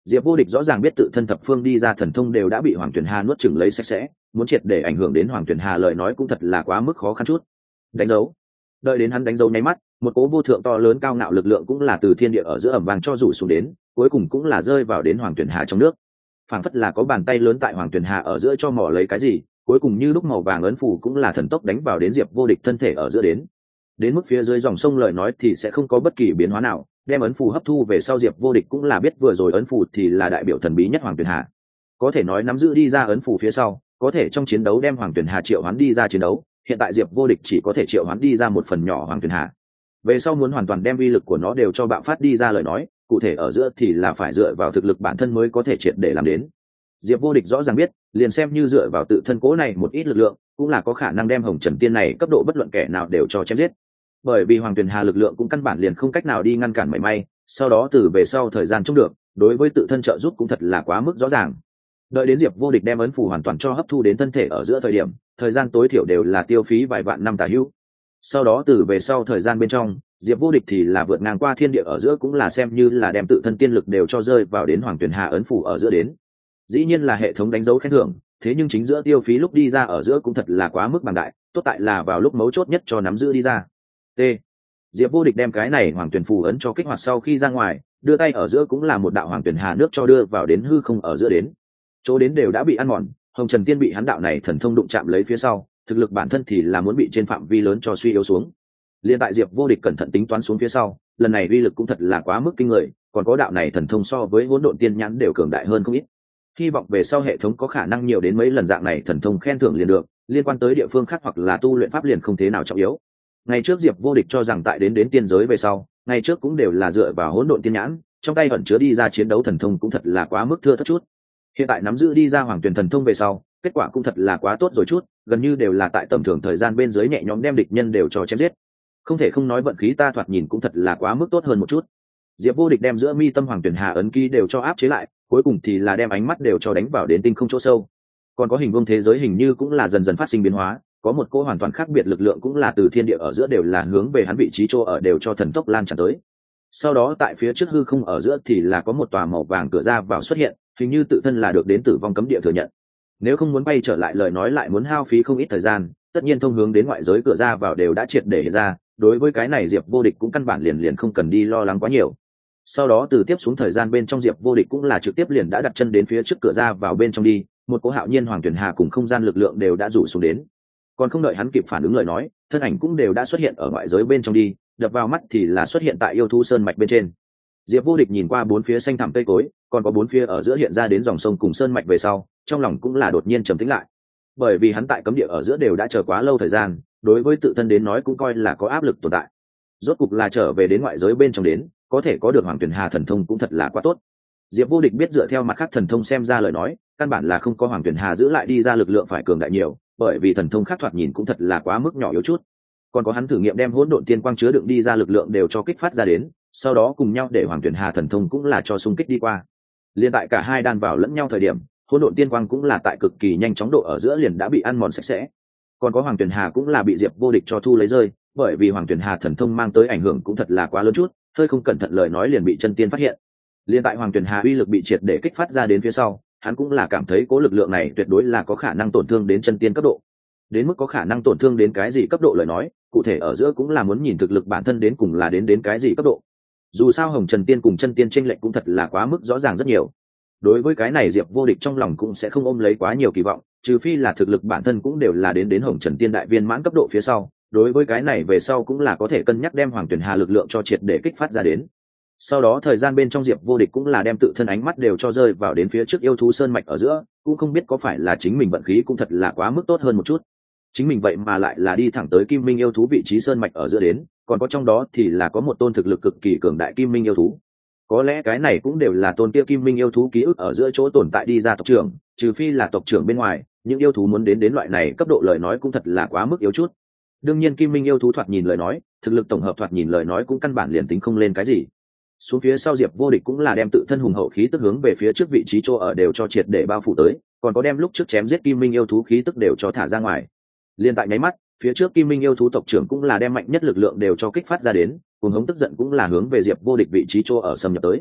Diệp Vô Địch rõ ràng biết tự thân thập phương đi ra thần thông đều đã bị Hoàng Tuyền Hà nuốt chửng lấy sạch sẽ, muốn triệt để ảnh hưởng đến Hoàng Tuyền Hà lời nói cũng thật là quá mức khó khăn chút. Đánh dấu. Đợi đến hắn đánh dấu nháy mắt, một cỗ vô thượng to lớn cao ngạo lực lượng cũng là từ thiên địa ở giữa ẩm vàng cho rủ xuống đến, cuối cùng cũng là rơi vào đến Hoàng Tuyền Hà trong nước. Phảng phất là có bàn tay lớn tại Hoàng Tuyền Hà ở giữa cho mò lấy cái gì, cuối cùng như lúc màu vàng ấn phù cũng là thần tốc đánh vào đến Diệp Vô Địch thân thể ở giữa đến mức phía dưới dòng sông lời nói thì sẽ không có bất kỳ biến hóa nào, đem ấn phù hấp thu về sau Diệp Vô Địch cũng là biết vừa rồi ấn phù thì là đại biểu thần bí nhất Hoàng Tuyền Hà, có thể nói nắm giữ đi ra ấn phù phía sau có thể trong chiến đấu đem Hoàng Tuyền Hà triệu hoán đi ra chiến đấu. Hiện tại Diệp Vô Địch chỉ có thể triệu hoán đi ra một phần nhỏ Hoàng Tuyền Hà, về sau muốn hoàn toàn đem uy lực của nó đều cho bạo phát đi ra lời nói, cụ thể ở giữa thì là phải dựa vào thực lực bản thân mới có thể triệt để làm đến. Diệp Vô Địch rõ ràng biết, liền xem như dựa vào tự thân cố này một ít lực lượng cũng là có khả năng đem Hồng Trần Tiên này cấp độ bất luận kẻ nào đều cho chém giết, bởi vì Hoàng Tuyền Hà lực lượng cũng căn bản liền không cách nào đi ngăn cản mảy may, sau đó từ về sau thời gian chống được đối với tự thân trợ giúp cũng thật là quá mức rõ ràng. Đợi đến Diệp Vô Địch đem ấn phù hoàn toàn cho hấp thu đến thân thể ở giữa thời điểm, thời gian tối thiểu đều là tiêu phí vài vạn năm tả hữu. Sau đó từ về sau thời gian bên trong, Diệp Vô Địch thì là vượt ngang qua thiên địa ở giữa cũng là xem như là đem tự thân tiên lực đều cho rơi vào đến Hoàng Tuyền Hà ấn phù ở giữa đến. Dĩ nhiên là hệ thống đánh dấu khen thưởng, thế nhưng chính giữa tiêu phí lúc đi ra ở giữa cũng thật là quá mức bằng đại, tốt tại là vào lúc mấu chốt nhất cho nắm giữ đi ra. T. Diệp Vô Địch đem cái này Hoàng Tuyền phù ấn cho kích hoạt sau khi ra ngoài, đưa tay ở giữa cũng là một đạo Hoàng Tuyền Hà nước cho đưa vào đến hư không ở giữa đến. Chỗ đến đều đã bị ăn mòn, Hồng Trần Tiên bị hắn đạo này thần thông đụng chạm lấy phía sau, thực lực bản thân thì là muốn bị trên phạm vi lớn cho suy yếu xuống. Liên tại Diệp Vô Địch cẩn thận tính toán xuống phía sau, lần này uy lực cũng thật là quá mức kinh người, còn có đạo này thần thông so với Hỗn Độn Tiên nhãn đều cường đại hơn không ít. Hy vọng về sau hệ thống có khả năng nhiều đến mấy lần dạng này thần thông khen thưởng liền được, liên quan tới địa phương khác hoặc là tu luyện pháp liền không thế nào trọng yếu. Ngày trước Diệp Vô Địch cho rằng tại đến tiên giới về sau, ngày trước cũng đều là dựa vào Hỗn Độn Tiên nhãn, trong tay ẩn chứa đi ra chiến đấu thần thông cũng thật là quá mức thưa thớt chút. Hiện tại nắm giữ đi ra Hoàng Tuyền thần thông về sau, kết quả cũng thật là quá tốt rồi chút, gần như đều là tại tầm thường thời gian bên dưới nhẹ nhõm đem địch nhân đều cho chém giết. Không thể không nói vận khí ta thoạt nhìn cũng thật là quá mức tốt hơn một chút. Diệp Vô Địch đem giữa mi tâm Hoàng Tuyền Hà ấn ký đều cho áp chế lại, cuối cùng thì là đem ánh mắt đều cho đánh vào đến tinh không chỗ sâu. Còn có hình vuông thế giới hình như cũng là dần dần phát sinh biến hóa, có một cô hoàn toàn khác biệt lực lượng cũng là từ thiên địa ở giữa đều là hướng về hắn vị trí chỗ ở đều cho thần tốc lan tràn tới. Sau đó tại phía trước hư không ở giữa thì là có một tòa màu vàng cửa ra vào xuất hiện, hình như tự thân là được đến tử vong cấm địa thừa nhận. Nếu không muốn bay trở lại lời nói lại muốn hao phí không ít thời gian, tất nhiên thông hướng đến ngoại giới cửa ra vào đều đã triệt để hiện ra, đối với cái này Diệp Vô Địch cũng căn bản liền không cần đi lo lắng quá nhiều. Sau đó từ tiếp xuống thời gian bên trong Diệp Vô Địch cũng là trực tiếp liền đã đặt chân đến phía trước cửa ra vào bên trong đi, một cỗ hạo nhiên Hoàng Tuyền Hà cùng không gian lực lượng đều đã rủ xuống đến. Còn không đợi hắn kịp phản ứng lời nói, thân ảnh cũng đều đã xuất hiện ở ngoại giới bên trong đi, đập vào mắt thì là xuất hiện tại yêu thú sơn mạch bên trên. Diệp Vô Địch nhìn qua bốn phía xanh thẳm cây cối, còn có bốn phía ở giữa hiện ra đến dòng sông cùng sơn mạch về sau, trong lòng cũng là đột nhiên trầm tĩnh lại. Bởi vì hắn tại cấm địa ở giữa đều đã chờ quá lâu thời gian, đối với tự thân đến nói cũng coi là có áp lực tồn tại. Rốt cục là trở về đến ngoại giới bên trong đến, có thể có được Hoàng Tuyền Hà thần thông cũng thật là quá tốt. Diệp Vô Địch biết dựa theo mặt khác thần thông xem ra lời nói, căn bản là không có Hoàng Tuyền Hà giữ lại đi ra lực lượng phải cường đại nhiều, bởi vì thần thông khác thoạt nhìn cũng thật là quá mức nhỏ yếu chút. Còn có hắn thử nghiệm đem Hỗn Độn Tiên quang chứa đựng đi ra lực lượng đều cho kích phát ra đến, sau đó cùng nhau để Hoàng Tuyền Hà thần thông cũng là cho xung kích đi qua. Liên tại cả hai đan vào lẫn nhau thời điểm, Hỗn Độn Tiên quang cũng là tại cực kỳ nhanh chóng độ ở giữa liền đã bị ăn mòn sạch sẽ. Còn có Hoàng Tuyền Hà cũng là bị Diệp Vô Địch cho thu lấy rơi, bởi vì Hoàng Tuyền Hà thần thông mang tới ảnh hưởng cũng thật là quá lớn chút, hơi không cẩn thận lời nói liền bị chân tiên phát hiện. Liên tại Hoàng Tuyền Hà uy lực bị triệt để kích phát ra đến phía sau, hắn cũng là cảm thấy cố lực lượng này tuyệt đối là có khả năng tổn thương đến chân tiên cấp độ. Đến mức có khả năng tổn thương đến cái gì cấp độ lời nói, cụ thể ở giữa cũng là muốn nhìn thực lực bản thân đến cùng là đến cái gì cấp độ. Dù sao Hồng Trần Tiên cùng chân tiên chênh lệch cũng thật là quá mức rõ ràng rất nhiều. Đối với cái này Diệp Vô Địch trong lòng cũng sẽ không ôm lấy quá nhiều kỳ vọng, trừ phi là thực lực bản thân cũng đều là đến Hồng Trần Tiên đại viên mãn cấp độ phía sau, đối với cái này về sau cũng là có thể cân nhắc đem Hoàng Tuyền Hà lực lượng cho triệt để kích phát ra đến. Sau đó thời gian bên trong Diệp Vô Địch cũng là đem tự thân ánh mắt đều cho rơi vào đến phía trước yêu thú sơn mạch ở giữa, cũng không biết có phải là chính mình vận khí cũng thật là quá mức tốt hơn một chút. Chính mình vậy mà lại là đi thẳng tới Kim Minh yêu thú vị trí sơn mạch ở giữa đến, còn có trong đó thì là có một tôn thực lực cực kỳ cường đại Kim Minh yêu thú. Có lẽ cái này cũng đều là tôn kia Kim Minh yêu thú ký ức ở giữa chỗ tồn tại đi ra tộc trưởng, trừ phi là tộc trưởng bên ngoài, những yêu thú muốn đến loại này cấp độ lời nói cũng thật là quá mức yếu chút. Đương nhiên Kim Minh yêu thú thoạt nhìn lời nói, thực lực tổng hợp thoạt nhìn lời nói cũng căn bản liền tính không lên cái gì. Xuống phía sau Diệp Vô Địch cũng là đem tự thân hùng hậu khí tức hướng về phía trước vị trí chỗ ở đều cho triệt để bao phủ tới, còn có đem lúc trước chém giết Kim Minh yêu thú khí tức đều cho thả ra ngoài. Liên tại nháy mắt, phía trước Kim Minh yêu thú tộc trưởng cũng là đem mạnh nhất lực lượng đều cho kích phát ra đến, cuồng hống tức giận cũng là hướng về Diệp Vô Địch vị trí chỗ ở xâm nhập tới.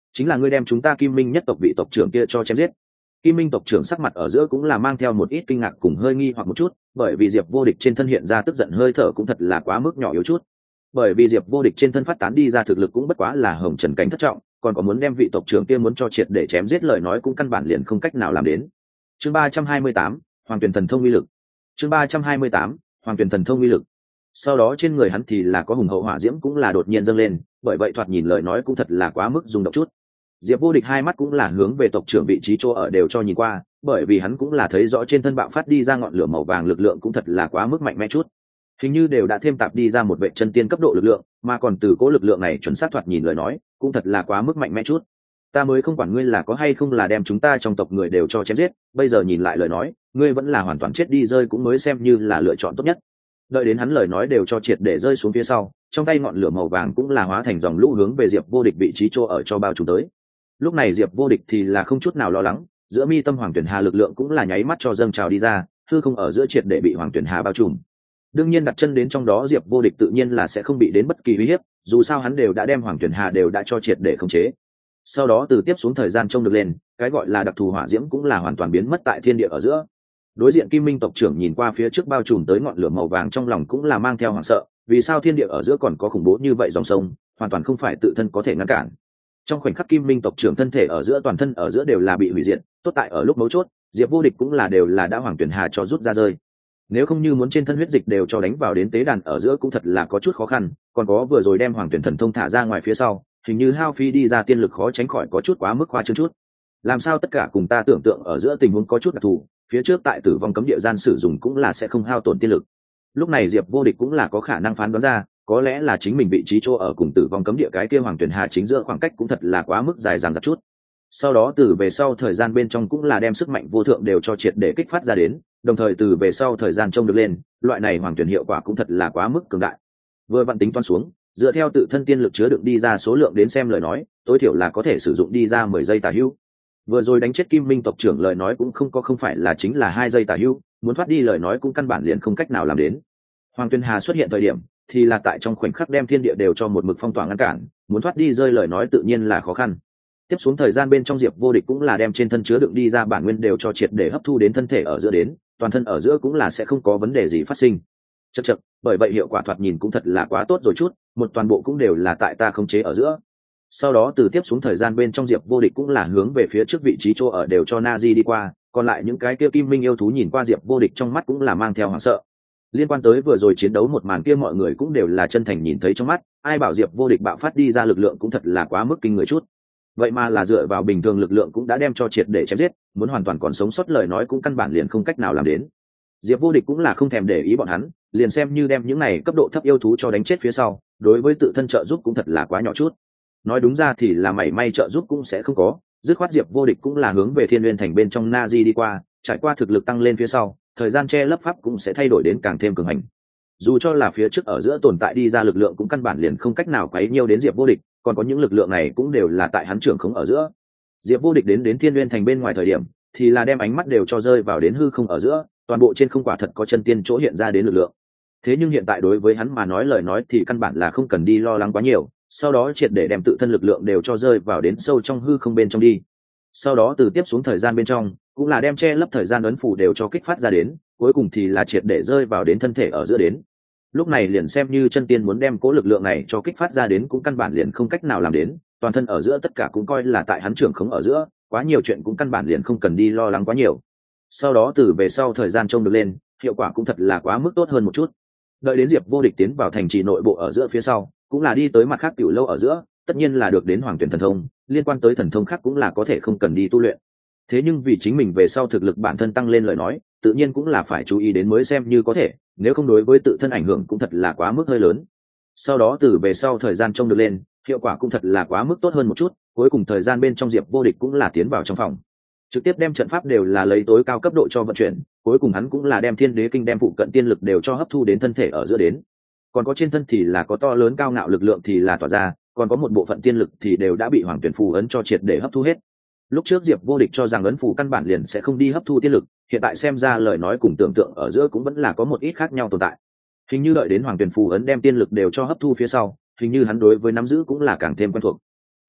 chính là ngươi đem chúng ta Kim Minh nhất tộc vị tộc trưởng kia cho chém giết. Kim Minh tộc trưởng sắc mặt ở giữa cũng là mang theo một ít kinh ngạc cùng hơi nghi hoặc một chút, bởi vì Diệp Vô Địch trên thân hiện ra tức giận hơi thở cũng thật là quá mức nhỏ yếu chút. Bởi vì Diệp Vô Địch trên thân phát tán đi ra thực lực cũng bất quá là hồng trần cảnh thất trọng, còn có muốn đem vị tộc trưởng kia muốn cho triệt để chém giết lời nói cũng căn bản liền không cách nào làm đến. Chương 328, Hoàng Tuyển Thần Thông uy lực. Chương 328, Hoàng Tuyển Thần Thông uy lực. Sau đó trên người hắn thì là có hùng hậu hỏa diễm cũng là đột nhiên dâng lên, bởi vậy thoạt nhìn lời nói cũng thật là quá mức rung động chút. Diệp Vô Địch hai mắt cũng là hướng về tộc trưởng vị trí chỗ ở đều cho nhìn qua, bởi vì hắn cũng là thấy rõ trên thân bạo phát đi ra ngọn lửa màu vàng lực lượng cũng thật là quá mức mạnh mẽ chút. Hình như đều đã thêm tạp đi ra một vệ chân tiên cấp độ lực lượng, mà còn từ cố lực lượng này chuẩn xác thoạt nhìn lời nói, cũng thật là quá mức mạnh mẽ chút. Ta mới không quản ngươi là có hay không là đem chúng ta trong tộc người đều cho chém giết, bây giờ nhìn lại lời nói, ngươi vẫn là hoàn toàn chết đi rơi cũng mới xem như là lựa chọn tốt nhất. Đợi đến hắn lời nói đều cho triệt để rơi xuống phía sau, trong tay ngọn lửa màu vàng cũng là hóa thành dòng lũ hướng về Diệp Vô Địch vị trí chỗ ở cho bao trùm tới. Lúc này Diệp Vô Địch thì là không chút nào lo lắng, giữa mi tâm Hoàng Tuyển Hà lực lượng cũng là nháy mắt cho dâng trào đi ra, hư không ở giữa triệt để bị Hoàng Tuyển Hà bao trùm. Đương nhiên đặt chân đến trong đó Diệp Vô Địch tự nhiên là sẽ không bị đến bất kỳ uy hiếp, dù sao hắn đều đã đem Hoàng Tuyển Hà đều đã cho triệt để khống chế. Sau đó từ tiếp xuống thời gian trông được lên, cái gọi là đặc thù hỏa diễm cũng là hoàn toàn biến mất tại thiên địa ở giữa. Đối diện Kim Minh tộc trưởng nhìn qua phía trước bao trùm tới ngọn lửa màu vàng trong lòng cũng là mang theo hoảng sợ, vì sao thiên địa ở giữa còn có khủng bố như vậy dòng sông, hoàn toàn không phải tự thân có thể ngăn cản. Trong khoảnh khắc Kim Minh tộc trưởng thân thể ở giữa toàn thân ở giữa đều là bị hủy diệt, tốt tại ở lúc mấu chốt, Diệp Vô Địch cũng là đều là đã Hoàng Tuyển Hà cho rút ra rơi. Nếu không như muốn trên thân huyết dịch đều cho đánh vào đến tế đàn ở giữa cũng thật là có chút khó khăn, còn có vừa rồi đem Hoàng Tuyển Thần Thông thả ra ngoài phía sau, hình như hao phi đi ra tiên lực khó tránh khỏi có chút quá mức khoa trương chút. Làm sao tất cả cùng ta tưởng tượng ở giữa tình huống có chút đặc thù, phía trước tại Tử Vong Cấm Địa gian sử dụng cũng là sẽ không hao tổn tiên lực. Lúc này Diệp Vô Địch cũng là có khả năng phán đoán ra, có lẽ là chính mình vị trí chỗ ở cùng Tử Vong Cấm Địa cái kia Hoàng Tuyển Hà chính giữa khoảng cách cũng thật là quá mức dài dằng dặc chút. Sau đó từ về sau thời gian bên trong cũng là đem sức mạnh vô thượng đều cho triệt để kích phát ra đến, đồng thời từ về sau thời gian trông được lên, loại này Hoàng Tuyển hiệu quả cũng thật là quá mức cường đại. Vừa vặn tính toán xuống, dựa theo tự thân tiên lực chứa đựng đi ra số lượng đến xem lời nói, tối thiểu là có thể sử dụng đi ra 10 giây tả hữu. Vừa rồi đánh chết Kim Minh tộc trưởng lời nói cũng không phải là chính là 2 giây tả hữu, muốn thoát đi lời nói cũng căn bản liền không cách nào làm đến. Hoàng Tuyên Hà xuất hiện thời điểm thì là tại trong khoảnh khắc đem thiên địa đều cho một mực phong tỏa ngăn cản, muốn thoát đi rơi lời nói tự nhiên là khó khăn. Tiếp xuống thời gian bên trong Diệp Vô Địch cũng là đem trên thân chứa đựng đi ra bản nguyên đều cho triệt để hấp thu đến thân thể ở giữa đến, toàn thân ở giữa cũng là sẽ không có vấn đề gì phát sinh. Chậc, bởi vậy hiệu quả thoạt nhìn cũng thật là quá tốt rồi chút, một toàn bộ cũng đều là tại ta khống chế ở giữa. Sau đó từ tiếp xuống thời gian bên trong Diệp Vô Địch cũng là hướng về phía trước vị trí chỗ ở đều cho Nazi đi qua, còn lại những cái kia Kim Minh yêu thú nhìn qua Diệp Vô Địch trong mắt cũng là mang theo hoảng sợ. Liên quan tới vừa rồi chiến đấu một màn kia mọi người cũng đều là chân thành nhìn thấy trong mắt, ai bảo Diệp Vô Địch bạo phát đi ra lực lượng cũng thật là quá mức kinh người chút. Vậy mà là dựa vào bình thường lực lượng cũng đã đem cho triệt để chém giết, muốn hoàn toàn còn sống sót lời nói cũng căn bản liền không cách nào làm đến. Diệp Vô Địch cũng là không thèm để ý bọn hắn, liền xem như đem những này cấp độ thấp yêu thú cho đánh chết phía sau, đối với tự thân trợ giúp cũng thật là quá nhỏ chút. Nói đúng ra thì là mảy may trợ giúp cũng sẽ không có, dứt khoát Diệp Vô Địch cũng là hướng về Thiên Nguyên Thành bên trong Nazi đi qua, trải qua thực lực tăng lên phía sau, thời gian che lấp pháp cũng sẽ thay đổi đến càng thêm cường hành. Dù cho là phía trước ở giữa tồn tại đi ra lực lượng cũng căn bản liền không cách nào quấy nhiêu đến Diệp Vô Địch, còn có những lực lượng này cũng đều là tại hắn trưởng khống ở giữa. Diệp Vô Địch đến Thiên Nguyên Thành bên ngoài thời điểm, thì là đem ánh mắt đều cho rơi vào đến hư không ở giữa, toàn bộ trên không quả thật có chân tiên chỗ hiện ra đến lực lượng. Thế nhưng hiện tại đối với hắn mà nói lời nói thì căn bản là không cần đi lo lắng quá nhiều, sau đó triệt để đem tự thân lực lượng đều cho rơi vào đến sâu trong hư không bên trong đi. Sau đó từ tiếp xuống thời gian bên trong, cũng là đem che lấp thời gian ấn phủ đều cho kích phát ra đến, cuối cùng thì là triệt để rơi vào đến thân thể ở giữa đến. Lúc này liền xem như chân tiên muốn đem cố lực lượng này cho kích phát ra đến cũng căn bản liền không cách nào làm đến, toàn thân ở giữa tất cả cũng coi là tại hắn trưởng khống ở giữa, quá nhiều chuyện cũng căn bản liền không cần đi lo lắng quá nhiều. Sau đó từ về sau thời gian trông được lên, hiệu quả cũng thật là quá mức tốt hơn một chút. Đợi đến Diệp Vô Địch tiến vào thành trì nội bộ ở giữa phía sau, cũng là đi tới mặt khác tiểu lâu ở giữa, tất nhiên là được đến Hoàng Tuyển Thần Thông, liên quan tới thần thông khác cũng là có thể không cần đi tu luyện. Thế nhưng vì chính mình về sau thực lực bản thân tăng lên lời nói, tự nhiên cũng là phải chú ý đến mới xem như có thể, nếu không đối với tự thân ảnh hưởng cũng thật là quá mức hơi lớn. Sau đó từ về sau thời gian trông được lên, hiệu quả cũng thật là quá mức tốt hơn một chút, cuối cùng thời gian bên trong Diệp Vô Địch cũng là tiến vào trong phòng, trực tiếp đem trận pháp đều là lấy tối cao cấp độ cho vận chuyển, cuối cùng hắn cũng là đem Thiên Đế Kinh đem phụ cận tiên lực đều cho hấp thu đến thân thể ở giữa đến. Còn có trên thân thì là có to lớn cao ngạo lực lượng thì là tỏa ra, còn có một bộ phận tiên lực thì đều đã bị Hoàng Tuyển phù ấn cho triệt để hấp thu hết. Lúc trước Diệp Vô Địch cho rằng ấn phù căn bản liền sẽ không đi hấp thu tiên lực, hiện tại xem ra lời nói cùng tưởng tượng ở giữa cũng vẫn là có một ít khác nhau tồn tại. Hình như đợi đến Hoàng Tuyển phù ấn đem tiên lực đều cho hấp thu phía sau, hình như hắn đối với nắm giữ cũng là càng thêm quen thuộc.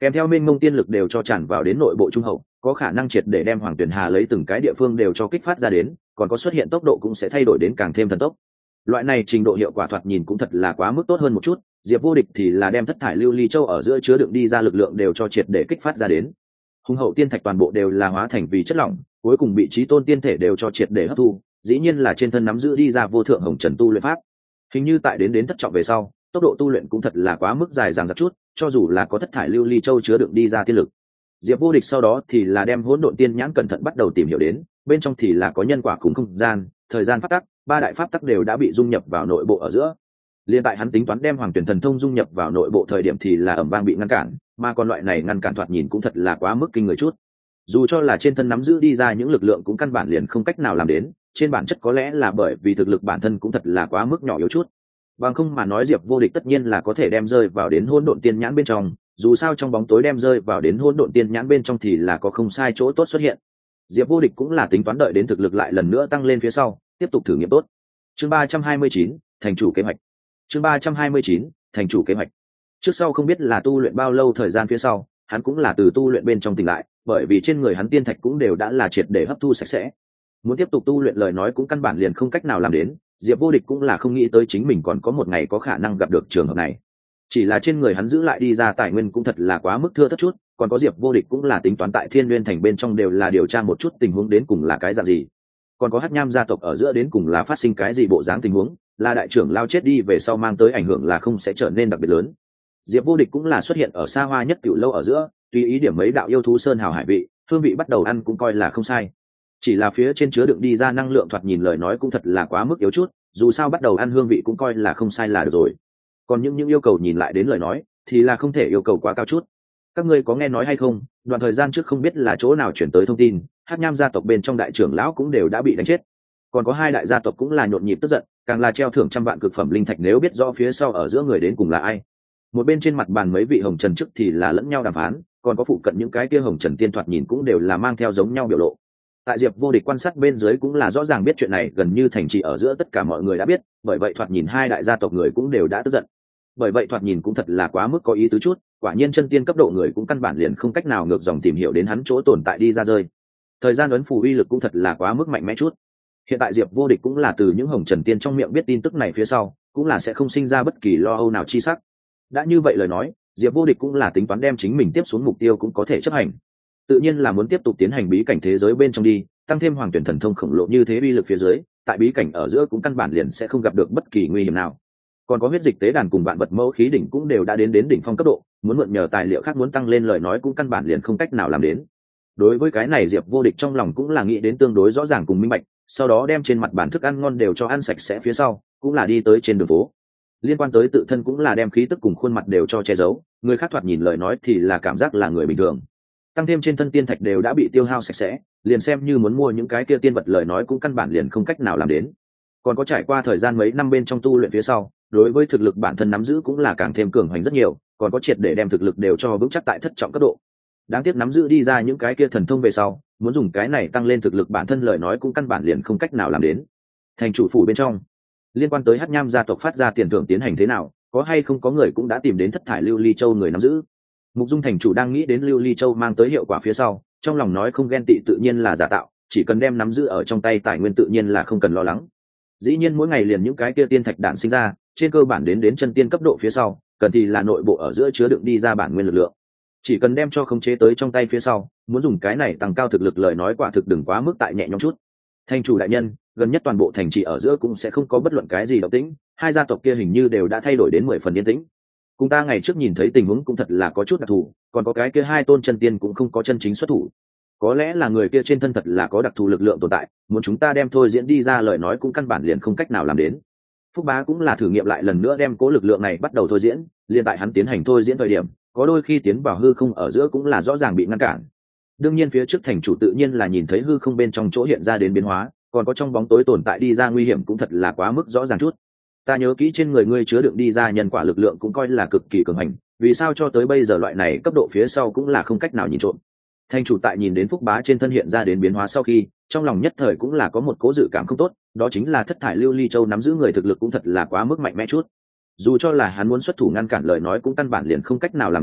kèm theo mênh mông tiên lực đều cho tràn vào đến nội bộ trung hậu, có khả năng triệt để đem Hoàng Tuyền Hà lấy từng cái địa phương đều cho kích phát ra đến, còn có xuất hiện tốc độ cũng sẽ thay đổi đến càng thêm thần tốc. Loại này trình độ hiệu quả thoạt nhìn cũng thật là quá mức tốt hơn một chút. Diệp Vô Địch thì là đem thất thải lưu ly châu ở giữa chứa đựng đi ra lực lượng đều cho triệt để kích phát ra đến. Hùng hậu tiên thạch toàn bộ đều là hóa thành vì chất lỏng, cuối cùng bị chí tôn tiên thể đều cho triệt để hấp thu, dĩ nhiên là trên thân nắm giữ đi ra vô thượng hồng trần tu luyện pháp. Hình như tại đến thất trọng về sau, tốc độ tu luyện cũng thật là quá mức dài dằng dặc chút, cho dù là có thất thải lưu ly châu chứa đựng đi ra tiên lực. Diệp Vô Địch sau đó thì là đem hỗn độn tiên nhãn cẩn thận bắt đầu tìm hiểu đến, bên trong thì là có nhân quả cùng không gian, thời gian pháp tắc, ba đại pháp tắc đều đã bị dung nhập vào nội bộ ở giữa. Liên tại hắn tính toán đem Hoàng Tuyển Thần Thông dung nhập vào nội bộ thời điểm thì là ầm vang bị ngăn cản, mà còn loại này ngăn cản thoạt nhìn cũng thật là quá mức kinh người chút. Dù cho là trên thân nắm giữ đi ra những lực lượng cũng căn bản liền không cách nào làm đến, trên bản chất có lẽ là bởi vì thực lực bản thân cũng thật là quá mức nhỏ yếu chút. Bằng không mà nói Diệp Vô Địch tất nhiên là có thể đem rơi vào đến hỗn độn tiên nhãn bên trong, dù sao trong bóng tối đem rơi vào đến hỗn độn tiên nhãn bên trong thì là có không sai chỗ tốt xuất hiện. Diệp Vô Địch cũng là tính toán đợi đến thực lực lại lần nữa tăng lên phía sau, tiếp tục thử nghiệm tốt. Chương 329, thành chủ kế hoạch. Chương 329, thành chủ kế hoạch. Trước sau không biết là tu luyện bao lâu thời gian phía sau, hắn cũng là từ tu luyện bên trong tỉnh lại, bởi vì trên người hắn tiên thạch cũng đều đã là triệt để hấp thu sạch sẽ. Muốn tiếp tục tu luyện lời nói cũng căn bản liền không cách nào làm đến, Diệp Vô Địch cũng là không nghĩ tới chính mình còn có một ngày có khả năng gặp được trường hợp này. Chỉ là trên người hắn giữ lại đi ra tài nguyên cũng thật là quá mức thưa thớt chút, còn có Diệp Vô Địch cũng là tính toán tại Thiên Nguyên Thành bên trong đều là điều tra một chút tình huống đến cùng là cái dạng gì. Còn có Hắc Nham gia tộc ở giữa đến cùng là phát sinh cái gì bộ dáng tình huống, là đại trưởng lao chết đi về sau mang tới ảnh hưởng là không sẽ trở nên đặc biệt lớn. Diệp Vô Địch cũng là xuất hiện ở xa hoa nhất tiểu lâu ở giữa, tùy ý điểm mấy đạo yêu thú sơn hào hải vị, hương vị bắt đầu ăn cũng coi là không sai. Chỉ là phía trên chứa đựng đi ra năng lượng thoạt nhìn lời nói cũng thật là quá mức yếu chút, dù sao bắt đầu ăn hương vị cũng coi là không sai là được rồi. Còn những yêu cầu nhìn lại đến lời nói thì là không thể yêu cầu quá cao chút. Các ngươi có nghe nói hay không, đoạn thời gian trước không biết là chỗ nào chuyển tới thông tin, Hắc Nham gia tộc bên trong đại trưởng lão cũng đều đã bị đánh chết. Còn có hai đại gia tộc cũng là nhộn nhịp tức giận, càng là treo thưởng trăm vạn cực phẩm linh thạch nếu biết rõ phía sau ở giữa người đến cùng là ai. Một bên trên mặt bàn mấy vị hồng trần trước thì là lẫn nhau đàm phán, còn có phụ cận những cái kia hồng trần tiên thoạt nhìn cũng đều là mang theo giống nhau biểu lộ. Tại Diệp Vô Địch quan sát bên dưới cũng là rõ ràng biết chuyện này gần như thành trì ở giữa tất cả mọi người đã biết, bởi vậy thoạt nhìn hai đại gia tộc người cũng đều đã tức giận. Bởi vậy thoạt nhìn cũng thật là quá mức có ý tứ chút, quả nhiên chân tiên cấp độ người cũng căn bản liền không cách nào ngược dòng tìm hiểu đến hắn chỗ tồn tại đi ra rơi. Thời gian ấn phù uy lực cũng thật là quá mức mạnh mẽ chút. Hiện tại Diệp Vô Địch cũng là từ những hồng trần tiên trong miệng biết tin tức này phía sau, cũng là sẽ không sinh ra bất kỳ lo âu nào chi sắc. Đã như vậy lời nói, Diệp Vô Địch cũng là tính toán đem chính mình tiếp xuống mục tiêu cũng có thể chấp hành. Tự nhiên là muốn tiếp tục tiến hành bí cảnh thế giới bên trong đi, tăng thêm Hoàng Tuyển Thần Thông khổng lồ như thế uy lực phía dưới, tại bí cảnh ở giữa cũng căn bản liền sẽ không gặp được bất kỳ nguy hiểm nào. Còn có huyết dịch tế đàn cùng vạn vật mẫu khí đỉnh cũng đều đã đến đỉnh phong cấp độ, muốn mượn nhờ tài liệu khác muốn tăng lên lời nói cũng căn bản liền không cách nào làm đến. Đối với cái này Diệp Vô Địch trong lòng cũng là nghĩ đến tương đối rõ ràng cùng minh bạch, sau đó đem trên mặt bàn thức ăn ngon đều cho ăn sạch sẽ phía sau, cũng là đi tới trên đường phố. Liên quan tới tự thân cũng là đem khí tức cùng khuôn mặt đều cho che giấu, người khác thoạt nhìn lời nói thì là cảm giác là người bình thường. Tăng thêm trên thân tiên thạch đều đã bị tiêu hao sạch sẽ, liền xem như muốn mua những cái kia tiên vật lời nói cũng căn bản liền không cách nào làm đến. Còn có trải qua thời gian mấy năm bên trong tu luyện phía sau, đối với thực lực bản thân nắm giữ cũng là càng thêm cường hoành rất nhiều, còn có triệt để đem thực lực đều cho vững chắc tại thất trọng cấp độ. Đáng tiếc nắm giữ đi ra những cái kia thần thông về sau, muốn dùng cái này tăng lên thực lực bản thân lời nói cũng căn bản liền không cách nào làm đến. Thành chủ phủ bên trong, liên quan tới Hắc Nham gia tộc phát ra tiền thưởng tiến hành thế nào, có hay không có người cũng đã tìm đến thất thải lưu ly châu người nắm giữ. Mục Dung thành chủ đang nghĩ đến lưu ly châu mang tới hiệu quả phía sau, trong lòng nói không ghen tị tự nhiên là giả tạo, chỉ cần đem nắm giữ ở trong tay tài nguyên tự nhiên là không cần lo lắng. Dĩ nhiên mỗi ngày liền những cái kia tiên thạch đạn sinh ra, trên cơ bản đến chân tiên cấp độ phía sau, cần thì là nội bộ ở giữa chứa đựng đi ra bản nguyên lực lượng. Chỉ cần đem cho khống chế tới trong tay phía sau, muốn dùng cái này tăng cao thực lực lời nói quả thực đừng quá mức tại nhẹ nhõm chút. Thành chủ đại nhân, gần nhất toàn bộ thành trì ở giữa cũng sẽ không có bất luận cái gì động tĩnh, hai gia tộc kia hình như đều đã thay đổi đến 10 phần yên tĩnh. Cùng ta ngày trước nhìn thấy tình huống cũng thật là có chút đặc thù, còn có cái kia hai tôn chân tiên cũng không có chân chính xuất thủ. Có lẽ là người kia trên thân thật là có đặc thù lực lượng tồn tại, muốn chúng ta đem thôi diễn đi ra lời nói cũng căn bản liền không cách nào làm đến. Phúc Bá cũng là thử nghiệm lại lần nữa đem cố lực lượng này bắt đầu thôi diễn, liên tại hắn tiến hành thôi diễn thời điểm, có đôi khi tiến vào hư không ở giữa cũng là rõ ràng bị ngăn cản. Đương nhiên phía trước thành chủ tự nhiên là nhìn thấy hư không bên trong chỗ hiện ra đến biến hóa, còn có trong bóng tối tồn tại đi ra nguy hiểm cũng thật là quá mức rõ ràng chút. Ta nhớ kỹ trên người ngươi chứa đựng đi ra nhân quả lực lượng cũng coi là cực kỳ cường hành, vì sao cho tới bây giờ loại này cấp độ phía sau cũng là không cách nào nhìn trộm. Thành chủ tại nhìn đến Phúc Bá trên thân hiện ra đến biến hóa sau khi, trong lòng nhất thời cũng là có một cố dự cảm không tốt, đó chính là thất thải lưu ly châu nắm giữ người thực lực cũng thật là quá mức mạnh mẽ chút. Dù cho là hắn muốn xuất thủ ngăn cản lời nói cũng căn bản liền không cách nào làm đến,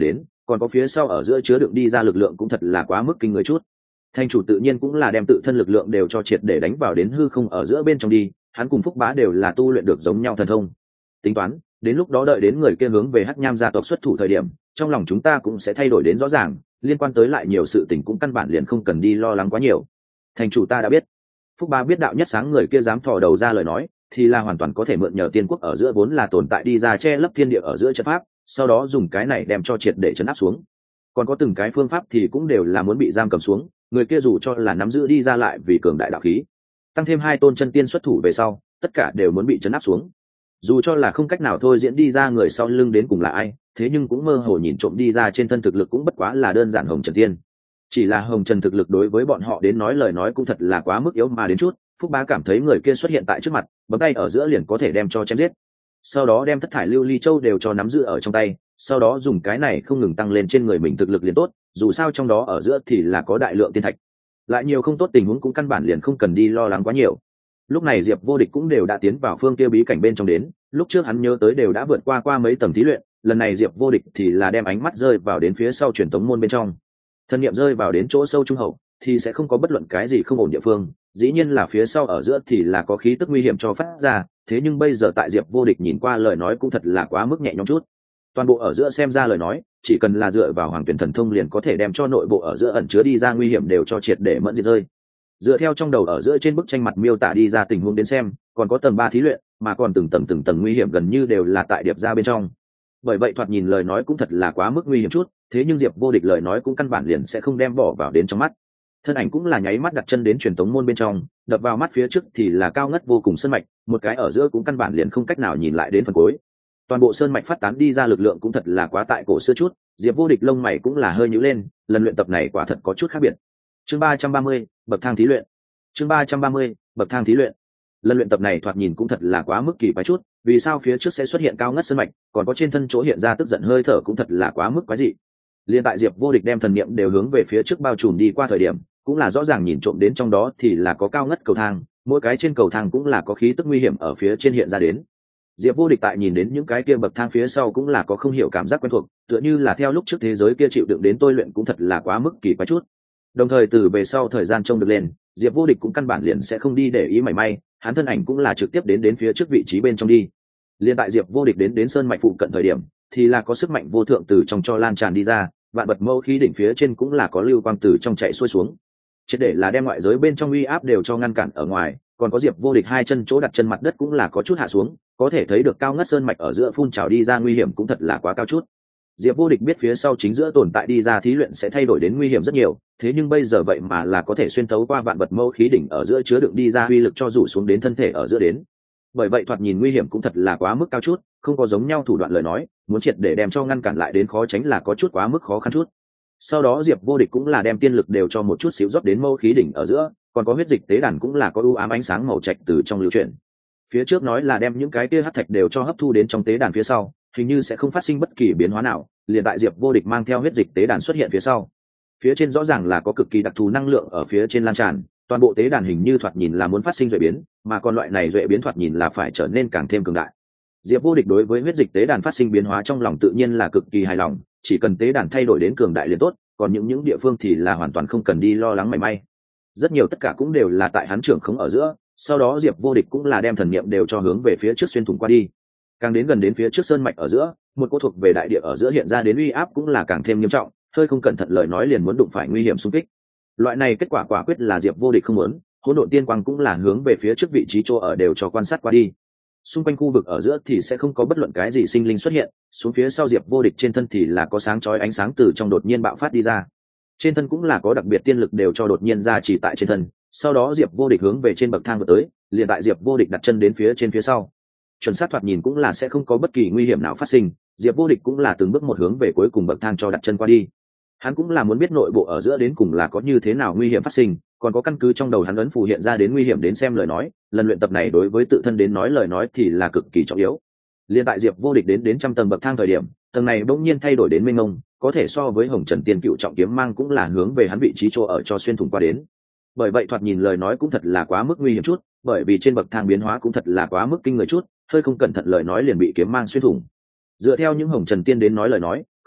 còn có phía sau ở giữa chứa đựng đi ra lực lượng cũng thật là quá mức kinh người chút. Thành chủ tự nhiên cũng là đem tự thân lực lượng đều cho triệt để đánh vào đến hư không ở giữa bên trong đi, hắn cùng Phúc Bá đều là tu luyện được giống nhau thần thông. Tính toán đến lúc đó đợi đến người kia hướng về Hắc Nham gia tộc xuất thủ thời điểm, trong lòng chúng ta cũng sẽ thay đổi đến rõ ràng, liên quan tới lại nhiều sự tình cũng căn bản liền không cần đi lo lắng quá nhiều. Thành chủ ta đã biết. Phúc Bá biết đạo nhất sáng người kia dám thò đầu ra lời nói thì là hoàn toàn có thể mượn nhờ tiên quốc ở giữa vốn là tồn tại đi ra che lấp thiên địa ở giữa trận pháp, sau đó dùng cái này đem cho triệt để chấn áp xuống. Còn có từng cái phương pháp thì cũng đều là muốn bị giam cầm xuống, người kia dù cho là nắm giữ đi ra lại vì cường đại đạo khí, tăng thêm 2 tôn chân tiên xuất thủ về sau, tất cả đều muốn bị chấn áp xuống. Dù cho là không cách nào thôi diễn đi ra người sau lưng đến cùng là ai, thế nhưng cũng mơ hồ nhìn trộm đi ra trên thân thực lực cũng bất quá là đơn giản Hồng Trần Tiên. Chỉ là Hồng Trần thực lực đối với bọn họ đến nói lời nói cũng thật là quá mức yếu mà đến chút. Phúc Bá cảm thấy người kia xuất hiện tại trước mặt, bấm tay ở giữa liền có thể đem cho chém giết, sau đó đem thất thải lưu ly châu đều cho nắm giữ ở trong tay, sau đó dùng cái này không ngừng tăng lên trên người mình thực lực liền tốt, dù sao trong đó ở giữa thì là có đại lượng tiên thạch, lại nhiều không tốt tình huống cũng căn bản liền không cần đi lo lắng quá nhiều. Lúc này Diệp Vô Địch cũng đều đã tiến vào phương kia bí cảnh bên trong đến, lúc trước hắn nhớ tới đều đã vượt qua mấy tầng thí luyện, lần này Diệp Vô Địch thì là đem ánh mắt rơi vào đến phía sau truyền tống môn bên trong, thân niệm rơi vào đến chỗ sâu trung hậu thì sẽ không có bất luận cái gì không ổn địa phương, dĩ nhiên là phía sau ở giữa thì là có khí tức nguy hiểm cho phát ra, thế nhưng bây giờ tại Diệp Vô Địch nhìn qua lời nói cũng thật là quá mức nhẹ nhõm chút. Toàn bộ ở giữa xem ra lời nói chỉ cần là dựa vào Hoàng Tuyển thần thông liền có thể đem cho nội bộ ở giữa ẩn chứa đi ra nguy hiểm đều cho triệt để mẫn diệt rơi. Dựa theo trong đầu ở giữa trên bức tranh mặt miêu tả đi ra tình huống đến xem, còn có tầng 3 thí luyện, mà còn từng tầng nguy hiểm gần như đều là tại điệp ra bên trong. Bởi vậy thoạt nhìn lời nói cũng thật là quá mức nguy hiểm chút, thế nhưng Diệp Vô Địch lời nói cũng căn bản liền sẽ không đem bỏ vào đến trong mắt. Thân ảnh cũng là nháy mắt đặt chân đến truyền tống môn bên trong, đập vào mắt phía trước thì là cao ngất vô cùng sơn mạch, một cái ở giữa cũng căn bản liền không cách nào nhìn lại đến phần cuối. Toàn bộ sơn mạch phát tán đi ra lực lượng cũng thật là quá tại cổ xưa chút, Diệp Vô Địch lông mày cũng là hơi nhíu lên, lần luyện tập này quả thật có chút khác biệt. Chương 330, bậc thang thí luyện. Chương 330, bậc thang thí luyện. Lần luyện tập này thoạt nhìn cũng thật là quá mức kỳ quái chút, vì sao phía trước sẽ xuất hiện cao ngất sơn mạch, còn có trên thân chỗ hiện ra tức giận hơi thở cũng thật là quá mức quái dị. Liên tại Diệp Vô Địch đem thần niệm đều hướng về phía trước bao trùm đi qua thời điểm, cũng là rõ ràng nhìn trộm đến trong đó thì là có cao ngất cầu thang, mỗi cái trên cầu thang cũng là có khí tức nguy hiểm ở phía trên hiện ra đến. Diệp Vô Địch tại nhìn đến những cái kia bậc thang phía sau cũng là có không hiểu cảm giác quen thuộc, tựa như là theo lúc trước thế giới kia chịu đựng đến tôi luyện cũng thật là quá mức kỳ quái chút. Đồng thời từ về sau thời gian trông được lên, Diệp Vô Địch cũng căn bản liền sẽ không đi để ý mảy may, hắn thân ảnh cũng là trực tiếp đến phía trước vị trí bên trong đi. Liên tại Diệp Vô Địch đến sơn mạch phụ cận thời điểm, thì là có sức mạnh vô thượng từ trong cho lan tràn đi ra, vạn bật mâu khí đỉnh phía trên cũng là có lưu quang từ trong chạy xuôi xuống, triệt để là đem ngoại giới bên trong uy áp đều cho ngăn cản ở ngoài. Còn có Diệp Vô Địch 2 chân chỗ đặt chân mặt đất cũng là có chút hạ xuống, có thể thấy được cao ngất sơn mạch ở giữa phun trào đi ra nguy hiểm cũng thật là quá cao chút. Diệp Vô Địch biết phía sau chính giữa tồn tại đi ra thí luyện sẽ thay đổi đến nguy hiểm rất nhiều, thế nhưng bây giờ vậy mà là có thể xuyên thấu qua vạn vật mâu khí đỉnh ở giữa chứa đựng đi ra uy lực cho rủ xuống đến thân thể ở giữa đến. Bởi vậy thoạt nhìn nguy hiểm cũng thật là quá mức cao chút, không có giống nhau thủ đoạn lời nói, muốn triệt để đem cho ngăn cản lại đến khó tránh là có chút quá mức khó khăn chút. Sau đó Diệp Vô Địch cũng là đem tiên lực đều cho một chút xíu rót đến mâu khí đỉnh ở giữa, còn có huyết dịch tế đàn cũng là có u ám ánh sáng màu trạch từ trong lưu chuyển. Phía trước nói là đem những cái kia hắc thạch đều cho hấp thu đến trong tế đàn phía sau, hình như sẽ không phát sinh bất kỳ biến hóa nào, liền tại Diệp Vô Địch mang theo huyết dịch tế đàn xuất hiện phía sau. Phía trên rõ ràng là có cực kỳ đặc thù năng lượng ở phía trên lan tràn, toàn bộ tế đàn hình như thoạt nhìn là muốn phát sinh duệ biến, mà còn loại này duệ biến thoạt nhìn là phải trở nên càng thêm cường đại. Diệp Vô Địch đối với huyết dịch tế đàn phát sinh biến hóa trong lòng tự nhiên là cực kỳ hài lòng, chỉ cần tế đàn thay đổi đến cường đại liền tốt, còn những địa phương thì là hoàn toàn không cần đi lo lắng mảy may. Rất nhiều tất cả cũng đều là tại hắn trưởng khống ở giữa, sau đó Diệp Vô Địch cũng là đem thần niệm đều cho hướng về phía trước xuyên thủng qua đi. Càng đến gần đến phía trước sơn mạch ở giữa, một cỗ thuộc về đại địa ở giữa hiện ra đến uy áp cũng là càng thêm nghiêm trọng, hơi không cẩn thận lời nói liền muốn đụng phải nguy hiểm xung kích. Loại này kết quả quả quyết là Diệp Vô Địch không muốn, hỗn độn tiên quang cũng là hướng về phía trước vị trí chỗ ở đều cho quan sát qua đi. Xung quanh khu vực ở giữa thì sẽ không có bất luận cái gì sinh linh xuất hiện, xuống phía sau Diệp Vô Địch trên thân thì là có sáng chói ánh sáng từ trong đột nhiên bạo phát đi ra. Trên thân cũng là có đặc biệt tiên lực đều cho đột nhiên ra chỉ tại trên thân, sau đó Diệp Vô Địch hướng về trên bậc thang vượt tới, liền tại Diệp Vô Địch đặt chân đến phía sau. Chuẩn xác thoạt nhìn cũng là sẽ không có bất kỳ nguy hiểm nào phát sinh, Diệp Vô Địch cũng là từng bước một hướng về cuối cùng bậc thang cho đặt chân qua đi. Hắn cũng là muốn biết nội bộ ở giữa đến cùng là có như thế nào nguy hiểm phát sinh, còn có căn cứ trong đầu hắn ấn phù hiện ra đến nguy hiểm đến xem lời nói, lần luyện tập này đối với tự thân đến nói lời nói thì là cực kỳ trọng yếu. Liên tại Diệp Vô Địch đến trăm tầng bậc thang thời điểm, tầng này bỗng nhiên thay đổi đến mênh mông, có thể so với Hồng Trần Tiên Cựu trọng kiếm mang cũng là hướng về hắn vị trí chỗ ở cho xuyên thủng qua đến. Bởi vậy thoạt nhìn lời nói cũng thật là quá mức nguy hiểm chút, bởi vì trên bậc thang biến hóa cũng thật là quá mức kinh người chút, hơi không cẩn thận lời nói liền bị kiếm mang xuyên thủng. Dựa theo những Hồng Trần Tiên đến nói lời nói,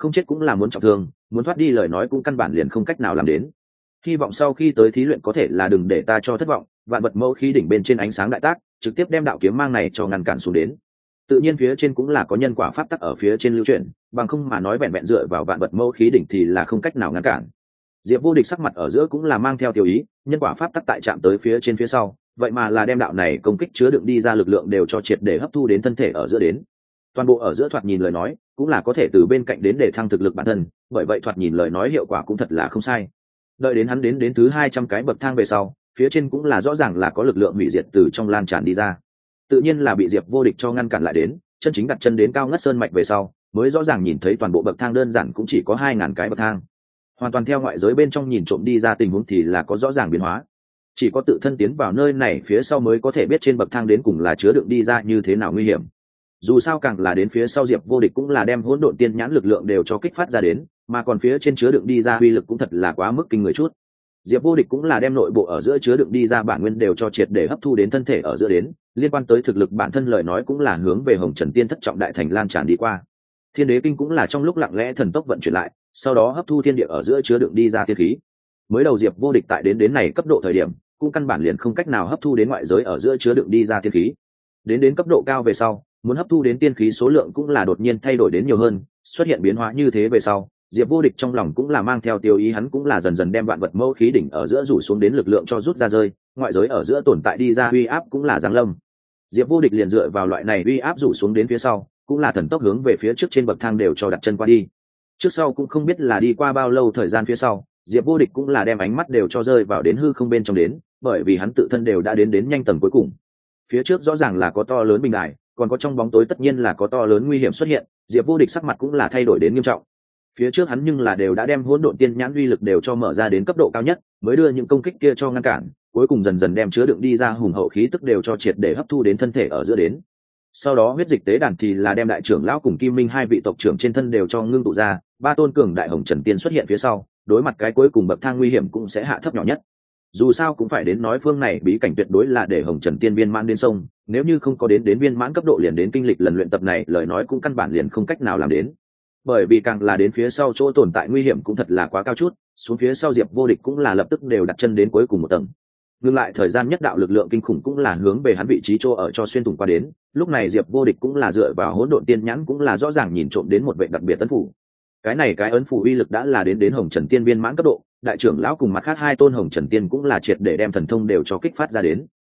không chết cũng là muốn trọng thương, muốn thoát đi lời nói cũng căn bản liền không cách nào làm đến. Hy vọng sau khi tới thí luyện có thể là đừng để ta cho thất vọng. Vạn vật mẫu khí đỉnh bên trên ánh sáng đại tác, trực tiếp đem đạo kiếm mang này cho ngăn cản xuống đến. Tự nhiên phía trên cũng là có nhân quả pháp tắc ở phía trên lưu chuyển, bằng không mà nói vẹn vẹn dựa vào vạn vật mẫu khí đỉnh thì là không cách nào ngăn cản. Diệp Vô Địch sắc mặt ở giữa cũng là mang theo tiểu ý, nhân quả pháp tắc tại chạm tới phía trên phía sau, vậy mà là đem đạo này công kích chứa đựng đi ra lực lượng đều cho triệt để hấp thu đến thân thể ở giữa đến. Toàn bộ ở giữa thoạt nhìn lời nói, cũng là có thể từ bên cạnh đến để thăng thực lực bản thân, bởi vậy thoạt nhìn lời nói hiệu quả cũng thật là không sai. Đợi đến hắn đến thứ 200 cái bậc thang về sau, phía trên cũng là rõ ràng là có lực lượng hủy diệt từ trong lan tràn đi ra. Tự nhiên là bị Diệp Vô Địch cho ngăn cản lại đến, chân chính đặt chân đến cao ngất sơn mạch về sau, mới rõ ràng nhìn thấy toàn bộ bậc thang đơn giản cũng chỉ có 2000 cái bậc thang. Hoàn toàn theo ngoại giới bên trong nhìn trộm đi ra tình huống thì là có rõ ràng biến hóa. Chỉ có tự thân tiến vào nơi này phía sau mới có thể biết trên bậc thang đến cùng là chứa đựng đi ra như thế nào nguy hiểm. Dù sao càng là đến phía sau Diệp Vô Địch cũng là đem hỗn độn tiên nhãn lực lượng đều cho kích phát ra đến, mà còn phía trên chứa đựng đi ra uy lực cũng thật là quá mức kinh người chút. Diệp Vô Địch cũng là đem nội bộ ở giữa chứa đựng đi ra bản nguyên đều cho triệt để hấp thu đến thân thể ở giữa đến, liên quan tới thực lực bản thân lời nói cũng là hướng về Hồng Trần Tiên thất trọng đại thành lan tràn đi qua. Thiên Đế Kinh cũng là trong lúc lặng lẽ thần tốc vận chuyển lại, sau đó hấp thu thiên địa ở giữa chứa đựng đi ra tiên khí. Mới đầu Diệp Vô Địch tại đến này cấp độ thời điểm, cũng căn bản liền không cách nào hấp thu đến ngoại giới ở giữa chứa đựng đi ra tiên khí. Đến cấp độ cao về sau, muốn hấp thu đến tiên khí số lượng cũng là đột nhiên thay đổi đến nhiều hơn, xuất hiện biến hóa như thế về sau, Diệp Vô Địch trong lòng cũng là mang theo tiêu ý, hắn cũng là dần dần đem vạn vật mẫu khí đỉnh ở giữa rủ xuống đến lực lượng cho rút ra rơi, ngoại giới ở giữa tồn tại đi ra uy áp cũng là giáng lâm. Diệp Vô Địch liền dựa vào loại này uy áp rủ xuống đến phía sau, cũng là thần tốc hướng về phía trước trên bậc thang đều cho đặt chân qua đi. Trước sau cũng không biết là đi qua bao lâu thời gian phía sau, Diệp Vô Địch cũng là đem ánh mắt đều cho rơi vào đến hư không bên trong đến, bởi vì hắn tự thân đều đã đến nhanh tầng cuối cùng. Phía trước rõ ràng là có to lớn bình đài, còn có trong bóng tối tất nhiên là có to lớn nguy hiểm xuất hiện, Diệp Vô Địch sắc mặt cũng là thay đổi đến nghiêm trọng. Phía trước hắn nhưng là đều đã đem hỗn độn tiên nhãn uy lực đều cho mở ra đến cấp độ cao nhất, mới đưa những công kích kia cho ngăn cản, cuối cùng dần dần đem chứa đựng đi ra hùng hậu khí tức đều cho triệt để hấp thu đến thân thể ở giữa đến. Sau đó huyết dịch tế đàn thì là đem đại trưởng lão cùng Kim Minh hai vị tộc trưởng trên thân đều cho ngưng tụ ra, ba tôn cường đại Hồng Trần Tiên xuất hiện phía sau, đối mặt cái cuối cùng bậc thang nguy hiểm cũng sẽ hạ thấp nhỏ nhất. Dù sao cũng phải đến nói phương này bí cảnh tuyệt đối là để Hồng Trần Tiên viên mãn đến sông, nếu như không có đến viên mãn cấp độ liền đến kinh lịch lần luyện tập này, lời nói cũng căn bản liền không cách nào làm đến. Bởi vì càng là đến phía sau chỗ tồn tại nguy hiểm cũng thật là quá cao chút, xuống phía sau Diệp Vô Địch cũng là lập tức đều đặt chân đến cuối cùng một tầng. Ngừng lại thời gian nhất đạo lực lượng kinh khủng cũng là hướng về hắn vị trí chỗ ở cho xuyên thủng qua đến, lúc này Diệp Vô Địch cũng là dựa vào hỗn độn tiên nhãn cũng là rõ ràng nhìn trộm đến một vệ đặc biệt ấn phủ. Cái ấn phủ uy lực đã là đến Hồng Trần Tiên viên mãn cấp độ, đại trưởng lão cùng mặt khác hai tôn Hồng Trần Tiên cũng là triệt để đem thần thông đều cho kích phát ra đến.